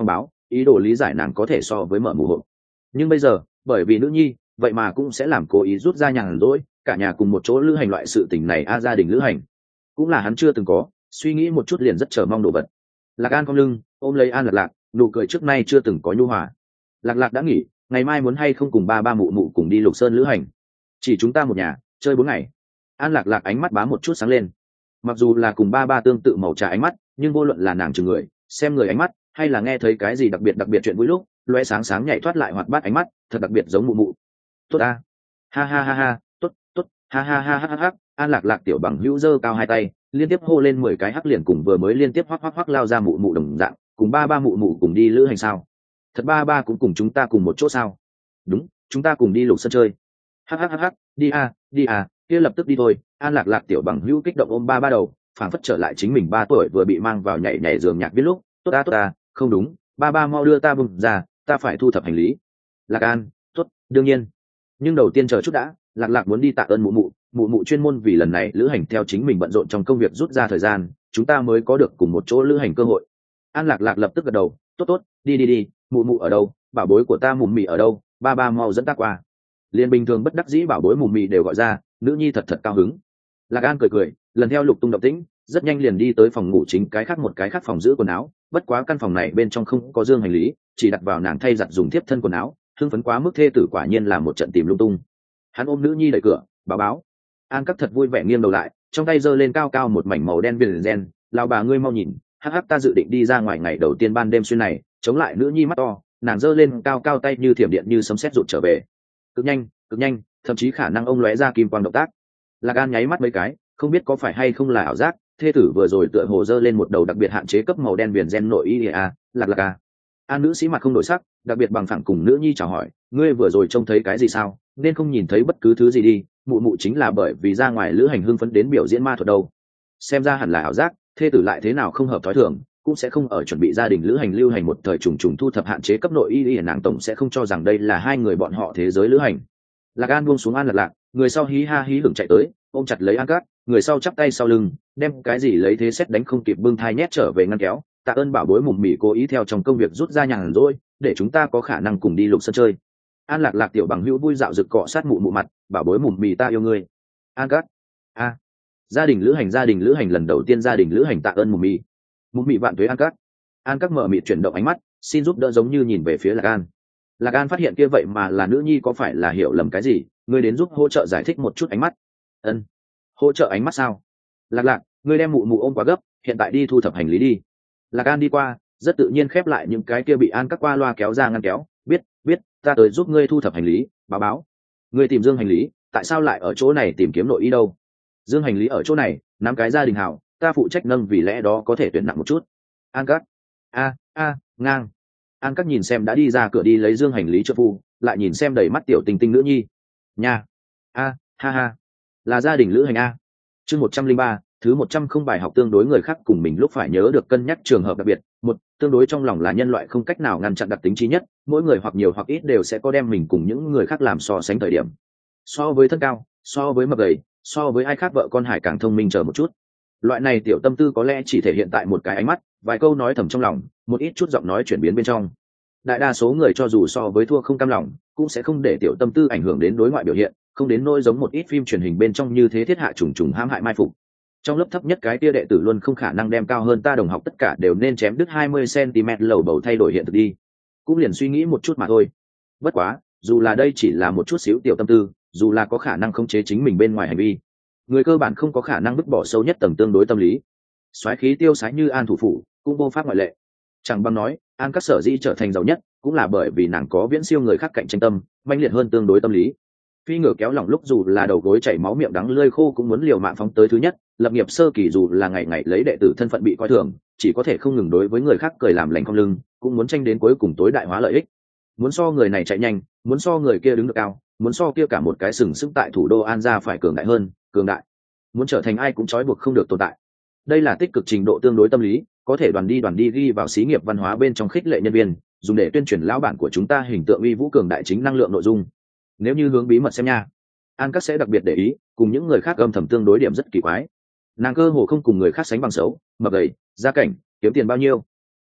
S1: ý đồ lý giải nàng có thể so với mở mù hộp. Nhưng bây giờ bởi vì nữ nhi vậy mà cũng sẽ làm cố ý rút ra nhàn rỗi cả nhà cùng một chỗ lữ hành loại sự tình này. A gia đình lữ hành cũng là hắn chưa từng có, suy nghĩ một chút liền rất chờ mong đồ vật. Lạc An cong lưng ôm lấy An Lạc Lạc, nụ cười trước nay chưa từng có nhu hòa. Lạc Lạc đã nghỉ, ngày mai muốn hay không cùng ba ba mụ mụ cùng đi Lục Sơn lữ hành? Chỉ chúng ta một nhà chơi bốn ngày. An Lạc Lạc ánh mắt bám một chút sáng lên. Mặc dù là cùng ba ba tương tự màu trà ánh mắt, nhưng vô luận là nàng chừng người xem người ánh mắt hay là nghe thấy cái gì đặc biệt đặc biệt chuyện vui lúc loe sáng sáng nhảy thoát lại hoạt bát ánh mắt thật đặc biệt giống mụ mụ. Tốt a, ha ha ha ha, tốt tốt, ha ha ha ha ha. An Lạc Lạc tiểu bằng hữu giơ cao hai tay liên tiếp hô lên mười cái hắc liền cùng vừa mới liên tiếp hoắc hoắc hoắc lao ra mụ mụ đồng dạng, cùng ba ba mụ mụ cùng đi lữ hành sao? Thật ba ba cũng cùng chúng ta cùng một chỗ sao? Đúng, chúng ta cùng đi Lục Sơn chơi. Hắc hắc hắc hắc, đi a, đi à, kia lập tức đi thôi. An Lạc Lạc tiểu bằng hữu kích động ôm ba ba đầu, phảng phất trở lại chính mình ba tuổi vừa bị mang vào nhảy nhảy giường nhạc biết lúc. Tốt ta tốt ta, không đúng, ba ba mau đưa ta bùng ra, ta phải thu thập hành lý. Lạc An, tốt, đương nhiên. Nhưng đầu tiên chờ chút đã, Lạc Lạc muốn đi tạ ơn mụ mụ, mụ mụ chuyên môn vì lần này lữ hành theo chính mình bận rộn trong công việc rút ra thời gian, chúng ta mới có được cùng một chỗ lữ hành cơ hội. An Lạc Lạc lập tức gật đầu, tốt tốt, đi đi đi, mụ mụ ở đâu, bảo bối của ta mụ mị ở đâu, ba ba mau dẫn ta qua. Liên bình thường bất đắc dĩ bảo bối mụ mị đều gọi ra, nữ nhi thật thật cao hứng. Lạc An cười cười, lần theo lục tung động tĩnh, rất nhanh liền đi tới phòng ngủ chính cái khác một cái khác phòng giữ quần áo. Bất quá căn phòng này bên trong không có dương hành lý, chỉ đặt vào nàng thay giặt dùng tiếp thân quần áo. Hưng phấn quá mức thê tử quả nhiên là một trận tìm lung tung. Hắn ôm nữ nhi đẩy cửa, báo báo. An Các thật vui vẻ nghiêng đầu lại, trong tay giơ lên cao cao một mảnh màu đen viền gen, lao bà ngươi mau nhìn, hắc hắc ta dự định đi ra ngoài ngày đầu tiên ban đêm xuyên này, chống lại nữ nhi mắt to, nàng giơ lên cao cao tay như thiểm điện như sấm sét rụt trở về. Cực nhanh, cực nhanh, thậm chí khả năng ông lóe ra kim quang động tác. Lạc An nháy mắt mấy cái, không biết có phải hay không là ảo giác, thê tử vừa rồi tựa hồ giơ lên một đầu đặc biệt hạn chế cấp màu đen viền gen nội y a, Lạc Lạc a. An nữ sĩ mặt không đổi sắc, đặc biệt bằng phẳng cùng nữ nhi chào hỏi, ngươi vừa rồi trông thấy cái gì sao, nên không nhìn thấy bất cứ thứ gì đi, mụ mụ chính là bởi vì ra ngoài lữ hành hưng phấn đến biểu diễn ma thuật đâu. Xem ra hẳn là ảo giác, thê tử lại thế nào không hợp thói thường, cũng sẽ không ở chuẩn bị gia đình lữ hành lưu hành một thời trùng trùng thu thập hạn chế cấp nội y y nàng tổng sẽ không cho rằng đây là hai người bọn họ thế giới lữ hành. Lạc An buông xuống An Lạc Lạc, người sau hí ha hí hưởng chạy tới, ôm chặt lấy An Cát, người sau chắp tay sau lưng, đem cái gì lấy thế xét đánh không kịp bưng thai nhét trở về ngăn kéo. Tạ ơn bảo bối mùm mỉ cố ý theo trong công việc rút ra nhàn rỗi, để chúng ta có khả năng cùng đi Lục Sơn chơi. An Lạc Lạc tiểu bằng hữu vui dạo rực cọ sát mụ mụ mặt, bảo bối mùm mì ta yêu ngươi. An Cát, a, à. Gia đình lữ hành gia đình lữ hành lần đầu tiên gia đình lữ hành tạ ơn mùm mì. Mùm mì vạn tuế An Cát. An Cát mở mịt chuyển động ánh mắt, xin giúp đỡ giống như nhìn về phía Lạc An. Lạc An phát hiện kia vậy mà là nữ nhi có phải là hiểu lầm cái gì, ngươi đến giúp hỗ trợ giải thích một chút ánh mắt. Ân, hỗ trợ ánh mắt sao? Lạc Lạc, ngươi đem mụ mụ ôm quá gấp, hiện tại đi thu thập hành lý đi. Lạc An đi qua, rất tự nhiên khép lại những cái kia bị An Cát qua loa kéo ra ngăn kéo, biết, biết, ta tới giúp ngươi thu thập hành lý, báo báo. Ngươi tìm dương hành lý, tại sao lại ở chỗ này tìm kiếm nội y đâu? Dương hành lý ở chỗ này, nắm cái gia đình hảo, ta phụ trách nâng vì lẽ đó có thể tuyển nặng một chút. An Cát, a a ngang. An Cát nhìn xem đã đi ra cửa đi lấy dương hành lý cho phu, lại nhìn xem đầy mắt tiểu tình tinh nữ nhi. Nha, a ha ha, là gia đình lữ hành a. Chương một trăm linh ba, thứ một trăm không bài học tương đối người khác cùng mình lúc phải nhớ được cân nhắc trường hợp đặc biệt. Một, tương đối trong lòng là nhân loại không cách nào ngăn chặn đặc tính chí nhất, mỗi người hoặc nhiều hoặc ít đều sẽ có đem mình cùng những người khác làm so sánh thời điểm. So với thân cao, so với mập gầy, so với ai khác vợ con Hải càng thông minh chờ một chút. Loại này tiểu tâm tư có lẽ chỉ thể hiện tại một cái ánh mắt, vài câu nói thầm trong lòng, một ít chút giọng nói chuyển biến bên trong. Đại đa số người cho dù so với thua không cam lòng, cũng sẽ không để tiểu tâm tư ảnh hưởng đến đối ngoại biểu hiện, không đến nỗi giống một ít phim truyền hình bên trong như thế thiết hạ trùng trùng hãm hại mai phục. Trong lớp thấp nhất cái tia đệ tử luôn không khả năng đem cao hơn ta đồng học tất cả đều nên chém đứt hai mươi xăng-ti-mét lầu bầu thay đổi hiện thực đi. Cũng liền suy nghĩ một chút mà thôi. Bất quá, dù là đây chỉ là một chút xíu tiểu tâm tư, dù là có khả năng khống chế chính mình bên ngoài hành vi, người cơ bản không có khả năng vứt bỏ sâu nhất tầng tương đối tâm lý. Soái khí tiêu sái như An thủ phủ, cũng vô pháp ngoại lệ. Chẳng bằng nói, An các sở dĩ trở thành giàu nhất, cũng là bởi vì nàng có viễn siêu người khác cạnh tranh tâm, manh liệt hơn tương đối tâm lý. Phi ngựa kéo lỏng lúc dù là đầu gối chảy máu miệng đắng lưỡi khô cũng muốn liều mạng phóng tới thứ nhất, lập nghiệp sơ kỳ dù là ngày ngày lấy đệ tử thân phận bị coi thường, chỉ có thể không ngừng đối với người khác cười làm lành không lưng, cũng muốn tranh đến cuối cùng tối đại hóa lợi ích. Muốn so người này chạy nhanh, muốn so người kia đứng được cao, muốn so kia cả một cái sừng sững tại thủ đô An gia phải cường đại hơn, cường đại. Muốn trở thành ai cũng trói buộc không được tồn tại. Đây là tích cực trình độ tương đối tâm lý, có thể đoàn đi đoàn đi ghi vào xí nghiệp văn hóa bên trong khích lệ nhân viên, dùng để tuyên truyền lão bản của chúng ta hình tượng uy vũ cường đại chính năng lượng nội dung. Nếu như hướng bí mật xem nha, An các sẽ đặc biệt để ý, cùng những người khác âm thầm tương đối điểm rất kỳ quái. Nàng cơ hồ không cùng người khác sánh bằng xấu, mập gầy, gia cảnh, kiếm tiền bao nhiêu. Ách,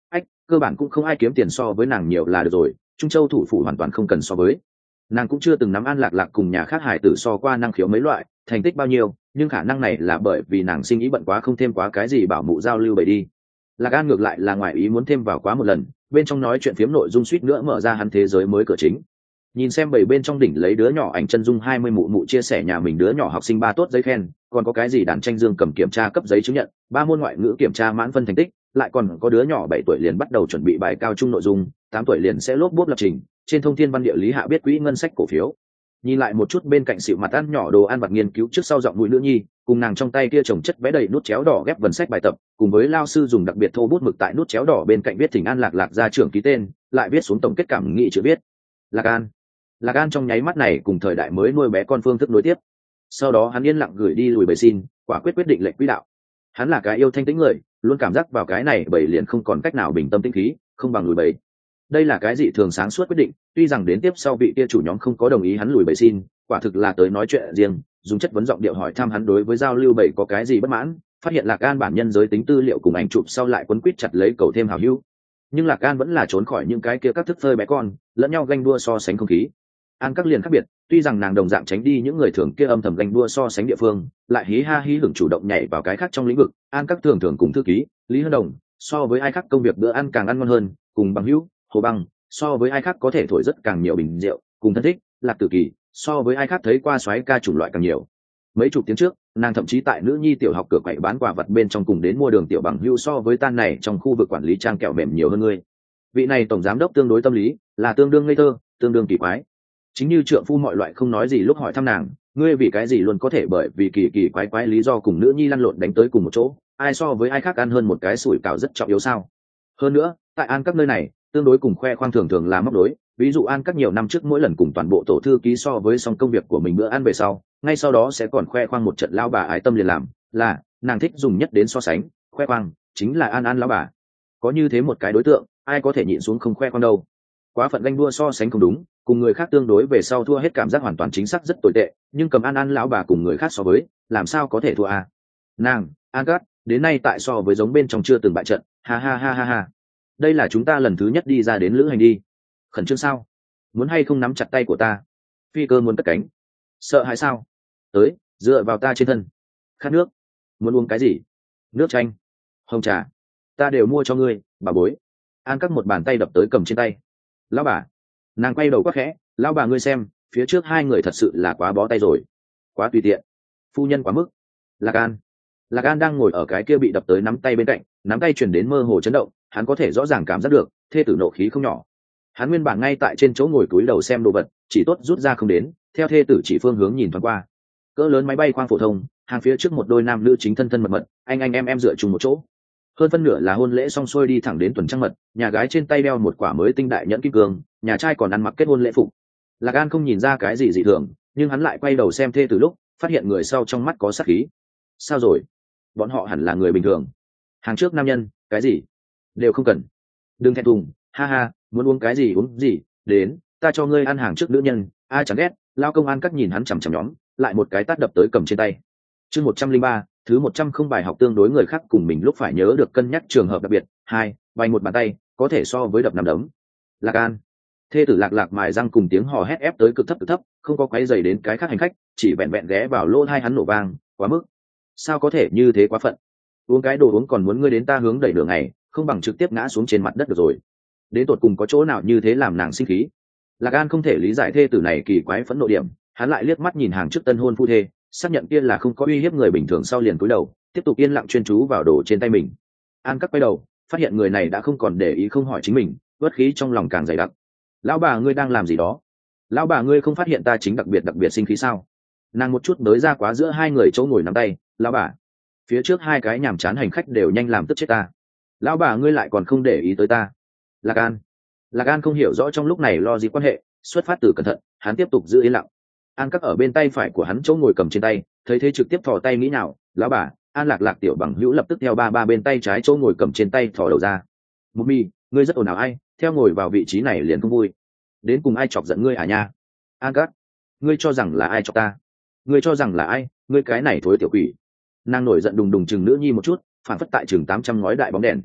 S1: cơ bản cũng không ai kiếm tiền so với nàng nhiều là được rồi, Trung Châu thủ phủ hoàn toàn không cần so với. Nàng cũng chưa từng nắm An Lạc Lạc cùng nhà khác hải tử so qua năng khiếu mấy loại thành tích bao nhiêu, nhưng khả năng này là bởi vì nàng sinh ý bận quá không thêm quá cái gì bảo mụ giao lưu bày đi. Lạc An ngược lại là ngoài ý muốn thêm vào quá một lần, bên trong nói chuyện phiếm nội dung suýt nữa mở ra hắn thế giới mới cửa chính. Nhìn xem bảy bên trong đỉnh lấy đứa nhỏ ảnh chân dung hai mươi mụ mụ chia sẻ nhà mình đứa nhỏ học sinh ba tốt giấy khen, còn có cái gì đàn tranh dương cầm kiểm tra cấp giấy chứng nhận, ba môn ngoại ngữ kiểm tra mãn phân thành tích, lại còn có đứa nhỏ bảy tuổi liền bắt đầu chuẩn bị bài cao trung nội dung, tám tuổi liền sẽ lốp bốp lập trình, trên thông thiên văn địa lý hạ biết quỹ ngân sách cổ phiếu. Nhìn lại một chút bên cạnh xịu mặt ăn nhỏ đồ ăn vặt nghiên cứu trước sau giọng mũi nữ nhi, cùng nàng trong tay kia chồng chất vẽ đầy nút chéo đỏ ghép vần sách bài tập, cùng với lao sư dùng đặc biệt thô bút mực tại nút chéo đỏ bên cạnh viết Thỉnh An Lạc Lạc ra trưởng ký tên, lại viết xuống tổng kết cảm nghị chữ viết. Lạc An. Lạc An trong nháy mắt này cùng thời đại mới nuôi bé con phương thức nối tiếp. Sau đó hắn yên lặng gửi đi lùi bầy xin, quả quyết quyết định lệnh quỹ đạo. Hắn là cái yêu thanh tĩnh người, luôn cảm giác vào cái này bầy liền không còn cách nào bình tâm tĩnh khí, không bằng lùi bầy. Đây là cái gì thường sáng suốt quyết định, tuy rằng đến tiếp sau vị kia chủ nhóm không có đồng ý hắn lùi bầy xin, quả thực là tới nói chuyện riêng, dùng chất vấn giọng điệu hỏi thăm hắn đối với giao lưu bầy có cái gì bất mãn, phát hiện Lạc An bản nhân giới tính tư liệu cùng ảnh chụp sau lại quấn quýt chặt lấy cầu thêm hào hữu. Nhưng Lạc An vẫn là trốn khỏi những cái kia các thức phơi bé con, lẫn nhau ganh đua so sánh không khí. An các liền khác biệt, tuy rằng nàng đồng dạng tránh đi những người thường kia âm thầm ganh đua so sánh địa phương, lại hí ha hí hưởng chủ động nhảy vào cái khác trong lĩnh vực. An các thường thường cùng thư ký Lý Hân Đồng so với ai khác công việc bữa ăn càng ăn ngon hơn, cùng bằng hữu Hồ Băng so với ai khác có thể thổi rất càng nhiều bình rượu, cùng thân thích Lạc Tử Kỳ so với ai khác thấy qua xoáy ca chủng loại càng nhiều. Mấy chục tiếng trước, nàng thậm chí tại nữ nhi tiểu học cửa quậy bán quà vật bên trong cùng đến mua đường tiểu bằng hữu so với tan này trong khu vực quản lý trang kẹo mềm nhiều hơn ngươi. Vị này tổng giám đốc tương đối tâm lý, là tương đương ngây thơ, tương đương kỳ quái. Chính như trượng phu mọi loại không nói gì lúc hỏi thăm nàng, ngươi vì cái gì luôn có thể bởi vì kỳ kỳ quái quái lý do cùng nữ nhi lăn lộn đánh tới cùng một chỗ, ai so với ai khác ăn hơn một cái sủi cảo rất trọng yếu sao? Hơn nữa, tại An các nơi này, tương đối cùng khoe khoang thường thường là móc đối, ví dụ An các nhiều năm trước mỗi lần cùng toàn bộ tổ thư ký so với xong công việc của mình bữa ăn về sau, ngay sau đó sẽ còn khoe khoang một trận lao bà ái tâm liền làm, là nàng thích dùng nhất đến so sánh, khoe khoang chính là An An lão bà. Có như thế một cái đối tượng, ai có thể nhịn xuống không khoe khoang đâu. Quá phận ganh đua so sánh không đúng, cùng người khác tương đối về sau thua hết cảm giác hoàn toàn chính xác rất tồi tệ, nhưng cầm An An lão bà cùng người khác so với, làm sao có thể thua à? Nàng, An Cát, đến nay tại so với giống bên trong chưa từng bại trận, ha ha ha ha ha. Đây là chúng ta lần thứ nhất đi ra đến lữ hành đi. Khẩn trương sao? Muốn hay không nắm chặt tay của ta? Phi cơ muốn cất cánh. Sợ hãi sao? Tới, dựa vào ta trên thân. Khát nước. Muốn uống cái gì? Nước chanh, hồng trà, ta đều mua cho ngươi, bà bối. An Cát một bàn tay đập tới cầm trên tay. Lão bà. Nàng quay đầu quá khẽ, lão bà ngươi xem, phía trước hai người thật sự là quá bó tay rồi, quá tùy tiện, phu nhân quá mức. Lạc An. Lạc An đang ngồi ở cái kia bị đập tới nắm tay bên cạnh, nắm tay chuyển đến mơ hồ chấn động, hắn có thể rõ ràng cảm giác được thê tử nộ khí không nhỏ. Hắn nguyên bản ngay tại trên chỗ ngồi cúi đầu xem đồ vật, chỉ tốt rút ra không đến, theo thê tử chỉ phương hướng nhìn thoáng qua. Cỡ lớn máy bay khoang phổ thông, hàng phía trước một đôi nam nữ chính thân thân mật mật, anh anh em em dựa chung một chỗ. Hơn phân nửa là hôn lễ xong xuôi đi thẳng đến tuần trăng mật, nhà gái trên tay đeo một quả mới tinh đại nhẫn kim cương, nhà trai còn ăn mặc kết hôn lễ phục. Lạc An không nhìn ra cái gì dị thường, nhưng hắn lại quay đầu xem thê từ lúc, phát hiện người sau trong mắt có sát khí. Sao rồi? Bọn họ hẳn là người bình thường. Hàng trước nam nhân, cái gì đều không cần. Đừng thẹn thùng, ha ha, muốn uống cái gì uống gì, đến, ta cho ngươi ăn hàng trước nữ nhân, ai chẳng ghét. Lao công An cắt nhìn hắn chằm chằm nhóm, lại một cái tát đập tới cầm trên tay. Chương một trăm linh ba, thứ một trăm không bài học tương đối người khác cùng mình lúc phải nhớ được cân nhắc trường hợp đặc biệt. Hai, bay một bàn tay, có thể so với đập năm đấm. Lạc An. Thê tử Lạc Lạc mài răng cùng tiếng hò hét ép tới cực thấp cực thấp, không có quấy dày đến cái khác hành khách, chỉ vẹn vẹn ghé vào lỗ hai hắn nổ vang, quá mức. Sao có thể như thế quá phận? Uống cái đồ uống còn muốn ngươi đến ta hướng đẩy đường này, không bằng trực tiếp ngã xuống trên mặt đất được rồi. Đến tột cùng có chỗ nào như thế làm nàng sinh khí? Lạc An không thể lý giải thê tử này kỳ quái phẫn nộ điểm, hắn lại liếc mắt nhìn hàng trước tân hôn phu thê, xác nhận kia là không có uy hiếp người bình thường sau liền cúi đầu, tiếp tục yên lặng chuyên chú vào đồ trên tay mình. An cắt quay đầu, phát hiện người này đã không còn để ý không hỏi chính mình, uất khí trong lòng càng dày đặc. Lão bà ngươi đang làm gì đó? Lão bà ngươi không phát hiện ta chính đặc biệt đặc biệt sinh khí sao? Nàng một chút nới ra quá giữa hai người chỗ ngồi nắm tay. Lão bà. Phía trước hai cái nhàm chán hành khách đều nhanh làm tức chết ta. Lão bà ngươi lại còn không để ý tới ta. Lạc An. Lạc An không hiểu rõ trong lúc này lo gì quan hệ, xuất phát từ cẩn thận, hắn tiếp tục giữ yên lặng. An cắt ở bên tay phải của hắn chỗ ngồi cầm trên tay, thấy thế trực tiếp thò tay nghĩ nào. Lão bà. An Lạc Lạc tiểu bằng hữu lập tức theo ba ba bên tay trái chỗ ngồi cầm trên tay thò đầu ra. Mummy, ngươi rất ồn ào ai, theo ngồi vào vị trí này liền không vui. Đến cùng ai chọc giận ngươi à nha? An cắt. Ngươi cho rằng là ai chọc ta? Ngươi cho rằng là ai? Ngươi cái này thối tiểu quỷ. Nàng nổi giận đùng đùng chừng nữ nhi một chút, phản phất tại chừng tám trăm ngói đại bóng đèn.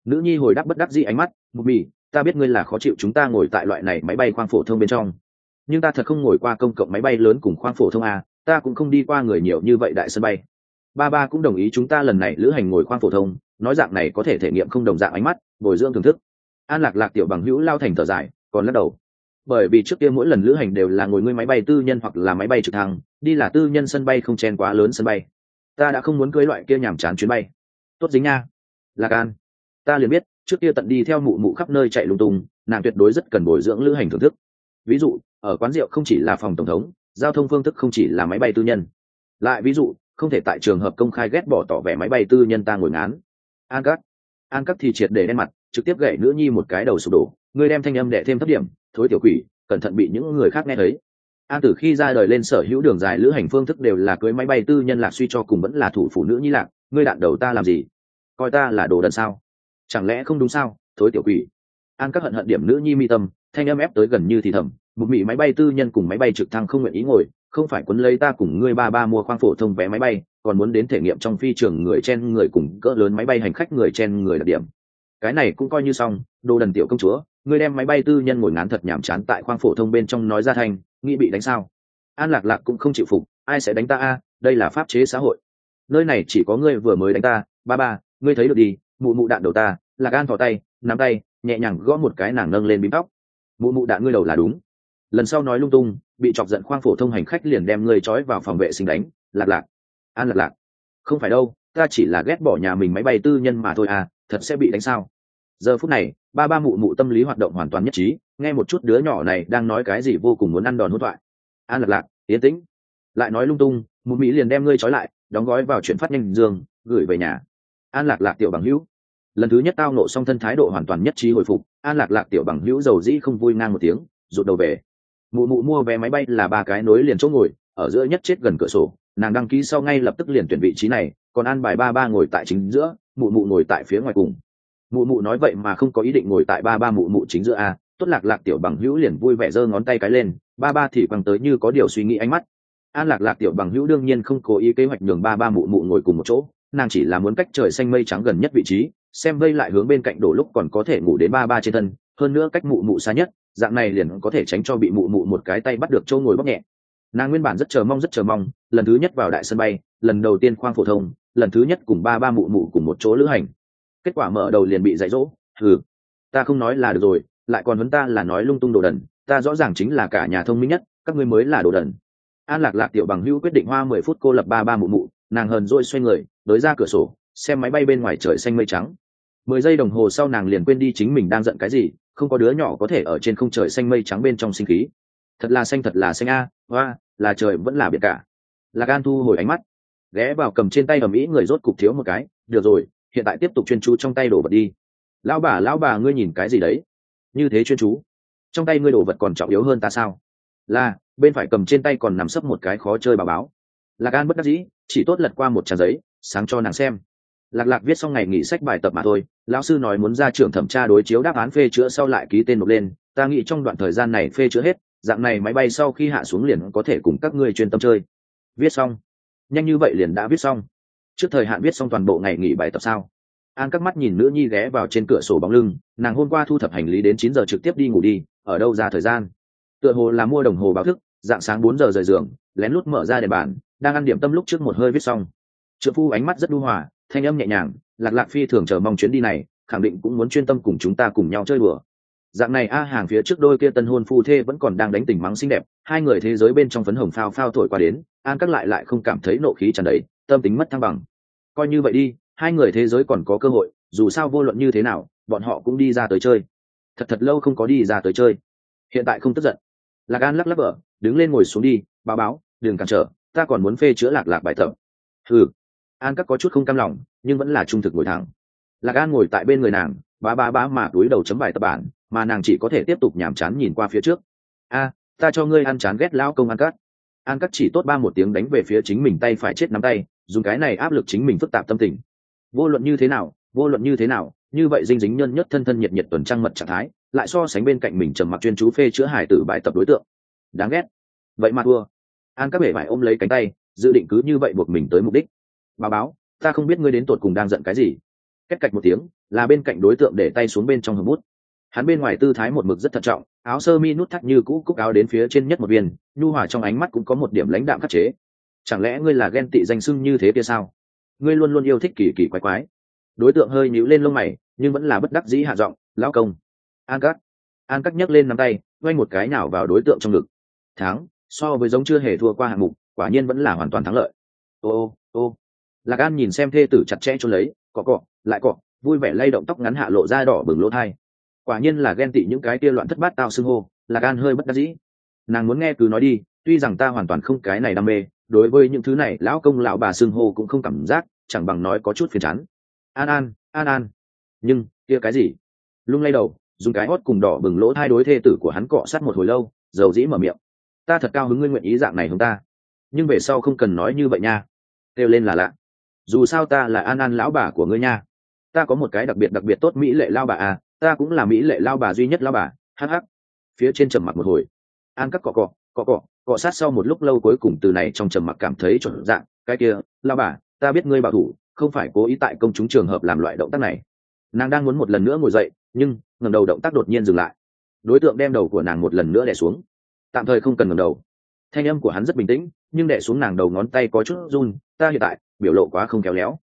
S1: Nữ nhi hồi đáp bất đắc dĩ ánh mắt, mụ mì, ta biết ngươi là khó chịu chúng ta ngồi tại loại này máy bay khoang phổ thông bên trong, nhưng ta thật không ngồi qua công cộng máy bay lớn cùng khoang phổ thông à, ta cũng không đi qua người nhiều như vậy đại sân bay. Ba ba cũng đồng ý chúng ta lần này lữ hành ngồi khoang phổ thông, nói dạng này có thể thể nghiệm không đồng dạng ánh mắt, bồi dưỡng thưởng thức. An Lạc Lạc tiểu bằng hữu lao thành thở dài, còn lắc đầu. Bởi vì trước kia mỗi lần lữ hành đều là ngồi ngươi máy bay tư nhân hoặc là máy bay trực thăng, đi là tư nhân sân bay không chen quá lớn sân bay. Ta đã không muốn cưới loại kia nhàm chán chuyến bay. Tốt dính nha. Lạc An, ta liền biết, trước kia tận đi theo mụ mụ khắp nơi chạy lung tung, nàng tuyệt đối rất cần bồi dưỡng lữ hành thưởng thức. Ví dụ, ở quán rượu không chỉ là phòng tổng thống, giao thông phương thức không chỉ là máy bay tư nhân. Lại ví dụ, không thể tại trường hợp công khai ghét bỏ tỏ vẻ máy bay tư nhân ta ngồi ngán. An Cắt, An Cắt thì triệt để đen mặt, trực tiếp gậy nữ nhi một cái đầu sụp đổ, ngươi đem thanh âm đệ thêm thấp điểm, thối tiểu quỷ, cẩn thận bị những người khác nghe thấy. An Tử khi ra đời lên sở hữu đường dài lữ hành phương thức đều là cưới máy bay tư nhân, lạc suy cho cùng vẫn là thủ phụ nữ nhi lạc, ngươi đạn đầu ta làm gì? Coi ta là đồ đần sao? Chẳng lẽ không đúng sao, thối tiểu quỷ. An Cắt hận hận điểm nữ nhi mi tâm, thanh âm ép tới gần như thì thầm, một mỹ máy bay tư nhân cùng máy bay trực thăng không nguyện ý ngồi, không phải quấn lấy ta cùng ngươi ba ba mua khoang phổ thông vé máy bay, còn muốn đến thể nghiệm trong phi trường người chen người cùng cỡ lớn máy bay hành khách người chen người đặc điểm. Cái này cũng coi như xong, đồ đần tiểu công chúa, ngươi đem máy bay tư nhân ngồi ngán thật nhảm chán tại khoang phổ thông bên trong nói ra thành, nghĩ bị đánh sao? An Lạc Lạc cũng không chịu phục, ai sẽ đánh ta a, đây là pháp chế xã hội. Nơi này chỉ có ngươi vừa mới đánh ta, ba ba, ngươi thấy được đi, mụ mụ đạn đầu ta. Lạc An thò tay, nắm tay, nhẹ nhàng gõ một cái nàng nâng lên bím tóc. Mụ mụ đạn ngươi đầu là đúng. Lần sau nói lung tung, bị chọc giận khoang phổ thông hành khách liền đem ngươi trói vào phòng vệ sinh đánh. Lạc Lạc, An Lạc Lạc, không phải đâu, ta chỉ là ghét bỏ nhà mình máy bay tư nhân mà thôi à, thật sẽ bị đánh sao? Giờ phút này, ba ba mụ mụ tâm lý hoạt động hoàn toàn nhất trí, nghe một chút đứa nhỏ này đang nói cái gì vô cùng muốn ăn đòn hỗn thoại. An Lạc Lạc, yên tĩnh, lại nói lung tung, mụ mỹ liền đem ngươi trói lại, đóng gói vào chuyển phát nhanh dương, gửi về nhà. An Lạc Lạc tiểu bằng hữu, lần thứ nhất tao nộ xong thân thái độ hoàn toàn nhất trí hồi phục. An Lạc Lạc tiểu bằng hữu dầu dĩ không vui ngang một tiếng, rụt đầu về. Mụ mụ mua vé máy bay là ba cái nối liền chỗ ngồi, ở giữa nhất chết gần cửa sổ, nàng đăng ký sau ngay lập tức liền tuyển vị trí này, còn an bài ba ba ngồi tại chính giữa, mụ mụ ngồi tại phía ngoài cùng. Mụ mụ nói vậy mà không có ý định ngồi tại ba ba mụ mụ chính giữa a. Tốt. Lạc Lạc tiểu bằng hữu liền vui vẻ giơ ngón tay cái lên, ba ba thì quăng tới như có điều suy nghĩ ánh mắt. An Lạc Lạc tiểu bằng hữu đương nhiên không cố ý kế hoạch nhường ba ba mụ mụ ngồi cùng một chỗ, nàng chỉ là muốn cách trời xanh mây trắng gần nhất vị trí, xem vây lại hướng bên cạnh đổ lúc còn có thể ngủ đến ba ba trên thân, hơn nữa cách mụ mụ xa nhất, dạng này liền có thể tránh cho bị mụ mụ một cái tay bắt được châu ngồi bóp nhẹ. Nàng nguyên bản rất chờ mong rất chờ mong, lần thứ nhất vào đại sân bay, lần đầu tiên khoang phổ thông, lần thứ nhất cùng ba ba mụ mụ cùng một chỗ lữ hành. Kết quả mở đầu liền bị dạy dỗ, hừ, ta không nói là được rồi, lại còn vấn ta là nói lung tung đồ đần, ta rõ ràng chính là cả nhà thông minh nhất, các ngươi mới là đồ đần. An Lạc Lạc tiểu bằng hữu quyết định hoa mười phút cô lập ba ba mụ mụ, nàng hờn dỗi xoay người, đối ra cửa sổ, xem máy bay bên ngoài trời xanh mây trắng. Mười giây đồng hồ sau nàng liền quên đi chính mình đang giận cái gì, không có đứa nhỏ có thể ở trên không trời xanh mây trắng bên trong sinh khí. Thật là xanh thật là xanh a, hoa, là trời vẫn là biển cả. Lạc An thu hồi ánh mắt, ghé vào cầm trên tay ầm ĩ người rốt cục thiếu một cái, được rồi, hiện tại tiếp tục chuyên chú trong tay đổ vật đi. Lão bà lão bà ngươi nhìn cái gì đấy? Như thế chuyên chú, trong tay ngươi đổ vật còn trọng yếu hơn ta sao? Là, bên phải cầm trên tay còn nằm sấp một cái khó chơi báo báo. Lạc An bất đắc dĩ, chỉ tốt lật qua một trang giấy, sáng cho nàng xem. Lạc Lạc viết xong ngày nghỉ sách bài tập mà thôi, lão sư nói muốn ra trưởng thẩm tra đối chiếu đáp án phê chữa sau lại ký tên nộp lên, ta nghĩ trong đoạn thời gian này phê chữa hết, dạng này máy bay sau khi hạ xuống liền có thể cùng các ngươi chuyên tâm chơi. Viết xong? Nhanh như vậy liền đã viết xong? Trước thời hạn viết xong toàn bộ ngày nghỉ bài tập sao? An các mắt nhìn nữ nhi ghé vào trên cửa sổ bóng lưng, nàng hôm qua thu thập hành lý đến chín giờ trực tiếp đi ngủ đi, ở đâu ra thời gian? Tựa hồ là mua đồng hồ báo thức, dạng sáng bốn giờ rời giường, lén lút mở ra đèn bàn, đang ăn điểm tâm lúc trước một hơi viết xong. Trượng phu ánh mắt rất nhu hòa, thanh âm nhẹ nhàng, Lạc Lạc phi thường chờ mong chuyến đi này, khẳng định cũng muốn chuyên tâm cùng chúng ta cùng nhau chơi đùa. Dạng này a hàng phía trước đôi kia tân hôn phu thê vẫn còn đang đánh tình mắng xinh đẹp, hai người thế giới bên trong phấn hồng phao phao thổi qua đến, An các lại lại không cảm thấy nộ khí tràn đầy, tâm tính mất thăng bằng. Coi như vậy đi, hai người thế giới còn có cơ hội, dù sao vô luận như thế nào, bọn họ cũng đi ra tới chơi. Thật thật lâu không có đi ra tới chơi. Hiện tại không tức giận. Lạc An lắc lắc vợ, đứng lên ngồi xuống đi, báo báo, đừng cản trở, ta còn muốn phê chữa Lạc Lạc bài tập. Ừ. An các có chút không cam lòng, nhưng vẫn là trung thực ngồi thẳng. Lạc An ngồi tại bên người nàng, bá bá bá mà túi đầu chấm bài tập bản, mà nàng chỉ có thể tiếp tục nhàm chán nhìn qua phía trước. A, ta cho ngươi ăn chán ghét lão công An Cát. An Cát chỉ tốt ba một tiếng đánh về phía chính mình tay phải chết nắm tay, dùng cái này áp lực chính mình phức tạp tâm tình. Vô luận như thế nào, vô luận như thế nào, như vậy dinh dính nhân nhất thân thân nhiệt nhiệt tuần trăng mật trạng thái, lại so sánh bên cạnh mình trầm mặc chuyên chú phê chữa hải tử bài tập đối tượng. Đáng ghét. Vậy mà thua. An Cát bể bại ôm lấy cánh tay, dự định cứ như vậy buộc mình tới mục đích. Báo báo, ta không biết ngươi đến tột cùng đang giận cái gì. Két cạch một tiếng, là bên cạnh đối tượng để tay xuống bên trong hầm bút. Hắn bên ngoài tư thái một mực rất thận trọng, áo sơ mi nút thắt như cũ cúc áo đến phía trên nhất một viên, nhu hòa trong ánh mắt cũng có một điểm lãnh đạm khắc chế. Chẳng lẽ ngươi là ghen tị danh sưng như thế kia sao? Ngươi luôn luôn yêu thích kỳ kỳ quái quái. Đối tượng hơi nhíu lên lông mày, nhưng vẫn là bất đắc dĩ hạ giọng, lão công. An Cắt. An Cắt nhấc lên nắm tay, quay một cái nào vào đối tượng trong ngực. Thắng, so với giống chưa hề thua qua hạng mục, quả nhiên vẫn là hoàn toàn thắng lợi. Ô ô ô. Lạc An nhìn xem thê tử chặt chẽ chôn lấy, cọ cọ, lại cọ, vui vẻ lay động tóc ngắn hạ lộ ra đỏ bừng lỗ thai. Quả nhiên là ghen tị những cái kia loạn thất bát tao xưng hô. Lạc An hơi bất đắc dĩ. Nàng muốn nghe cứ nói đi, tuy rằng ta hoàn toàn không cái này đam mê, đối với những thứ này lão công lão bà xưng hô cũng không cảm giác, chẳng bằng nói có chút phiền chán. An An, An An. Nhưng kia cái gì? Lung lay đầu, dùng cái hót cùng đỏ bừng lỗ thai đối thê tử của hắn cọ sát một hồi lâu, dầu dĩ mở miệng. Ta thật cao hứng ngươi nguyện ý dạng này không ta, nhưng về sau không cần nói như vậy nha. Kêu lên là lạ. Dù sao ta là An An lão bà của ngươi nha. Ta có một cái đặc biệt đặc biệt tốt mỹ lệ lao bà à, ta cũng là mỹ lệ lao bà duy nhất lao bà. Hắc hắc. Phía trên trầm mặc một hồi, An Cắt cọ cọ, cọ cọ, cọ sát sau một lúc lâu cuối cùng từ này trong trầm mặc cảm thấy chuẩn dạng, cái kia, lao bà, ta biết ngươi bảo thủ, không phải cố ý tại công chúng trường hợp làm loại động tác này. Nàng đang muốn một lần nữa ngồi dậy, nhưng ngẩng đầu động tác đột nhiên dừng lại. Đối tượng đem đầu của nàng một lần nữa đè xuống. Tạm thời không cần ngẩng đầu. Thanh âm của hắn rất bình tĩnh, nhưng đè xuống nàng đầu ngón tay có chút run, ta hiện tại biểu lộ quá không khéo léo.